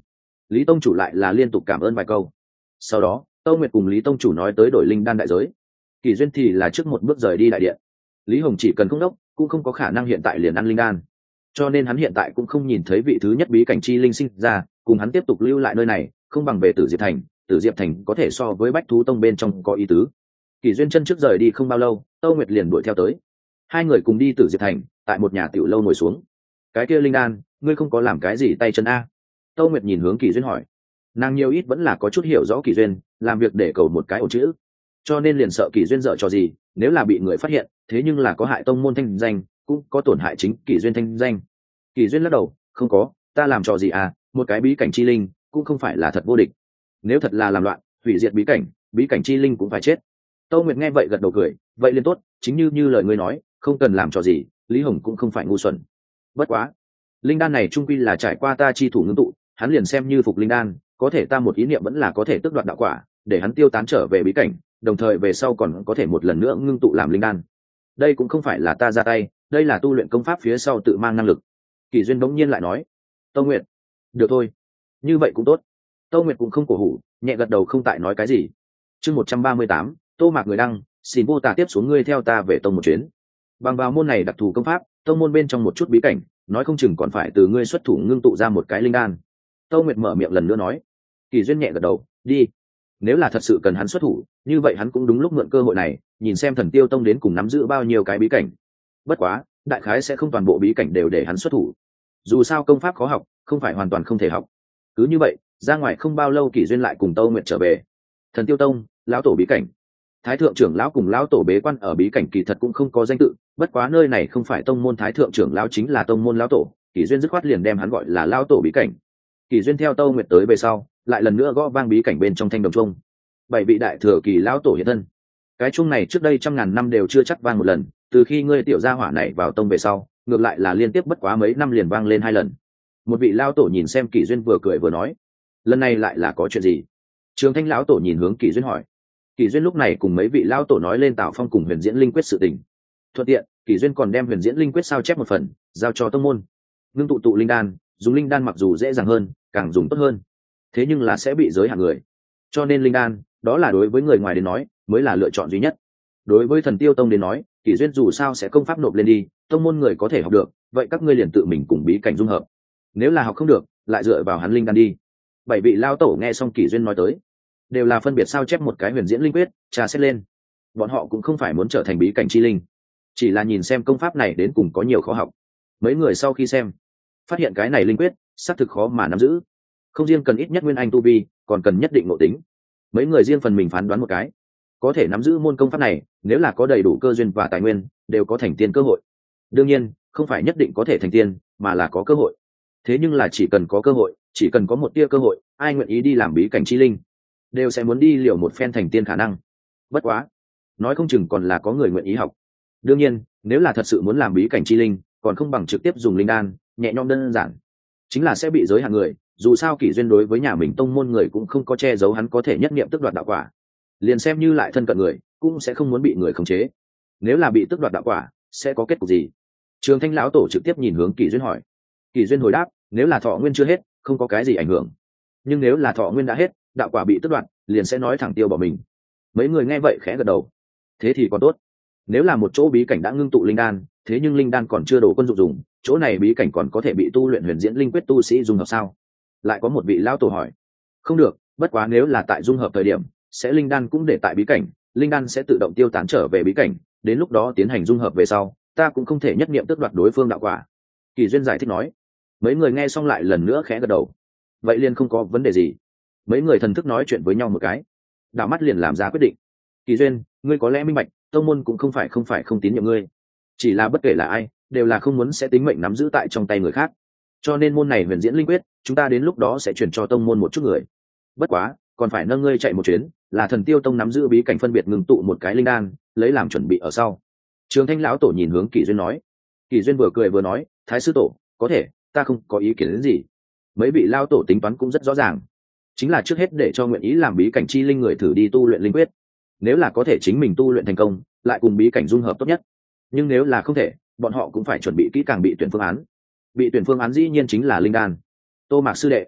Lý tông chủ lại là liên tục cảm ơn vài câu. Sau đó Tâu Nguyệt cùng Lý tông chủ nói tới đổi linh đan đại giới. Kỳ duyên thì là trước một bước rời đi đại điện. Lý Hồng chỉ cần không đốc cũng không có khả năng hiện tại liền ăn linh đan, cho nên hắn hiện tại cũng không nhìn thấy vị thứ nhất bí cảnh chi linh sinh ra, cùng hắn tiếp tục lưu lại nơi này không bằng về Tử Diệp Thành. Tử Diệp Thành có thể so với Bách Thú Tông bên trong có ý tứ. Kỳ duyên chân trước rời đi không bao lâu, Tâu Nguyệt liền đuổi theo tới. Hai người cùng đi Tử Diệp Thành, tại một nhà tiểu lâu ngồi xuống. Cái kia linh đan, ngươi không có làm cái gì tay chân a? Tâu Nguyệt nhìn hướng Kỳ duyên hỏi. Nàng nhiều ít vẫn là có chút hiểu rõ Kỳ duyên, làm việc để cầu một cái ổ chữ, cho nên liền sợ Kỳ duyên dở trò gì, nếu là bị người phát hiện, thế nhưng là có hại tông môn thanh danh, cũng có tổn hại chính Kỳ duyên thanh danh. Kỳ duyên lắc đầu, không có, ta làm trò gì à, một cái bí cảnh chi linh cũng không phải là thật vô địch. Nếu thật là làm loạn, hủy diệt bí cảnh, bí cảnh chi linh cũng phải chết. Tâu Nguyệt nghe vậy gật đầu cười, vậy liền tốt, chính như như lời ngươi nói, không cần làm trò gì, Lý Hồng cũng không phải ngu xuẩn. Bất quá, linh đan này trung quy là trải qua ta chi thủ ngưng tụ, hắn liền xem như phục linh đan, có thể ta một ý niệm vẫn là có thể tước đoạt đạo quả, để hắn tiêu tán trở về bí cảnh, đồng thời về sau còn có thể một lần nữa ngưng tụ làm linh đan. Đây cũng không phải là ta ra tay, đây là tu luyện công pháp phía sau tự mang năng lực. Kỳ duyên bỗng nhiên lại nói. Tâu Nguyệt, được thôi, như vậy cũng tốt. Tâu Nguyệt cũng không cổ hủ, nhẹ gật đầu không tại nói cái gì. Chương một trăm ba mươi tám, Tô Mạc người đăng, xin vô tà tiếp xuống ngươi theo ta về tông một chuyến. Bằng vào môn này đặc thù công pháp, tông môn bên trong một chút bí cảnh, nói không chừng còn phải từ ngươi xuất thủ ngưng tụ ra một cái linh đan. Tâu Nguyệt mở miệng lần nữa nói. Kỳ duyên nhẹ gật đầu, đi. Nếu là thật sự cần hắn xuất thủ, như vậy hắn cũng đúng lúc mượn cơ hội này, nhìn xem Thần Tiêu Tông đến cùng nắm giữ bao nhiêu cái bí cảnh. Bất quá, đại khái sẽ không toàn bộ bí cảnh đều để hắn xuất thủ. Dù sao công pháp khó học, không phải hoàn toàn không thể học. Cứ như vậy, ra ngoài không bao lâu Kỳ duyên lại cùng Tâu Nguyệt trở về. Thần Tiêu Tông, lão tổ bí cảnh. Thái thượng trưởng lão cùng lão tổ bế quan ở bí cảnh kỳ thật cũng không có danh tự, bất quá nơi này không phải tông môn thái thượng trưởng lão chính là tông môn lão tổ, Kỳ duyên dứt khoát liền đem hắn gọi là lão tổ bí cảnh. Kỳ duyên theo Tâu Nguyệt tới về sau, lại lần nữa gõ vang bí cảnh bên trong thanh đồng trung. Bảy vị đại thừa kỳ lão tổ hiện thân. Cái chung này trước đây trăm ngàn năm đều chưa chắc vang một lần, từ khi ngươi tiểu gia hỏa này vào tông về sau, ngược lại là liên tiếp bất quá mấy năm liền vang lên hai lần. Một vị lão tổ nhìn xem Kỳ duyên vừa cười vừa nói, lần này lại là có chuyện gì? Trường Thanh lão tổ nhìn hướng Kỳ duyên hỏi. Kỳ duyên lúc này cùng mấy vị lão tổ nói lên Tào Phong cùng Huyền Diễn Linh Quyết sự tình. Thuận tiện, Kỳ duyên còn đem Huyền Diễn Linh Quyết sao chép một phần, giao cho tông môn. Ngưng tụ tụ linh đan, dùng linh đan mặc dù dễ dàng hơn, càng dùng tốt hơn, thế nhưng là sẽ bị giới hạn người, cho nên linh đan đó là đối với người ngoài đến nói mới là lựa chọn duy nhất. Đối với Thần Tiêu Tông đến nói, Kỳ duyên dù sao sẽ công pháp nộp lên đi, tông môn người có thể học được, vậy các ngươi liền tự mình cùng bí cảnh dung hợp, nếu là học không được lại dựa vào hắn linh đan đi. Bảy vị lao tổ nghe xong Kỳ duyên nói tới, đều là phân biệt sao chép một cái Huyền Diễn Linh Quyết, trà xét lên. Bọn họ cũng không phải muốn trở thành bí cảnh chi linh, chỉ là nhìn xem công pháp này đến cùng có nhiều khó học. Mấy người sau khi xem, phát hiện cái này linh quyết xác thực khó mà nắm giữ, không riêng cần ít nhất nguyên anh tu vi, còn cần nhất định nội tính. Mấy người riêng phần mình phán đoán một cái, có thể nắm giữ môn công pháp này, nếu là có đầy đủ cơ duyên và tài nguyên, đều có thành tiên cơ hội. Đương nhiên, không phải nhất định có thể thành tiên, mà là có cơ hội. Thế nhưng là chỉ cần có cơ hội, chỉ cần có một tia cơ hội, ai nguyện ý đi làm bí cảnh chi linh, đều sẽ muốn đi liều một phen thành tiên khả năng. Bất quá, nói không chừng còn là có người nguyện ý học. Đương nhiên, nếu là thật sự muốn làm bí cảnh chi linh, còn không bằng trực tiếp dùng linh đan, nhẹ nhõm đơn giản. Chính là sẽ bị giới hạn người, dù sao Kỳ duyên đối với nhà mình tông môn người cũng không có che giấu hắn có thể nhất niệm tức đoạt đạo quả, liền xem như lại thân cận người, cũng sẽ không muốn bị người khống chế. Nếu là bị tức đoạt đạo quả, sẽ có kết cục gì? Trường Thanh lão tổ trực tiếp nhìn hướng Kỳ duyên hỏi. Kỳ duyên hồi đáp, nếu là thọ nguyên chưa hết, không có cái gì ảnh hưởng, nhưng nếu là thọ nguyên đã hết, đạo quả bị tức đoạt, liền sẽ nói thẳng tiêu bỏ mình. Mấy người nghe vậy khẽ gật đầu. Thế thì còn tốt. Nếu là một chỗ bí cảnh đã ngưng tụ linh đan, thế nhưng linh đan còn chưa đủ quân dụng dùng, chỗ này bí cảnh còn có thể bị tu luyện Huyền Diễn Linh Quyết tu sĩ dùng hợp sao? Lại có một vị lão tổ hỏi. Không được, bất quá nếu là tại dung hợp thời điểm, sẽ linh đan cũng để tại bí cảnh, linh đan sẽ tự động tiêu tán trở về bí cảnh, đến lúc đó tiến hành dung hợp về sau, ta cũng không thể nhất niệm tước đoạt đối phương đạo quả. Kỳ duyên giải thích nói. Mấy người nghe xong lại lần nữa khẽ gật đầu. Vậy liền không có vấn đề gì. Mấy người thần thức nói chuyện với nhau một cái, đảo mắt liền làm ra quyết định. Kỳ duyên, ngươi có lẽ minh bạch, tông môn cũng không phải không phải không tín nhiệm ngươi, chỉ là bất kể là ai, đều là không muốn sẽ tính mệnh nắm giữ tại trong tay người khác, cho nên môn này Huyền Diễn Linh Quyết, chúng ta đến lúc đó sẽ chuyển cho tông môn một chút người. Bất quá, còn phải nâng ngươi chạy một chuyến, là Thần Tiêu Tông nắm giữ bí cảnh phân biệt ngừng tụ một cái linh đan, lấy làm chuẩn bị ở sau. Trường Thanh lão tổ nhìn hướng Kỳ duyên nói. Kỳ duyên vừa cười vừa nói, thái sư tổ, có thể, ta không có ý kiến đến gì. Mấy vị lão tổ tính toán cũng rất rõ ràng, chính là trước hết để cho nguyện ý làm bí cảnh chi linh người thử đi tu luyện linh quyết, nếu là có thể chính mình tu luyện thành công, lại cùng bí cảnh dung hợp tốt nhất. Nhưng nếu là không thể, bọn họ cũng phải chuẩn bị kỹ càng bị tuyển phương án. Bị tuyển phương án dĩ nhiên chính là linh đan. Tô Mạc sư đệ,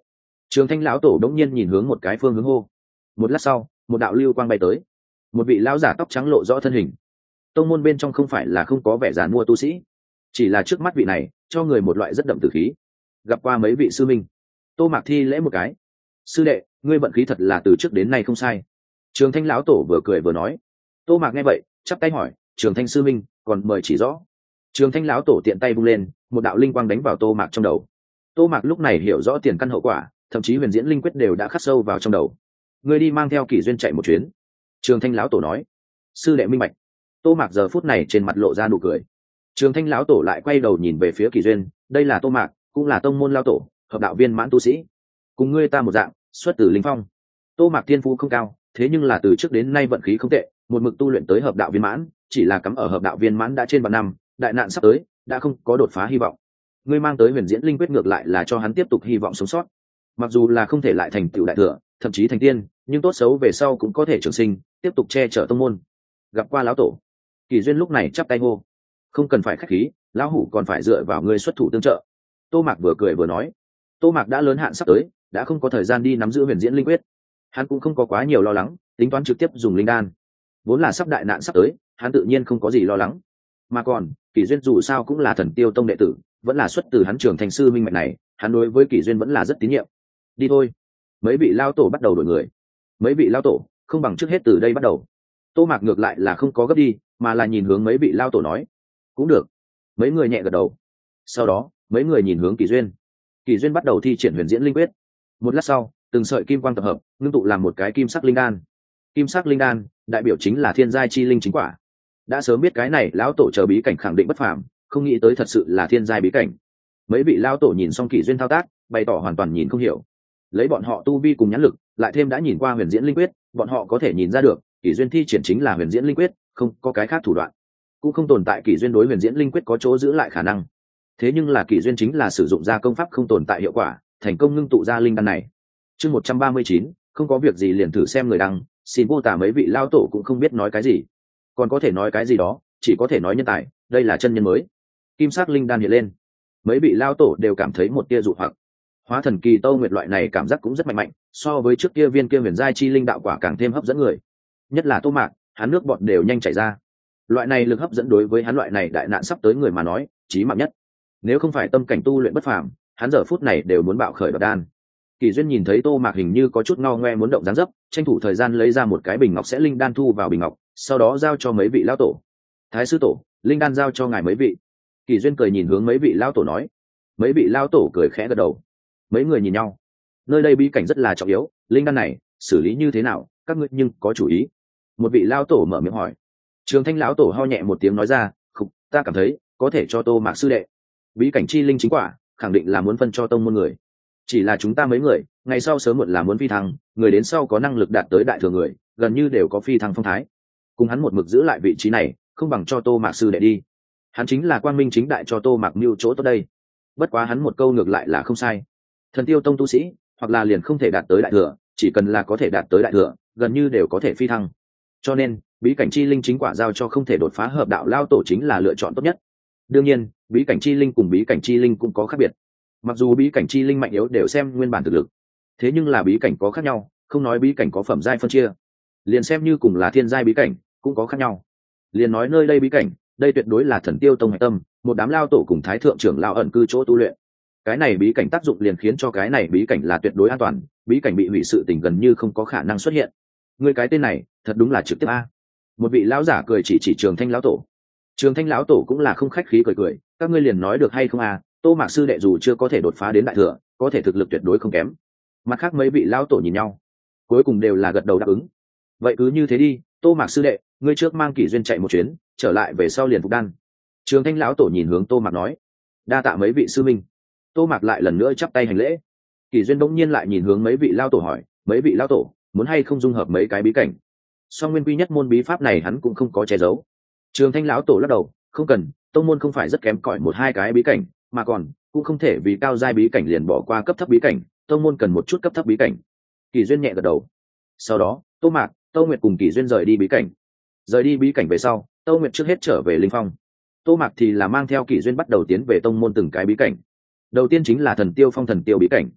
Trường Thanh lão tổ đống nhiên nhìn hướng một cái phương hướng hô. Một lát sau, một đạo lưu quang bay tới. Một vị lão giả tóc trắng lộ rõ thân hình. Tông môn bên trong không phải là không có vẻ giàn mua tu sĩ, chỉ là trước mắt vị này cho người một loại rất đậm tử khí. Gặp qua mấy vị sư minh. Tô Mạc thi lễ một cái. Sư đệ, ngươi vận khí thật là từ trước đến nay không sai. Trường Thanh lão tổ vừa cười vừa nói. Tô Mạc nghe vậy, chắp tay hỏi, Trường Thanh sư minh, còn mời chỉ rõ. Trường Thanh lão tổ tiện tay vung lên, một đạo linh quang đánh vào Tô Mạc trong đầu. Tô Mạc lúc này hiểu rõ tiền căn hậu quả, thậm chí huyền diễn linh quyết đều đã khắc sâu vào trong đầu. Ngươi đi mang theo Kỷ Duyên chạy một chuyến. Trường Thanh lão tổ nói. Sư đệ minh bạch. Tô Mạc giờ phút này trên mặt lộ ra nụ cười. Trường Thanh lão tổ lại quay đầu nhìn về phía Kỷ Duyên, đây là Tô Mạc, cũng là tông môn lão tổ, hợp đạo viên mãn tu sĩ, cùng ngươi ta một dạng, xuất từ linh phong. Tô Mạc tiên phú không cao, thế nhưng là từ trước đến nay vận khí không tệ, một mực tu luyện tới hợp đạo viên mãn, chỉ là cắm ở hợp đạo viên mãn đã trên vạn năm, đại nạn sắp tới, đã không có đột phá hy vọng. Ngươi mang tới huyền diễn linh quyết ngược lại là cho hắn tiếp tục hy vọng sống sót. Mặc dù là không thể lại thành tựu đại thừa, thậm chí thành tiên, nhưng tốt xấu về sau cũng có thể trường sinh, tiếp tục che chở tông môn. Gặp qua lão tổ. Kỷ Duyên lúc này chắp tay hô. Không cần phải khách khí, lão hủ còn phải dựa vào ngươi xuất thủ tương trợ. Tô Mạc vừa cười vừa nói. Tô Mạc đã lớn hạn sắp tới, đã không có thời gian đi nắm giữ huyền diễn linh quyết. Hắn cũng không có quá nhiều lo lắng, tính toán trực tiếp dùng linh đan. Vốn là sắp đại nạn sắp tới, hắn tự nhiên không có gì lo lắng. Mà còn, Kỷ Duyên dù sao cũng là Thần Tiêu Tông đệ tử, vẫn là xuất từ hắn Trường Thành sư minh mạch này, hắn đối với Kỷ Duyên vẫn là rất tín nhiệm. Đi thôi. Mấy vị lao tổ bắt đầu đổi người. Mấy vị lao tổ, không bằng trước hết từ đây bắt đầu. Tô Mạc ngược lại là không có gấp đi, mà là nhìn hướng mấy vị lao tổ nói. Cũng được. Mấy người nhẹ gật đầu. Sau đó, mấy người nhìn hướng Kỷ Duyên. Kỷ Duyên bắt đầu thi triển huyền diễn linh quyết. Một lát sau, từng sợi kim quang tập hợp, ngưng tụ làm một cái kim sắc linh đan. Kim sắc linh đan, đại biểu chính là thiên giai chi linh chính quả. Đã sớm biết cái này lão tổ chờ bí cảnh khẳng định bất phàm, không nghĩ tới thật sự là thiên giai bí cảnh. Mấy vị lão tổ nhìn xong Kỷ Duyên thao tác, bày tỏ hoàn toàn nhìn không hiểu. Lấy bọn họ tu vi cùng nhãn lực, lại thêm đã nhìn qua huyền diễn linh quyết, bọn họ có thể nhìn ra được, Kỷ Duyên thi triển chính là huyền diễn linh quyết, không có cái khác thủ đoạn, cũng không tồn tại Kỷ Duyên đối huyền diễn linh quyết có chỗ giữ lại khả năng. Thế nhưng là Kỷ Duyên chính là sử dụng ra công pháp không tồn tại hiệu quả, thành công ngưng tụ ra linh đan này. Chương một trăm ba mươi chín, không có việc gì liền thử xem người đăng, xin vô tả mấy vị lao tổ cũng không biết nói cái gì, còn có thể nói cái gì đó, chỉ có thể nói nhân tài, đây là chân nhân mới. Kim sắc linh đan hiện lên, mấy vị lao tổ đều cảm thấy một tia dụ hoặc. Hóa thần kỳ Tâu Nguyệt loại này cảm giác cũng rất mạnh mạnh, so với trước kia viên kia huyền giai chi linh đạo quả càng thêm hấp dẫn người. Nhất là Tô Mạc, hắn nước bọt đều nhanh chảy ra. Loại này lực hấp dẫn đối với hắn loại này đại nạn sắp tới người mà nói, chí mạng nhất. Nếu không phải tâm cảnh tu luyện bất phàm, hắn giờ phút này đều muốn bạo khởi đoạt đan. Kỷ Duyên nhìn thấy Tô Mạc hình như có chút ngao ngoe muốn động dáng dấp, tranh thủ thời gian lấy ra một cái bình ngọc sẽ linh đan thu vào bình ngọc, sau đó giao cho mấy vị lão tổ. Thái sư tổ, linh đan giao cho ngài mấy vị. Kỷ Duyên cười nhìn hướng mấy vị lão tổ nói. Mấy vị lão tổ cười khẽ gật đầu. Mấy người nhìn nhau. Nơi đây bí cảnh rất là trọng yếu, linh đan này xử lý như thế nào, các ngươi nhưng có chủ ý. Một vị lão tổ mở miệng hỏi. Trường Thanh lão tổ ho nhẹ một tiếng nói ra, "Khục, ta cảm thấy có thể cho Tô Mạc sư đệ. Bí cảnh chi linh chính quả, khẳng định là muốn phân cho tông môn người. Chỉ là chúng ta mấy người, ngày sau sớm muộn là muốn phi thăng, người đến sau có năng lực đạt tới đại thừa người, gần như đều có phi thăng phong thái. Cùng hắn một mực giữ lại vị trí này, không bằng cho Tô Mạc sư đệ đi. Hắn chính là quang minh chính đại cho Tô Mạc mưu chỗ tốt đây." Bất quá hắn một câu ngược lại là không sai. Thần Tiêu Tông tu sĩ, hoặc là liền không thể đạt tới đại thừa, chỉ cần là có thể đạt tới đại thừa, gần như đều có thể phi thăng. Cho nên, bí cảnh chi linh chính quả giao cho không thể đột phá hợp đạo lao tổ chính là lựa chọn tốt nhất. Đương nhiên, bí cảnh chi linh cùng bí cảnh chi linh cũng có khác biệt. Mặc dù bí cảnh chi linh mạnh yếu đều xem nguyên bản thực lực, thế nhưng là bí cảnh có khác nhau, không nói bí cảnh có phẩm giai phân chia, liền xem như cùng là thiên giai bí cảnh cũng có khác nhau. Liền nói nơi đây bí cảnh, đây tuyệt đối là Thần Tiêu Tông hạch tâm, một đám lao tổ cùng thái thượng trưởng lao ẩn cư chỗ tu luyện. Cái này bí cảnh tác dụng liền khiến cho cái này bí cảnh là tuyệt đối an toàn, bí cảnh bị hủy sự tình gần như không có khả năng xuất hiện. Người cái tên này, thật đúng là trực tiếp a. Một vị lão giả cười chỉ chỉ Trường Thanh lão tổ. Trường Thanh lão tổ cũng là không khách khí cười cười, các ngươi liền nói được hay không à, Tô Mạc sư đệ dù chưa có thể đột phá đến đại thừa, có thể thực lực tuyệt đối không kém. Mặt khác mấy vị lão tổ nhìn nhau, cuối cùng đều là gật đầu đáp ứng. Vậy cứ như thế đi, Tô Mạc sư đệ, ngươi trước mang Kỷ Duyên chạy một chuyến, trở lại về sau liền phục đan. Trường Thanh lão tổ nhìn hướng Tô Mạc nói. Đa tạ mấy vị sư minh. Tô Mạc lại lần nữa chắp tay hành lễ. Kỷ Duyên bỗng nhiên lại nhìn hướng mấy vị lão tổ hỏi, mấy vị lão tổ, muốn hay không dung hợp mấy cái bí cảnh? Song nguyên quy nhất môn bí pháp này hắn cũng không có che giấu. Trường Thanh lão tổ lắc đầu, không cần, tông môn không phải rất kém cỏi một hai cái bí cảnh, mà còn cũng không thể vì cao giai bí cảnh liền bỏ qua cấp thấp bí cảnh, tông môn cần một chút cấp thấp bí cảnh. Kỷ Duyên nhẹ gật đầu. Sau đó, Tô Mạc, Tô Nguyệt cùng Kỷ Duyên rời đi bí cảnh. Rời đi bí cảnh về sau, Tô Nguyệt trước hết trở về linh phong. Tô Mạc thì là mang theo Kỷ Duyên bắt đầu tiến về tông môn từng cái bí cảnh. Đầu tiên chính là Thần Tiêu Phong Thần Tiêu bí cảnh.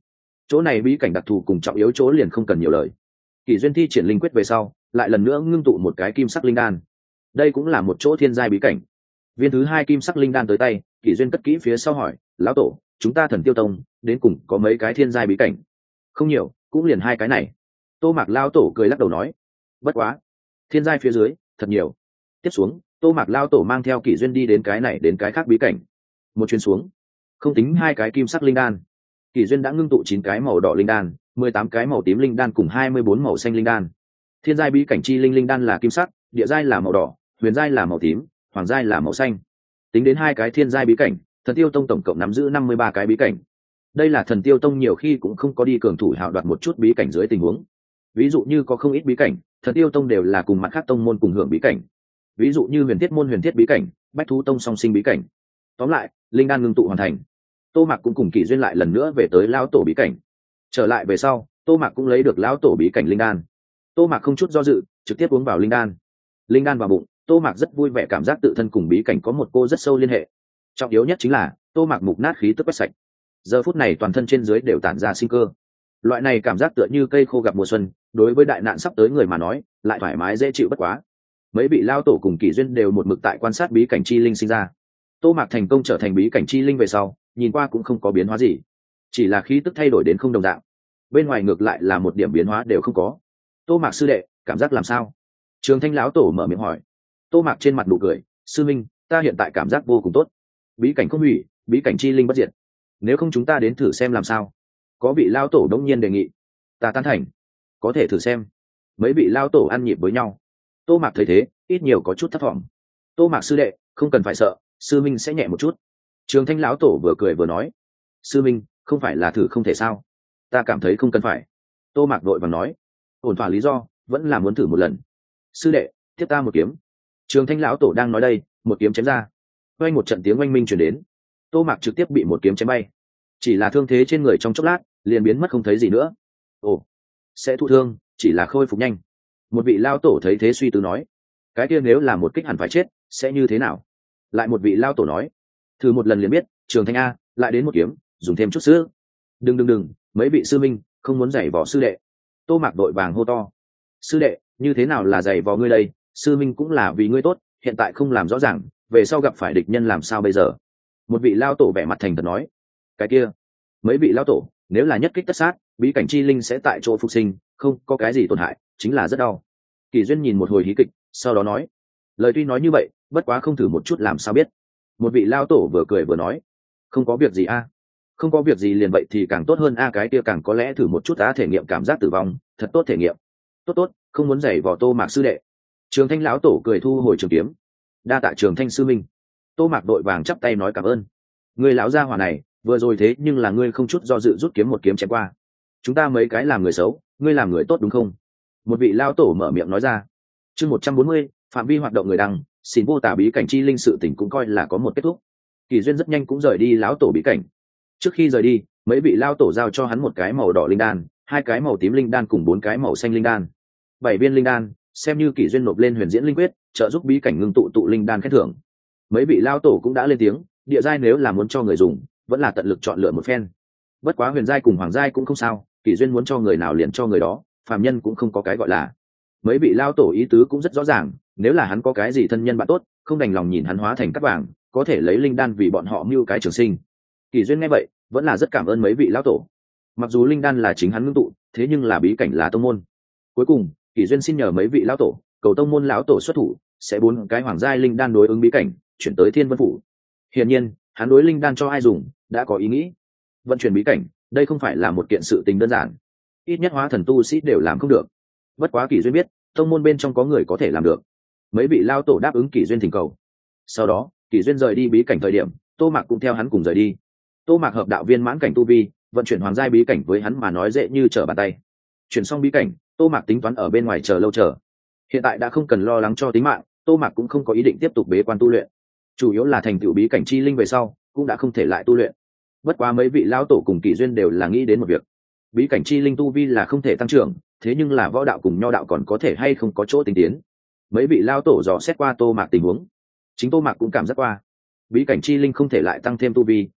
chỗ này bí cảnh đặc thù cùng trọng yếu chỗ liền không cần nhiều lời. Kỷ duyên thi triển linh quyết về sau lại lần nữa ngưng tụ một cái kim sắc linh đan. Đây cũng là một chỗ thiên giai bí cảnh. Viên thứ hai kim sắc linh đan tới tay, Kỷ duyên cất kỹ phía sau hỏi, lão tổ, chúng ta Thần Tiêu Tông đến cùng có mấy cái thiên giai bí cảnh? Không nhiều, cũng liền hai cái này. Tô Mạc lão tổ cười lắc đầu nói, bất quá thiên giai phía dưới thật nhiều. Tiếp xuống, Tô Mạc lão tổ mang theo Kỷ duyên đi đến cái này đến cái khác bí cảnh. Một chuyến xuống, không tính hai cái kim sắc linh đan, Kỷ duyên đã ngưng tụ chín cái màu đỏ linh đan, mười tám cái màu tím linh đan cùng hai mươi bốn màu xanh linh đan. Thiên giai bí cảnh chi linh linh đan là kim sắc, địa giai là màu đỏ, huyền giai là màu tím, hoàng giai là màu xanh. Tính đến hai cái thiên giai bí cảnh, Thần Tiêu Tông tổng cộng nắm giữ năm mươi ba cái bí cảnh. Đây là Thần Tiêu Tông nhiều khi cũng không có đi cường thủ hạo đoạt một chút bí cảnh dưới tình huống. Ví dụ như có không ít bí cảnh, Thần Tiêu Tông đều là cùng mặt khác tông môn cùng hưởng bí cảnh. Ví dụ như Huyền Thiết môn Huyền Thiết bí cảnh, Bách Thú Tông song sinh bí cảnh. Tóm lại, linh đan ngưng tụ hoàn thành. Tô Mạc cũng cùng Kỷ duyên lại lần nữa về tới lão tổ bí cảnh. Trở lại về sau, Tô Mạc cũng lấy được lão tổ bí cảnh linh đan. Tô Mạc không chút do dự, trực tiếp uống vào linh đan. Linh đan vào bụng, Tô Mạc rất vui vẻ, cảm giác tự thân cùng bí cảnh có một cô rất sâu liên hệ. Trọng yếu nhất chính là Tô Mạc mục nát khí tức quét sạch. Giờ phút này toàn thân trên dưới đều tản ra sinh cơ. Loại này cảm giác tựa như cây khô gặp mùa xuân, đối với đại nạn sắp tới người mà nói, lại thoải mái dễ chịu bất quá. Mấy vị lao tổ cùng Kỷ duyên đều một mực tại quan sát bí cảnh chi linh sinh ra. Tô Mạc thành công trở thành bí cảnh chi linh về sau, nhìn qua cũng không có biến hóa gì, chỉ là khí tức thay đổi đến không đồng dạng. Bên ngoài ngược lại là một điểm biến hóa đều không có. Tô Mạc sư đệ, cảm giác làm sao? Trường Thanh lão tổ mở miệng hỏi. Tô Mạc trên mặt nụ cười, sư minh, ta hiện tại cảm giác vô cùng tốt. Bí cảnh không hủy, bí cảnh chi linh bất diệt. Nếu không chúng ta đến thử xem làm sao? Có vị lao tổ đông nhiên đề nghị. Ta tán thành, có thể thử xem. Mấy vị lao tổ ăn nhịp với nhau. Tô Mạc thấy thế, ít nhiều có chút thất vọng. Tô Mạc sư đệ, không cần phải sợ, sư minh sẽ nhẹ một chút. Trường Thanh lão tổ vừa cười vừa nói. Sư minh, không phải là thử không thể sao? Ta cảm thấy không cần phải. Tô Mạc vội vàng nói. Ổn thỏa lý do, vẫn là muốn thử một lần. Sư đệ, tiếp ta một kiếm. Trường Thanh lão tổ đang nói đây, một kiếm chém ra. Vang một trận tiếng oanh minh truyền đến. Tô Mạc trực tiếp bị một kiếm chém bay. Chỉ là thương thế trên người trong chốc lát, liền biến mất không thấy gì nữa. Ồ, sẽ thụ thương, chỉ là khôi phục nhanh. Một vị lao tổ thấy thế suy tư nói. Cái kia nếu là một kích hẳn phải chết, sẽ như thế nào? Lại một vị lao tổ nói. Thử một lần liền biết, Trường Thanh a, lại đến một kiếm, dùng thêm chút sữa. Đừng đừng đừng, mấy vị sư minh, không muốn giày vò sư đệ. Tô Mạc đội vàng hô to. Sư đệ, như thế nào là giày vò ngươi đây? Sư minh cũng là vì ngươi tốt, hiện tại không làm rõ ràng, về sau gặp phải địch nhân làm sao bây giờ? Một vị lao tổ vẻ mặt thành thật nói. Cái kia, mấy vị lao tổ, nếu là nhất kích tất sát, bí cảnh chi linh sẽ tại chỗ phục sinh, không có cái gì tổn hại, chính là rất đau. Kỷ duyên nhìn một hồi hí kịch, sau đó nói. Lời tuy nói như vậy, bất quá không thử một chút làm sao biết. Một vị lao tổ vừa cười vừa nói. Không có việc gì a, không có việc gì liền vậy thì càng tốt hơn a, cái kia càng có lẽ thử một chút á, thể nghiệm cảm giác tử vong, thật tốt thể nghiệm. Tốt tốt, không muốn giày vò Tô Mạc sư đệ. Trường Thanh lão tổ cười thu hồi trường kiếm. Đa tạ Trường Thanh sư minh. Tô Mạc đội vàng chắp tay nói cảm ơn. Ngươi lão gia hỏa này, vừa rồi thế nhưng là ngươi không chút do dự rút kiếm một kiếm chém qua. Chúng ta mấy cái làm người xấu, ngươi làm người tốt đúng không? Một vị lao tổ mở miệng nói ra. Chương một trăm bốn mươi, phạm vi hoạt động người đăng, xin vô tả bí cảnh chi linh sự tỉnh cũng coi là có một kết thúc. Kỳ duyên rất nhanh cũng rời đi lão tổ bí cảnh. Trước khi rời đi, mấy vị lao tổ giao cho hắn một cái màu đỏ linh đan, hai cái màu tím linh đan cùng bốn cái màu xanh linh đan. Bảy viên linh đan, xem như Kỷ duyên nộp lên huyền diễn linh quyết, trợ giúp bí cảnh ngưng tụ tụ linh đan khen thưởng. Mấy vị lao tổ cũng đã lên tiếng, địa giai nếu là muốn cho người dùng, vẫn là tận lực chọn lựa một phen. Bất quá huyền giai cùng hoàng giai cũng không sao, Kỷ duyên muốn cho người nào liền cho người đó, phàm nhân cũng không có cái gọi là. Mấy vị lao tổ ý tứ cũng rất rõ ràng, nếu là hắn có cái gì thân nhân bạn tốt, không đành lòng nhìn hắn hóa thành cát vàng, có thể lấy linh đan vì bọn họ mưu cái trường sinh. Kỷ duyên nghe vậy, vẫn là rất cảm ơn mấy vị lao tổ. Mặc dù linh đan là chính hắn ngưng tụ, thế nhưng là bí cảnh là tông môn. Cuối cùng, Kỷ duyên xin nhờ mấy vị lao tổ, cầu tông môn lão tổ xuất thủ, sẽ bốn cái hoàng giai linh đan đối ứng bí cảnh, chuyển tới Thiên Vân phủ. Hiển nhiên, hắn đối linh đan cho ai dùng, đã có ý nghĩ. Vận chuyển bí cảnh, đây không phải là một kiện sự tình đơn giản, ít nhất hóa thần tu sĩ đều làm không được. Bất quá Kỷ duyên biết, tông môn bên trong có người có thể làm được. Mấy vị lao tổ đáp ứng Kỷ duyên thỉnh cầu. Sau đó, Kỷ duyên rời đi bí cảnh thời điểm, Tô Mạc cũng theo hắn cùng rời đi. Tô Mạc hợp đạo viên mãn cảnh tu vi, vận chuyển hoàng giai bí cảnh với hắn mà nói dễ như trở bàn tay. Chuyển xong bí cảnh, Tô Mạc tính toán ở bên ngoài chờ lâu chờ. Hiện tại đã không cần lo lắng cho tính mạng, Tô Mạc cũng không có ý định tiếp tục bế quan tu luyện. Chủ yếu là thành tựu bí cảnh chi linh về sau, cũng đã không thể lại tu luyện. Bất quá mấy vị lão tổ cùng Kỷ duyên đều là nghĩ đến một việc. Bí cảnh chi linh tu vi là không thể tăng trưởng, thế nhưng là võ đạo cùng nho đạo còn có thể hay không có chỗ tinh tiến. Mấy vị lão tổ dò xét qua Tô Mạc tình huống, chính Tô Mạc cũng cảm giác qua. Bí cảnh chi linh không thể lại tăng thêm tu vi,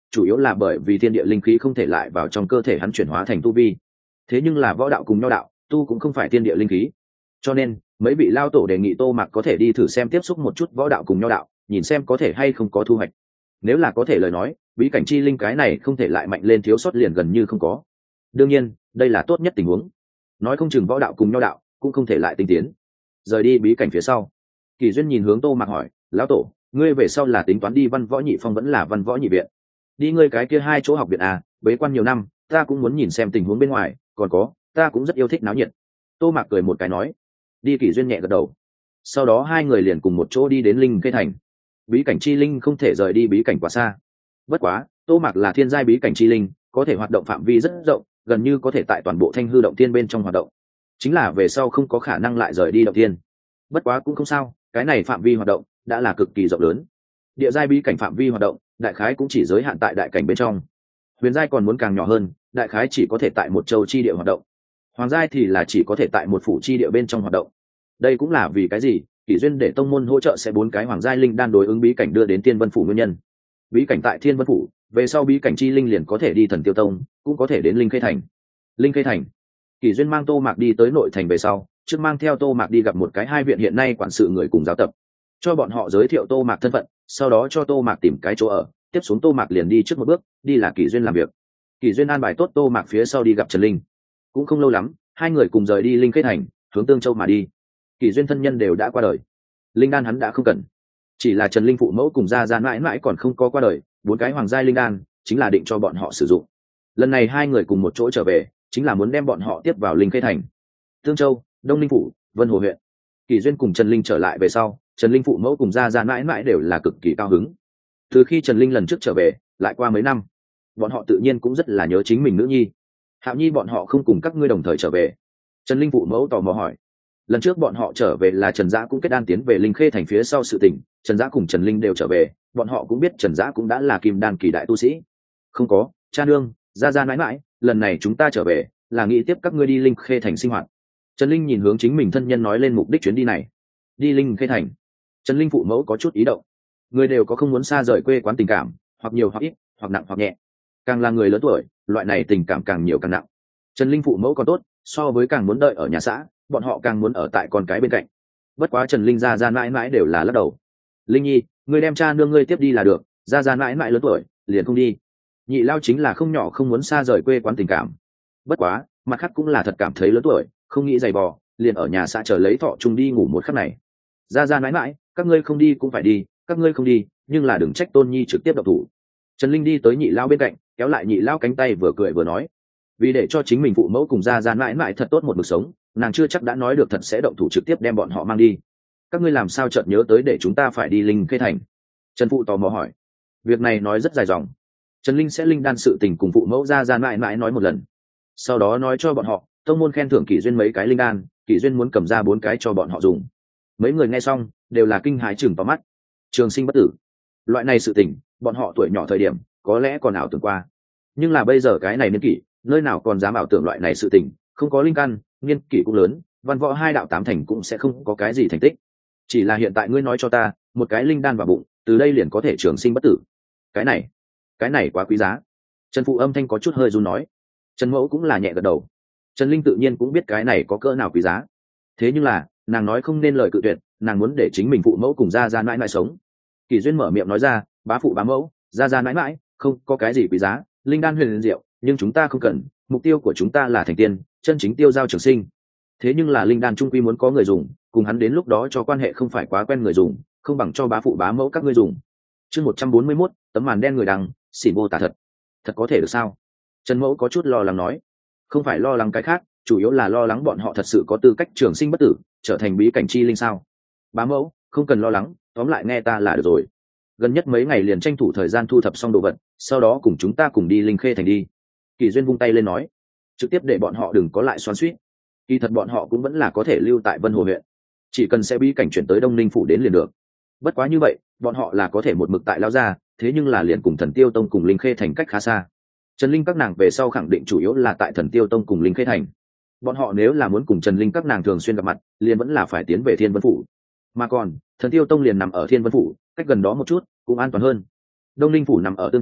chủ yếu là bởi vì thiên địa linh khí không thể lại vào trong cơ thể hắn chuyển hóa thành tu vi. Thế nhưng là võ đạo cùng nho đạo tu cũng không phải thiên địa linh khí, cho nên mấy vị lao tổ đề nghị Tô Mạc có thể đi thử xem tiếp xúc một chút võ đạo cùng nho đạo, nhìn xem có thể hay không có thu hoạch. Nếu là có thể lời nói, bí cảnh chi linh cái này không thể lại mạnh lên thiếu sót liền gần như không có. Đương nhiên đây là tốt nhất tình huống, nói không chừng võ đạo cùng nho đạo cũng không thể lại tinh tiến. Rời đi bí cảnh phía sau, Kỳ Duyên nhìn hướng Tô Mạc hỏi, lão tổ, ngươi về sau là tính toán đi Văn Võ Nhị Phong vẫn là Văn Võ Nhị Viện? Đi ngươi cái kia hai chỗ học viện à? Bế quan nhiều năm, ta cũng muốn nhìn xem tình huống bên ngoài, còn có, ta cũng rất yêu thích náo nhiệt. Tô Mạc cười một cái nói. Đi. Kỳ Duyên nhẹ gật đầu. Sau đó hai người liền cùng một chỗ đi đến Linh Khê Thành. Bí cảnh chi linh không thể rời đi bí cảnh quá xa. Bất quá, Tô Mạc là thiên giai bí cảnh chi linh, có thể hoạt động phạm vi rất rộng, gần như có thể tại toàn bộ Thanh Hư động tiên bên trong hoạt động. Chính là về sau không có khả năng lại rời đi động tiên. Bất quá cũng không sao, cái này phạm vi hoạt động đã là cực kỳ rộng lớn. Địa giai bí cảnh phạm vi hoạt động, đại khái cũng chỉ giới hạn tại đại cảnh bên trong. Huyền giai còn muốn càng nhỏ hơn, đại khái chỉ có thể tại một châu chi địa hoạt động. Hoàng giai thì là chỉ có thể tại một phủ chi địa bên trong hoạt động. Đây cũng là vì cái gì Kỷ Duyên để tông môn hỗ trợ sẽ bốn cái hoàng giai linh đan đối ứng bí cảnh đưa đến Thiên Vân phủ nguyên nhân. Bí cảnh tại Thiên Vân phủ, về sau bí cảnh chi linh liền có thể đi Thần Tiêu tông, cũng có thể đến Linh Khê Thành. Linh Khê Thành, Kỷ Duyên mang Tô Mạc đi tới nội thành về sau, trước mang theo Tô Mạc đi gặp một cái hai viện hiện nay quản sự người cùng giáo tập, cho bọn họ giới thiệu Tô Mạc thân phận, sau đó cho Tô Mạc tìm cái chỗ ở, tiếp xuống Tô Mạc liền đi trước một bước, đi là Kỷ Duyên làm việc. Kỷ Duyên an bài tốt Tô Mạc phía sau đi gặp Trần Linh. Cũng không lâu lắm, hai người cùng rời đi Linh Khê Thành, hướng Tương Châu mà đi. Kỷ Duyên thân nhân đều đã qua đời, linh đan hắn đã không cần, chỉ là Trần Linh phụ mẫu cùng gia gia mãi mãi còn không có qua đời, bốn cái hoàng giai linh đan chính là định cho bọn họ sử dụng. Lần này hai người cùng một chỗ trở về, chính là muốn đem bọn họ tiếp vào Linh Khê Thành. Tương Châu, Đông Linh phủ, Vân Hồ huyện. Kỷ Duyên cùng Trần Linh trở lại về sau, Trần Linh phụ mẫu cùng gia gia mãi mãi đều là cực kỳ cao hứng. Từ khi Trần Linh lần trước trở về, lại qua mấy năm, bọn họ tự nhiên cũng rất là nhớ chính mình nữ nhi. Hạo Nhi bọn họ không cùng các ngươi đồng thời trở về? Trần Linh phụ mẫu tò mò hỏi. Lần trước bọn họ trở về là Trần Dã cũng kết đan tiến về Linh Khê Thành phía sau sự tình, Trần Dã cùng Trần Linh đều trở về, bọn họ cũng biết Trần Dã cũng đã là kim đan kỳ đại tu sĩ. Không có, cha nương, gia gia mãi mãi, lần này chúng ta trở về là nghĩ tiếp các ngươi đi Linh Khê Thành sinh hoạt. Trần Linh nhìn hướng chính mình thân nhân nói lên mục đích chuyến đi này. Đi Linh Khê Thành. Trần Linh phụ mẫu có chút ý động. Người đều có không muốn xa rời quê quán tình cảm, hoặc nhiều hoặc ít, hoặc nặng hoặc nhẹ. Càng là người lớn tuổi, loại này tình cảm càng nhiều càng nặng. Trần Linh phụ mẫu còn tốt, so với càng muốn đợi ở nhà xã, bọn họ càng muốn ở tại con cái bên cạnh. Bất quá Trần Linh gia gia mãi mãi đều là lắc đầu. Linh Nhi, ngươi đem cha nương ngươi tiếp đi là được, gia gia mãi mãi lớn tuổi liền không đi. Nhị lao chính là không nhỏ không muốn xa rời quê quán tình cảm. Bất quá mặt khác cũng là thật cảm thấy lớn tuổi, không nghĩ giày vò, liền ở nhà xã chờ lấy thọ chung đi ngủ một khắc này. Gia gia mãi mãi, các ngươi không đi cũng phải đi, các ngươi không đi nhưng là đừng trách Tôn Nhi trực tiếp động thủ. Trần Linh đi tới nhị lao bên cạnh, kéo lại nhị lao cánh tay vừa cười vừa nói. Vì để cho chính mình phụ mẫu cùng gia gia mãi mãi thật tốt một cuộc sống, nàng chưa chắc đã nói được thật sẽ động thủ trực tiếp đem bọn họ mang đi. Các ngươi làm sao chợt nhớ tới để chúng ta phải đi Linh Khê Thành? Trần phụ tò mò hỏi. Việc này nói rất dài dòng. Trần Linh sẽ linh đan sự tình cùng phụ mẫu gia gia mãi mãi nói một lần, sau đó nói cho bọn họ tông môn khen thưởng Kỷ Duyên mấy cái linh đan, Kỷ Duyên muốn cầm ra bốn cái cho bọn họ dùng. Mấy người nghe xong đều là kinh hãi chừng vào mắt. Trường sinh bất tử, loại này sự tình bọn họ tuổi nhỏ thời điểm có lẽ còn ảo tưởng qua, nhưng là bây giờ cái này niên kỷ nơi nào còn dám ảo tưởng loại này sự tình. Không có linh căn, niên kỷ cũng lớn, văn võ hai đạo tám thành cũng sẽ không có cái gì thành tích. Chỉ là hiện tại ngươi nói cho ta một cái linh đan vào bụng, từ đây liền có thể trường sinh bất tử, cái này cái này quá quý giá. Trần phụ âm thanh có chút hơi run nói. Trần mẫu cũng là nhẹ gật đầu. Trần Linh tự nhiên cũng biết cái này có cỡ nào quý giá, thế nhưng là nàng nói không nên lời cự tuyệt, nàng muốn để chính mình phụ mẫu cùng gia gia mãi mãi sống. Kỷ Duyên mở miệng nói ra, bá phụ bá mẫu, gia gia mãi mãi, không có cái gì quý giá, linh đan huyền diệu, nhưng chúng ta không cần, mục tiêu của chúng ta là thành tiên, chân chính tiêu giao trường sinh. Thế nhưng là linh đan trung quy muốn có người dùng, cùng hắn đến lúc đó cho quan hệ không phải quá quen người dùng, không bằng cho bá phụ bá mẫu các ngươi dùng. Chương một trăm bốn mươi mốt, tấm màn đen người đằng, xỉn vô tả thật. Thật có thể được sao? Trần mẫu có chút lo lắng nói. Không phải lo lắng cái khác, chủ yếu là lo lắng bọn họ thật sự có tư cách trường sinh bất tử, trở thành bí cảnh chi linh sao? Bá mẫu, không cần lo lắng, tóm lại nghe ta là được rồi. Gần nhất mấy ngày liền tranh thủ thời gian thu thập xong đồ vật, sau đó cùng chúng ta cùng đi Linh Khê Thành đi. Kỷ Duyên vung tay lên nói, trực tiếp để bọn họ đừng có lại xoắn xuýt. Kỳ thật bọn họ cũng vẫn là có thể lưu tại Vân Hồ huyện, chỉ cần sẽ bí cảnh chuyển tới Đông Ninh phủ đến liền được. Bất quá như vậy, bọn họ là có thể một mực tại lao ra, thế nhưng là liền cùng Thần Tiêu tông cùng Linh Khê Thành cách khá xa. Trần Linh các nàng về sau khẳng định chủ yếu là tại Thần Tiêu tông cùng Linh Khê Thành. Bọn họ nếu là muốn cùng Trần Linh các nàng thường xuyên gặp mặt, liền vẫn là phải tiến về Thiên Vân phủ. Mà còn, Thần Tiêu tông liền nằm ở Thiên Vân phủ, cách gần đó một chút, cũng an toàn hơn. Đông Ninh phủ nằm ở Tương Châu,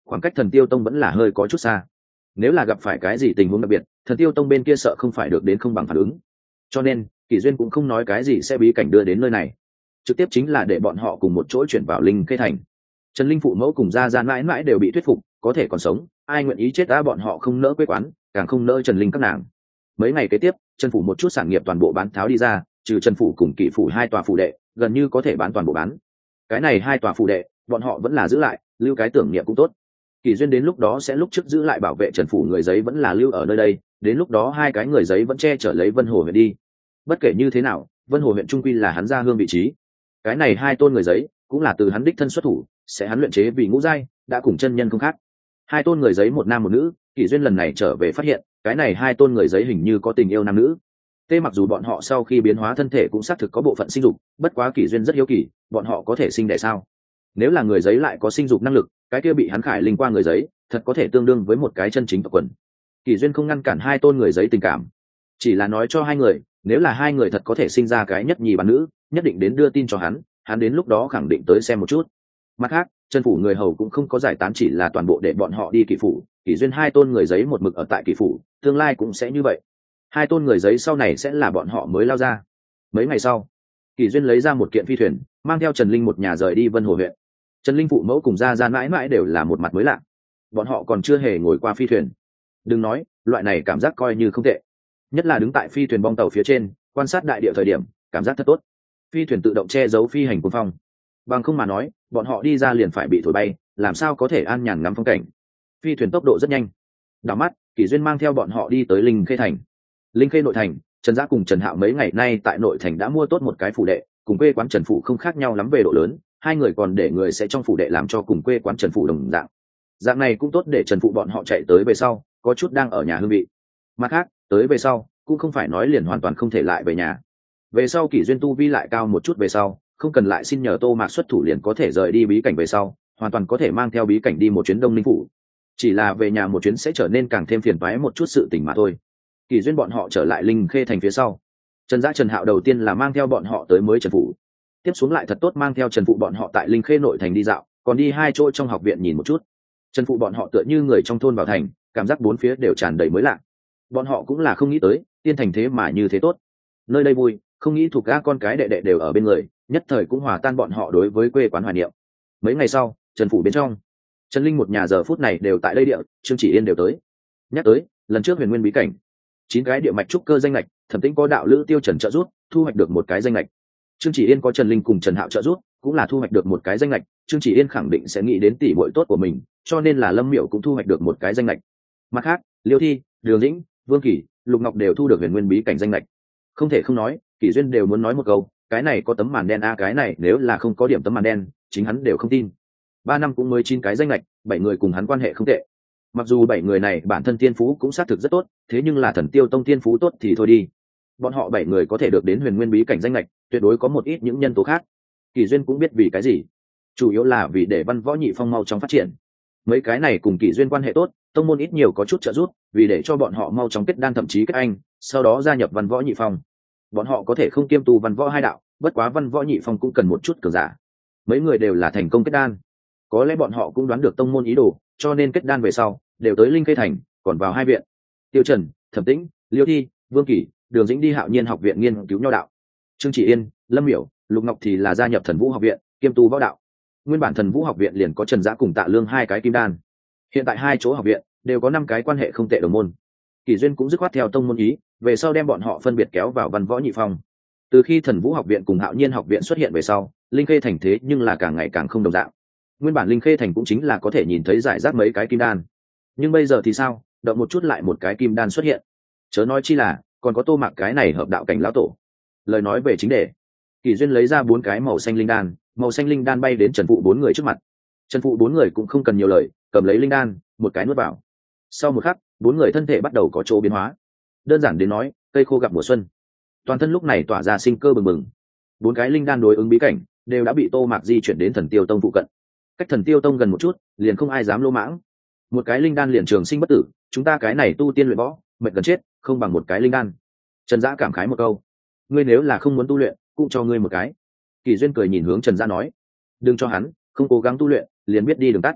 khoảng cách Thần Tiêu Tông vẫn là hơi có chút xa. Nếu là gặp phải cái gì tình huống đặc biệt, Thần Tiêu Tông bên kia sợ không phải được đến không bằng phản ứng. Cho nên Kỷ Duyên cũng không nói cái gì sẽ bí cảnh đưa đến nơi này, trực tiếp chính là để bọn họ cùng một chỗ chuyển vào Linh Khê thành. Trần Linh phụ mẫu cùng gia gia mãi mãi đều bị thuyết phục, có thể còn sống, ai nguyện ý chết đã, bọn họ không nỡ quê quán, càng không nỡ Trần Linh các nàng. Mấy ngày kế tiếp, Trần phủ một chút sản nghiệp toàn bộ bán tháo đi ra, trừ Trần phủ cùng Kỷ phủ hai tòa phủ đệ, gần như có thể bán toàn bộ bán. Cái này hai tòa phủ đệ, bọn họ vẫn là giữ lại, lưu cái tưởng niệm cũng tốt. Kỷ Duyên đến lúc đó sẽ lúc trước giữ lại bảo vệ Trần phủ người giấy vẫn là lưu ở nơi đây, đến lúc đó hai cái người giấy vẫn che chở lấy Vân Hồ huyện đi. Bất kể như thế nào, Vân Hồ huyện trung quy là hắn gia hương vị trí. Cái này hai tôn người giấy cũng là từ hắn đích thân xuất thủ, sẽ hắn luyện chế vì ngũ giai, đã cùng chân nhân không khác. Hai tôn người giấy một nam một nữ, Kỷ Duyên lần này trở về phát hiện, cái này hai tôn người giấy hình như có tình yêu nam nữ. Tê mặc dù bọn họ sau khi biến hóa thân thể cũng xác thực có bộ phận sinh dục, bất quá Kỷ Duyên rất hiếu kỳ, bọn họ có thể sinh đẻ sao? Nếu là người giấy lại có sinh dục năng lực, cái kia bị hắn khải linh qua người giấy, thật có thể tương đương với một cái chân chính tộc quần. Kỷ Duyên không ngăn cản hai tôn người giấy tình cảm, chỉ là nói cho hai người, nếu là hai người thật có thể sinh ra cái nhất nhì bán nữ, nhất định đến đưa tin cho hắn, hắn đến lúc đó khẳng định tới xem một chút. Mặt khác, Trần phủ người hầu cũng không có giải tán, chỉ là toàn bộ để bọn họ đi Kỷ phủ. Kỷ Duyên hai tôn người giấy một mực ở tại Kỷ phủ, tương lai cũng sẽ như vậy. Hai tôn người giấy sau này sẽ là bọn họ mới lao ra. Mấy ngày sau, Kỷ Duyên lấy ra một kiện phi thuyền, mang theo Trần Linh một nhà rời đi Vân Hồ huyện. Trần Linh phụ mẫu cùng gia gia mãi mãi đều là một mặt mới lạ, bọn họ còn chưa hề ngồi qua phi thuyền. Đừng nói, loại này cảm giác coi như không tệ, nhất là đứng tại phi thuyền bong tàu phía trên quan sát đại địa thời điểm, cảm giác thật tốt. Phi thuyền tự động che giấu phi hành cuồng phong, bằng không mà nói bọn họ đi ra liền phải bị thổi bay, làm sao có thể an nhàn ngắm phong cảnh. Phi thuyền tốc độ rất nhanh, đảo mắt Kỷ Duyên mang theo bọn họ đi tới Linh Khê thành. Linh Khê nội thành, Trần Dã cùng Trần Hạo mấy ngày nay tại nội thành đã mua tốt một cái phủ đệ, cùng quê quán Trần phủ không khác nhau lắm về độ lớn, hai người còn để người sẽ trong phủ đệ làm cho cùng quê quán Trần phủ đồng dạng. Dạng này cũng tốt để Trần phụ bọn họ chạy tới về sau có chút đang ở nhà hương vị. Mặt khác, tới về sau cũng không phải nói liền hoàn toàn không thể lại về nhà. Về sau Kỷ Duyên tu vi lại cao một chút về sau, không cần lại xin nhờ Tô Mạc xuất thủ liền có thể rời đi bí cảnh, về sau hoàn toàn có thể mang theo bí cảnh đi một chuyến Đông Ninh phủ. Chỉ là về nhà một chuyến sẽ trở nên càng thêm phiền toái một chút sự tình mà thôi. Kỷ Duyên bọn họ trở lại Linh Khê thành phía sau, Trần Dã Trần Hạo đầu tiên là mang theo bọn họ tới mới Trần phủ, tiếp xuống lại thật tốt mang theo Trần phụ bọn họ tại Linh Khê nội thành đi dạo, còn đi hai chỗ trong học viện nhìn một chút. Trần phụ bọn họ tựa như người trong thôn vào thành, cảm giác bốn phía đều tràn đầy mới lạ. Bọn họ cũng là không nghĩ tới tiên thành thế mà như thế tốt, nơi đây vui, không nghĩ thuộc ga con cái đệ đệ đều ở bên người, nhất thời cũng hòa tan bọn họ đối với quê quán hoài niệm. Mấy ngày sau, Trần phủ bên trong, Trần Linh một nhà giờ phút này đều tại đây địa, Trương Chỉ Yên đều tới. Nhắc tới lần trước Huyền Nguyên bí cảnh, chín cái địa mạch trúc cơ danh lệch, Thẩm Tĩnh có đạo lữ Tiêu Trần trợ giúp, thu hoạch được một cái danh lệch. Trương Chỉ Yên có Trần Linh cùng Trần Hạo trợ giúp, cũng là thu hoạch được một cái danh lệch. Trương Chỉ Yên khẳng định sẽ nghĩ đến tỷ muội tốt của mình, cho nên là Lâm Miểu cũng thu hoạch được một cái danh lệch. Mặt khác, Liêu Thi, Đường Dĩnh, Vương Kỳ, Lục Ngọc đều thu được Huyền Nguyên bí cảnh danh lệch. Không thể không nói, Kỷ Duyên đều muốn nói một câu, cái này có tấm màn đen a, cái này nếu là không có điểm tấm màn đen, chính hắn đều không tin. Ba năm cũng mới chín cái danh lệch, bảy người cùng hắn quan hệ không tệ. Mặc dù bảy người này bản thân tiên phú cũng xác thực rất tốt, thế nhưng là Thần Tiêu Tông tiên phú tốt thì thôi đi. Bọn họ bảy người có thể được đến Huyền Nguyên bí cảnh danh lệch, tuyệt đối có một ít những nhân tố khác. Kỷ Duyên cũng biết vì cái gì, chủ yếu là vì để Văn Võ Nhị Phong mau chóng phát triển. Mấy cái này cùng Kỷ Duyên quan hệ tốt, tông môn ít nhiều có chút trợ giúp, vì để cho bọn họ mau chóng kết đan, thậm chí kết anh, sau đó gia nhập Văn Võ Nhị Phong. Bọn họ có thể không kiêm tu Văn Võ hai đạo, bất quá Văn Võ Nhị Phong cũng cần một chút cường giả. Mấy người đều là thành công kết đan, có lẽ bọn họ cũng đoán được tông môn ý đồ, cho nên kết đan về sau đều tới Linh Khê thành, còn vào hai viện. Tiêu Trần, Thẩm Tĩnh, Liêu Thi, Vương Kỳ, Đường Dĩnh đi Hạo Nhiên học viện nghiên cứu nho đạo. Trương Chỉ Yên, Lâm Miểu, Lục Ngọc thì là gia nhập Thần Vũ học viện, kiêm tu võ đạo. Nguyên bản Thần Vũ học viện liền có Trần Dã cùng Tạ Lương hai cái kim đan, hiện tại hai chỗ học viện đều có năm cái quan hệ không tệ đồng môn. Kỷ Duyên cũng dứt khoát theo tông môn ý, về sau đem bọn họ phân biệt kéo vào Văn Võ Nhị Phong. Từ khi Thần Vũ học viện cùng Hạo Nhiên học viện xuất hiện về sau, Linh Khê thành thế nhưng là càng ngày càng không đồng dạng. Nguyên bản Linh Khê thành cũng chính là có thể nhìn thấy giải rác mấy cái kim đan, nhưng bây giờ thì sao, động một chút lại một cái kim đan xuất hiện. Chớ nói chi là còn có Tô Mạc cái này hợp đạo cảnh lão tổ. Lời nói về chính đề, Kỷ Duyên lấy ra bốn cái màu xanh linh đan, màu xanh linh đan bay đến Trần phụ bốn người trước mặt. Trần phụ bốn người cũng không cần nhiều lời, cầm lấy linh đan, một cái nuốt vào. Sau một khắc, bốn người thân thể bắt đầu có chỗ biến hóa. Đơn giản đến nói, cây khô gặp mùa xuân, toàn thân lúc này tỏa ra sinh cơ bừng bừng. Bốn cái linh đan đối ứng bí cảnh đều đã bị Tô Mạc di chuyển đến Thần Tiêu Tông phụ cận. Cách Thần Tiêu Tông gần một chút, liền không ai dám lô mãng. Một cái linh đan liền trường sinh bất tử, chúng ta cái này tu tiên luyện võ, mệt gần chết, không bằng một cái linh đan. Trần Dã cảm khái một câu, ngươi nếu là không muốn tu luyện, cũng cho ngươi một cái. Kỷ Duyên cười nhìn hướng Trần Dã nói, đừng cho hắn, không cố gắng tu luyện, liền biết đi đường tắt.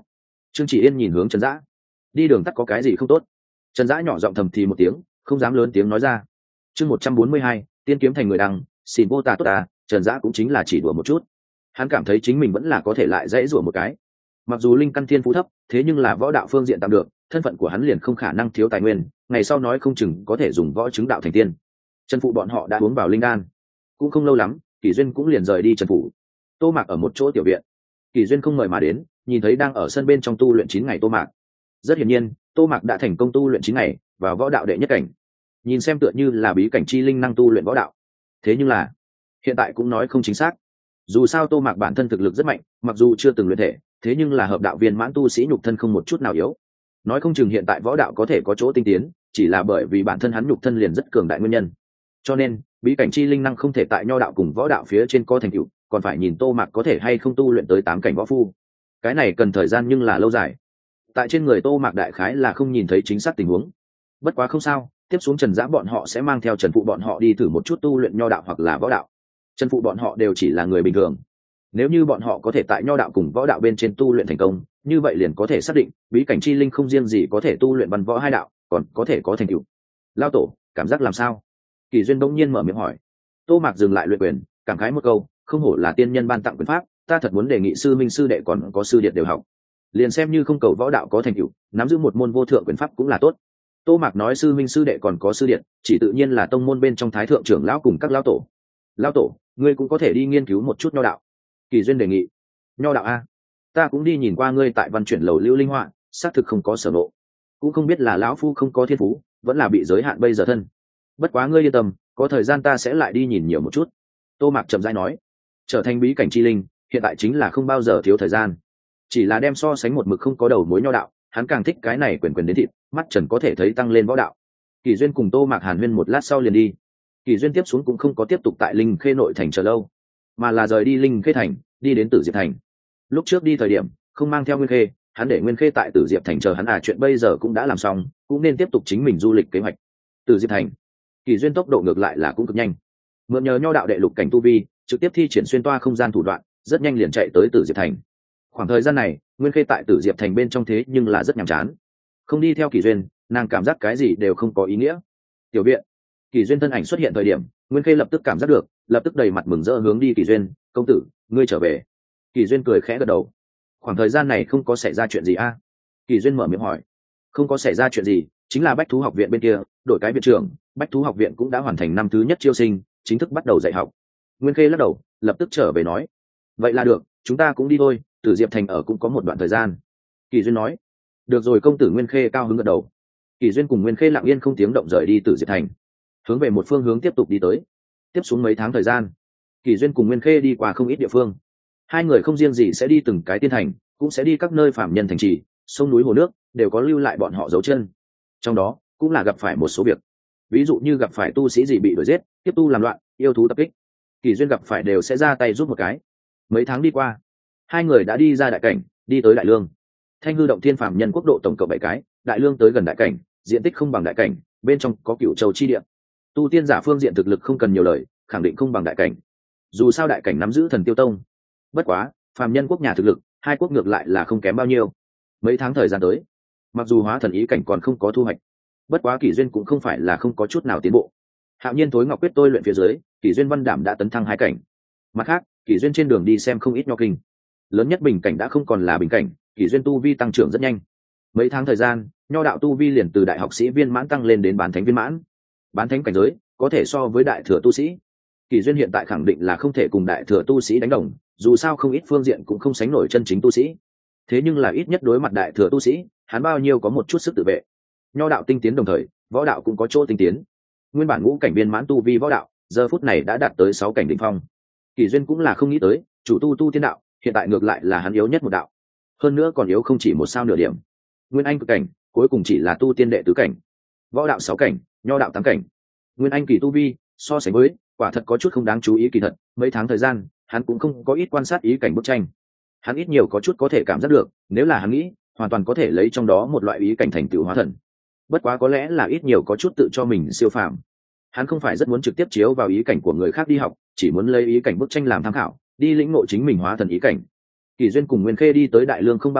Trương Chỉ Yên nhìn hướng Trần Dã, đi đường tắt có cái gì không tốt? Trần Dã nhỏ giọng thầm thì một tiếng, không dám lớn tiếng nói ra. Chương một trăm bốn mươi hai, tiên kiếm thành người đăng, xin vô tà tốt à? Trần Dã cũng chính là chỉ đùa một chút. Hắn cảm thấy chính mình vẫn là có thể lại dãy rủa một cái. Mặc dù linh căn thiên phú thấp, thế nhưng là võ đạo phương diện tạm được, thân phận của hắn liền không khả năng thiếu tài nguyên, ngày sau nói không chừng có thể dùng võ chứng đạo thành tiên. Trần phụ bọn họ đã uống vào linh đan, cũng không lâu lắm, Kỷ Duyên cũng liền rời đi Trần phủ. Tô Mạc ở một chỗ tiểu viện, Kỷ Duyên không mời mà đến, nhìn thấy đang ở sân bên trong tu luyện chín ngày Tô Mạc. Rất hiển nhiên, Tô Mạc đã thành công tu luyện chín ngày, vào võ đạo đệ nhất cảnh. Nhìn xem tựa như là bí cảnh chi linh năng tu luyện võ đạo. Thế nhưng là, hiện tại cũng nói không chính xác. Dù sao Tô Mạc bản thân thực lực rất mạnh, mặc dù chưa từng luyện thể, thế nhưng là hợp đạo viên mãn tu sĩ nhục thân không một chút nào yếu. Nói không chừng hiện tại võ đạo có thể có chỗ tinh tiến, chỉ là bởi vì bản thân hắn nhục thân liền rất cường đại nguyên nhân. Cho nên, bí cảnh chi linh năng không thể tại nho đạo cùng võ đạo phía trên có thành tựu, còn phải nhìn Tô Mạc có thể hay không tu luyện tới tám cảnh võ phu. Cái này cần thời gian nhưng là lâu dài. Tại trên người Tô Mạc đại khái là không nhìn thấy chính xác tình huống. Bất quá không sao, tiếp xuống Trần Dã bọn họ sẽ mang theo Trần phụ bọn họ đi thử một chút tu luyện nho đạo hoặc là võ đạo. Trần phụ bọn họ đều chỉ là người bình thường. Nếu như bọn họ có thể tại nho đạo cùng võ đạo bên trên tu luyện thành công, như vậy liền có thể xác định bí cảnh chi linh không riêng gì có thể tu luyện văn võ hai đạo, còn có thể có thành tựu. Lao tổ, cảm giác làm sao? Kỳ Duyên bỗng nhiên mở miệng hỏi. Tô Mạc dừng lại luyện quyền, cảm khái một câu, không hổ là tiên nhân ban tặng quyền pháp, ta thật muốn đề nghị sư minh sư đệ còn có sư điệt đều học. Liền xem như không cầu võ đạo có thành tựu, nắm giữ một môn vô thượng quyền pháp cũng là tốt. Tô Mạc nói sư minh sư đệ còn có sư điệt, chỉ tự nhiên là tông môn bên trong thái thượng trưởng lão cùng các lão tổ. Lão tổ, ngươi cũng có thể đi nghiên cứu một chút nho đạo. Kỳ Duyên đề nghị. Nho đạo a? Ta cũng đi nhìn qua ngươi tại văn chuyển lầu lưu linh họa, xác thực không có sở ngộ. Cũng không biết là lão phu không có thiên phú, vẫn là bị giới hạn bây giờ thân. Bất quá ngươi yên tâm, có thời gian ta sẽ lại đi nhìn nhiều một chút. Tô Mạc chậm rãi nói. Trở thành bí cảnh chi linh, hiện tại chính là không bao giờ thiếu thời gian. Chỉ là đem so sánh một mực không có đầu mối nho đạo, hắn càng thích cái này quyền quyền đến thịt, mắt Trần có thể thấy tăng lên võ đạo. Kỳ Duyên cùng Tô Mạc hàn huyên một lát sau liền đi. Kỳ Duyên tiếp xuống cũng không có tiếp tục tại Linh Khê nội thành chờ lâu, mà là rời đi Linh Khê thành, đi đến Tử Diệp thành. Lúc trước đi thời điểm không mang theo Nguyên Khê, hắn để Nguyên Khê tại Tử Diệp thành chờ hắn, à chuyện bây giờ cũng đã làm xong, cũng nên tiếp tục chính mình du lịch kế hoạch. Tử Diệp thành, Kỳ Duyên tốc độ ngược lại là cũng cực nhanh, mượn nhờ nho đạo đệ lục cảnh tu vi, trực tiếp thi triển xuyên toa không gian thủ đoạn, rất nhanh liền chạy tới Tử Diệp thành. Khoảng thời gian này, Nguyên Khê tại Tử Diệp thành bên trong thế nhưng là rất nhàm chán, không đi theo Kỳ Duyên, nàng cảm giác cái gì đều không có ý nghĩa. Tiểu viện, Kỳ Duyên thân ảnh xuất hiện thời điểm, Nguyên Khê lập tức cảm giác được, lập tức đầy mặt mừng rỡ hướng đi Kỳ Duyên. Công tử, ngươi trở về. Kỳ Duyên cười khẽ gật đầu. Khoảng thời gian này không có xảy ra chuyện gì a? À? Kỳ Duyên mở miệng hỏi. Không có xảy ra chuyện gì, chính là Bách Thú học viện bên kia đổi cái viện trưởng, Bách Thú học viện cũng đã hoàn thành năm thứ nhất chiêu sinh, chính thức bắt đầu dạy học. Nguyên Khê lắc đầu, lập tức trở về nói. Vậy là được, chúng ta cũng đi thôi, Tử Diệp thành ở cũng có một đoạn thời gian. Kỳ Duyên nói. Được rồi. Công tử Nguyên Khê cao hứng gật đầu. Kỳ Duyên cùng Nguyên Khê lặng yên không tiếng động rời đi Tử Diệp thành, hướng về một phương hướng tiếp tục đi tới. Tiếp xuống mấy tháng thời gian, Kỳ Duyên cùng Nguyên Khê đi qua không ít địa phương. Hai người không riêng gì sẽ đi từng cái tiên thành, cũng sẽ đi các nơi phạm nhân thành trì, sông núi hồ nước, đều có lưu lại bọn họ dấu chân. Trong đó cũng là gặp phải một số việc, ví dụ như gặp phải tu sĩ gì bị đuổi giết, tiếp tu làm loạn, yêu thú tập kích, Kỳ Duyên gặp phải đều sẽ ra tay giúp một cái. Mấy tháng đi qua, hai người đã đi ra đại cảnh, đi tới Đại Lương. Thanh hư động thiên phạm nhân quốc độ tổng cộng bảy cái, Đại Lương tới gần đại cảnh, diện tích không bằng đại cảnh, bên trong có Cửu Châu chi địa. Tu tiên giả phương diện thực lực không cần nhiều lời, khẳng định không bằng đại cảnh. Dù sao đại cảnh nắm giữ Thần Tiêu Tông. Bất quá, phàm nhân quốc nhà thực lực, hai quốc ngược lại là không kém bao nhiêu. Mấy tháng thời gian tới, mặc dù hóa thần ý cảnh còn không có thu hoạch, bất quá Kỷ Duyên cũng không phải là không có chút nào tiến bộ. Hạo nhiên tối ngọc quyết tôi luyện phía dưới, Kỷ Duyên văn đảm đã tấn thăng hai cảnh. Mặt khác, Kỷ Duyên trên đường đi xem không ít nho kinh. Lớn nhất bình cảnh đã không còn là bình cảnh, Kỷ Duyên tu vi tăng trưởng rất nhanh. Mấy tháng thời gian, nho đạo tu vi liền từ đại học sĩ viên mãn tăng lên đến bán thánh viên mãn. Bán thánh cảnh giới có thể so với đại thừa tu sĩ. Kỷ Duyên hiện tại khẳng định là không thể cùng đại thừa tu sĩ đánh đồng, dù sao không ít phương diện cũng không sánh nổi chân chính tu sĩ. Thế nhưng là ít nhất đối mặt đại thừa tu sĩ, hắn bao nhiêu có một chút sức tự vệ. Nho đạo tinh tiến đồng thời, võ đạo cũng có chỗ tinh tiến. Nguyên bản ngũ cảnh viên mãn tu vi võ đạo, giờ phút này đã đạt tới sáu cảnh đỉnh phong. Kỷ Duyên cũng là không nghĩ tới, chủ tu tu tiên đạo, hiện tại ngược lại là hắn yếu nhất một đạo. Hơn nữa còn yếu không chỉ một sao nửa điểm. Nguyên anh cực cảnh, cuối cùng chỉ là tu tiên đệ tứ cảnh. Võ đạo sáu cảnh, nho đạo tám cảnh. Nguyên anh kỳ tu vi, so sánh với, quả thật có chút không đáng chú ý. Kỳ thật, mấy tháng thời gian, hắn cũng không có ít quan sát ý cảnh bức tranh. Hắn ít nhiều có chút có thể cảm giác được, nếu là hắn nghĩ, hoàn toàn có thể lấy trong đó một loại ý cảnh thành tựu hóa thần. Bất quá có lẽ là ít nhiều có chút tự cho mình siêu phàm. Hắn không phải rất muốn trực tiếp chiếu vào ý cảnh của người khác đi học, chỉ muốn lấy ý cảnh bức tranh làm tham khảo, đi lĩnh ngộ chính mình hóa thần ý cảnh. Kỳ Duyên cùng Nguyên Khê đi tới Đại Lương không bao lâu,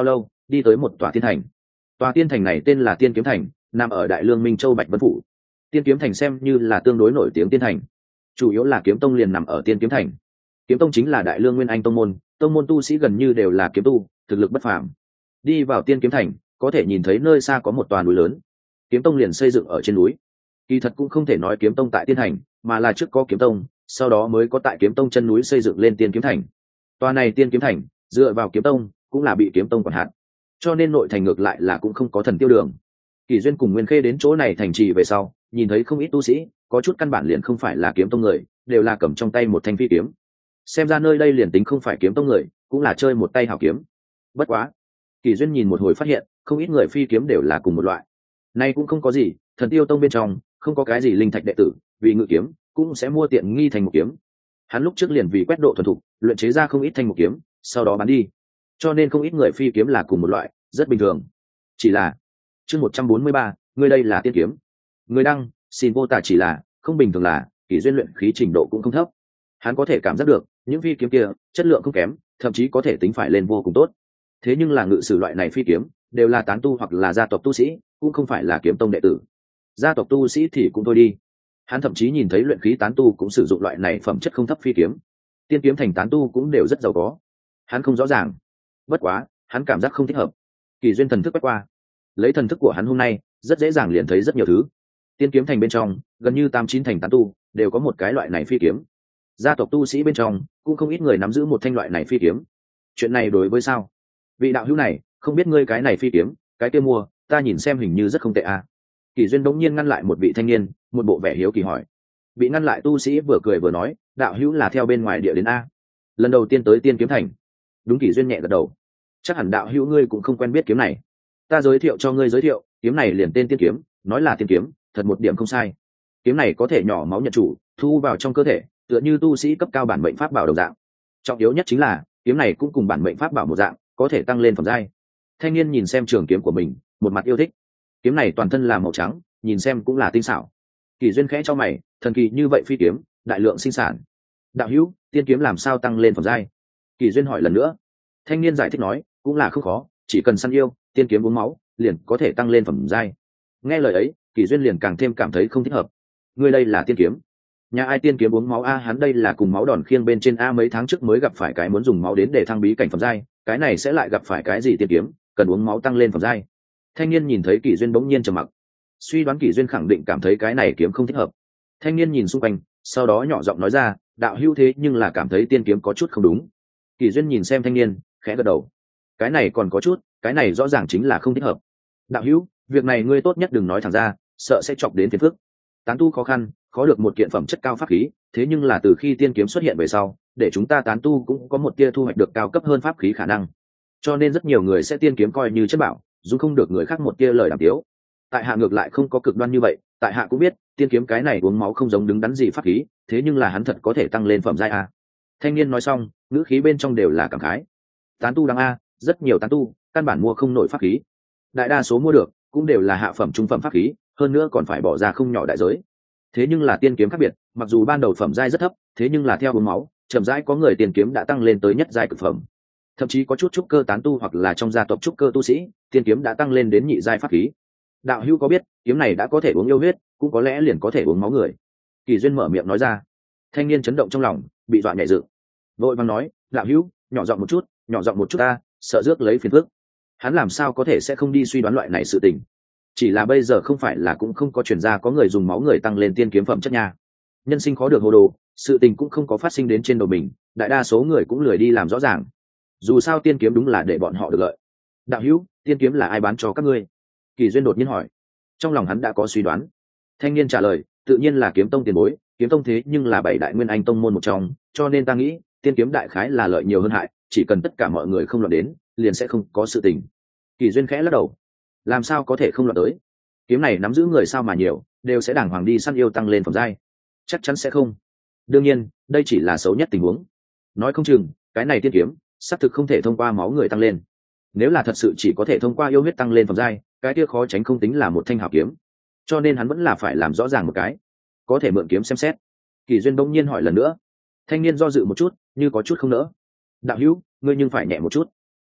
đi tới một tòa tiên thành. Tòa tiên thành này tên là Tiên Kiếm Thành, nằm ở Đại Lương Minh Châu Bạch Vân phủ. Tiên Kiếm Thành xem như là tương đối nổi tiếng tiên thành, chủ yếu là kiếm tông liền nằm ở Tiên Kiếm Thành. Kiếm tông chính là Đại Lương Nguyên Anh tông môn, tông môn tu sĩ gần như đều là kiếm tu, thực lực bất phàm. Đi vào Tiên Kiếm Thành, có thể nhìn thấy nơi xa có một tòa núi lớn. Kiếm tông liền xây dựng ở trên núi. Kỳ thật cũng không thể nói kiếm tông tại tiên thành, mà là trước có kiếm tông, sau đó mới có tại kiếm tông chân núi xây dựng lên Tiên Kiếm Thành. Tòa này Tiên Kiếm Thành dựa vào kiếm tông, cũng là bị kiếm tông quản hạt, cho nên nội thành ngược lại là cũng không có thần tiêu đường. Kỳ duyên cùng Nguyên Khê đến chỗ này thành trì về sau, nhìn thấy không ít tu sĩ, có chút căn bản liền không phải là kiếm tông người, đều là cầm trong tay một thanh phi kiếm. Xem ra nơi đây liền tính không phải kiếm tông người, cũng là chơi một tay hảo kiếm. Bất quá, Kỳ duyên nhìn một hồi phát hiện, không ít người phi kiếm đều là cùng một loại. Nay cũng không có gì, thần tiêu tông bên trong không có cái gì linh thạch đệ tử, vì ngự kiếm cũng sẽ mua tiện nghi thành một kiếm. Hắn lúc trước liền vì quét độ thuần thục, luyện chế ra không ít thanh một kiếm, sau đó bán đi, cho nên không ít người phi kiếm là cùng một loại, rất bình thường. Chỉ là chương một trăm bốn mươi ba, người đây là tiên kiếm. Người đăng xin vô tả chỉ là không bình thường là Kỷ duyên luyện khí trình độ cũng không thấp. Hắn có thể cảm giác được những phi kiếm kia chất lượng không kém, thậm chí có thể tính phải lên vô cùng tốt. Thế nhưng là ngự sử loại này phi kiếm đều là tán tu hoặc là gia tộc tu sĩ, cũng không phải là kiếm tông đệ tử. Gia tộc tu sĩ thì cũng thôi đi, hắn thậm chí nhìn thấy luyện khí tán tu cũng sử dụng loại này phẩm chất không thấp phi kiếm. Tiên kiếm thành tán tu cũng đều rất giàu có, hắn không rõ ràng. Bất quá hắn cảm giác không thích hợp. Kỳ duyên thần thức quét qua, lấy thần thức của hắn hôm nay rất dễ dàng liền thấy rất nhiều thứ. Tiên kiếm thành bên trong gần như tám chín thành tán tu đều có một cái loại này phi kiếm. Gia tộc tu sĩ bên trong cũng không ít người nắm giữ một thanh loại này phi kiếm. Chuyện này đối với sao? Vị đạo hữu này, không biết ngươi cái này phi kiếm, cái kia mua, ta nhìn xem hình như rất không tệ à. Kỳ duyên đống nhiên ngăn lại một vị thanh niên, một bộ vẻ hiếu kỳ hỏi. Bị ngăn lại tu sĩ vừa cười vừa nói, đạo hữu là theo bên ngoài địa đến a, lần đầu tiên tới Tiên kiếm thành. Đúng, Kỳ duyên nhẹ gật đầu. Chắc hẳn đạo hữu ngươi cũng không quen biết kiếm này, ta giới thiệu cho ngươi giới thiệu, kiếm này liền tên Tiên kiếm, nói là tiên kiếm, thật một điểm không sai. Kiếm này có thể nhỏ máu nhận chủ, thu vào trong cơ thể, tựa như tu sĩ cấp cao bản mệnh pháp bảo đồng dạng. Trọng yếu nhất chính là kiếm này cũng cùng bản mệnh pháp bảo một dạng, có thể tăng lên phẩm giai. Thanh niên nhìn xem trường kiếm của mình, một mặt yêu thích. Kiếm này toàn thân là màu trắng, nhìn xem cũng là tinh xảo. Kỳ duyên khẽ cho mày, thần kỳ như vậy phi kiếm, đại lượng sinh sản. Đạo hữu, tiên kiếm làm sao tăng lên phẩm giai? Kỳ duyên hỏi lần nữa. Thanh niên giải thích nói, cũng là không khó, chỉ cần săn yêu, tiên kiếm uống máu, liền có thể tăng lên phẩm giai. Nghe lời ấy, Kỳ duyên liền càng thêm cảm thấy không thích hợp. Ngươi đây là tiên kiếm? Nhà ai tiên kiếm uống máu a? Hắn đây là cùng máu đòn khiêng bên trên a, mấy tháng trước mới gặp phải cái muốn dùng máu đến để thăng bí cảnh phẩm giai, cái này sẽ lại gặp phải cái gì tiên kiếm, cần uống máu tăng lên phẩm giai. Thanh niên nhìn thấy Kỳ duyên bỗng nhiên trầm mặc, suy đoán Kỳ duyên khẳng định cảm thấy cái này kiếm không thích hợp. Thanh niên nhìn xung quanh, sau đó nhỏ giọng nói ra, đạo hữu thế nhưng là cảm thấy tiên kiếm có chút không đúng. Kỳ duyên nhìn xem thanh niên, khẽ gật đầu. Cái này còn có chút, cái này rõ ràng chính là không thích hợp. Đạo hữu, việc này ngươi tốt nhất đừng nói thẳng ra, sợ sẽ chọc đến phiền phức. Tán tu khó khăn, khó được một kiện phẩm chất cao pháp khí, thế nhưng là từ khi tiên kiếm xuất hiện về sau, để chúng ta tán tu cũng có một tia thu hoạch được cao cấp hơn pháp khí khả năng. Cho nên rất nhiều người sẽ tiên kiếm coi như chất bảo, dù không được người khác một tia lời đàm tiếu. Tại hạ ngược lại không có cực đoan như vậy, tại hạ cũng biết tiên kiếm cái này uống máu không giống đứng đắn gì pháp khí, thế nhưng là hắn thật có thể tăng lên phẩm giai a. Thanh niên nói xong, ngữ khí bên trong đều là cảm khái. Tán tu đáng a, rất nhiều tán tu căn bản mua không nổi pháp khí, đại đa số mua được cũng đều là hạ phẩm trung phẩm pháp khí, hơn nữa còn phải bỏ ra không nhỏ đại giới. Thế nhưng là tiên kiếm khác biệt, mặc dù ban đầu phẩm giai rất thấp, thế nhưng là theo uống máu, chậm rãi có người tiên kiếm đã tăng lên tới nhất giai cực phẩm. Thậm chí có chút trúc cơ tán tu hoặc là trong gia tộc trúc cơ tu sĩ, tiên kiếm đã tăng lên đến nhị giai pháp khí. Đạo hữu có biết, kiếm này đã có thể uống yêu huyết, cũng có lẽ liền có thể uống máu người. Kỳ duyên mở miệng nói ra. Thanh niên chấn động trong lòng, bị dọa nhảy dựng, vội vàng nói, đạo hữu, nhỏ giọng một chút, nhỏ giọng một chút ta, sợ rước lấy phiền phức. Hắn làm sao có thể sẽ không đi suy đoán loại này sự tình. Chỉ là bây giờ không phải là cũng không có truyền ra có người dùng máu người tăng lên tiên kiếm phẩm chất nha. Nhân sinh khó được hồ đồ, sự tình cũng không có phát sinh đến trên đầu mình, đại đa số người cũng lười đi làm rõ ràng. Dù sao tiên kiếm đúng là để bọn họ được lợi. Đạo hữu, tiên kiếm là ai bán cho các ngươi? Kỳ duyên đột nhiên hỏi. Trong lòng hắn đã có suy đoán. Thanh niên trả lời, tự nhiên là kiếm tông tiền bối, kiếm tông thế nhưng là bảy đại nguyên anh tông môn một trong, cho nên ta nghĩ tiên kiếm đại khái là lợi nhiều hơn hại, chỉ cần tất cả mọi người không loạn đến, liền sẽ không có sự tình. Kỳ duyên khẽ lắc đầu. Làm sao có thể không loạn tới? Kiếm này nắm giữ người sao mà nhiều, đều sẽ đàng hoàng đi săn yêu tăng lên phẩm giai. Chắc chắn sẽ không. Đương nhiên, đây chỉ là xấu nhất tình huống. Nói không chừng, cái này tiên kiếm xác thực không thể thông qua máu người tăng lên. Nếu là thật sự chỉ có thể thông qua yêu huyết tăng lên phẩm giai, cái kia khó tránh không tính là một thanh hảo kiếm. Cho nên hắn vẫn là phải làm rõ ràng một cái. Có thể mượn kiếm xem xét. Kỳ duyên bỗng nhiên hỏi lần nữa. Thanh niên do dự một chút, như có chút không nỡ. Đạo hữu, ngươi nhưng phải nhẹ một chút.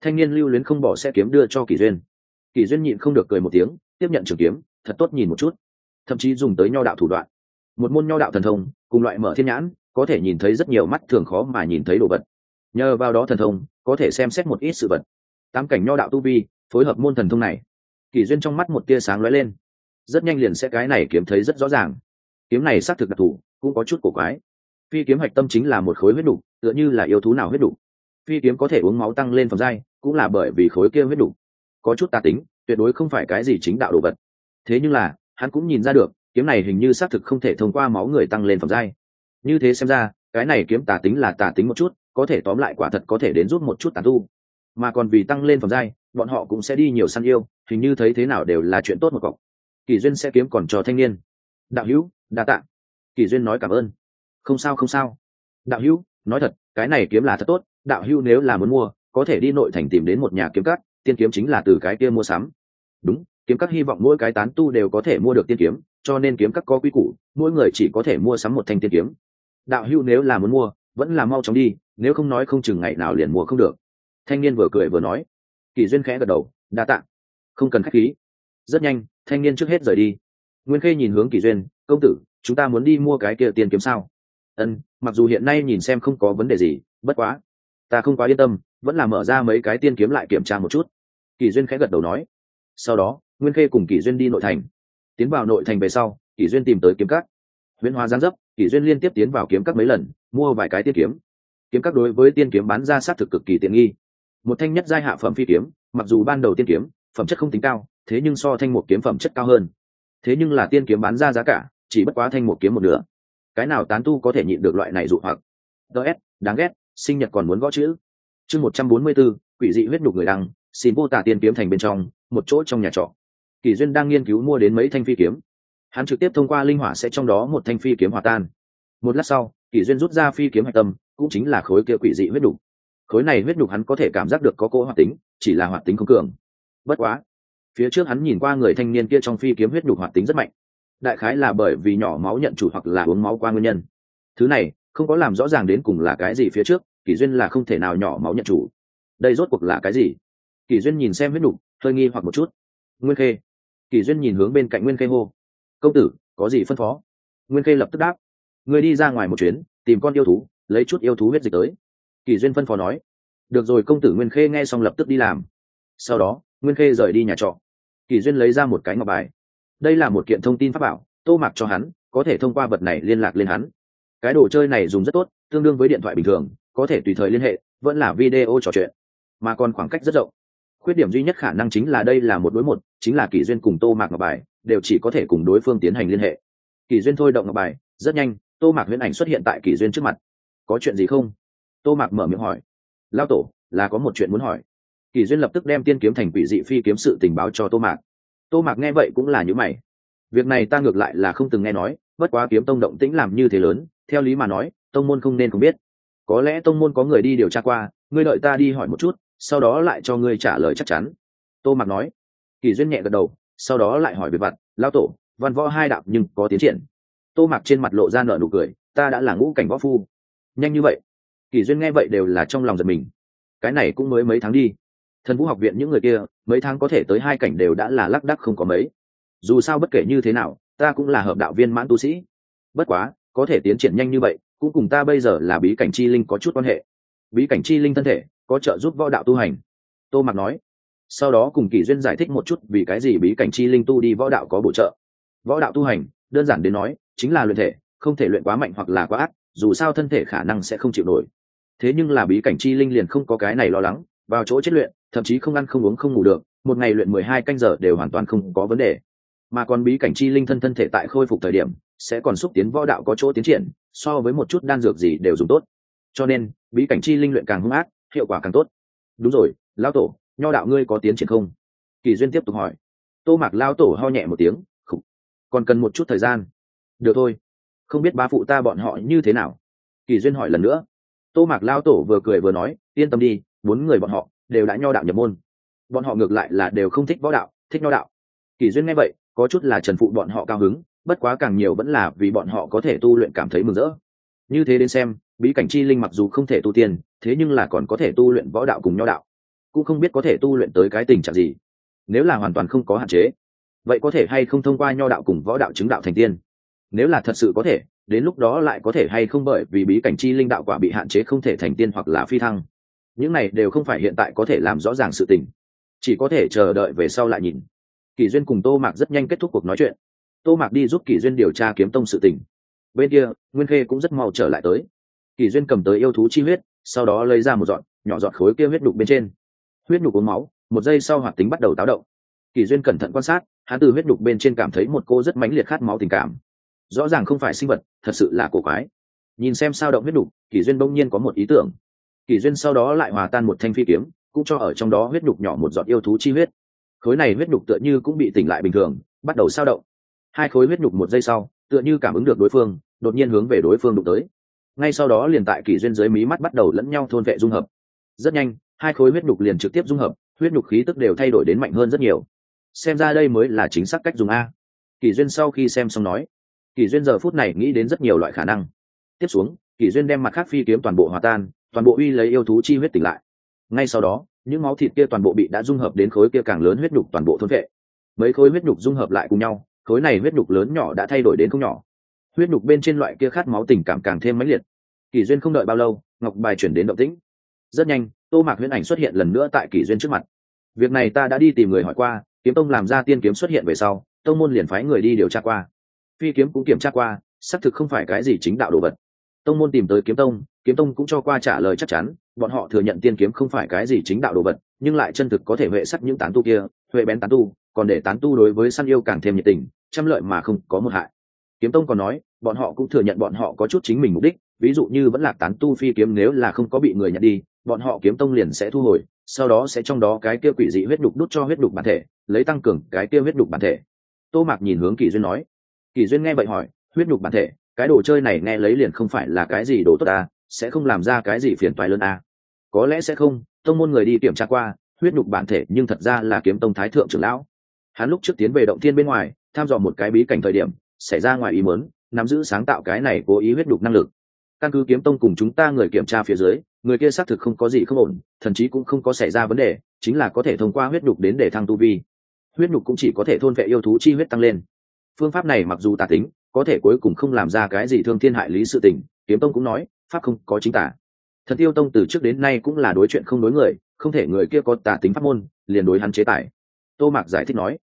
Thanh niên lưu luyến không bỏ sẽ kiếm đưa cho Kỷ Duyên. Kỷ Duyên nhịn không được cười một tiếng, tiếp nhận trường kiếm, thật tốt nhìn một chút, thậm chí dùng tới nho đạo thủ đoạn. Một môn nho đạo thần thông, cùng loại mở thiên nhãn, có thể nhìn thấy rất nhiều mắt thường khó mà nhìn thấy đồ vật. Nhờ vào đó thần thông, có thể xem xét một ít sự vật. Tám cảnh nho đạo tu vi, phối hợp môn thần thông này. Kỷ Duyên trong mắt một tia sáng lóe lên, rất nhanh liền sẽ cái này kiếm thấy rất rõ ràng. Kiếm này xác thực đặc thù, cũng có chút cổ quái. Phi kiếm hạch tâm chính là một khối huyết đục, tựa như là yêu thú nào huyết đục. Phi kiếm có thể uống máu tăng lên phẩm giai, cũng là bởi vì khối kia huyết đục có chút tà tính, tuyệt đối không phải cái gì chính đạo đồ vật. Thế nhưng là, hắn cũng nhìn ra được, kiếm này hình như xác thực không thể thông qua máu người tăng lên phẩm giai. Như thế xem ra, cái này kiếm tà tính là tà tính một chút, có thể tóm lại quả thật có thể đến giúp một chút tà tu. Mà còn vì tăng lên phẩm giai, bọn họ cũng sẽ đi nhiều săn yêu, hình như thấy thế nào đều là chuyện tốt một cọc. Kỷ Duyên sẽ kiếm còn cho thanh niên. Đạo hữu, đa tạ. Kỷ Duyên nói cảm ơn. Không sao không sao. Đạo hữu, nói thật, cái này kiếm là thật tốt, đạo hữu nếu là muốn mua, có thể đi nội thành tìm đến một nhà kiếm cắt, tiên kiếm chính là từ cái kia mua sắm. Đúng, kiếm các hy vọng mỗi cái tán tu đều có thể mua được tiên kiếm, cho nên kiếm các có quy củ, mỗi người chỉ có thể mua sắm một thanh tiên kiếm. Đạo hữu nếu là muốn mua, vẫn là mau chóng đi, nếu không nói không chừng ngày nào liền mua không được. Thanh niên vừa cười vừa nói. Kỷ Duyên khẽ gật đầu, đa tạ. Không cần khách khí. Rất nhanh, thanh niên trước hết rời đi. Nguyên Khê nhìn hướng Kỷ Duyên, công tử, chúng ta muốn đi mua cái kia tiên kiếm sao? Ân, mặc dù hiện nay nhìn xem không có vấn đề gì, bất quá, ta không quá yên tâm, vẫn là mở ra mấy cái tiên kiếm lại kiểm tra một chút. Kỷ Duyên khẽ gật đầu nói. Sau đó, Nguyên Khê cùng Kỷ Duyên đi nội thành. Tiến vào nội thành về sau, Kỷ Duyên tìm tới kiếm các. Huyễn Hóa giáng dấp, Kỷ Duyên liên tiếp tiến vào kiếm các mấy lần, mua vài cái tiên kiếm. Kiếm các đối với tiên kiếm bán ra sát thực cực kỳ tiện nghi. Một thanh nhất giai hạ phẩm phi kiếm, mặc dù ban đầu tiên kiếm phẩm chất không tính cao, thế nhưng so thanh một kiếm phẩm chất cao hơn. Thế nhưng là tiên kiếm bán ra giá cả chỉ bất quá thanh một kiếm một nửa. Cái nào tán tu có thể nhịn được loại này dụ hoặc? ds đáng ghét, sinh nhật còn muốn gõ chữ. Chương một trăm bốn mươi 144, quỷ dị huyết nhục người đăng, xin vô tả tiên kiếm thành bên trong, một chỗ trong nhà trọ. Kỷ Duyên đang nghiên cứu mua đến mấy thanh phi kiếm. Hắn trực tiếp thông qua linh hỏa sẽ trong đó một thanh phi kiếm hòa tan. Một lát sau, Kỷ Duyên rút ra phi kiếm hạch tâm, cũng chính là khối kia quỷ dị huyết nhục. Khối này huyết nhục hắn có thể cảm giác được có cỗ hoạt tính, chỉ là hoạt tính không cường. Bất quá, phía trước hắn nhìn qua người thanh niên kia trong phi kiếm huyết nhục hoạt tính rất mạnh. Đại khái là bởi vì nhỏ máu nhận chủ hoặc là uống máu qua nguyên nhân. Thứ này không có làm rõ ràng đến cùng là cái gì phía trước, Kỷ Duyên là không thể nào nhỏ máu nhận chủ. Đây rốt cuộc là cái gì? Kỷ Duyên nhìn xem huyết nhục, hơi nghi hoặc một chút. Nguyên Khê. Kỷ Duyên nhìn hướng bên cạnh Nguyên Khê hô. Công tử, có gì phân phó? Nguyên Khê lập tức đáp. Người đi ra ngoài một chuyến, tìm con yêu thú, lấy chút yêu thú huyết dịch tới. Kỷ Duyên phân phó nói. Được rồi, công tử. Nguyên Khê nghe xong lập tức đi làm. Sau đó, Nguyên Khê rời đi nhà trọ. Kỷ Duyên lấy ra một cái ngọc bài. Đây là một kiện thông tin pháp bảo, Tô Mạc cho hắn, có thể thông qua vật này liên lạc lên hắn. Cái đồ chơi này dùng rất tốt, tương đương với điện thoại bình thường, có thể tùy thời liên hệ, vẫn là video trò chuyện, mà còn khoảng cách rất rộng. Khuyết điểm duy nhất khả năng chính là đây là một đối một, chính là Kỷ Duyên cùng Tô Mạc ngọc bài đều chỉ có thể cùng đối phương tiến hành liên hệ. Kỷ Duyên thôi động ngọc bài, rất nhanh, Tô Mạc huyễn ảnh xuất hiện tại Kỷ Duyên trước mặt. Có chuyện gì không? Tô Mạc mở miệng hỏi. Lão tổ, là có một chuyện muốn hỏi. Kỷ Duyên lập tức đem tiên kiếm thành quỷ dị phi kiếm sự tình báo cho Tô Mạc. Tô Mạc nghe vậy cũng là nhíu mày. Việc này ta ngược lại là không từng nghe nói, bất quá kiếm tông động tĩnh làm như thế lớn, theo lý mà nói, tông môn không nên không biết. Có lẽ tông môn có người đi điều tra qua, ngươi đợi ta đi hỏi một chút, sau đó lại cho ngươi trả lời chắc chắn. Tô Mạc nói. Kỷ Duyên nhẹ gật đầu, sau đó lại hỏi về vặt, lão tổ, văn võ hai đạo nhưng có tiến triển. Tô Mạc trên mặt lộ ra nở nụ cười, ta đã là ngũ cảnh võ phu. Nhanh như vậy? Kỷ Duyên nghe vậy đều là trong lòng giật mình. Cái này cũng mới mấy tháng đi. Thần Vũ học viện những người kia, mấy tháng có thể tới hai cảnh đều đã là lác đác không có mấy. Dù sao bất kể như thế nào, ta cũng là hợp đạo viên mãn tu sĩ. Bất quá, có thể tiến triển nhanh như vậy, cũng cùng ta bây giờ là bí cảnh chi linh có chút quan hệ. Bí cảnh chi linh thân thể có trợ giúp võ đạo tu hành. Tô Mạc nói. Sau đó cùng Kỷ Duyên giải thích một chút vì cái gì bí cảnh chi linh tu đi võ đạo có bổ trợ. Võ đạo tu hành, đơn giản đến nói, chính là luyện thể, không thể luyện quá mạnh hoặc là quá ác, dù sao thân thể khả năng sẽ không chịu nổi. Thế nhưng là bí cảnh chi linh liền không có cái này lo lắng, vào chỗ chết luyện, thậm chí không ăn không uống không ngủ được, một ngày luyện mười hai canh giờ đều hoàn toàn không có vấn đề. Mà còn bí cảnh chi linh thân thân thể tại khôi phục thời điểm, sẽ còn xúc tiến võ đạo có chỗ tiến triển, so với một chút đan dược gì đều dùng tốt. Cho nên, bí cảnh chi linh luyện càng hung ác, hiệu quả càng tốt. Đúng rồi, lão tổ, nho đạo ngươi có tiến triển không? Kỷ Duyên tiếp tục hỏi. Tô Mạc lão tổ ho nhẹ một tiếng, khục, còn cần một chút thời gian. Được thôi, không biết bá phụ ta bọn họ như thế nào? Kỷ Duyên hỏi lần nữa. Tô Mạc lão tổ vừa cười vừa nói, yên tâm đi, bốn người bọn họ đều đã nho đạo nhập môn. Bọn họ ngược lại là đều không thích võ đạo, thích nho đạo. Kỷ Duyên nghe vậy, có chút là trần phụ bọn họ cao hứng, bất quá càng nhiều vẫn là vì bọn họ có thể tu luyện cảm thấy mừng rỡ. Như thế đến xem, bí cảnh chi linh mặc dù không thể tu tiên, thế nhưng là còn có thể tu luyện võ đạo cùng nho đạo. cũng không biết có thể tu luyện tới cái tình trạng gì. Nếu là hoàn toàn không có hạn chế, vậy có thể hay không thông qua nho đạo cùng võ đạo chứng đạo thành tiên? Nếu là thật sự có thể, đến lúc đó lại có thể hay không bởi vì bí cảnh chi linh đạo quả bị hạn chế không thể thành tiên hoặc là phi thăng? Những này đều không phải hiện tại có thể làm rõ ràng sự tình, chỉ có thể chờ đợi về sau lại nhìn. Kỷ Duyên cùng Tô Mạc rất nhanh kết thúc cuộc nói chuyện. Tô Mạc đi giúp Kỷ Duyên điều tra kiếm tông sự tình. Bên kia, Nguyên Khê cũng rất mau trở lại tới. Kỷ Duyên cầm tới yêu thú chi huyết, sau đó lấy ra một giọt, nhỏ giọt khối kia huyết đục bên trên. Huyết đục uống máu, một giây sau hoạt tính bắt đầu táo động. Kỷ Duyên cẩn thận quan sát, hắn từ huyết đục bên trên cảm thấy một cô rất mãnh liệt khát máu tình cảm. Rõ ràng không phải sinh vật, thật sự là cổ quái. Nhìn xem sao động huyết đục, Kỷ Duyên bỗng nhiên có một ý tưởng. Kỷ Duyên sau đó lại hòa tan một thanh phi kiếm, cũng cho ở trong đó huyết đục nhỏ một giọt yêu thú chi huyết. Khối này huyết đục tựa như cũng bị tỉnh lại bình thường, bắt đầu sao động. Hai khối huyết đục một giây sau, tựa như cảm ứng được đối phương, đột nhiên hướng về đối phương đụng tới. Ngay sau đó liền tại Kỷ Duyên dưới mí mắt bắt đầu lẫn nhau thôn vệ dung hợp. Rất nhanh, hai khối huyết đục liền trực tiếp dung hợp, huyết đục khí tức đều thay đổi đến mạnh hơn rất nhiều. Xem ra đây mới là chính xác cách dùng a. Kỷ Duyên sau khi xem xong nói. Kỷ Duyên giờ phút này nghĩ đến rất nhiều loại khả năng. Tiếp xuống, Kỷ Duyên đem mặt khác phi kiếm toàn bộ hòa tan, toàn bộ uy lấy yêu thú chi huyết tỉnh lại. Ngay sau đó, những máu thịt kia toàn bộ bị đã dung hợp đến khối kia càng lớn huyết nhục toàn bộ thôn vệ. Mấy khối huyết nhục dung hợp lại cùng nhau, khối này huyết nhục lớn nhỏ đã thay đổi đến không nhỏ. Huyết nhục bên trên loại kia khát máu tình cảm càng thêm mãnh liệt. Kỷ Duyên không đợi bao lâu, ngọc bài chuyển đến động tĩnh. Rất nhanh, Tô Mạc huyễn ảnh xuất hiện lần nữa tại Kỷ Duyên trước mặt. Việc này ta đã đi tìm người hỏi qua, kiếm tông làm ra tiên kiếm xuất hiện về sau, tông môn liền phái người đi điều tra qua. Phi kiếm cũng kiểm tra qua, xác thực không phải cái gì chính đạo đồ vật. Tông môn tìm tới kiếm tông, kiếm tông cũng cho qua trả lời chắc chắn, bọn họ thừa nhận tiên kiếm không phải cái gì chính đạo đồ vật, nhưng lại chân thực có thể huệ sắc những tán tu kia, huệ bén tán tu, còn để tán tu đối với săn yêu càng thêm nhiệt tình, trăm lợi mà không có một hại. Kiếm tông còn nói, bọn họ cũng thừa nhận bọn họ có chút chính mình mục đích, ví dụ như vẫn là tán tu phi kiếm nếu là không có bị người nhận đi, bọn họ kiếm tông liền sẽ thu hồi, sau đó sẽ trong đó cái kia quỷ dị huyết đục đút cho huyết đục bản thể, lấy tăng cường cái kia huyết đục bản thể. Tô Mạc nhìn hướng Kỷ Duyên nói. Kỷ Duyên nghe vậy hỏi, huyết đục bản thể, cái đồ chơi này nghe lấy liền không phải là cái gì đồ tốt à, sẽ không làm ra cái gì phiền toái lớn à? Có lẽ sẽ không, tông môn người đi kiểm tra qua, huyết nhục bản thể nhưng thật ra là kiếm tông thái thượng trưởng lão. Hắn lúc trước tiến về động thiên bên ngoài, tham dò một cái bí cảnh thời điểm, xảy ra ngoài ý muốn, nắm giữ sáng tạo cái này cố ý huyết nhục năng lực. Căn cứ kiếm tông cùng chúng ta người kiểm tra phía dưới, người kia xác thực không có gì không ổn, thậm chí cũng không có xảy ra vấn đề, chính là có thể thông qua huyết nhục đến để thăng tu vi. Huyết nhục cũng chỉ có thể thôn vệ yêu thú chi huyết tăng lên. Phương pháp này mặc dù tà tính, có thể cuối cùng không làm ra cái gì thương thiên hại lý sự tình. Kiếm tông cũng nói, pháp không có chính tà. Thần Tiêu tông từ trước đến nay cũng là đối chuyện không đối người, không thể người kia có tà tính pháp môn liền đối hắn chế tài. Tô Mạc giải thích nói.